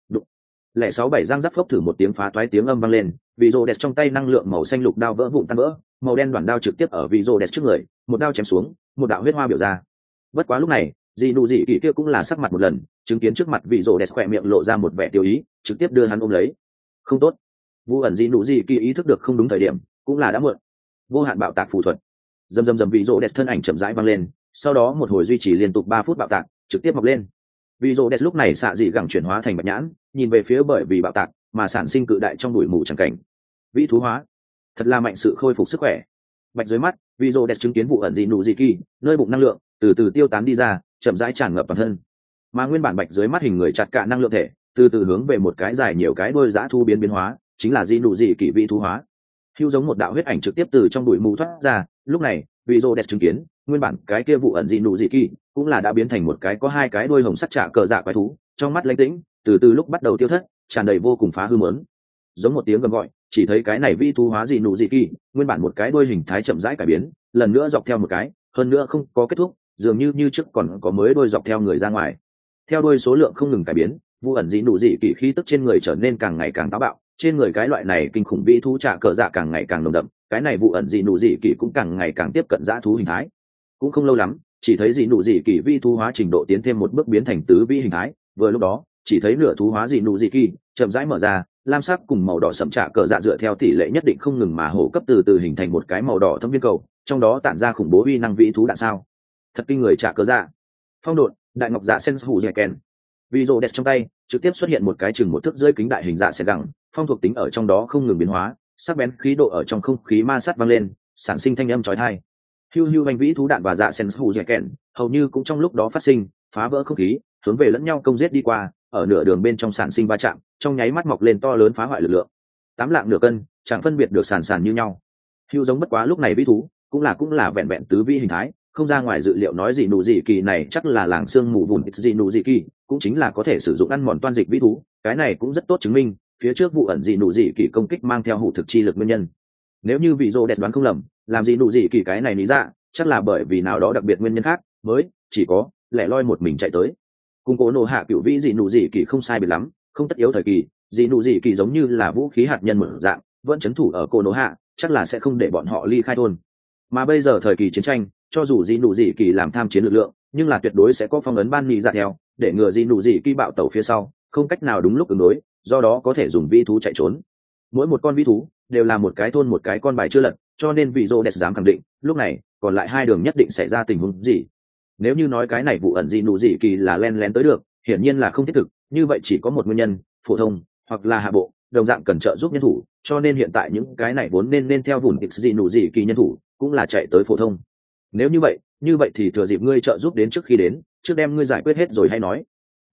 Lẻ 6-7 răng giáp phốc thử một tiếng phá toái tiếng âm vang lên, vị rô đẹp trong tay năng lượng màu xanh lục đao vỡ vụn tan vỡ, màu đen đoạn đao trực tiếp ở vị rô đẹp trước người, một đao chém xuống, một đạo huyết hoa biểu ra. Bất quá lúc này, dị nụ dị kỳ kia cũng là sắc mặt một lần, chứng kiến trước mặt vị rô đẹp khỏe miệng lộ ra một vẻ tiêu ý, trực tiếp đưa hắn ôm lấy. Không tốt. Vụ ẩn dị nụ dị kỳ ý thức được không đúng thời điểm, cũng là đã muộn. Vô hạn bạo tạc phù thuật. Dầm dầm dầm vị rô đẹp thân ảnh chậm rãi vang lên, sau đó một hồi duy trì liên tục 3 phút bạo tạc, trực tiếp mọc lên. Vị rô đẹp lúc này xạ dị gẳng chuyển hóa thành bạch nhãn, nhìn về phía bởi vì bạo tạc mà sản sinh cự đại trong bụi mù chẳng cảnh. Vĩ thú hóa, thật là mạnh sự khôi phục sức khỏe. Bạch dưới mắt, vị rô đẹp chứng kiến vụ ẩn dị nụ dị kỳ, nơi bụng năng lượng từ từ tiêu tán đi ra, chậm rãi tràn ngập toàn thân. Mà nguyên bản bạch dưới mắt hình người chặt cả năng lượng thể, từ từ hướng về một cái dài nhiều cái đuôi dã thu biến hóa, chính là dị nụ dị kỳ vĩ thú hóa. Hưu giống một đạo huyết ảnh trực tiếp từ trong bụi mù thoát ra, lúc này, vị rô đẹp chứng kiến, nguyên bản cái kia vụ ẩn dị nụ dị kỳ cũng là đã biến thành một cái có hai cái đuôi hồng sắt trả cờ dạ quái thú, trong mắt lãnh tĩnh, từ từ lúc bắt đầu tiêu thất, tràn đầy vô cùng phá hư mớn. Giống một tiếng gầm gọi, chỉ thấy cái này vĩ thú hóa dị nụ dị kỳ, nguyên bản một cái đuôi hình thái chậm rãi cải biến, lần nữa dọc theo một cái, hơn nữa không có kết thúc, dường như trước còn có mới đuôi dọc theo người ra ngoài. Theo đuôi số lượng không ngừng cải biến, vụ ẩn dị nụ dị kỳ khí tức trên người trở nên càng ngày càng táo bạo, trên người cái loại này kinh khủng vĩ thú trả cờ dạ càng ngày càng nồng đậm, cái này vụ ẩn dị nụ dị kỳ cũng càng ngày càng tiếp cận dã thú hình thái. Cũng không lâu lắm, chỉ thấy dị nụ dị kỳ vĩ thú hóa trình độ tiến thêm một bước biến thành tứ vĩ hình thái, vừa lúc đó chỉ thấy nửa thú hóa dị nụ dị kỳ chậm rãi mở ra, lam sắc cùng màu đỏ sẫm trả cờ dạ dựa theo tỷ lệ nhất định không ngừng mà hổ cấp từ từ hình thành một cái màu đỏ thâm viên cầu, trong đó tản ra khủng bố uy năng vĩ thú đạn sao. Thật kinh người trả cờ dạ. Phong độn, đại ngọc dạ sen hủ dẻ kèn. Vị rô đẹp trong tay trực tiếp xuất hiện một cái chừng một thước rưỡi kính đại hình dạ sen gẳng, phong thuộc tính ở trong đó không ngừng biến hóa, sắc bén khí độ ở trong không khí ma sát vang lên, sản sinh thanh âm chói tai. Hưu hưu hành vĩ thú đạn và dạ sen hủ dẻ kèn hầu như cũng trong lúc đó phát sinh, phá vỡ không khí, hướng về lẫn nhau công giết đi qua, ở nửa đường bên trong sản sinh va chạm, trong nháy mắt mọc lên to lớn phá hoại lực lượng. 8 lạng nửa cân, chẳng phân biệt được sàn như nhau. Hưu giống bất quá lúc này vĩ thú cũng là vẹn vẹn tứ vĩ hình thái, không ra ngoài dự liệu nói dị nụ dị kỳ này chắc là làng xương mù vùn dị nụ dị kỳ, cũng chính là có thể sử dụng ăn mòn toan dịch vĩ thú, cái này cũng rất tốt chứng minh phía trước vụ ẩn dị nụ dị kỳ công kích mang theo hủ thực chi lực nguyên nhân. Nếu như vị rô đẹp đoán không lầm, làm dị nụ dị kỳ cái này lý ra, chắc là bởi vì nào đó đặc biệt nguyên nhân khác mới chỉ có lẻ loi một mình chạy tới. Cùng cố nổ hạ cựu vĩ dị nụ dị kỳ không sai biệt lắm, không tất yếu thời kỳ, dị nụ dị kỳ giống như là vũ khí hạt nhân mở dạng, vẫn chấn thủ ở cố nổ hạ, chắc là sẽ không để bọn họ ly khai thôn. Mà bây giờ thời kỳ chiến tranh, cho dù dị nụ dị kỳ làm tham chiến lực lượng, nhưng là tuyệt đối sẽ có phong ấn ban nhị ra theo, để ngừa dị nụ dị kỳ bạo tẩu phía sau, không cách nào đúng lúc ứng đối, do đó có thể dùng vi thú chạy trốn. Mỗi một con vi thú đều là một cái thôn một cái con bài chưa lật, cho nên vị rô đẹp dám khẳng định, lúc này còn lại hai đường nhất định xảy ra tình huống gì. Nếu như nói cái này vụ ẩn dị nụ dị kỳ là len lén tới được, hiển nhiên là không thiết thực, như vậy chỉ có một nguyên nhân, phổ thông hoặc là hạ bộ, đồng dạng cần trợ giúp nhân thủ, cho nên hiện tại những cái này vốn nên theo vụn tịch dị nụ dị kỳ nhân thủ, cũng là chạy tới phổ thông. Nếu như vậy thì thừa dịp ngươi trợ giúp đến trước khi đến, trước đem ngươi giải quyết hết rồi hay nói.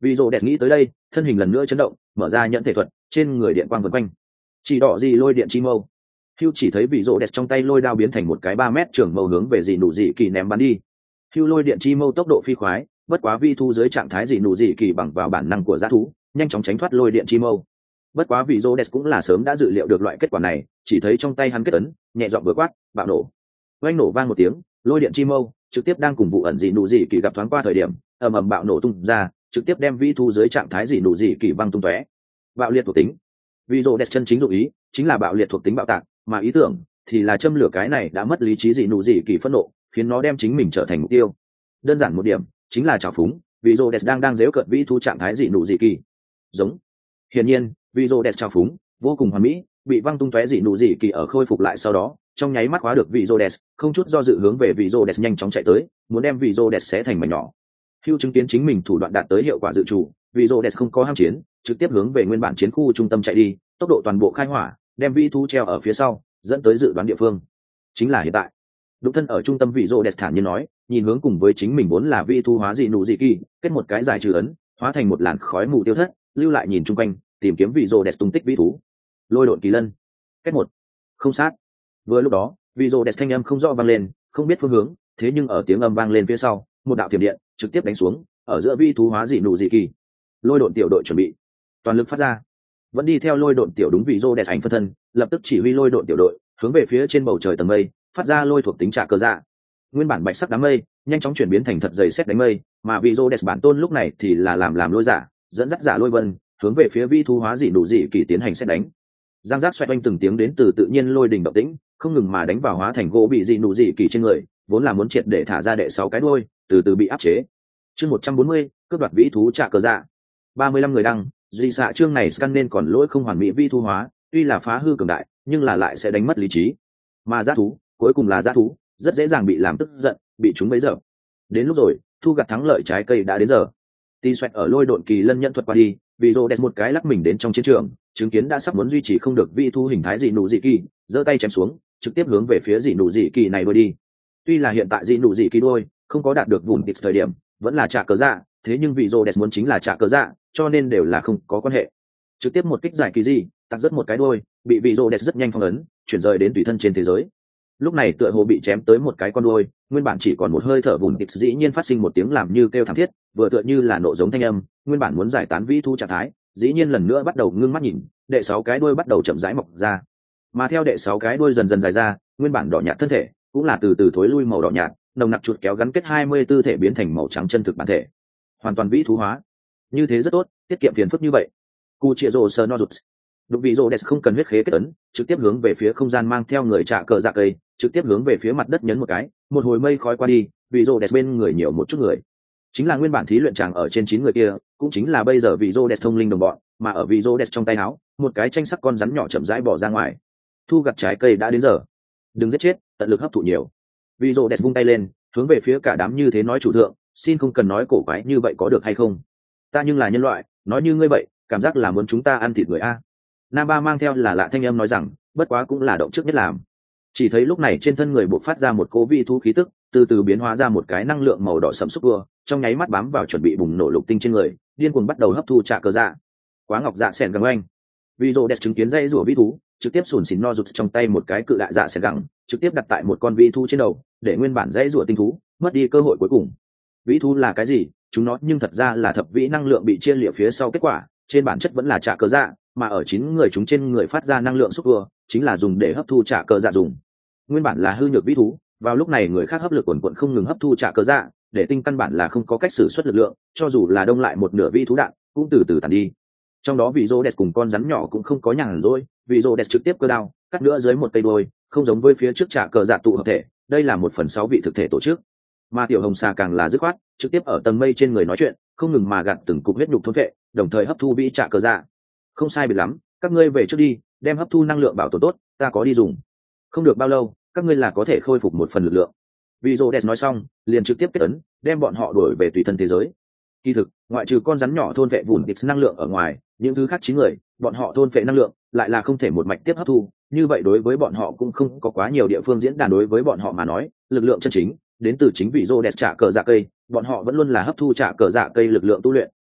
Vì rồ đẹp nghĩ tới đây, thân hình lần nữa chấn động, mở ra nhẫn thể thuật, trên người điện quang vần quanh. Chỉ đỏ gì lôi điện chi mâu. Hugh chỉ thấy vị rồ đẹp trong tay lôi đao biến thành một cái 3 mét trường mâu hướng về dị nụ dị kỳ ném bắn đi. Hugh lôi điện chi mâu tốc độ phi khoái, bất quá vi thu dưới trạng thái dị nụ dị kỳ bằng vào bản năng của dã thú, nhanh chóng tránh thoát lôi điện chi mâu. Bất quá vị rồ đẹp cũng là sớm đã dự liệu được loại kết quả này, chỉ thấy trong tay hắn kết ấn, nhẹ giọng vừa quát, bạo nổ. Oanh nổ vang một tiếng, lôi điện chi mâu trực tiếp đang cùng vụ ẩn dị nụ dị kỳ gặp thoáng qua thời điểm, ầm ầm bạo nổ tung ra, trực tiếp đem vi thu dưới trạng thái dị nụ dị kỳ văng tung tóe. Bạo liệt thuộc tính. Vì rồ đẹp chân chính dụng ý chính là bạo liệt thuộc tính bạo tạc, mà ý tưởng thì là châm lửa cái này đã mất lý trí dị nụ dị kỳ phẫn nộ, khiến nó đem chính mình trở thành mục tiêu. Đơn giản một điểm chính là trào phúng, vì rồ đẹp đang giễu cợt vi thu trạng thái dị nụ dị kỳ. Giống. Hiển nhiên, vì rồ đẹp trào phúng vô cùng hoàn mỹ, bị văng tung tóe dị nụ dị kỳ ở khôi phục lại sau đó, trong nháy mắt khóa được vị Rhodes, không chút do dự hướng về vị Rhodes nhanh chóng chạy tới, muốn đem vị Rhodes xé thành mảnh nhỏ. Hugh chứng kiến chính mình thủ đoạn đạt tới hiệu quả dự trù, vị Rhodes không có ham chiến, trực tiếp hướng về nguyên bản chiến khu trung tâm chạy đi, tốc độ toàn bộ khai hỏa, đem vi thú treo ở phía sau, dẫn tới dự đoán địa phương. Chính là hiện tại. Đụng thân ở trung tâm vị Rhodes thản nhiên nói, nhìn hướng cùng với chính mình vốn là vi thú hóa dị nụ dị kỳ, kết một cái giải trừ ấn, hóa thành một làn khói mù tiêu thất, lưu lại nhìn chung quanh, tìm kiếm vị Rhodes tung tích vi thú. Lôi độn kỳ lân. Kết một. Không sát. Vừa lúc đó, vị rồ đẹp thanh âm không rõ vang lên, không biết phương hướng, thế nhưng ở tiếng âm vang lên phía sau, một đạo thiểm điện trực tiếp đánh xuống, ở giữa vi thú hóa dị nụ dị kỳ. Lôi độn tiểu đội chuẩn bị, toàn lực phát ra. Vẫn đi theo lôi độn tiểu đúng vị rồ đẹp ảnh phân thân, lập tức chỉ huy lôi độn tiểu đội, hướng về phía trên bầu trời tầng mây, phát ra lôi thuộc tính trả cơ dạ. Nguyên bản bạch sắc đám mây, nhanh chóng chuyển biến thành thật dày sét đánh mây, mà vị rồ đẹp bản tôn lúc này thì là làm lôi giả, dẫn dắt giả lôi vân, hướng về phía vi thú hóa dị nụ dị kỳ tiến hành sét đánh. Giang giác xoẹt oanh từng tiếng đến từ tự nhiên lôi đình động tĩnh, không ngừng mà đánh vào hóa thành gỗ bị dị nụ dị kỳ trên người, vốn là muốn triệt để thả ra đệ 6 cái đuôi, từ từ bị áp chế. Chương 140, cướp đoạt vĩ thú trả cờ dạ. 35 người đăng, duy xạ chương này scan nên còn lỗi không hoàn mỹ vi thu hóa, tuy là phá hư cường đại, nhưng là lại sẽ đánh mất lý trí. Mà dã thú, cuối cùng là dã thú, rất dễ dàng bị làm tức giận, bị chúng bấy giờ. Đến lúc rồi, thu gặt thắng lợi trái cây đã đến giờ. Ti xoẹt ở lôi độn kỳ lân nhận thuật qua đi, vì rô đẹp một cái lắc mình đến trong chiến trường, chứng kiến đã sắp muốn duy trì không được vi thu hình thái dị nụ dị kỳ, giơ tay chém xuống, trực tiếp hướng về phía dị nụ dị kỳ này đuôi đi. Tuy là hiện tại dị nụ dị kỳ đuôi không có đạt được vùng tịp thời điểm, vẫn là trả cờ dạ, thế nhưng vị rô đẹp muốn chính là trả cờ dạ, cho nên đều là không có quan hệ. Trực tiếp một kích giải kỳ dị, tặng rất một cái đuôi, bị vị rô đẹp rất nhanh phong ấn, chuyển rời đến tùy thân trên thế giới. Lúc này tựa hồ bị chém tới một cái con đuôi, nguyên bản chỉ còn một hơi thở vùng tịp dĩ nhiên phát sinh một tiếng làm như kêu thảm thiết, vừa tựa như là nộ giống thanh âm, nguyên bản muốn giải tán vĩ thu trạng thái, dĩ nhiên lần nữa bắt đầu ngưng mắt nhìn, đệ 6 cái đuôi bắt đầu chậm rãi mọc ra. Mà theo đệ 6 cái đuôi dần dần dài ra, nguyên bản đỏ nhạt thân thể cũng là từ từ thối lui màu đỏ nhạt, nồng nặc chuột kéo gắn kết 24 thể biến thành màu trắng chân thực bản thể, hoàn toàn vĩ thú hóa. Như thế rất tốt, tiết kiệm phiền phức như vậy. Cu chia rồ sơ nozuts. Đụng vị rồ đẹp không cần huyết khế kết ấn, trực tiếp hướng về phía không gian mang theo người trả cờ dạ cây, trực tiếp hướng về phía mặt đất nhấn một cái, một hồi mây khói qua đi, vị rồ đẹp bên người nhiều một chút người. Chính là nguyên bản thí luyện tràng ở trên 9 người kia, cũng chính là bây giờ vị rồ đẹp thông linh đồng bọn, mà ở vị rồ đẹp trong tay áo, một cái tranh sắc con rắn nhỏ chậm rãi bỏ ra ngoài. Thu gặt trái cây đã đến giờ. Đừng giết chết, tận lực hấp thụ nhiều. Vị rồ đẹp vung tay lên, hướng về phía cả đám như thế nói chủ thượng, xin không cần nói cổ quái như vậy có được hay không? Ta nhưng là nhân loại, nói như ngươi vậy, cảm giác là muốn chúng ta ăn thịt người a. Nam Ba mang theo là lạ thanh âm nói rằng, bất quá cũng là động trước nhất làm. Chỉ thấy lúc này trên thân người bộc phát ra một cỗ vi thú khí tức, từ từ biến hóa ra một cái năng lượng màu đỏ sẫm xúc vừa, trong nháy mắt bám vào chuẩn bị bùng nổ lục tinh trên người, điên cuồng bắt đầu hấp thu trả cờ dạ. Quá ngọc dạ sẹn gẳng oanh. Vi rồ đẹp chứng kiến dây rùa vi thú, trực tiếp sùn xỉn no rụt trong tay một cái cự đại dạ sẹn gẳng, trực tiếp đặt tại một con vi thú trên đầu, để nguyên bản dây rùa tinh thú mất đi cơ hội cuối cùng. Vĩ thú là cái gì? Chúng nó nhưng thật ra là thập vĩ năng lượng bị chia liệt phía sau kết quả, trên bản chất vẫn là trả cờ dạ, mà ở 9 người chúng trên người phát ra năng lượng xúc vừa, chính là dùng để hấp thu trả cờ dạ dùng. Nguyên bản là hư nhược vĩ thú, vào lúc này người khác hấp lực quần quần không ngừng hấp thu trả cờ dạ, để tinh căn bản là không có cách sử xuất lực lượng, cho dù là đông lại một nửa vĩ thú đạn, cũng từ từ tàn đi. Trong đó vị rô đẹp cùng con rắn nhỏ cũng không có nhàn rỗi, vị rô đẹp trực tiếp cơ đao, cắt nữa dưới một cây đuôi, không giống với phía trước trả cờ dạ tụ hợp thể, đây là 1/6 vị thực thể tổ chức. Mà tiểu hồng xà càng là dứt khoát, trực tiếp ở tầng mây trên người nói chuyện, không ngừng mà gạt từng cục huyết nhục thôn vệ, đồng thời hấp thu vĩ trả cờ dạ. Không sai biệt lắm, các ngươi về trước đi, đem hấp thu năng lượng bảo tồn tốt, ta có đi dùng. Không được bao lâu, các ngươi là có thể khôi phục một phần lực lượng. Vị rô đẹp nói xong, liền trực tiếp kết ấn, đem bọn họ đuổi về tùy thân thế giới. Kỳ thực, ngoại trừ con rắn nhỏ thôn vệ vụn vịt năng lượng ở ngoài, những thứ khác 9 người, bọn họ thôn vệ năng lượng, lại là không thể một mạch tiếp hấp thu, như vậy đối với bọn họ cũng không có quá nhiều địa phương diễn đàn đối với bọn họ mà nói, lực lượng chân chính đến từ chính vị rô đẹp trả cờ dạ cây, bọn họ vẫn luôn là hấp thu trả cờ dạ cây lực lượng tu luyện,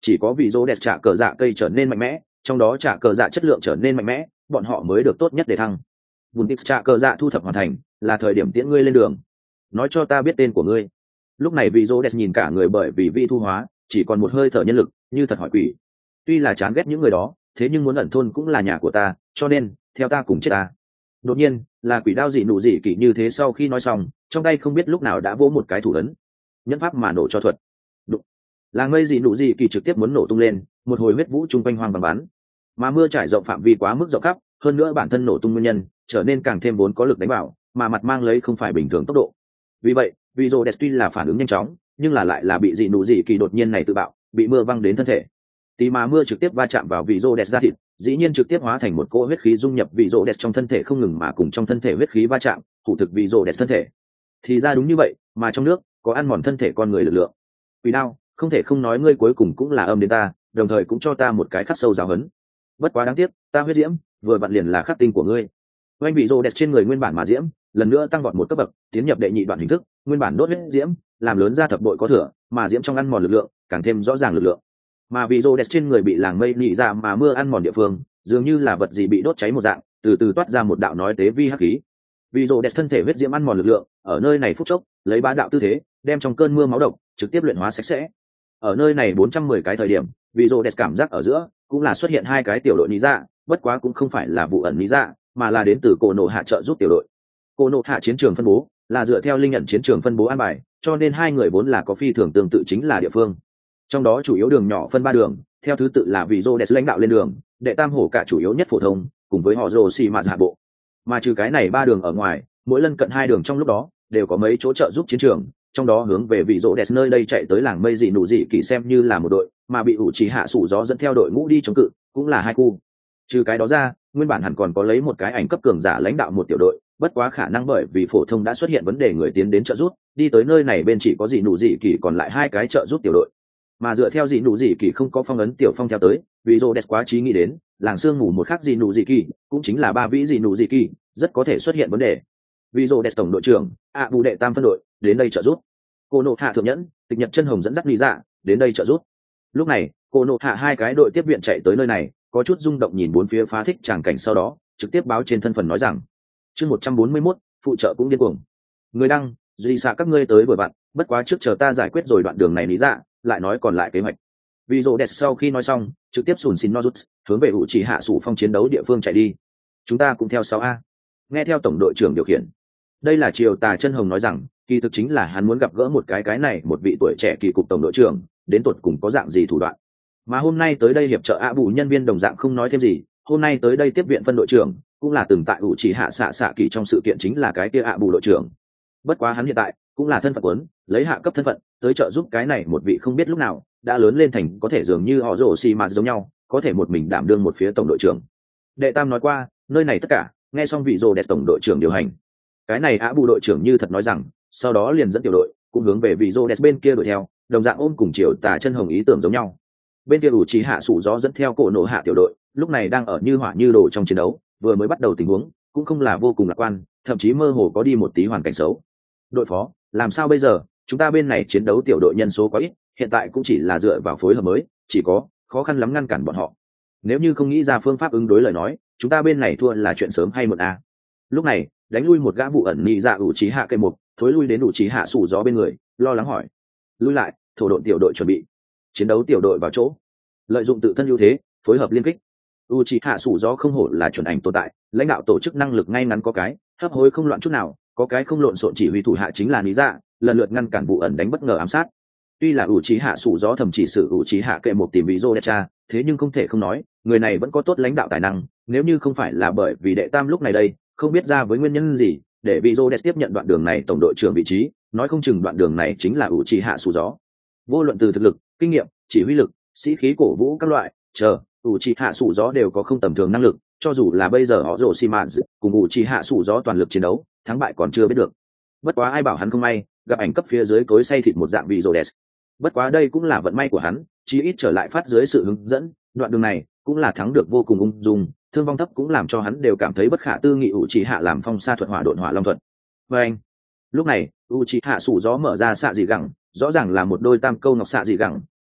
chỉ có vị rô đẹp trả cờ dạ cây trở nên mạnh mẽ, trong đó trả cờ dạ chất lượng trở nên mạnh mẽ, bọn họ mới được tốt nhất để thăng. Bùn tix trả cờ dạ thu thập hoàn thành, là thời điểm tiễn ngươi lên đường. Nói cho ta biết tên của ngươi. Lúc này vị rô đẹp nhìn cả người bởi vì vi thu hóa chỉ còn một hơi thở nhân lực, như thật hỏi quỷ. Tuy là chán ghét những người đó, thế nhưng muốn ẩn thôn cũng là nhà của ta, cho nên theo ta cùng chết ta. Đột nhiên là quỷ đao dị nụ dị kỳ như thế, sau khi nói xong trong tay không biết lúc nào đã vỗ một cái thủ ấn, nhẫn pháp mà nổ cho thuật. Đụng. Làng mây dị nụ dị kỳ trực tiếp muốn nổ tung lên, một hồi huyết vũ chung quanh hoang bằng bắn, mà mưa trải rộng phạm vi quá mức rộng khắp, hơn nữa bản thân nổ tung nguyên nhân trở nên càng thêm vốn có lực đánh vào, mà mặt mang lấy không phải bình thường tốc độ. Vì vậy vì rô đẹp tuy là phản ứng nhanh chóng, nhưng là lại là bị dị nụ dị kỳ đột nhiên này tự bạo, bị mưa văng đến thân thể. Tí mà mưa trực tiếp va chạm vào vị rô đẹp da thịt, dĩ nhiên trực tiếp hóa thành một cỗ huyết khí dung nhập vị rô đẹp trong thân thể, không ngừng mà cùng trong thân thể huyết khí va chạm hủ thực vị rô đẹp thân thể. Thì ra đúng như vậy, mà trong nước có ăn mòn thân thể con người lực lượng. Quỷ đao, không thể không nói ngươi cuối cùng cũng là âm đến ta, đồng thời cũng cho ta một cái khắc sâu giáo hấn. Bất quá đáng tiếc, ta huyết diễm vừa vặn liền là khắc tinh của ngươi. Oanh vị rô đẹp trên người nguyên bản mà diễm lần nữa tăng vọt một cấp bậc, tiến nhập đệ nhị đoạn hình thức, nguyên bản đốt huyết diễm làm lớn ra thập bội có thừa, mà diễm trong ăn mòn lực lượng càng thêm rõ ràng lực lượng. Mà vị rô đẹp trên người bị làng mây nhị ra mà mưa ăn mòn địa phương, dường như là vật gì bị đốt cháy một dạng, từ từ toát ra một đạo nói tế vi hắc khí. Vị rô đẹp thân thể huyết diễm ăn mòn lực lượng ở nơi này phút chốc lấy bá đạo tư thế đem trong cơn mưa máu độc trực tiếp luyện hóa sạch sẽ. Ở nơi này 410 cái thời điểm, vị rô đẹp cảm giác ở giữa cũng là xuất hiện hai cái tiểu đội lý dạ, bất quá cũng không phải là vụ ẩn lý dạ, mà là đến từ cổ nổ hạ trợ giúp tiểu đội. Cổ nổ hạ chiến trường phân bố là dựa theo linh nhận chiến trường phân bố an bài, cho nên hai người vốn là có phi thường tương tự, chính là địa phương. Trong đó chủ yếu đường nhỏ phân 3 đường, theo thứ tự là vị rô đẹp lãnh đạo lên đường, đệ tam hổ cả chủ yếu nhất phổ thông, cùng với họ rồ xì mạt hạ bộ. Mà trừ cái này 3 đường ở ngoài, mỗi lân cận 2 đường trong lúc đó đều có mấy chỗ trợ giúp chiến trường, trong đó hướng về vị rô đẹp nơi đây chạy tới làng mây dị nụ dị kỳ xem như là một đội, mà bị ủ trì hạ sủ gió dẫn theo đội ngũ đi chống cự cũng là 2 khu. Trừ cái đó ra, nguyên bản hẳn còn có lấy một cái ảnh cấp cường giả lãnh đạo một tiểu đội, bất quá khả năng bởi vì phổ thông đã xuất hiện vấn đề người tiến đến trợ giúp, đi tới nơi này bên chỉ có dị nụ dị kỳ còn lại 2 cái trợ giúp tiểu đội. Mà dựa theo dị nụ dị kỳ không có phong ấn tiểu phong theo tới, vì rô đẹp quá trí nghĩ đến làng sương mù một khác dị nụ dị kỳ cũng chính là 3 vĩ dị nụ dị kỳ rất có thể xuất hiện vấn đề. Vì rô đẹp tổng đội trưởng bù đệ tam phân đội đến đây trợ giúp. Cô nộ hạ thượng nhẫn tịch nhật chân hồng dẫn dắt lý dạ đến đây trợ giúp. Lúc này cô nộ hạ 2 cái đội tiếp viện chạy tới nơi này, có chút rung động nhìn bốn phía phá thích tràng cảnh, sau đó trực tiếp báo trên thân phần nói rằng chương 141 phụ trợ cũng điên cuồng. Người đăng duy xạ các ngươi tới vừa vặn, bất quá trước chờ ta giải quyết rồi đoạn đường này lý dạ lại nói còn lại kế hoạch. Vì rô đẹp sau khi nói xong trực tiếp sùn xin nozuts hướng về ủ trì hạ sủ phong chiến đấu địa phương chạy đi. Chúng ta cũng theo 6A. Nghe theo tổng đội trưởng điều khiển. Đây là triều tà chân hồng nói rằng kỳ thực chính là hắn muốn gặp gỡ một cái này một vị tuổi trẻ kỳ cục tổng đội trưởng đến tột cùng có dạng gì thủ đoạn. Mà hôm nay tới đây hiệp trợ ạ bù nhân viên đồng dạng không nói thêm gì, hôm nay tới đây tiếp viện phân đội trưởng cũng là từng tại ủ trì hạ xạ kỳ trong sự kiện chính là cái kia ạ bù đội trưởng. Bất quá hắn hiện tại cũng là thân phận quấn, lấy hạ cấp thân phận tới trợ giúp cái này một vị không biết lúc nào đã lớn lên thành có thể dường như họ rồ xì mà giống nhau, có thể một mình đảm đương một phía tổng đội trưởng. Đệ tam nói qua nơi này tất cả nghe xong vị rồ đẹp tổng đội trưởng điều hành, cái này ạ bù đội trưởng như thật nói rằng, sau đó liền dẫn tiểu đội cũng hướng về vị rồ đẹp bên kia đuổi theo, đồng dạng ôm cùng chiều tà chân hồng ý tưởng giống nhau. Bên kia ủ trí hạ sủ gió dẫn theo cổ nổ hạ tiểu đội lúc này đang ở như hỏa như đồ trong chiến đấu, vừa mới bắt đầu tình huống cũng không là vô cùng lạc quan, thậm chí mơ hồ có đi một tí hoàn cảnh xấu. Đội phó, làm sao bây giờ, chúng ta bên này chiến đấu tiểu đội nhân số quá ít, hiện tại cũng chỉ là dựa vào phối hợp mới, chỉ có khó khăn lắm ngăn cản bọn họ. Nếu như không nghĩ ra phương pháp ứng đối lời nói, chúng ta bên này thua là chuyện sớm hay muộn à. Lúc này đánh lui một gã vụ ẩn nhị dạ ủ trí hạ cây mục thối lui đến ủ trí hạ sủ gió bên người, lo lắng hỏi. Lui lại, thổ độn tiểu đội chuẩn bị chiến đấu, tiểu đội vào chỗ, lợi dụng tự thân ưu thế phối hợp liên kích. U trí hạ sủ gió không hổ là chuẩn ảnh tồn tại, lãnh đạo tổ chức năng lực ngay ngắn có cái, hấp hối không loạn chút nào, có cái không lộn xộn chỉ huy thủ hạ chính là lý dạ, lần lượt ngăn cản vụ ẩn đánh bất ngờ ám sát. Tuy là ủ trí hạ sủ gió thậm chỉ sự ủ trí hạ kệ một tìm vị rô đẹp cha, thế nhưng không thể không nói người này vẫn có tốt lãnh đạo tài năng, nếu như không phải là bởi vì đệ tam lúc này đây không biết ra với nguyên nhân gì để vị rô đẹp tiếp nhận đoạn đường này tổng đội trưởng vị trí, nói không chừng đoạn đường này chính là ủ trí hạ sủ gió. Vô luận từ thực lực, kinh nghiệm, chỉ huy lực, sĩ khí cổ vũ các loại chờ, ủ trí hạ sủ gió đều có không tầm thường năng lực, cho dù là bây giờ họ rồ xi mã cùng ủ trí hạ sủ gió toàn lực chiến đấu, thắng bại còn chưa biết được. Bất quá ai bảo hắn không may gặp ảnh cấp phía dưới cối xay thịt một dạng vị rô đẹp. Bất quá đây cũng là vận may của hắn, chí ít trở lại phát dưới sự hướng dẫn, đoạn đường này cũng là thắng được vô cùng ung dung, thương vong thấp cũng làm cho hắn đều cảm thấy bất khả tư nghị. ủ trì hạ làm phong sa thuật hỏa độn hỏa long thuật. Và anh lúc này u trì hạ sủ gió mở ra xạ dị gẳng, rõ ràng là một đôi tam câu ngọc xạ dị gẳng,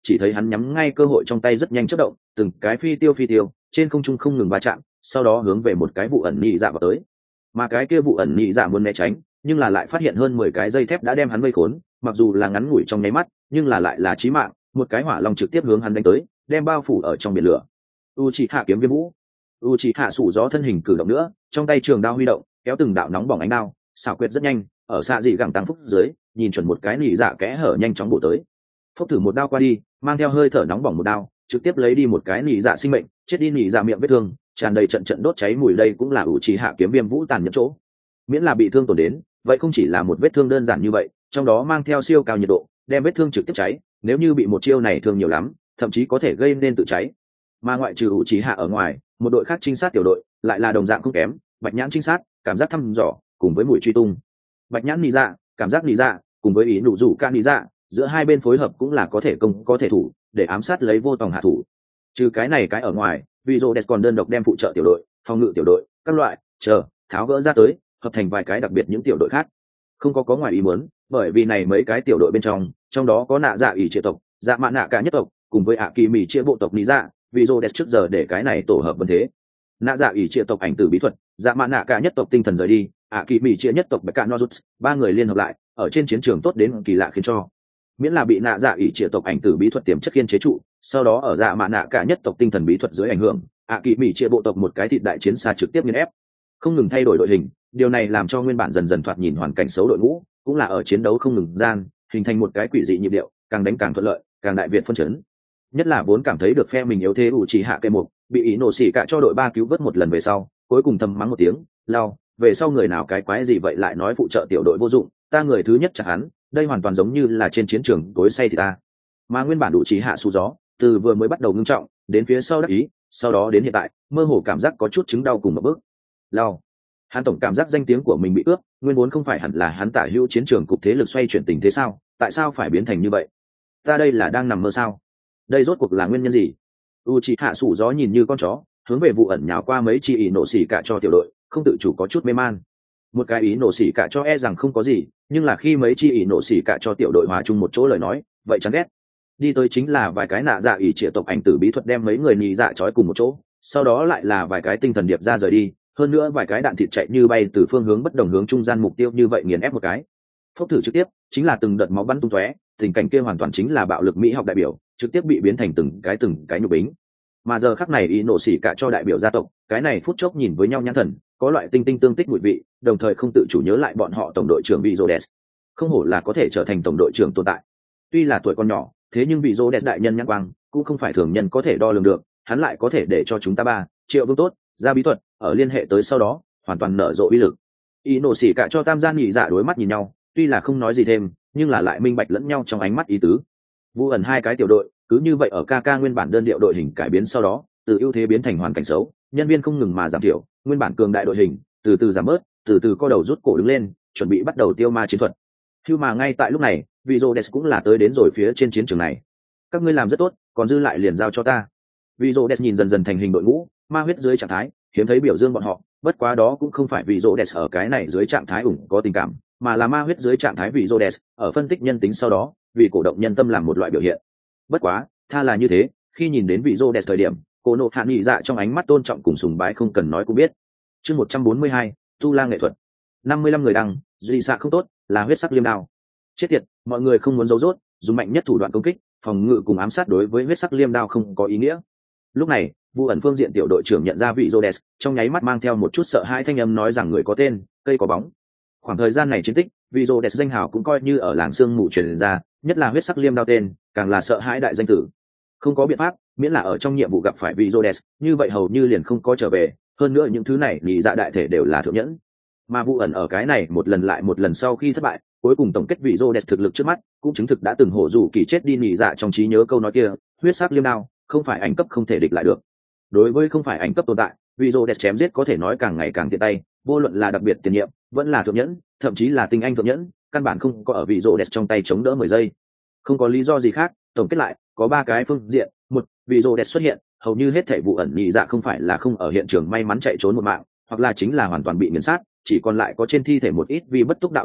chỉ thấy hắn nhắm ngay cơ hội trong tay rất nhanh chớp động, từng cái phi tiêu trên không trung không ngừng va chạm, sau đó hướng về một cái vụ ẩn nhị dạ vào tới. Mà cái kia vụ ẩn nhị dạ muốn né tránh, nhưng là lại phát hiện hơn 10 cái dây thép đã đem hắn vây khốn, mặc dù là ngắn ngủi trong nháy mắt, nhưng là lại là chí mạng, một cái hỏa long trực tiếp hướng hắn đánh tới, đem bao phủ ở trong biển lửa. Uchiha kiếm viêm vũ. Uchiha sủ gió thân hình cử động nữa, trong tay trường đao huy động, kéo từng đạo nóng bỏng ánh đao, xảo quyệt rất nhanh, ở xa dị gẳng tăng phúc dưới, nhìn chuẩn một cái nhị dạ kẽ hở nhanh chóng bổ tới. Phốc thử một đao qua đi, mang theo hơi thở nóng bỏng một đao, trực tiếp lấy đi một cái nhị dạ sinh mệnh, chết đi nhị dạ miệng vết thương, tràn đầy trận trận đốt cháy mùi, đây cũng là Uchiha kiếm viêm vũ tàn nhẫn chỗ. Miễn là bị thương tổn đến, vậy không chỉ là một vết thương đơn giản như vậy, trong đó mang theo siêu cao nhiệt độ, đem vết thương trực tiếp cháy, nếu như bị một chiêu này thương nhiều lắm, thậm chí có thể gây nên tự cháy. Mà ngoại trừ Uchiha ở ngoài, một đội khác trinh sát tiểu đội lại là đồng dạng không kém, bạch nhãn trinh sát, cảm giác thăm dò, cùng với mũi truy tung. Bạch nhãn nị dạ, cảm giác nị dạ, cùng với ý nụ rủ ca nị dạ, giữa hai bên phối hợp cũng là có thể công có thể thủ, để ám sát lấy vô tòng hạ thủ. Trừ cái này cái ở ngoài, Vizodes còn đơn độc đem phụ trợ tiểu đội, phòng ngự tiểu đội, các loại tháo gỡ ra tới, hợp thành vài cái đặc biệt những tiểu đội khác. Không có ngoài ý muốn, bởi vì này mấy cái tiểu đội bên trong đó có nạ dạ ỷ triệt tộc, dạ mạ nạ cả nhất tộc, cùng với ạ kỳ mì chia bộ tộc nị dạ, Vizodes trước giờ để cái này tổ hợp vấn thế. Nạ dạ ỷ triệt tộc ảnh tử bí thuật, dạ mạ nạ cả nhất tộc tinh thần rời đi, ạ kỳ mì chia nhất tộc bạch cả nozuts, ba người liên hợp lại, ở trên chiến trường tốt đến kỳ lạ khiến cho. Miễn là bị nạ dạ ỷ triệt tộc ảnh tử bí thuật tiềm chất khiên chế trụ, sau đó ở dạ mạ nạ cả nhất tộc tinh thần bí thuật dưới ảnh hưởng, ạ kỳ mì chia bộ tộc một cái thịt đại chiến xa trực tiếp nghiền ép, không ngừng thay đổi đội hình. Điều này làm cho nguyên bản dần dần thoạt nhìn hoàn cảnh xấu đội ngũ cũng là ở chiến đấu không ngừng gian hình thành một cái quỷ dị nhịp điệu, càng đánh càng thuận lợi, càng đại việt phân chấn. Nhất là vốn cảm thấy được phe mình yếu thế Uchiha cây mục bị ý nổ xỉ cả cho đội ba cứu vớt một lần về sau, cuối cùng thầm mắng một tiếng, lao về sau người nào cái quái gì vậy lại nói phụ trợ tiểu đội vô dụng, ta người thứ nhất chặt hắn, đây hoàn toàn giống như là trên chiến trường tối say thì ta. Mà nguyên bản Uchiha xù gió từ vừa mới bắt đầu ngưng trọng đến phía sau đắc ý, sau đó đến hiện tại mơ hồ cảm giác có chút chứng đau cùng một bước. Lao hắn tổng cảm giác danh tiếng của mình bị ướt, nguyên vốn không phải hẳn là hắn tả hữu chiến trường cục thế lực xoay chuyển tình thế sao, tại sao phải biến thành như vậy? Ta đây là đang nằm mơ sao? Đây rốt cuộc là nguyên nhân gì? Uchiha sủ gió nhìn như con chó hướng về vụ ẩn nhào qua mấy chi ý nổ xỉ cả cho tiểu đội, không tự chủ có chút mê man. Một cái ý nổ xỉ cả cho rằng không có gì, nhưng là khi mấy chi ý nổ xỉ cả cho tiểu đội hòa chung một chỗ lời nói, vậy chán ghét. Đi tới chính là vài cái nạ dạ ỷ triệt tộc ảnh tử bí thuật đem mấy người nhị dạ trói cùng một chỗ, sau đó lại là vài cái tinh thần điệp ra rời đi, hơn nữa vài cái đạn thịt chạy như bay từ phương hướng bất đồng hướng trung gian mục tiêu như vậy nghiền ép một cái. Phốc thử trực tiếp chính là từng đợt máu bắn tung tóe, tình cảnh kia hoàn toàn chính là bạo lực mỹ học đại biểu, trực tiếp bị biến thành từng cái nhục bính. Mà giờ khắc này ý nổ xỉ cả cho đại biểu gia tộc, cái này phút chốc nhìn với nhau nhãn thần, có loại tinh tinh tương tích mùi vị, đồng thời không tự chủ nhớ lại bọn họ tổng đội trưởng Vizodes. Không hổ là có thể trở thành tổng đội trưởng tồn tại. Tuy là tuổi còn nhỏ, thế nhưng Vizodes đại nhân nhãn quang cũng không phải thường nhân có thể đo lường được, hắn lại có thể để cho chúng ta 3 triệu vương tốt ra bí thuật, ở liên hệ tới sau đó hoàn toàn nở rộ uy lực. Ý nổ xỉ cả cho tam gian nhị dạ đối mắt nhìn nhau, tuy là không nói gì thêm, nhưng là lại minh bạch lẫn nhau trong ánh mắt ý tứ. Vu ẩn hai cái tiểu đội cứ như vậy ở KK nguyên bản đơn điệu đội hình cải biến sau đó, từ ưu thế biến thành hoàn cảnh xấu, nhân viên không ngừng mà giảm thiểu, nguyên bản cường đại đội hình từ từ giảm bớt, từ từ co đầu rút cổ đứng lên, chuẩn bị bắt đầu tiêu ma chiến thuật. Hưu mà ngay tại lúc này, Vizodes cũng là tới đến rồi phía trên chiến trường này. Các ngươi làm rất tốt, còn dư lại liền giao cho ta. Vizodes nhìn dần dần thành hình đội ngũ, ma huyết dưới trạng thái, hiếm thấy biểu dương bọn họ, bất quá đó cũng không phải Vizodes ở cái này dưới trạng thái ủng có tình cảm, mà là ma huyết dưới trạng thái Vizodes ở phân tích nhân tính sau đó, vì cổ động nhân tâm làm một loại biểu hiện. Bất quá, tha là như thế, khi nhìn đến Vizodes thời điểm, cô nộ hạ nghị dạ trong ánh mắt tôn trọng cùng sùng bái không cần nói cũng biết. Chương 142, tu la nghệ thuật. 55 người đăng, duy xạ không tốt, là huyết sắc liêm đao. Chết tiệt, mọi người không muốn giấu rốt, dùng mạnh nhất thủ đoạn công kích, phòng ngự cùng ám sát đối với huyết sắc liêm đao không có ý nghĩa. Lúc này, Vu ẩn phương diện tiểu đội trưởng nhận ra Vizodes, trong nháy mắt mang theo một chút sợ hãi thanh âm nói rằng người có tên, cây có bóng. Khoảng thời gian này chiến tích, Vizodes danh hào cũng coi như ở làng sương mù truyền ra, nhất là huyết sắc liêm đao tên, càng là sợ hãi đại danh tử. Không có biện pháp, miễn là ở trong nhiệm vụ gặp phải Vizodes, như vậy hầu như liền không có trở về, hơn nữa những thứ này nhị dạ đại thể đều là thượng nhẫn. Mà Vu ẩn ở cái này một lần lại một lần sau khi thất bại, cuối cùng tổng kết Vizodes thực lực trước mắt, cũng chứng thực đã từng hổ dù kỳ chết đi nhị dạ trong trí nhớ câu nói kia, huyết sắc liêm đao, không phải ảnh cấp không thể địch lại được. Đối với không phải ảnh cấp tồn tại, Vizodes chém giết có thể nói càng ngày càng tiện tay, vô luận là đặc biệt tiền nhiệm, vẫn là thượng nhẫn, thậm chí là tinh anh thượng nhẫn, căn bản không có ở Vizodes trong tay chống đỡ 10 giây. Không có lý do gì khác, tổng kết lại, có 3 cái phương diện. Một, Vizodes xuất hiện, hầu như hết thảy vụ ẩn nhị dạ không phải là không ở hiện trường may mắn chạy trốn một mạng, hoặc là chính là hoàn toàn bị nghiền sát, chỉ còn lại có trên thi thể một ít vì bất túc đạo tin tức,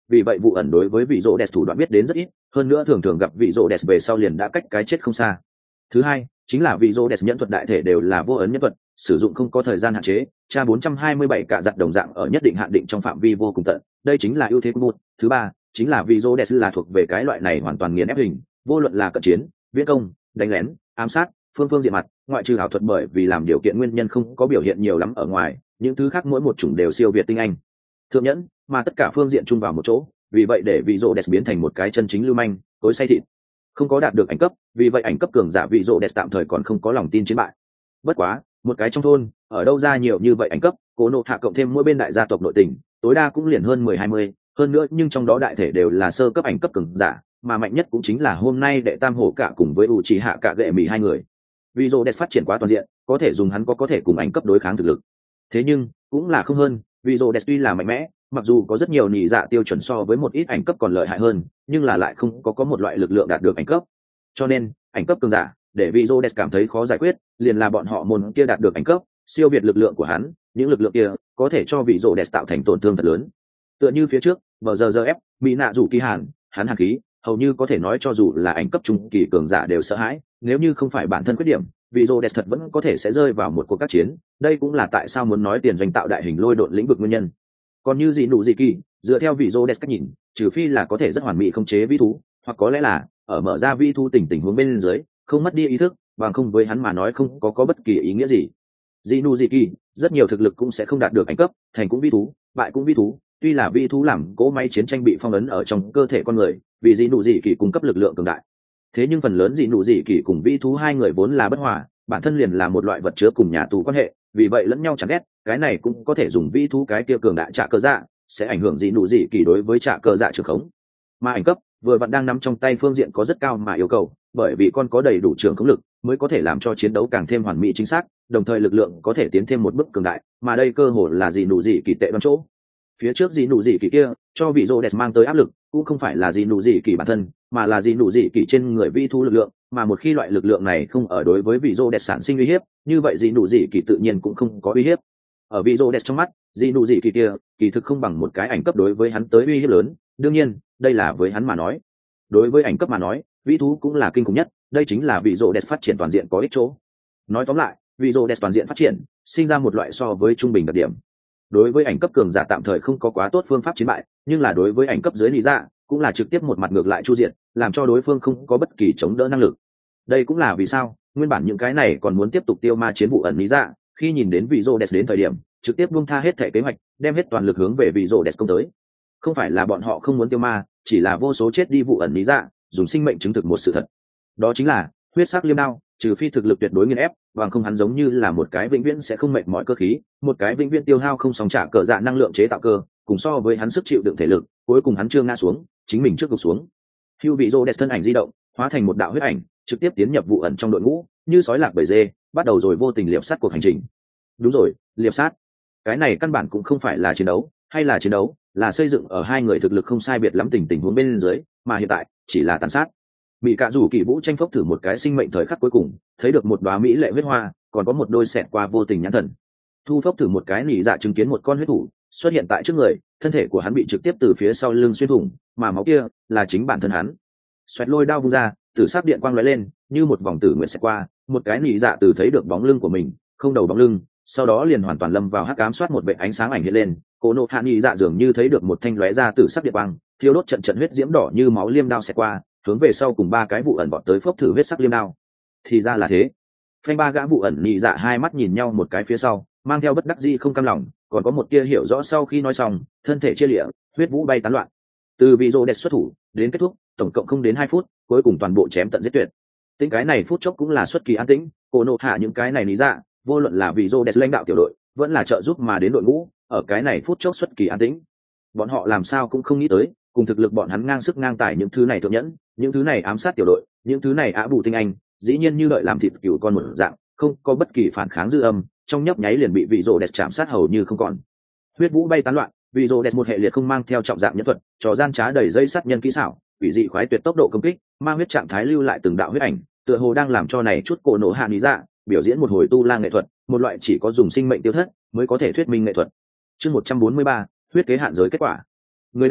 vì vậy vụ ẩn đối với vị rô đẹp thủ đoạn biết đến rất ít, hơn nữa thường thường gặp vị rô đẹp về sau liền đã cách cái chết không xa. Thứ hai chính là vị rô đẹp nhẫn thuật đại thể đều là vô ấn nhẫn thuật, sử dụng không có thời gian hạn chế, tra 427 cả giặt đồng dạng ở nhất định hạn định trong phạm vi vô cùng tận, đây chính là ưu thế của một. Thứ ba chính là vị rô đẹp là thuộc về cái loại này hoàn toàn nghiền ép hình, vô luận là cận chiến, viễn công, đánh lén, ám sát, phương diện mặt, ngoại trừ ảo thuật bởi vì làm điều kiện nguyên nhân không có biểu hiện nhiều lắm ở ngoài, những thứ khác mỗi một chủng đều siêu việt tinh anh thượng nhẫn, mà tất cả phương diện chung vào một chỗ, vì vậy để vị rô đẹp biến thành một cái chân chính lưu manh tối say thịt, không có đạt được ảnh cấp, vì vậy ảnh cấp cường giả vị rô đẹp tạm thời còn không có lòng tin chiến bại. Bất quá một cái trong thôn ở đâu ra nhiều như vậy ảnh cấp, cố nộ hạ cộng thêm mỗi bên đại gia tộc nội tình tối đa cũng liền hơn 10-20, hơn nữa nhưng trong đó đại thể đều là sơ cấp ảnh cấp cường giả, mà mạnh nhất cũng chính là hôm nay đệ tam hổ cả cùng với u trí hạ cả gệ mì hai người. Vì rô đẹp phát triển quá toàn diện, có thể dùng hắn có thể cùng ảnh cấp đối kháng thực lực, thế nhưng cũng là không hơn. Vì rô đẹp tuy là mạnh mẽ, mặc dù có rất nhiều nhị dạ tiêu chuẩn so với một ít ảnh cấp còn lợi hại hơn, nhưng là lại không có một loại lực lượng đạt được ảnh cấp, cho nên ảnh cấp cường giả để vị rô đẹp cảm thấy khó giải quyết, liền là bọn họ môn kia đạt được ảnh cấp siêu việt lực lượng của hắn, những lực lượng kia có thể cho vị rô đẹp tạo thành tổn thương thật lớn. Tựa như phía trước bờ giờ ép bị nạ rủ kỳ hàn hắn hàn khí hầu như có thể nói cho dù là ảnh cấp trung kỳ cường giả đều sợ hãi, nếu như không phải bản thân khuyết điểm, vị rô đẹp thật vẫn có thể sẽ rơi vào một cuộc các chiến. Đây cũng là tại sao muốn nói tiền doanh tạo đại hình lôi độn lĩnh vực nguyên nhân. Còn như gì nụ gì kỳ, dựa theo vị rô đẹp cách nhìn, trừ phi là có thể rất hoàn mỹ không chế vĩ thú, hoặc có lẽ là ở mở ra vĩ thú tình huống bên dưới không mất đi ý thức, bằng không với hắn mà nói không có bất kỳ ý nghĩa gì. Dị nụ dị kỳ rất nhiều thực lực cũng sẽ không đạt được ảnh cấp, thành cũng vĩ thú, bại cũng vĩ thú, tuy là vĩ thú làm cỗ máy chiến tranh bị phong ấn ở trong cơ thể con người, vì dị nụ dị kỳ cung cấp lực lượng cường đại, thế nhưng phần lớn dị nụ dị kỳ cùng vĩ thú hai người vốn là bất hòa, bản thân liền là một loại vật chứa cùng nhà tù quan hệ, vì vậy lẫn nhau chẳng ghét, cái này cũng có thể dùng vĩ thú cái kia cường đại trả cơ dạ sẽ ảnh hưởng dị nụ dị kỳ đối với trả cơ dạ trường khống. Mà ảnh cấp vừa vặn đang nắm trong tay phương diện có rất cao mà yêu cầu, bởi vì con có đầy đủ trường khống lực mới có thể làm cho chiến đấu càng thêm hoàn mỹ chính xác, đồng thời lực lượng có thể tiến thêm một bước cường đại, mà đây cơ hội là dị nụ dị kỳ tệ đoan chỗ. Phía trước dị nụ dị kỳ kia cho vị rô đẹp mang tới áp lực cũng không phải là dị nụ dị kỳ bản thân, mà là dị nụ dị kỳ trên người vi thu lực lượng, mà một khi loại lực lượng này không ở đối với vị rô đẹp sản sinh uy hiếp, như vậy dị nụ dị kỳ tự nhiên cũng không có uy hiếp. Ở vị rô đẹp trong mắt, dị nụ dị kỳ kia kỳ thực không bằng một cái ảnh cấp đối với hắn tới uy hiếp lớn, đương nhiên đây là với hắn mà nói. Đối với ảnh cấp mà nói, vĩ thú cũng là kinh khủng nhất, đây chính là vị rô đẹp phát triển toàn diện có ích chỗ. Nói tóm lại, vị rô đẹp toàn diện phát triển sinh ra một loại so với trung bình đặc điểm. Đối với ảnh cấp cường giả tạm thời không có quá tốt phương pháp chiến bại, nhưng là đối với ảnh cấp dưới lý dạ cũng là trực tiếp một mặt ngược lại chu diện, làm cho đối phương không có bất kỳ chống đỡ năng lực. Đây cũng là vì sao nguyên bản những cái này còn muốn tiếp tục tiêu ma chiến vụ ẩn lý dạ, khi nhìn đến vị rô đẹp đến thời điểm trực tiếp buông tha hết thể kế hoạch, đem hết toàn lực hướng về vị rô đẹp công tới. Không phải là bọn họ không muốn tiêu ma, chỉ là vô số chết đi vụ ẩn lý dạ dùng sinh mệnh chứng thực một sự thật, đó chính là huyết sắc liêm đao trừ phi thực lực tuyệt đối nghiền ép, bằng không hắn giống như là một cái vĩnh viễn sẽ không mệt mỏi cơ khí, một cái vĩnh viễn tiêu hao không sóng trả cờ dạ năng lượng chế tạo cơ, cùng so với hắn sức chịu đựng thể lực, cuối cùng hắn chưa ngã xuống, chính mình trước gục xuống. Hưu vị rô đẹp thân ảnh di động, hóa thành một đạo huyết ảnh, trực tiếp tiến nhập vụ ẩn trong đội ngũ, như sói lạc bầy dê, bắt đầu rồi vô tình liệp sát cuộc hành trình. Đúng rồi, liệp sát. Cái này căn bản cũng không phải là chiến đấu, hay là chiến đấu, là xây dựng ở hai người thực lực không sai biệt lắm tình huống bên dưới, mà hiện tại chỉ là tàn sát. Bị cả rủ kỳ vũ tranh phốc thử một cái sinh mệnh thời khắc cuối cùng, thấy được một đóa mỹ lệ huyết hoa, còn có một đôi xẹt qua vô tình nhãn thần. Thu phốc thử một cái nỉ dạ chứng kiến một con huyết thủ xuất hiện tại trước người, thân thể của hắn bị trực tiếp từ phía sau lưng xuyên thủng, mà máu kia là chính bản thân hắn. Xoẹt lôi đao vung ra, tử sắc điện quang lóe lên, như một vòng tử nguyệt xẹt qua, một cái nỉ dạ từ thấy được bóng lưng của mình, không đầu bóng lưng, sau đó liền hoàn toàn lâm vào hắc ám, soát một vệt ánh sáng ảnh hiện lên, Cố Nộ Hạ nỉ dạ dường như thấy được một thanh lóe ra tử sắc điện quang, thiêu đốt trận huyết diễm đỏ như máu liêm đao xẹt qua, hướng về sau cùng ba cái vụ ẩn bọn tới phốc thử huyết sắc liêm đao. Thì ra là thế. Phanh ba gã vụ ẩn nhị dạ hai mắt nhìn nhau một cái phía sau, mang theo bất đắc dĩ không cam lòng, còn có một tia hiểu rõ sau khi nói xong, thân thể chia liễu, huyết vũ bay tán loạn. Từ vị rô đẹp xuất thủ đến kết thúc, tổng cộng không đến 2 phút, cuối cùng toàn bộ chém tận giết tuyệt. Tính cái này phút chốc cũng là xuất kỳ an tĩnh, Cố Nộ Hạ những cái này nhị dạ, vô luận là vị rô đẹp lãnh đạo tiểu đội, vẫn là trợ giúp mà đến đội ngũ, ở cái này phút chốc xuất kỳ an tĩnh. Bọn họ làm sao cũng không nghĩ tới, cùng thực lực bọn hắn ngang sức ngang tài những thứ này thượng nhẫn, những thứ này ám sát tiểu đội, những thứ này ả bù tinh anh, dĩ nhiên như đợi làm thịt cừu con một dạng, không có bất kỳ phản kháng dư âm, trong nhấp nháy liền bị vị rô đẹp chạm sát hầu như không còn. Huyết vũ bay tán loạn, vị rô đẹp một hệ liệt không mang theo trọng dạng nhân thuật, trò gian trá đầy dây sát nhân kỹ xảo, quỷ dị khoái tuyệt tốc độ công kích, ma huyết trạng thái lưu lại từng đạo huyết ảnh, tựa hồ đang làm cho này chút Cố Nộ Hạ lý dạ biểu diễn một hồi tu la nghệ thuật, một loại chỉ có dùng sinh mệnh tiêu thất mới có thể thuyết minh nghệ thuật. Chương 143, huyết kế hạn giới kết quả. Người đăng,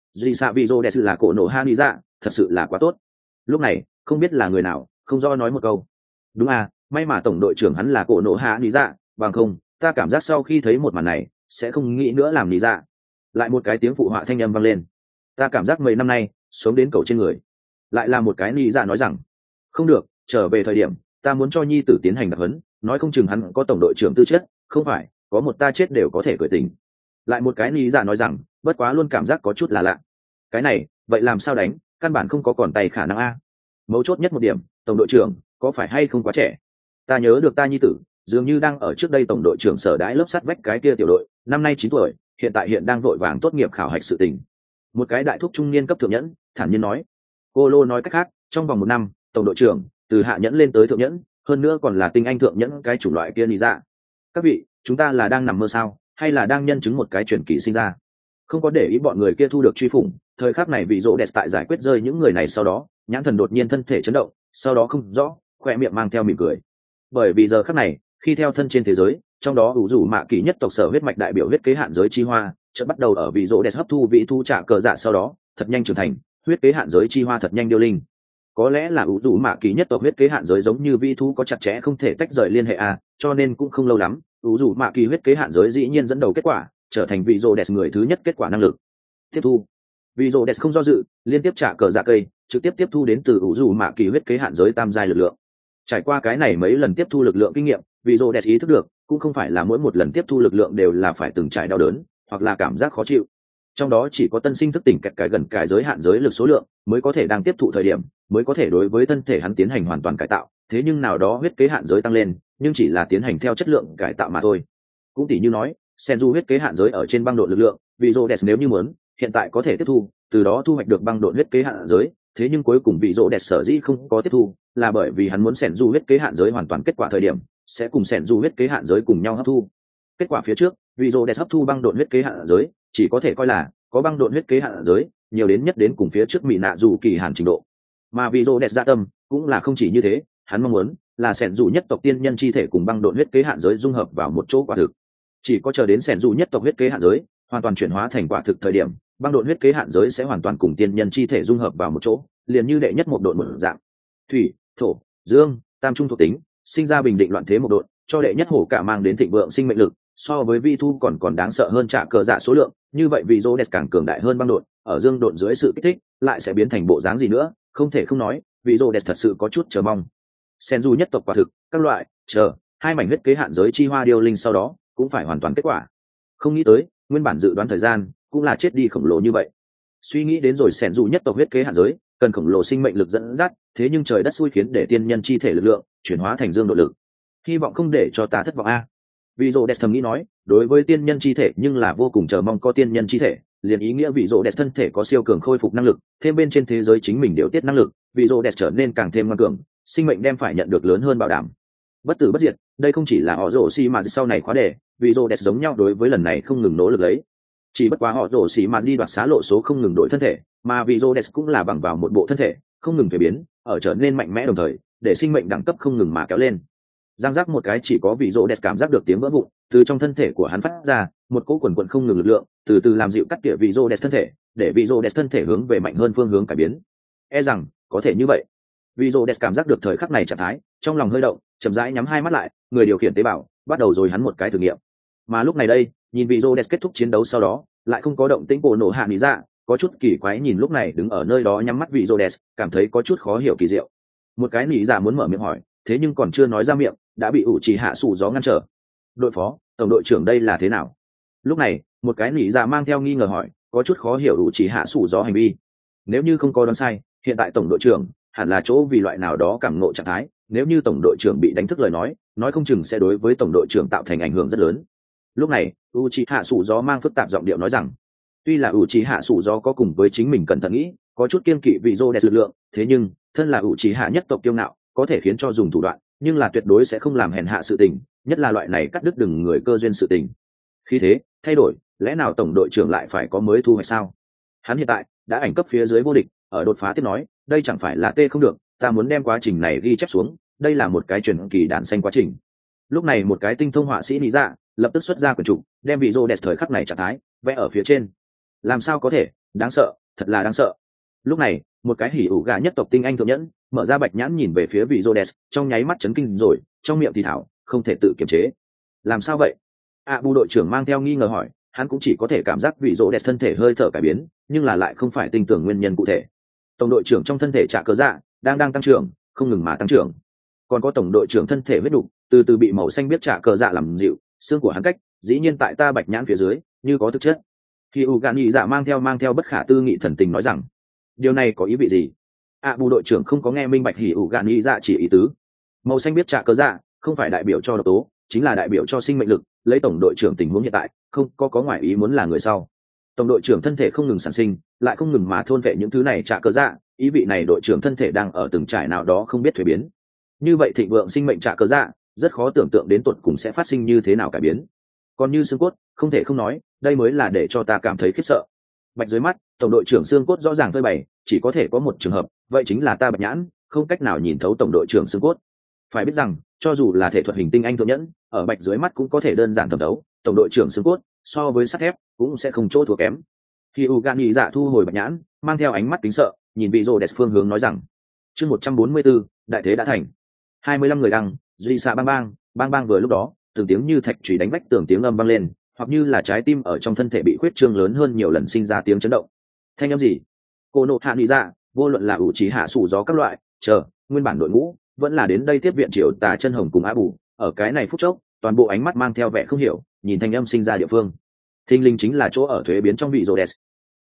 duy xạ vị rô đẹp là cổ nổ hạ lý dạ, thật sự là quá tốt. Lúc này không biết là người nào không do nói một câu, đúng à, may mà tổng đội trưởng hắn là cổ nổ hạ lý dạ, bằng không ta cảm giác sau khi thấy một màn này sẽ không nghĩ nữa làm lý dạ. Lại một cái tiếng phụ họa thanh âm vang lên, ta cảm giác mấy năm nay sống đến cầu trên người. Lại là một cái lý dạ nói rằng, không được, trở về thời điểm ta muốn cho nhi tử tiến hành đặc huấn, nói không chừng hắn có tổng đội trưởng tư chất, không phải có một ta chết đều có thể cười tình. Lại một cái lý dạ nói rằng, bất quá luôn cảm giác có chút là lạ. Cái này vậy làm sao đánh, căn bản không có còn tay khả năng a. Mấu chốt nhất một điểm, tổng đội trưởng có phải hay không quá trẻ? Ta nhớ được ta nhi tử dường như đang ở trước đây tổng đội trưởng sở đãi lớp sắt vách cái kia tiểu đội, năm nay 9 tuổi, hiện đang vội vàng tốt nghiệp khảo hạch sự tình. Một cái đại thúc trung niên cấp thượng nhẫn thản nhiên nói. Cô lô nói cách khác, trong vòng 1 năm tổng đội trưởng từ hạ nhẫn lên tới thượng nhẫn, hơn nữa còn là tinh anh thượng nhẫn cái chủng loại kia lý dạ. Các vị, chúng ta là đang nằm mơ sao, hay là đang nhân chứng một cái truyền kỳ sinh ra? Không có để ý bọn người kia thu được truy phủng, thời khắc này vị rỗ đẹp tại giải quyết rơi những người này sau đó, nhãn thần đột nhiên thân thể chấn động, sau đó không rõ, khoe miệng mang theo mỉm cười. Bởi vì giờ khắc này, khi theo thân trên thế giới, trong đó ủ rủ mạ kỳ nhất tộc sở huyết mạch đại biểu huyết kế hạn giới chi hoa, chợt bắt đầu ở vị rỗ đẹp hấp thu vị thu trả cờ dạ, sau đó thật nhanh trưởng thành, huyết kế hạn giới chi hoa thật nhanh điêu linh. Có lẽ là ủ rủ mạ kỳ nhất tộc huyết kế hạn giới giống như vị thu có chặt chẽ không thể tách rời liên hệ cho nên cũng không lâu lắm, ủ rủ mạ kỳ huyết kế hạn giới dĩ nhiên dẫn đầu kết quả, trở thành vị rỗ đẹp người thứ nhất kết quả năng lực. Tiếp thu. Vị rỗ đẹp không do dự, liên tiếp trả cờ dạ cây, trực tiếp tiếp thu đến từ ủ rủ mạ kỳ huyết kế hạn giới tam giai lực lượng. Trải qua cái này mấy lần tiếp thu lực lượng kinh nghiệm, vị rỗ đẹp ý thức được, cũng không phải là mỗi một lần tiếp thu lực lượng đều là phải từng trải đau đớn hoặc là cảm giác khó chịu. Trong đó chỉ có tân sinh thức tỉnh kẹt cái gần cái giới hạn giới lực số lượng mới có thể đang tiếp thụ thời điểm mới có thể đối với thân thể hắn tiến hành hoàn toàn cải tạo, thế nhưng nào đó huyết kế hạn giới tăng lên, nhưng chỉ là tiến hành theo chất lượng cải tạo mà thôi. Cũng tỉ như nói, Senju huyết kế hạn giới ở trên băng độ lực lượng, vị rỗ đẹp nếu như muốn hiện tại có thể tiếp thu, từ đó thu hoạch được băng độ huyết kế hạn giới, thế nhưng cuối cùng vị rỗ đẹp sở dĩ không có tiếp thu, là bởi vì hắn muốn Senju huyết kế hạn giới hoàn toàn kết quả thời điểm sẽ cùng Senju huyết kế hạn giới cùng nhau hấp thu. Kết quả phía trước, vị rỗ đẹp hấp thu băng độ huyết kế hạn giới chỉ có thể coi là có băng độ huyết kế hạn giới nhiều đến nhất đến cùng phía trước mỹ nạ dù kỳ hạn trình độ, mà vị rỗ đẹp dạ tâm cũng là không chỉ như thế, hắn mong muốn là sẻn dù nhất tộc tiên nhân chi thể cùng băng độ huyết kế hạn giới dung hợp vào một chỗ quả thực. Chỉ có chờ đến sẻn dù nhất tộc huyết kế hạn giới hoàn toàn chuyển hóa thành quả thực thời điểm, băng độ huyết kế hạn giới sẽ hoàn toàn cùng tiên nhân chi thể dung hợp vào một chỗ, liền như đệ nhất một độn một dạng, thủy, thổ, dương, tam trung thuộc tính, sinh ra bình định loạn thế một độn, cho đệ nhất hổ cả mang đến thịnh vượng sinh mệnh lực, so với vi thu còn đáng sợ hơn trả cờ dạ số lượng, như vậy vị rỗ đẹp càng cường đại hơn băng độn, ở dương độn dưới sự kích thích lại sẽ biến thành bộ dáng gì nữa, không thể không nói vị rỗ đẹp thật sự có chút chờ mong. Senju nhất tộc quả thực, các loại, chờ, hai mảnh huyết kế hạn giới chi hoa điêu linh sau đó cũng phải hoàn toàn kết quả. Không nghĩ tới, nguyên bản dự đoán thời gian cũng là chết đi khổng lồ như vậy. Suy nghĩ đến rồi Senju nhất tộc huyết kế hạn giới cần khổng lồ sinh mệnh lực dẫn dắt, thế nhưng trời đất xui khiến để tiên nhân chi thể lực lượng chuyển hóa thành dương độ lực. Hy vọng không để cho ta thất vọng a. Vị rỗ đẹp thầm nghĩ nói, đối với tiên nhân chi thể nhưng là vô cùng chờ mong có tiên nhân chi thể, liền ý nghĩa vị rỗ đẹp thân thể có siêu cường khôi phục năng lực, thêm bên trên thế giới chính mình điều tiết năng lực, vị rỗ đẹp trở nên càng thêm ngoan cường, sinh mệnh đem phải nhận được lớn hơn bảo đảm. Bất tử bất diệt, đây không chỉ là họ rổ xi mà sau này khóa đề, vị rỗ đẹp giống nhau đối với lần này không ngừng nỗ lực lấy. Chỉ bất quá họ rổ xi mà đi đoạt xá lộ số không ngừng đổi thân thể, mà vị rỗ đẹp cũng là bằng vào một bộ thân thể không ngừng thay biến, ở trở nên mạnh mẽ đồng thời, để sinh mệnh đẳng cấp không ngừng mà kéo lên. Giang giác một cái, chỉ có vị rỗ đẹp cảm giác được tiếng vỡ vụn từ trong thân thể của hắn phát ra, một cỗ quần quần không ngừng lực lượng từ từ làm dịu cắt tỉa vị rỗ đẹp thân thể, để vị rỗ đẹp thân thể hướng về mạnh hơn phương hướng cải biến. E rằng có thể như vậy. Vị rỗ đẹp cảm giác được thời khắc này trạng thái, trong lòng hơi động, chậm rãi nhắm hai mắt lại, người điều khiển tế bào bắt đầu rồi hắn một cái thử nghiệm. Mà lúc này đây, nhìn vị rỗ đẹp kết thúc chiến đấu sau đó lại không có động tĩnh cổ nổ hạ lý dạ, có chút kỳ quái nhìn lúc này đứng ở nơi đó nhắm mắt vị rỗ đẹp, cảm thấy có chút khó hiểu kỳ diệu. Một cái lý dạ muốn mở miệng hỏi, thế nhưng còn chưa nói ra miệng đã bị ủ trì hạ sủ gió ngăn trở. Đội phó, tổng đội trưởng đây là thế nào? Lúc này một cái nỉ dạ mang theo nghi ngờ hỏi, có chút khó hiểu ủ trì hạ sủ gió hành vi. Nếu như không có đoán sai, hiện tại tổng đội trưởng hẳn là chỗ vì loại nào đó cảm ngộ trạng thái, nếu như tổng đội trưởng bị đánh thức lời nói không chừng sẽ đối với tổng đội trưởng tạo thành ảnh hưởng rất lớn. Lúc này u trì hạ sủ gió mang phức tạp giọng điệu nói rằng, tuy là ủ trì hạ sủ gió có cùng với chính mình cẩn thận nghĩ, có chút kiên kỵ vị rô đẹp lực lượng, thế nhưng thân là ủ trì hạ nhất tộc kiêu ngạo, có thể khiến cho dùng thủ đoạn, nhưng là tuyệt đối sẽ không làm hèn hạ sự tình, nhất là loại này cắt đứt đừng người cơ duyên sự tình. Khi thế thay đổi, lẽ nào tổng đội trưởng lại phải có mới thu hoạch sao? Hắn hiện tại đã ảnh cấp phía dưới vô địch, ở đột phá tiếp nói, đây chẳng phải là tê không được, ta muốn đem quá trình này ghi chép xuống, đây là một cái truyền kỳ đản xanh quá trình. Lúc này một cái tinh thông họa sĩ lý dạ lập tức xuất ra quyển trục, đem vị rô đẹp thời khắc này trạng thái vẽ ở phía trên. Làm sao có thể, đáng sợ, thật là đáng sợ. Lúc này một cái hỉ ủ gà nhất tộc tinh anh thượng nhẫn mở ra bạch nhãn nhìn về phía vị Rhodes, trong nháy mắt chấn kinh rồi, trong miệng thì thảo không thể tự kiềm chế. Làm sao vậy? Bù đội trưởng mang theo nghi ngờ hỏi. Hắn cũng chỉ có thể cảm giác vị Rhodes thân thể hơi thở cải biến, nhưng là lại không phải tin tưởng nguyên nhân cụ thể. Tổng đội trưởng trong thân thể Trạ Cờ Dạ đang tăng trưởng, không ngừng mà tăng trưởng. Còn có tổng đội trưởng thân thể huyết đục từ từ bị màu xanh biết Trạ Cờ Dạ làm dịu, xương của hắn cách dĩ nhiên tại ta bạch nhãn phía dưới như có thực chất. Khi u gạn nhị dạ mang theo bất khả tư nghị thần tình nói rằng, điều này có ý vị gì? Bù đội trưởng không có nghe minh bạch hỉ ủ gạn nhị dạ chỉ ý tứ. Màu xanh biết Trạ Cờ Dạ không phải đại biểu cho độc tố, chính là đại biểu cho sinh mệnh lực. Lấy tổng đội trưởng tình huống hiện tại không có ngoại ý muốn là người sau. Tổng đội trưởng thân thể không ngừng sản sinh, lại không ngừng mà thôn vệ những thứ này Trạ Cờ Dạ, ý vị này đội trưởng thân thể đang ở từng trải nào đó không biết thuế biến. Như vậy thịnh vượng sinh mệnh Trạ Cờ Dạ rất khó tưởng tượng đến tuột cùng sẽ phát sinh như thế nào cải biến. Còn như xương cốt, không thể không nói, đây mới là để cho ta cảm thấy khiếp sợ. Bạch dưới mắt tổng đội trưởng xương cốt rõ ràng phơi bày, chỉ có thể có một trường hợp, vậy chính là ta bạch nhãn không cách nào nhìn thấu tổng đội trưởng xương cốt. Phải biết rằng cho dù là thể thuật hình tinh anh thượng nhẫn ở bạch dưới mắt cũng có thể đơn giản thẩm thấu tổng đội trưởng xương cốt, so với sắt thép cũng sẽ không chỗ thua kém. Khi Ugani dạ thu hồi bạch nhãn, mang theo ánh mắt kính sợ nhìn vị Rhodes phương hướng nói rằng, chương 144, đại thế đã thành. 25 người đăng, duy xạ bang bang vừa lúc đó từng tiếng như thạch chùy đánh vách tường tiếng âm vang lên, hoặc như là trái tim ở trong thân thể bị khuyết trương lớn hơn nhiều lần sinh ra tiếng chấn động. Thanh âm gì? Cô nộ hạ nghĩ ra, vô luận là ủ trí hạ sủ gió các loại nguyên bản đội ngũ vẫn là đến đây tiếp viện Triều Tà Chân Hồng cùng Á Bù, ở cái này phút chốc toàn bộ ánh mắt mang theo vẻ không hiểu nhìn thanh âm sinh ra địa phương. Thinh linh chính là chỗ ở thuế biến trong vị Rhodes.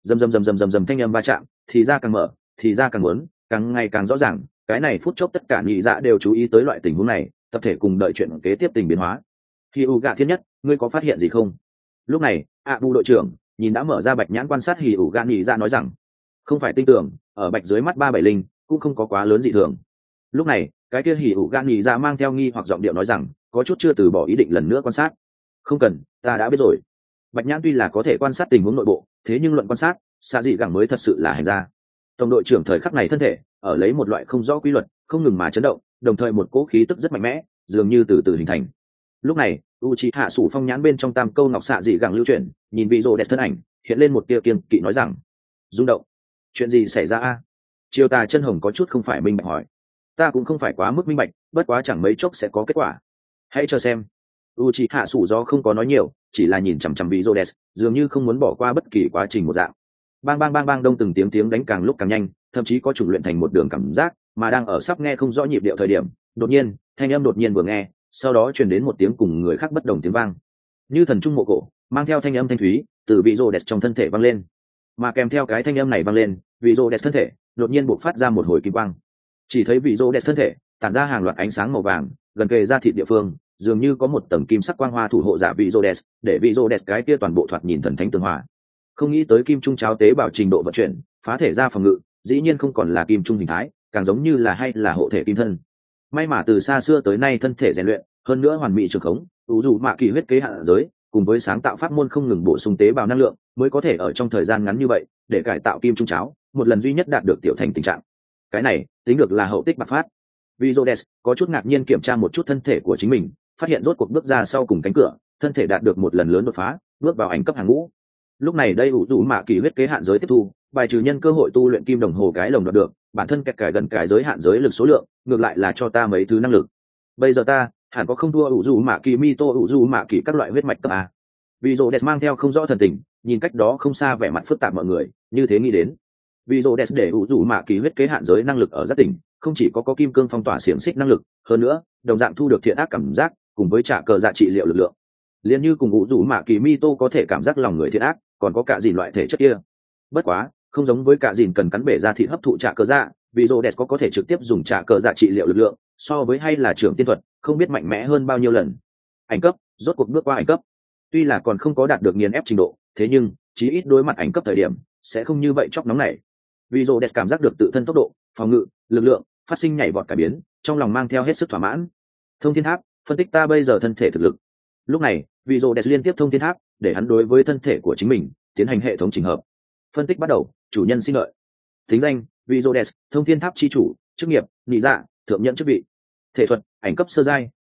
Dầm thanh âm va chạm, thì ra càng mở, thì ra càng muốn, càng ngày càng rõ ràng. Cái này phút chốc tất cả nhị dạ đều chú ý tới loại tình huống này, tập thể cùng đợi chuyện kế tiếp tình biến hóa. Khi u gạ thiên nhất, ngươi có phát hiện gì không? Lúc này Bù đội trưởng nhìn đã mở ra bạch nhãn quan sát hì ủ gạ nhị dạ nói rằng, không phải tin tưởng, ở bạch dưới mắt 370 cũng không có quá lớn dị thường. Lúc này cái kia hỉ ủ gan nhị dạ mang theo nghi hoặc giọng điệu nói rằng, có chút chưa từ bỏ ý định lần nữa quan sát. Không cần, ta đã biết rồi. Bạch nhãn tuy là có thể quan sát tình huống nội bộ, thế nhưng luận quan sát xạ dị gẳng mới thật sự là hành ra. Tổng đội trưởng thời khắc này thân thể ở lấy một loại không rõ quy luật không ngừng mà chấn động, đồng thời một cỗ khí tức rất mạnh mẽ dường như từ từ hình thành. Lúc này Uchiha Sủ Phong nhãn bên trong tam câu ngọc xạ dị gẳng lưu chuyển, nhìn vị Rhodes thân ảnh hiện lên một tia kiêng kỵ nói rằng, rung động. Chuyện gì xảy ra a? Triều Tà Chân Hồng có chút không phải minh bạch hỏi. Ta cũng không phải quá mức minh bạch, bất quá chẳng mấy chốc sẽ có kết quả. Hãy cho xem. Uchiha Sủ do không có nói nhiều, chỉ là nhìn chằm chằm vị Rhodes, dường như không muốn bỏ qua bất kỳ quá trình một dạng. Bang đông từng tiếng đánh càng lúc càng nhanh, thậm chí có chủng luyện thành một đường cảm giác, mà đang ở sắp nghe không rõ nhịp điệu thời điểm, đột nhiên, thanh âm đột nhiên vừa nghe, sau đó truyền đến một tiếng cùng người khác bất đồng tiếng vang. Như thần trung mộ cổ, mang theo thanh âm thanh thúy, từ vị Rhodes trong thân thể vang lên. Mà kèm theo cái thanh âm này vang lên, vị Rhodes thân thể đột nhiên bộc phát ra một hồi kim quang. Chỉ thấy vị Rhodes thân thể tản ra hàng loạt ánh sáng màu vàng, gần kề ra thịt địa phương, dường như có một tầng kim sắc quang hoa thủ hộ giả vị Rhodes, để vị Rhodes cái kia toàn bộ thoạt nhìn thần thánh tường hòa. Không nghĩ tới kim trung cháo tế bảo trình độ vận chuyển, phá thể ra phòng ngự, dĩ nhiên không còn là kim trung hình thái, càng giống như là hay là hộ thể kim thân. May mà từ xa xưa tới nay thân thể rèn luyện, hơn nữa hoàn mỹ trường khống, ủ dù mạ kỳ huyết kế hạ giới, cùng với sáng tạo pháp môn không ngừng bổ sung tế bào năng lượng, mới có thể ở trong thời gian ngắn như vậy để cải tạo kim trung cháo, một lần duy nhất đạt được tiểu thành tình trạng. Cái này tính được là hậu tích bạc phát. Vì Rhodes có chút ngạc nhiên kiểm tra một chút thân thể của chính mình, phát hiện rốt cuộc bước ra sau cùng cánh cửa, thân thể đạt được một lần lớn đột phá, bước vào ảnh cấp hàng ngũ. Lúc này đây ủ dù mạ kỳ huyết kế hạn giới tiếp thu, bài trừ nhân cơ hội tu luyện kim đồng hồ cái lồng đoạt được, bản thân kẹt cải gần cái giới hạn giới lực số lượng, ngược lại là cho ta mấy thứ năng lực. Bây giờ ta hẳn có không thua ủ dù mạ kỳ mito ủ dù mạ kỳ các loại huyết mạch cấp a. Vì Rhodes mang theo không rõ thần tình, nhìn cách đó không xa vẻ mặt phức tạp mọi người, như thế nghĩ đến. Vì Rhodes để ủ dù mạ kỳ huyết kế hạn giới năng lực ở giác tỉnh, không chỉ có kim cương phong tỏa xiềng xích năng lực, hơn nữa đồng dạng thu được thiện ác cảm giác, cùng với trả cờ dạ trị liệu lực lượng. Liên như cùng ủ dù mạ kỳ mito có thể cảm giác lòng người thiện ác, còn có cả gì loại thể chất kia. Bất quá không giống với cả dìn cần cắn bể ra thịt hấp thụ trả cờ dạ, vì Rhodes có thể trực tiếp dùng trả cờ dạ trị liệu lực lượng, so với hay là trưởng tiên thuật không biết mạnh mẽ hơn bao nhiêu lần. Ảnh cấp rốt cuộc bước qua ảnh cấp, tuy là còn không có đạt được nghiền ép trình độ, thế nhưng chí ít đối mặt ảnh cấp thời điểm sẽ không như vậy chóc nóng này. Vì Rhodes cảm giác được tự thân tốc độ, phòng ngự, lực lượng phát sinh nhảy vọt cải biến, trong lòng mang theo hết sức thỏa mãn. Thông thiên tháp phân tích ta bây giờ thân thể thực lực. Lúc này vì Rhodes liên tiếp thông thiên tháp để hắn đối với thân thể của chính mình tiến hành hệ thống chỉnh hợp. Phân tích bắt đầu. Chủ nhân xin lợi. Tính danh vì Rhodes, thông thiên tháp chi chủ. Chức nghiệp nhị dạ, thượng nhận chức vị. Thể thuật ảnh cấp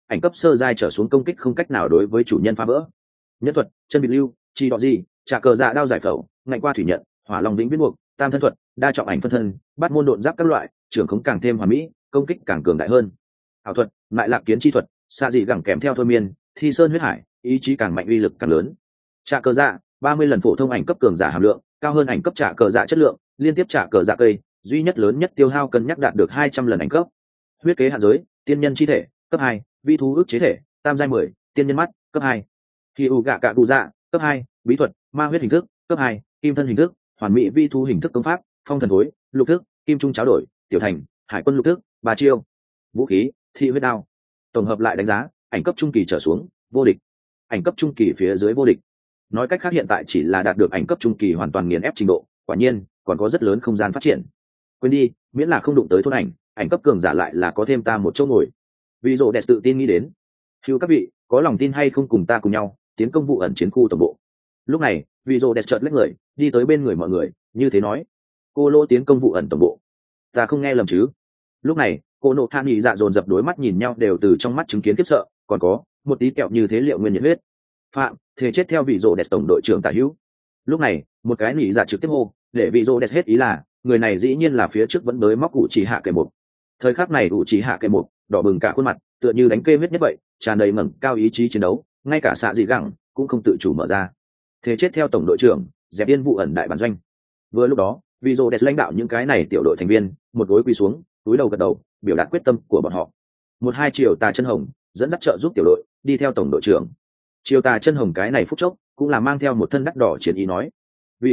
sơ giai trở xuống công kích không cách nào đối với chủ nhân phá vỡ. Nhất thuật chân bị lưu, chi đọ gì, trả cờ dạ đao giải phẫu, ngạnh qua thủy nhận, hỏa long vĩnh viễn buộc, tam thân thuật, đa trọng ảnh phân thân, bắt môn độn giáp các loại, trưởng khống càng thêm hoàn mỹ, công kích càng cường đại hơn. Ảo thuật, lại lạc kiến chi thuật, xạ dị gẳng kèm theo thôi miên, thi sơn huyết hải, ý chí càng mạnh uy lực càng lớn. Trả cờ dạ, 30 lần phổ thông ảnh cấp cường giả hàm lượng, cao hơn ảnh cấp trả cờ dạ chất lượng, liên tiếp trả cờ dạ cây, duy nhất lớn nhất tiêu hao cân nhắc đạt được 200 lần ảnh cấp. Huyết kế hạn giới, tiên nhân chi thể, cấp 2, vi thú ức chế thể, tam giai 10, tiên nhân mắt, cấp 2. Khi u gạ cạ cụ dạ, cấp 2, bí thuật, ma huyết hình thức, cấp 2, kim thân hình thức, hoàn mỹ vi thú hình thức công pháp, phong thần thối, lục thức, kim trung cháo đổi, tiểu thành, hải quân lục thức, ba chiêu. Vũ khí, thị huyết đao. Tổng hợp lại đánh giá, ảnh cấp trung kỳ trở xuống, vô địch. Ảnh cấp trung kỳ phía dưới vô địch. Nói cách khác hiện tại chỉ là đạt được ảnh cấp trung kỳ hoàn toàn nghiền ép trình độ, quả nhiên còn có rất lớn không gian phát triển. Quên đi, miễn là không đụng tới thôn ảnh cấp cường giả lại là có thêm ta một chỗ ngồi. Vì rồ đẹp tự tin nghĩ đến. Hưu các vị, có lòng tin hay không cùng ta cùng nhau tiến công vụ ẩn chiến khu tổng bộ. Lúc này, vì rồ đẹp chợt lách người, đi tới bên người mọi người, như thế nói: cô lô tiến công vụ ẩn tổng bộ. Ta không nghe lầm chứ? Lúc này, cô nộ hạ nghị dạ dồn dập đối mắt nhìn nhau, đều từ trong mắt chứng kiến khiếp sợ, còn có một tí kẹo như thế liệu nguyên nhiệt huyết. Phạm, thề chết theo vị rồ đẹp tổng đội trưởng tả hữu. Lúc này, một cái nghị dạ trực tiếp hô, để vị rồ đẹp hết ý là, người này dĩ nhiên là phía trước vẫn tới móc ủ chỉ hạ kệ một. Thời khắc này ủ chỉ hạ kệ một đỏ bừng cả khuôn mặt, tựa như đánh kê huyết nhất vậy, tràn đầy ngẩng cao ý chí chiến đấu, ngay cả xạ dị gẳng cũng không tự chủ mở ra. Thế chết theo tổng đội trưởng, dẹp yên vụ ẩn đại bản doanh. Vừa lúc đó, vì rồ đẹp lãnh đạo những cái này tiểu đội thành viên, một gối quỳ xuống, túi đầu gật đầu, biểu đạt quyết tâm của bọn họ. Một hai chiều tà chân hồng dẫn dắt trợ giúp tiểu đội đi theo tổng đội trưởng. Chiều tà chân hồng cái này phút chốc cũng là mang theo một thân đắt đỏ chiến ý nói: vì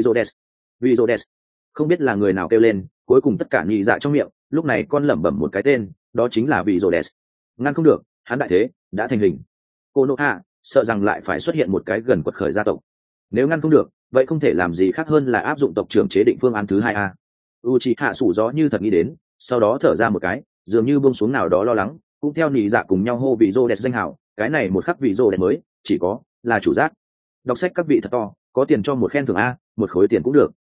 rồ đẹp. Không biết là người nào kêu lên, cuối cùng tất cả nhị dạ trong miệng lúc này con lẩm bẩm một cái tên, đó chính là vì rồ đẹp. Ngăn không được, hắn đại thế đã thành hình. Cô nộ hạ sợ rằng lại phải xuất hiện một cái gần quật khởi gia tộc. Nếu ngăn không được, vậy không thể làm gì khác hơn là áp dụng tộc trưởng chế định phương án thứ 2A. Uchiha sủ gió như thật nghĩ đến, sau đó thở ra một cái, dường như buông xuống nào đó lo lắng, cũng theo nhị dạ cùng nhau hô vị rô đẹp danh hào. Cái này một khắc vị rô đẹp mới chỉ có là chủ giác. Đọc sách các vị thật to, có tiền cho một khen thưởng A, một khối tiền cũng được.